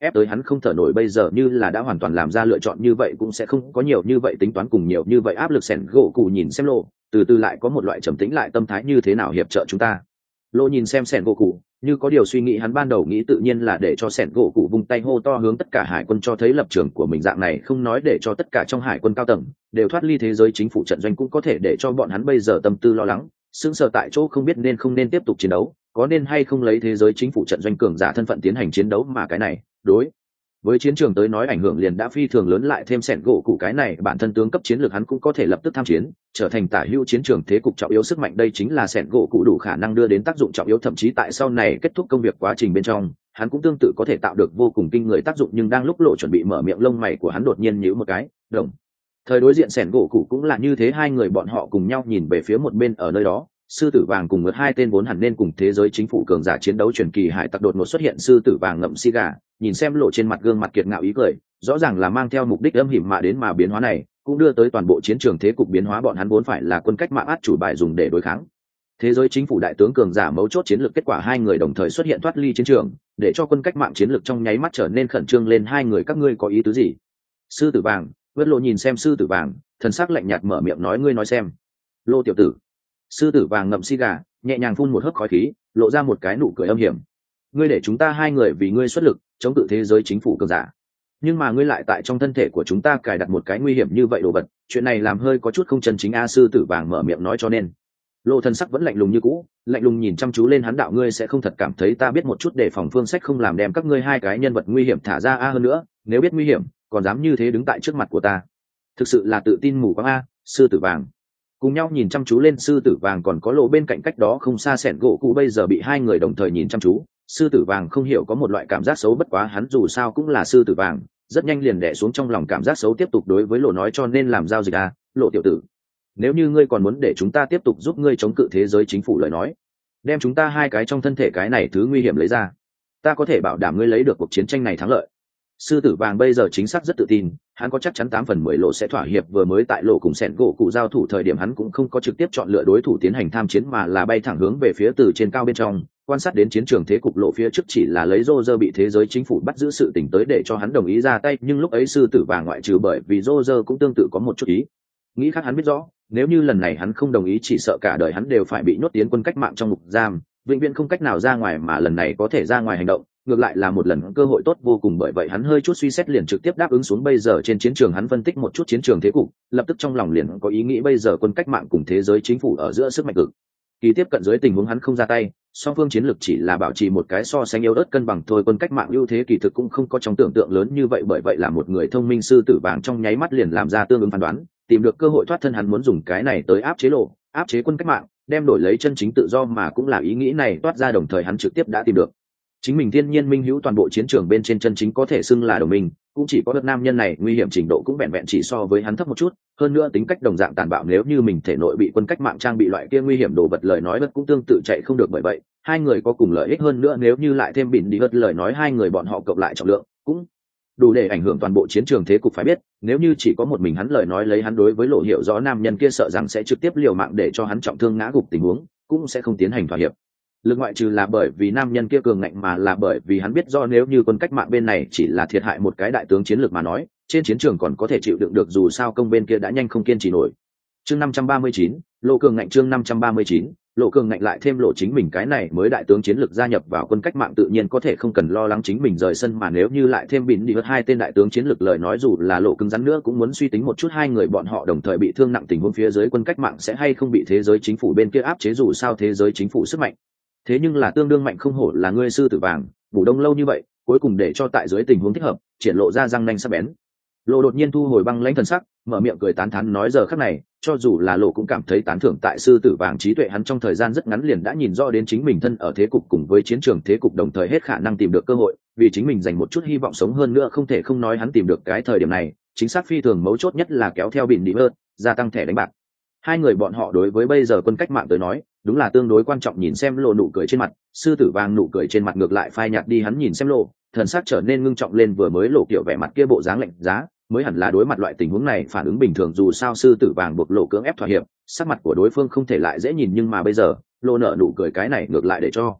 ép tới hắn không thở nổi. Bây giờ như là đã hoàn toàn làm ra lựa chọn như vậy, cũng sẽ không có nhiều như vậy tính toán cùng nhiều như vậy áp lực. Sẻn gỗ cụ nhìn xem lộ, từ từ lại có một loại trầm tĩnh lại tâm thái, như thế nào hiệp trợ chúng ta. Lộ nhìn xem sẻn gỗ cụ như có điều suy nghĩ, hắn ban đầu nghĩ tự nhiên là để cho sẻn gỗ cụ vung tay hô to hướng tất cả hải quân cho thấy lập trường của mình, dạng này không nói để cho tất cả trong hải quân cao tầng đều thoát ly thế giới chính phủ trận doanh, cũng có thể để cho bọn hắn bây giờ tâm tư lo lắng sững sờ tại chỗ, không biết nên không nên tiếp tục chiến đấu, có nên hay không lấy thế giới chính phủ trận doanh cường giả thân phận tiến hành chiến đấu. Mà cái này đối với chiến trường tới nói ảnh hưởng liền đã phi thường lớn, lại thêm sẻn gỗ cụ cái này bản thân tướng cấp chiến lược, hắn cũng có thể lập tức tham chiến, trở thành tả hữu chiến trường thế cục trọng yếu sức mạnh. Đây chính là sẻn gỗ cụ đủ khả năng đưa đến tác dụng trọng yếu, thậm chí tại sau này kết thúc công việc quá trình bên trong hắn cũng tương tự có thể tạo được vô cùng kinh người tác dụng. Nhưng đang lúc Lộ chuẩn bị mở miệng, lông mày của hắn đột nhiên nhíu một cái, đồng thời đối diện sẻn gỗ cụ cũng là như thế. Hai người bọn họ cùng nhau nhìn về phía một bên, ở nơi đó sư tử vàng cùng ngược hai tên vốn hẳn nên cùng thế giới chính phủ cường giả chiến đấu truyền kỳ hải tặc đột ngột xuất hiện. Sư tử vàng ngậm xì gà, nhìn xem Lộ trên mặt gương mặt kiệt ngạo ý cười, rõ ràng là mang theo mục đích âm hiểm mà đến, mà biến hóa này cũng đưa tới toàn bộ chiến trường thế cục biến hóa. Bọn hắn vốn phải là quân cách mạng át chủ bài dùng để đối kháng thế giới chính phủ đại tướng cường giả mấu chốt chiến lược, kết quả hai người đồng thời xuất hiện thoát ly chiến trường, để cho quân cách mạng chiến lược trong nháy mắt trở nên khẩn trương lên. Hai người các ngươi có ý tứ gì? Sư tử vàng vớt Lộ nhìn xem sư tử vàng, thần sắc lạnh nhạt mở miệng nói, ngươi nói xem. Lộ tiểu tử. Sư tử vàng ngậm xì gà, nhẹ nhàng phun một hớp khói khí, lộ ra một cái nụ cười âm hiểm. Ngươi để chúng ta hai người vì ngươi xuất lực chống cự thế giới chính phủ cường giả, nhưng mà ngươi lại tại trong thân thể của chúng ta cài đặt một cái nguy hiểm như vậy đồ vật, chuyện này làm hơi có chút không chân chính a. Sư tử vàng mở miệng nói. Cho nên Lộ thần sắc vẫn lạnh lùng như cũ, lạnh lùng nhìn chăm chú lên hắn, đạo ngươi sẽ không thật cảm thấy ta biết một chút đề phòng phương sách, không làm đem các ngươi hai cái nhân vật nguy hiểm thả ra a. Hơn nữa nếu biết nguy hiểm còn dám như thế đứng tại trước mặt của ta, thực sự là tự tin mù quáng a. Sư tử vàng cùng nhau nhìn chăm chú lên sư tử vàng, còn có Lộ bên cạnh cách đó không xa sẻn gỗ cụ bây giờ bị hai người đồng thời nhìn chăm chú. Sư tử vàng không hiểu có một loại cảm giác xấu, bất quá hắn dù sao cũng là sư tử vàng, rất nhanh liền đè xuống trong lòng cảm giác xấu, tiếp tục đối với Lộ nói, cho nên làm giao dịch à, Lộ tiểu tử, nếu như ngươi còn muốn để chúng ta tiếp tục giúp ngươi chống cự thế giới chính phủ lời nói, đem chúng ta hai cái trong thân thể cái này thứ nguy hiểm lấy ra, ta có thể bảo đảm ngươi lấy được cuộc chiến tranh này thắng lợi. Sư tử vàng bây giờ chính xác rất tự tin, hắn có chắc chắn 8/10 Lộ sẽ thỏa hiệp. Vừa mới tại Lộ cùng sẻn gỗ cụ giao thủ thời điểm, hắn cũng không có trực tiếp chọn lựa đối thủ tiến hành tham chiến, mà là bay thẳng hướng về phía từ trên cao bên trong quan sát đến chiến trường thế cục. Lộ phía trước chỉ là lấy Roger bị thế giới chính phủ bắt giữ sự tình tới để cho hắn đồng ý ra tay, nhưng lúc ấy sư tử vàng ngoại trừ bởi vì Roger cũng tương tự có một chút ý nghĩ khác. Hắn biết rõ nếu như lần này hắn không đồng ý, chỉ sợ cả đời hắn đều phải bị nhốt tiến quân cách mạng trong ngục giam, vĩnh viễn không cách nào ra ngoài, mà lần này có thể ra ngoài hành động ngược lại là một lần cơ hội tốt vô cùng. Bởi vậy hắn hơi chút suy xét liền trực tiếp đáp ứng xuống. Bây giờ trên chiến trường hắn phân tích một chút chiến trường thế cục, lập tức trong lòng liền có ý nghĩ, bây giờ quân cách mạng cùng thế giới chính phủ ở giữa sức mạnh cực kỳ tiếp cận, dưới tình huống hắn không ra tay, song phương chiến lược chỉ là bảo trì một cái so sánh yếu ớt cân bằng thôi. Quân cách mạng ưu thế kỳ thực cũng không có trong tưởng tượng lớn như vậy, bởi vậy là một người thông minh sư tử vàng trong nháy mắt liền làm ra tương ứng phán đoán, tìm được cơ hội thoát thân. Hắn muốn dùng cái này tới áp chế Lộ, áp chế quân cách mạng, đem đổi lấy chân chính tự do, mà cũng là ý nghĩ này toát ra đồng thời hắn trực tiếp đã tìm được chính mình thiên nhiên minh hữu. Toàn bộ chiến trường bên trên chân chính có thể xưng là đồng minh cũng chỉ có đất nam nhân này, nguy hiểm trình độ cũng vẹn vẹn chỉ so với hắn thấp một chút, hơn nữa tính cách đồng dạng tàn bạo. Nếu như mình thể nội bị quân cách mạng trang bị loại kia nguy hiểm đồ vật lời nói, bất cũng tương tự chạy không được. Bởi vậy hai người có cùng lợi ích, hơn nữa nếu như lại thêm bỉn đi hớt lời nói, hai người bọn họ cộng lại trọng lượng cũng đủ để ảnh hưởng toàn bộ chiến trường thế cục. Phải biết nếu như chỉ có một mình hắn lời nói, lấy hắn đối với Lộ hiểu rõ nam nhân kia sợ rằng sẽ trực tiếp liều mạng để cho hắn trọng thương ngã gục, tình huống cũng sẽ không tiến hành thỏa hiệp lực, ngoại trừ là bởi vì nam nhân kia cường ngạnh, mà là bởi vì hắn biết do nếu như quân cách mạng bên này chỉ là thiệt hại một cái đại tướng chiến lược mà nói, trên chiến trường còn có thể chịu đựng được, dù sao công bên kia đã nhanh không kiên trì nổi. Chương 539, Lộ cường ngạnh. Chương 539, Lộ cường ngạnh, lại thêm Lộ chính mình cái này mới đại tướng chiến lược gia nhập vào quân cách mạng, tự nhiên có thể không cần lo lắng chính mình rời sân, mà nếu như lại thêm bỉn đi hớt hai tên đại tướng chiến lược lời nói, dù là Lộ cứng rắn nữa cũng muốn suy tính một chút hai người bọn họ đồng thời bị thương nặng tình huống phía dưới quân cách mạng sẽ hay không bị thế giới chính phủ bên kia áp chế. Dù sao thế giới chính phủ sức mạnh thế nhưng là tương đương mạnh, không hổ là ngươi sư tử vàng, ngủ đông lâu như vậy cuối cùng để cho tại dưới tình huống thích hợp triển lộ ra răng nanh sắc bén. Lộ đột nhiên thu hồi băng lãnh thần sắc, mở miệng cười tán thán nói, giờ khắc này cho dù là Lộ cũng cảm thấy tán thưởng tại sư tử vàng trí tuệ. Hắn trong thời gian rất ngắn liền đã nhìn rõ đến chính mình thân ở thế cục cùng với chiến trường thế cục, đồng thời hết khả năng tìm được cơ hội vì chính mình dành một chút hy vọng sống. hơn nữa không thể không nói hắn tìm được cái thời điểm này chính xác phi thường mấu chốt, nhất là kéo theo bỉn đi hơn gia tăng thẻ đánh bạc. Hai người bọn họ đối với bây giờ quân cách mạng tới nói đúng là tương đối quan trọng. Nhìn xem Lộ nụ cười trên mặt, sư tử vàng nụ cười trên mặt ngược lại phai nhạt đi, hắn nhìn xem Lộ thần sắc trở nên ngưng trọng lên. Vừa mới Lộ kiểu vẻ mặt kia bộ dáng lạnh giá mới hẳn là đối mặt loại tình huống này phản ứng bình thường, dù sao sư tử vàng buộc Lộ cưỡng ép thỏa hiệp, sắc mặt của đối phương không thể lại dễ nhìn, nhưng mà bây giờ Lộ nở nụ cười cái này ngược lại để cho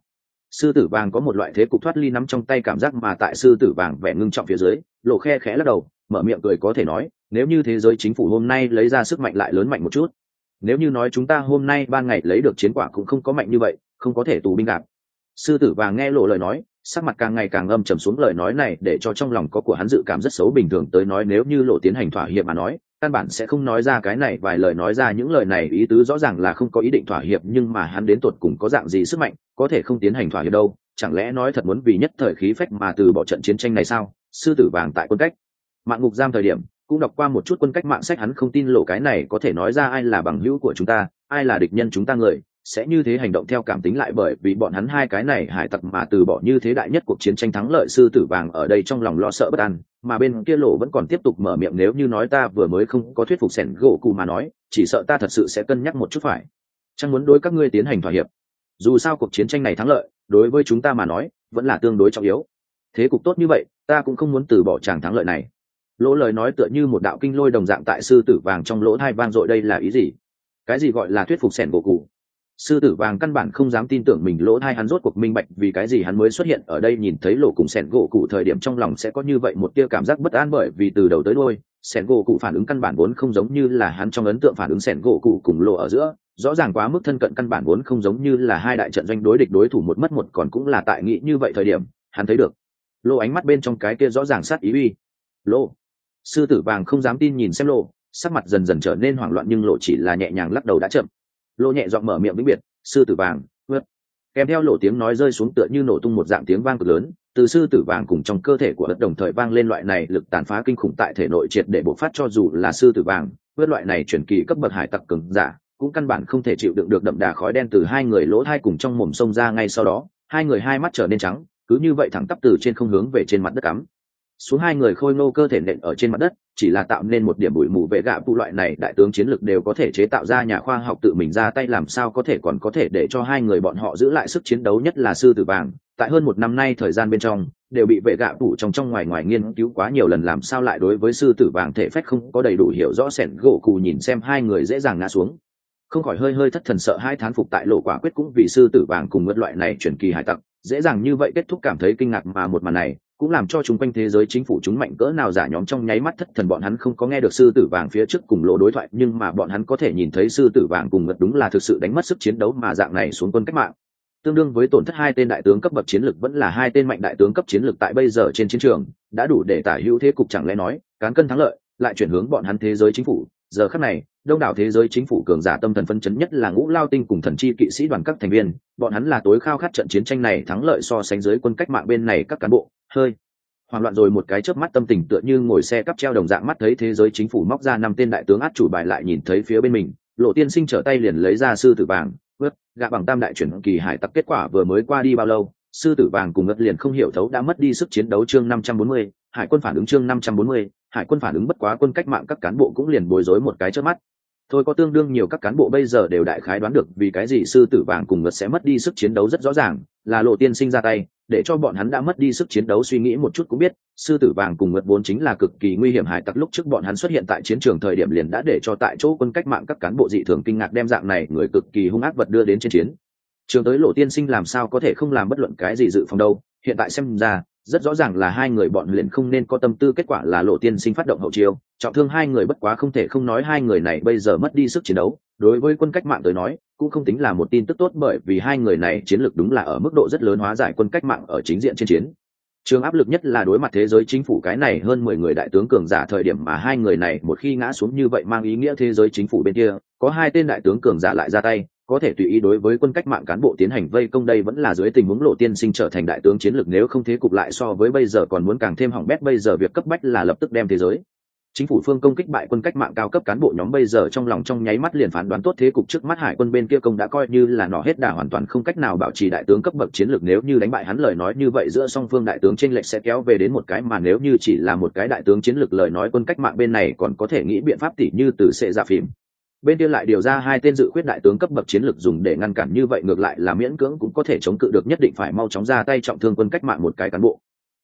Sư tử vàng có một loại thế cục thoát ly nắm trong tay cảm giác, mà tại sư tử vàng vẻ ngưng trọng phía dưới, Lộ khe khẽ lắc đầu, mở miệng cười có thể nói, nếu như thế giới chính phủ hôm nay lấy ra sức mạnh lại lớn mạnh một chút, nếu như nói chúng ta hôm nay ban ngày lấy được chiến quả cũng không có mạnh như vậy, không có thể tù binh gạt. Sư tử vàng nghe Lộ lời nói, sắc mặt càng ngày càng âm trầm xuống, lời nói này để cho trong lòng có của hắn dự cảm rất xấu. Bình thường tới nói, nếu như Lộ tiến hành thỏa hiệp mà nói, căn bản sẽ không nói ra cái này vài lời, nói ra những lời này ý tứ rõ ràng là không có ý định thỏa hiệp, nhưng mà hắn đến tột cùng có dạng gì sức mạnh có thể không tiến hành thỏa hiệp đâu? Chẳng lẽ nói thật muốn vì nhất thời khí phách mà từ bỏ trận chiến tranh này sao? Sư tử vàng tại quân cách mạng ngục giam thời điểm cũng đọc qua một chút quân cách mạng sách, hắn không tin Lộ cái này có thể nói ra ai là bằng hữu của chúng ta, ai là địch nhân chúng ta người sẽ như thế hành động theo cảm tính, lại bởi vì bọn hắn hai cái này hải tặc mà từ bỏ như thế đại nhất cuộc chiến tranh thắng lợi. Sư tử vàng ở đây trong lòng lo sợ bất an, mà bên kia Lộ vẫn còn tiếp tục mở miệng, nếu như nói ta vừa mới không có thuyết phục Sẻn gỗ cụ mà nói, chỉ sợ ta thật sự sẽ cân nhắc một chút, phải chẳng muốn đối các ngươi tiến hành thỏa hiệp. Dù sao cuộc chiến tranh này thắng lợi đối với chúng ta mà nói vẫn là tương đối trọng yếu, thế cục tốt như vậy ta cũng không muốn từ bỏ chàng thắng lợi này. Lỗ lời nói tựa như một đạo kinh lôi đồng dạng tại sư tử vàng trong lỗ tai vang dội. đây là ý gì? Cái gì gọi là thuyết phục Sẻn gỗ cụ? Sư tử vàng căn bản không dám tin tưởng mình lỗ tai, hắn rốt cuộc minh bạch vì cái gì hắn mới xuất hiện ở đây. Nhìn thấy Lộ cùng Sẻn gỗ cụ thời điểm trong lòng sẽ có như vậy một tia cảm giác bất an, bởi vì từ đầu tới đuôi Sẻn gỗ cụ phản ứng căn bản vốn không giống như là hắn trong ấn tượng phản ứng. Sẻn gỗ cụ cùng Lộ ở giữa rõ ràng quá mức thân cận, căn bản vốn không giống như là hai đại trận doanh đối địch, đối thủ một mất một còn. Cũng là tại nghĩ như vậy thời điểm hắn thấy được Lộ ánh mắt bên trong cái kia rõ ràng sát ý uy. Lộ. Sư tử vàng không dám tin nhìn xem Lộ, sắc mặt dần dần trở nên hoảng loạn, nhưng Lộ chỉ là nhẹ nhàng lắc đầu đã chậm. Lộ nhẹ giọng mở miệng vĩnh biệt, sư tử vàng vượt. Kèm theo Lộ tiếng nói rơi xuống tựa như nổ tung một dạng tiếng vang cực lớn từ sư tử vàng cùng trong cơ thể của đất đồng thời vang lên, loại này lực tàn phá kinh khủng tại thể nội triệt để bộc phát, cho dù là sư tử vàng vượt loại này chuyển kỳ cấp bậc hải tặc cường giả cũng căn bản không thể chịu đựng được đậm đà khói đen từ hai người lỗ thai cùng trong mồm xông ra. Ngay sau đó hai người hai mắt trở nên trắng, cứ như vậy thẳng tắp từ trên không hướng về trên mặt đất cắm xuống. Hai người khôi ngô cơ thể nện ở trên mặt đất, chỉ là tạo nên một điểm bụi mù. Vệ gạ phụ loại này đại tướng chiến lực đều có thể chế tạo ra, nhà khoa học tự mình ra tay làm sao có thể còn có thể để cho hai người bọn họ giữ lại sức chiến đấu? Nhất là sư tử vàng tại hơn một năm nay thời gian bên trong đều bị vệ gạ phụ trong ngoài ngoài nghiên cứu quá nhiều lần, làm sao lại đối với sư tử vàng thể phách không có đầy đủ hiểu rõ? Sẻn gỗ cụ nhìn xem hai người dễ dàng ngã xuống không khỏi hơi hơi thất thần, sợ hai thán phục tại Lộ quả quyết cũng vì sư tử vàng cùng ngất loại này chuyển kỳ hải tặc dễ dàng như vậy kết thúc cảm thấy kinh ngạc, mà một màn này cũng làm cho chúng quanh thế giới chính phủ chúng mạnh cỡ nào giả nhóm trong nháy mắt thất thần. Bọn hắn không có nghe được sư tử vàng phía trước cùng Lộ đối thoại, nhưng mà bọn hắn có thể nhìn thấy sư tử vàng cùng ngất đúng là thực sự đánh mất sức chiến đấu, mà dạng này xuống quân cách mạng tương đương với tổn thất hai tên đại tướng cấp bậc chiến lực, vẫn là hai tên mạnh đại tướng cấp chiến lực tại bây giờ trên chiến trường đã đủ để tả hữu thế cục. Chẳng lẽ nói cán cân thắng lợi lại chuyển hướng bọn hắn thế giới chính phủ? Giờ khắc này đông đảo thế giới chính phủ cường giả tâm thần phân chấn, nhất là Ngũ Lao Tinh cùng Thần Chi kỵ sĩ đoàn các thành viên, bọn hắn là tối khao khát trận chiến tranh này thắng lợi, so sánh dưới quân cách mạng bên này các cán bộ hơi hoảng loạn rồi một cái chớp mắt, tâm tình tựa như ngồi xe cắp treo đồng dạng. Mắt thấy thế giới chính phủ móc ra 5 tên đại tướng át chủ bài, lại nhìn thấy phía bên mình Lộ tiên sinh trở tay liền lấy ra sư tử vàng vớt gạ bằng tam đại chuyển kỳ hải tặc. Kết quả vừa mới qua đi bao lâu, sư tử vàng cùng ngất liền không hiểu thấu đã mất đi sức chiến đấu. Chương 540, hải quân phản ứng. Chương 540, hải quân phản ứng. Bất quá quân cách mạng các cán bộ cũng liền bối rối một cái chớp mắt thôi, có tương đương nhiều các cán bộ bây giờ đều đại khái đoán được vì cái gì sư tử vàng cùng ngất sẽ mất đi sức chiến đấu. Rất rõ ràng là Lộ tiên sinh ra tay để cho bọn hắn đã mất đi sức chiến đấu. Suy nghĩ một chút cũng biết sư tử vàng cùng ngất vốn chính là cực kỳ nguy hiểm hải tặc, lúc trước bọn hắn xuất hiện tại chiến trường thời điểm liền đã để cho tại chỗ quân cách mạng các cán bộ dị thường kinh ngạc, đem dạng này người cực kỳ hung ác vật đưa đến trên chiến trường tới. Lộ tiên sinh làm sao có thể không làm bất luận cái gì dự phòng đâu? Hiện tại xem ra rất rõ ràng là hai người bọn liền không nên có tâm tư, kết quả là Lộ tiên sinh phát động hậu chiêu trọng thương hai người. Bất quá không thể không nói hai người này bây giờ mất đi sức chiến đấu đối với quân cách mạng tới nói cũng không tính là một tin tức tốt, bởi vì hai người này chiến lược đúng là ở mức độ rất lớn hóa giải quân cách mạng ở chính diện trên chiến trường áp lực, nhất là đối mặt thế giới chính phủ cái này hơn 10 người đại tướng cường giả. Thời điểm mà hai người này một khi ngã xuống như vậy mang ý nghĩa thế giới chính phủ bên kia có hai tên đại tướng cường giả lại ra tay, có thể tùy ý đối với quân cách mạng cán bộ tiến hành vây công. Đây vẫn là dưới tình huống Lộ tiên sinh trở thành đại tướng chiến lược, nếu không thế cục lại so với bây giờ còn muốn càng thêm hỏng bét. Bây giờ việc cấp bách là lập tức đem thế giới chính phủ phương công kích bại quân cách mạng cao cấp cán bộ nhóm. Bây giờ trong lòng trong nháy mắt liền phán đoán tốt thế cục trước mắt, hải quân bên kia công đã coi như là nỏ hết đà, hoàn toàn không cách nào bảo trì đại tướng cấp bậc chiến lược. Nếu như đánh bại hắn lời nói như vậy giữa song phương đại tướng chênh lệch sẽ kéo về đến một cái, mà nếu như chỉ là một cái đại tướng chiến lược lời nói quân cách mạng bên này còn có thể nghĩ biện pháp, tỉ như từ sẽ ra phim bên kia lại điều ra hai tên dự khuyết đại tướng cấp bậc chiến lược dùng để ngăn cản, như vậy ngược lại là miễn cưỡng cũng có thể chống cự được, nhất định phải mau chóng ra tay trọng thương quân cách mạng một cái cán bộ.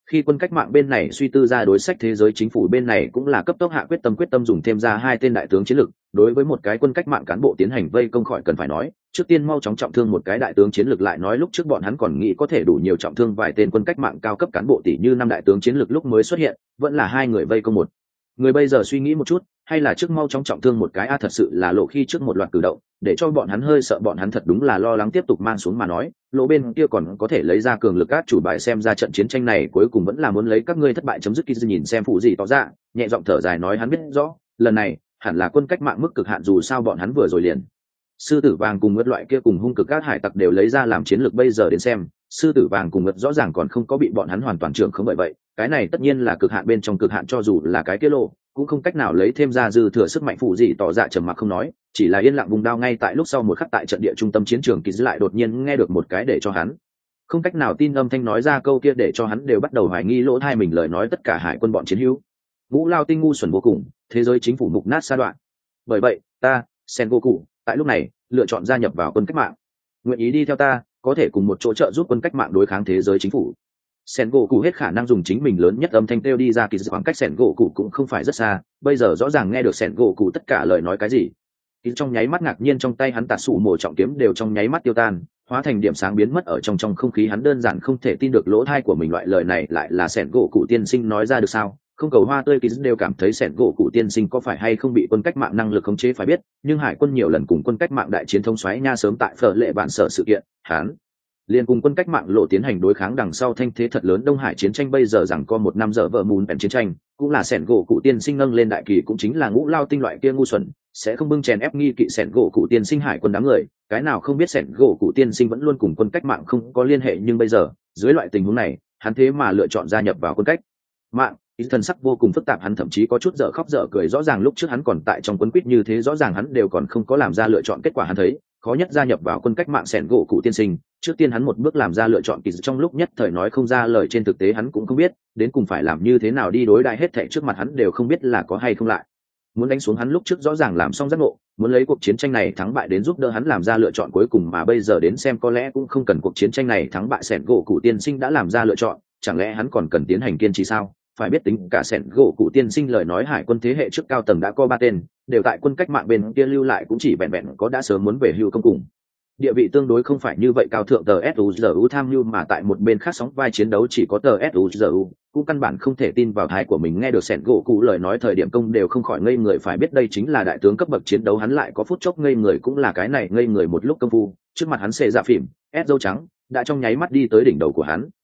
Khi quân cách mạng bên này suy tư ra đối sách, thế giới chính phủ bên này cũng là cấp tốc hạ quyết tâm dùng thêm ra 2 tên đại tướng chiến lược đối với một cái quân cách mạng cán bộ tiến hành vây công, khỏi cần phải nói, trước tiên mau chóng trọng thương một cái đại tướng chiến lược, lại nói lúc trước bọn hắn còn nghĩ có thể đủ nhiều trọng thương vài tên quân cách mạng cao cấp cán bộ tỷ như 5 đại tướng chiến lược lúc mới xuất hiện, vẫn là 2 người vây công một người. Bây giờ suy nghĩ một chút, hay là trước mau chóng trọng thương một cái thật sự là lộ khi trước một loạt cử động để cho bọn hắn hơi sợ, bọn hắn thật đúng là lo lắng tiếp tục mang xuống mà nói, lộ bên kia còn có thể lấy ra cường lực át chủ bài, xem ra trận chiến tranh này cuối cùng vẫn là muốn lấy các ngươi thất bại chấm dứt. Kiz nhìn xem phụ gì tỏ ra, nhẹ giọng thở dài nói hắn biết rõ, lần này hẳn là quân cách mạng mức cực hạn, dù sao bọn hắn vừa rồi liền sư tử vàng cùng ngất loại kia cùng hung cực các hải tặc đều lấy ra làm chiến lược, bây giờ đến xem sư tử vàng cùng ngất rõ ràng còn không có bị bọn hắn hoàn toàn trưởng không, bởi vậy cái này tất nhiên là cực hạn bên trong cực hạn, cho dù là cái kia lộ cũng không cách nào lấy thêm ra dư thừa sức mạnh. Phụ gì tỏ ra trầm mặc không nói, chỉ là yên lặng vùng đao. Ngay tại lúc sau một khắc, tại trận địa trung tâm chiến trường, Kiz lại đột nhiên nghe được một cái để cho hắn không cách nào tin âm thanh nói ra câu kia để cho hắn đều bắt đầu hoài nghi lỗ thai mình lời nói. Tất cả hải quân bọn chiến hữu, Ngũ Lao Tinh ngu xuẩn vô cùng, thế giới chính phủ mục nát sa đoạn, bởi vậy ta Sengoku tại lúc này lựa chọn gia nhập vào quân cách mạng, nguyện ý đi theo ta, có thể cùng một chỗ trợ giúp quân cách mạng đối kháng thế giới chính phủ. Sengoku hết khả năng dùng chính mình lớn nhất âm thanh kêu đi ra. Kỳ khoảng cách Sengoku cũng không phải rất xa, bây giờ rõ ràng nghe được Sengoku tất cả lời nói cái gì. Kỳ trong nháy mắt ngạc nhiên, trong tay hắn tạt sủ mổ trọng kiếm đều trong nháy mắt tiêu tan, hóa thành điểm sáng biến mất ở trong không khí. Hắn đơn giản không thể tin được lỗ tai của mình, loại lời này lại là Sengoku tiên sinh nói ra được sao? Không cầu hoa tươi, Kỳ đều cảm thấy Sengoku tiên sinh có phải hay không bị quân cách mạng năng lực khống chế. Phải biết, nhưng hải quân nhiều lần cùng quân cách mạng đại chiến thông xoáy nha, sớm tại phở lệ bản sở sự kiện, hắn liền cùng quân cách mạng lộ tiến hành đối kháng. Đằng sau thanh thế thật lớn Đông Hải chiến tranh, bây giờ rằng có 1 năm giờ vợ mùn bèn chiến tranh, cũng là Sengoku tiên sinh nâng lên đại kỳ, cũng chính là Ngũ Lao Tinh loại kia ngu xuẩn sẽ không bưng chèn ép nghi kỵ Sengoku tiên sinh hải quân đám người, cái nào không biết Sengoku tiên sinh vẫn luôn cùng quân cách mạng không có liên hệ, nhưng bây giờ dưới loại tình huống này hắn thế mà lựa chọn gia nhập vào quân cách mạng. Thần sắc vô cùng phức tạp, hắn thậm chí có chút dở khóc dở cười. Rõ ràng lúc trước hắn còn tại trong quân quýt như thế, rõ ràng hắn đều còn không có làm ra lựa chọn, kết quả hắn thấy khó nhất gia nhập vào quân cách mạng Sengoku tiên sinh, trước tiên hắn một bước làm ra lựa chọn. Kỳ trong lúc nhất thời nói không ra lời, trên thực tế hắn cũng không biết đến cùng phải làm như thế nào đi đối đãi hết thảy trước mặt, hắn đều không biết là có hay không lại muốn đánh xuống. Hắn lúc trước rõ ràng làm xong giác ngộ, muốn lấy cuộc chiến tranh này thắng bại đến giúp đỡ hắn làm ra lựa chọn cuối cùng, mà bây giờ đến xem có lẽ cũng không cần cuộc chiến tranh này thắng bại, Sengoku tiên sinh đã làm ra lựa chọn, chẳng lẽ hắn còn cần tiến hành kiên trì sao? Phải biết tính cả Sengoku tiên sinh lời nói, hải quân thế hệ trước cao tầng đã có 3 tên đều tại quân cách mạng bên kia lưu lại, cũng chỉ vẹn vẹn có đã sớm muốn về hưu công cùng địa vị tương đối không phải như vậy cao thượng. Tờ Suzu tham mưu, mà tại một bên khác sóng vai chiến đấu chỉ có tờ Suzu, cũng căn bản không thể tin vào tai của mình, nghe được Sengoku lời nói thời điểm công đều không khỏi ngây người. Phải biết đây chính là đại tướng cấp bậc chiến đấu, hắn lại có phút chốc ngây người, cũng là cái này ngây người một lúc công phu, trước mặt hắn xệ dạ phỉm ép dâu trắng đã trong nháy mắt đi tới đỉnh đầu của hắn.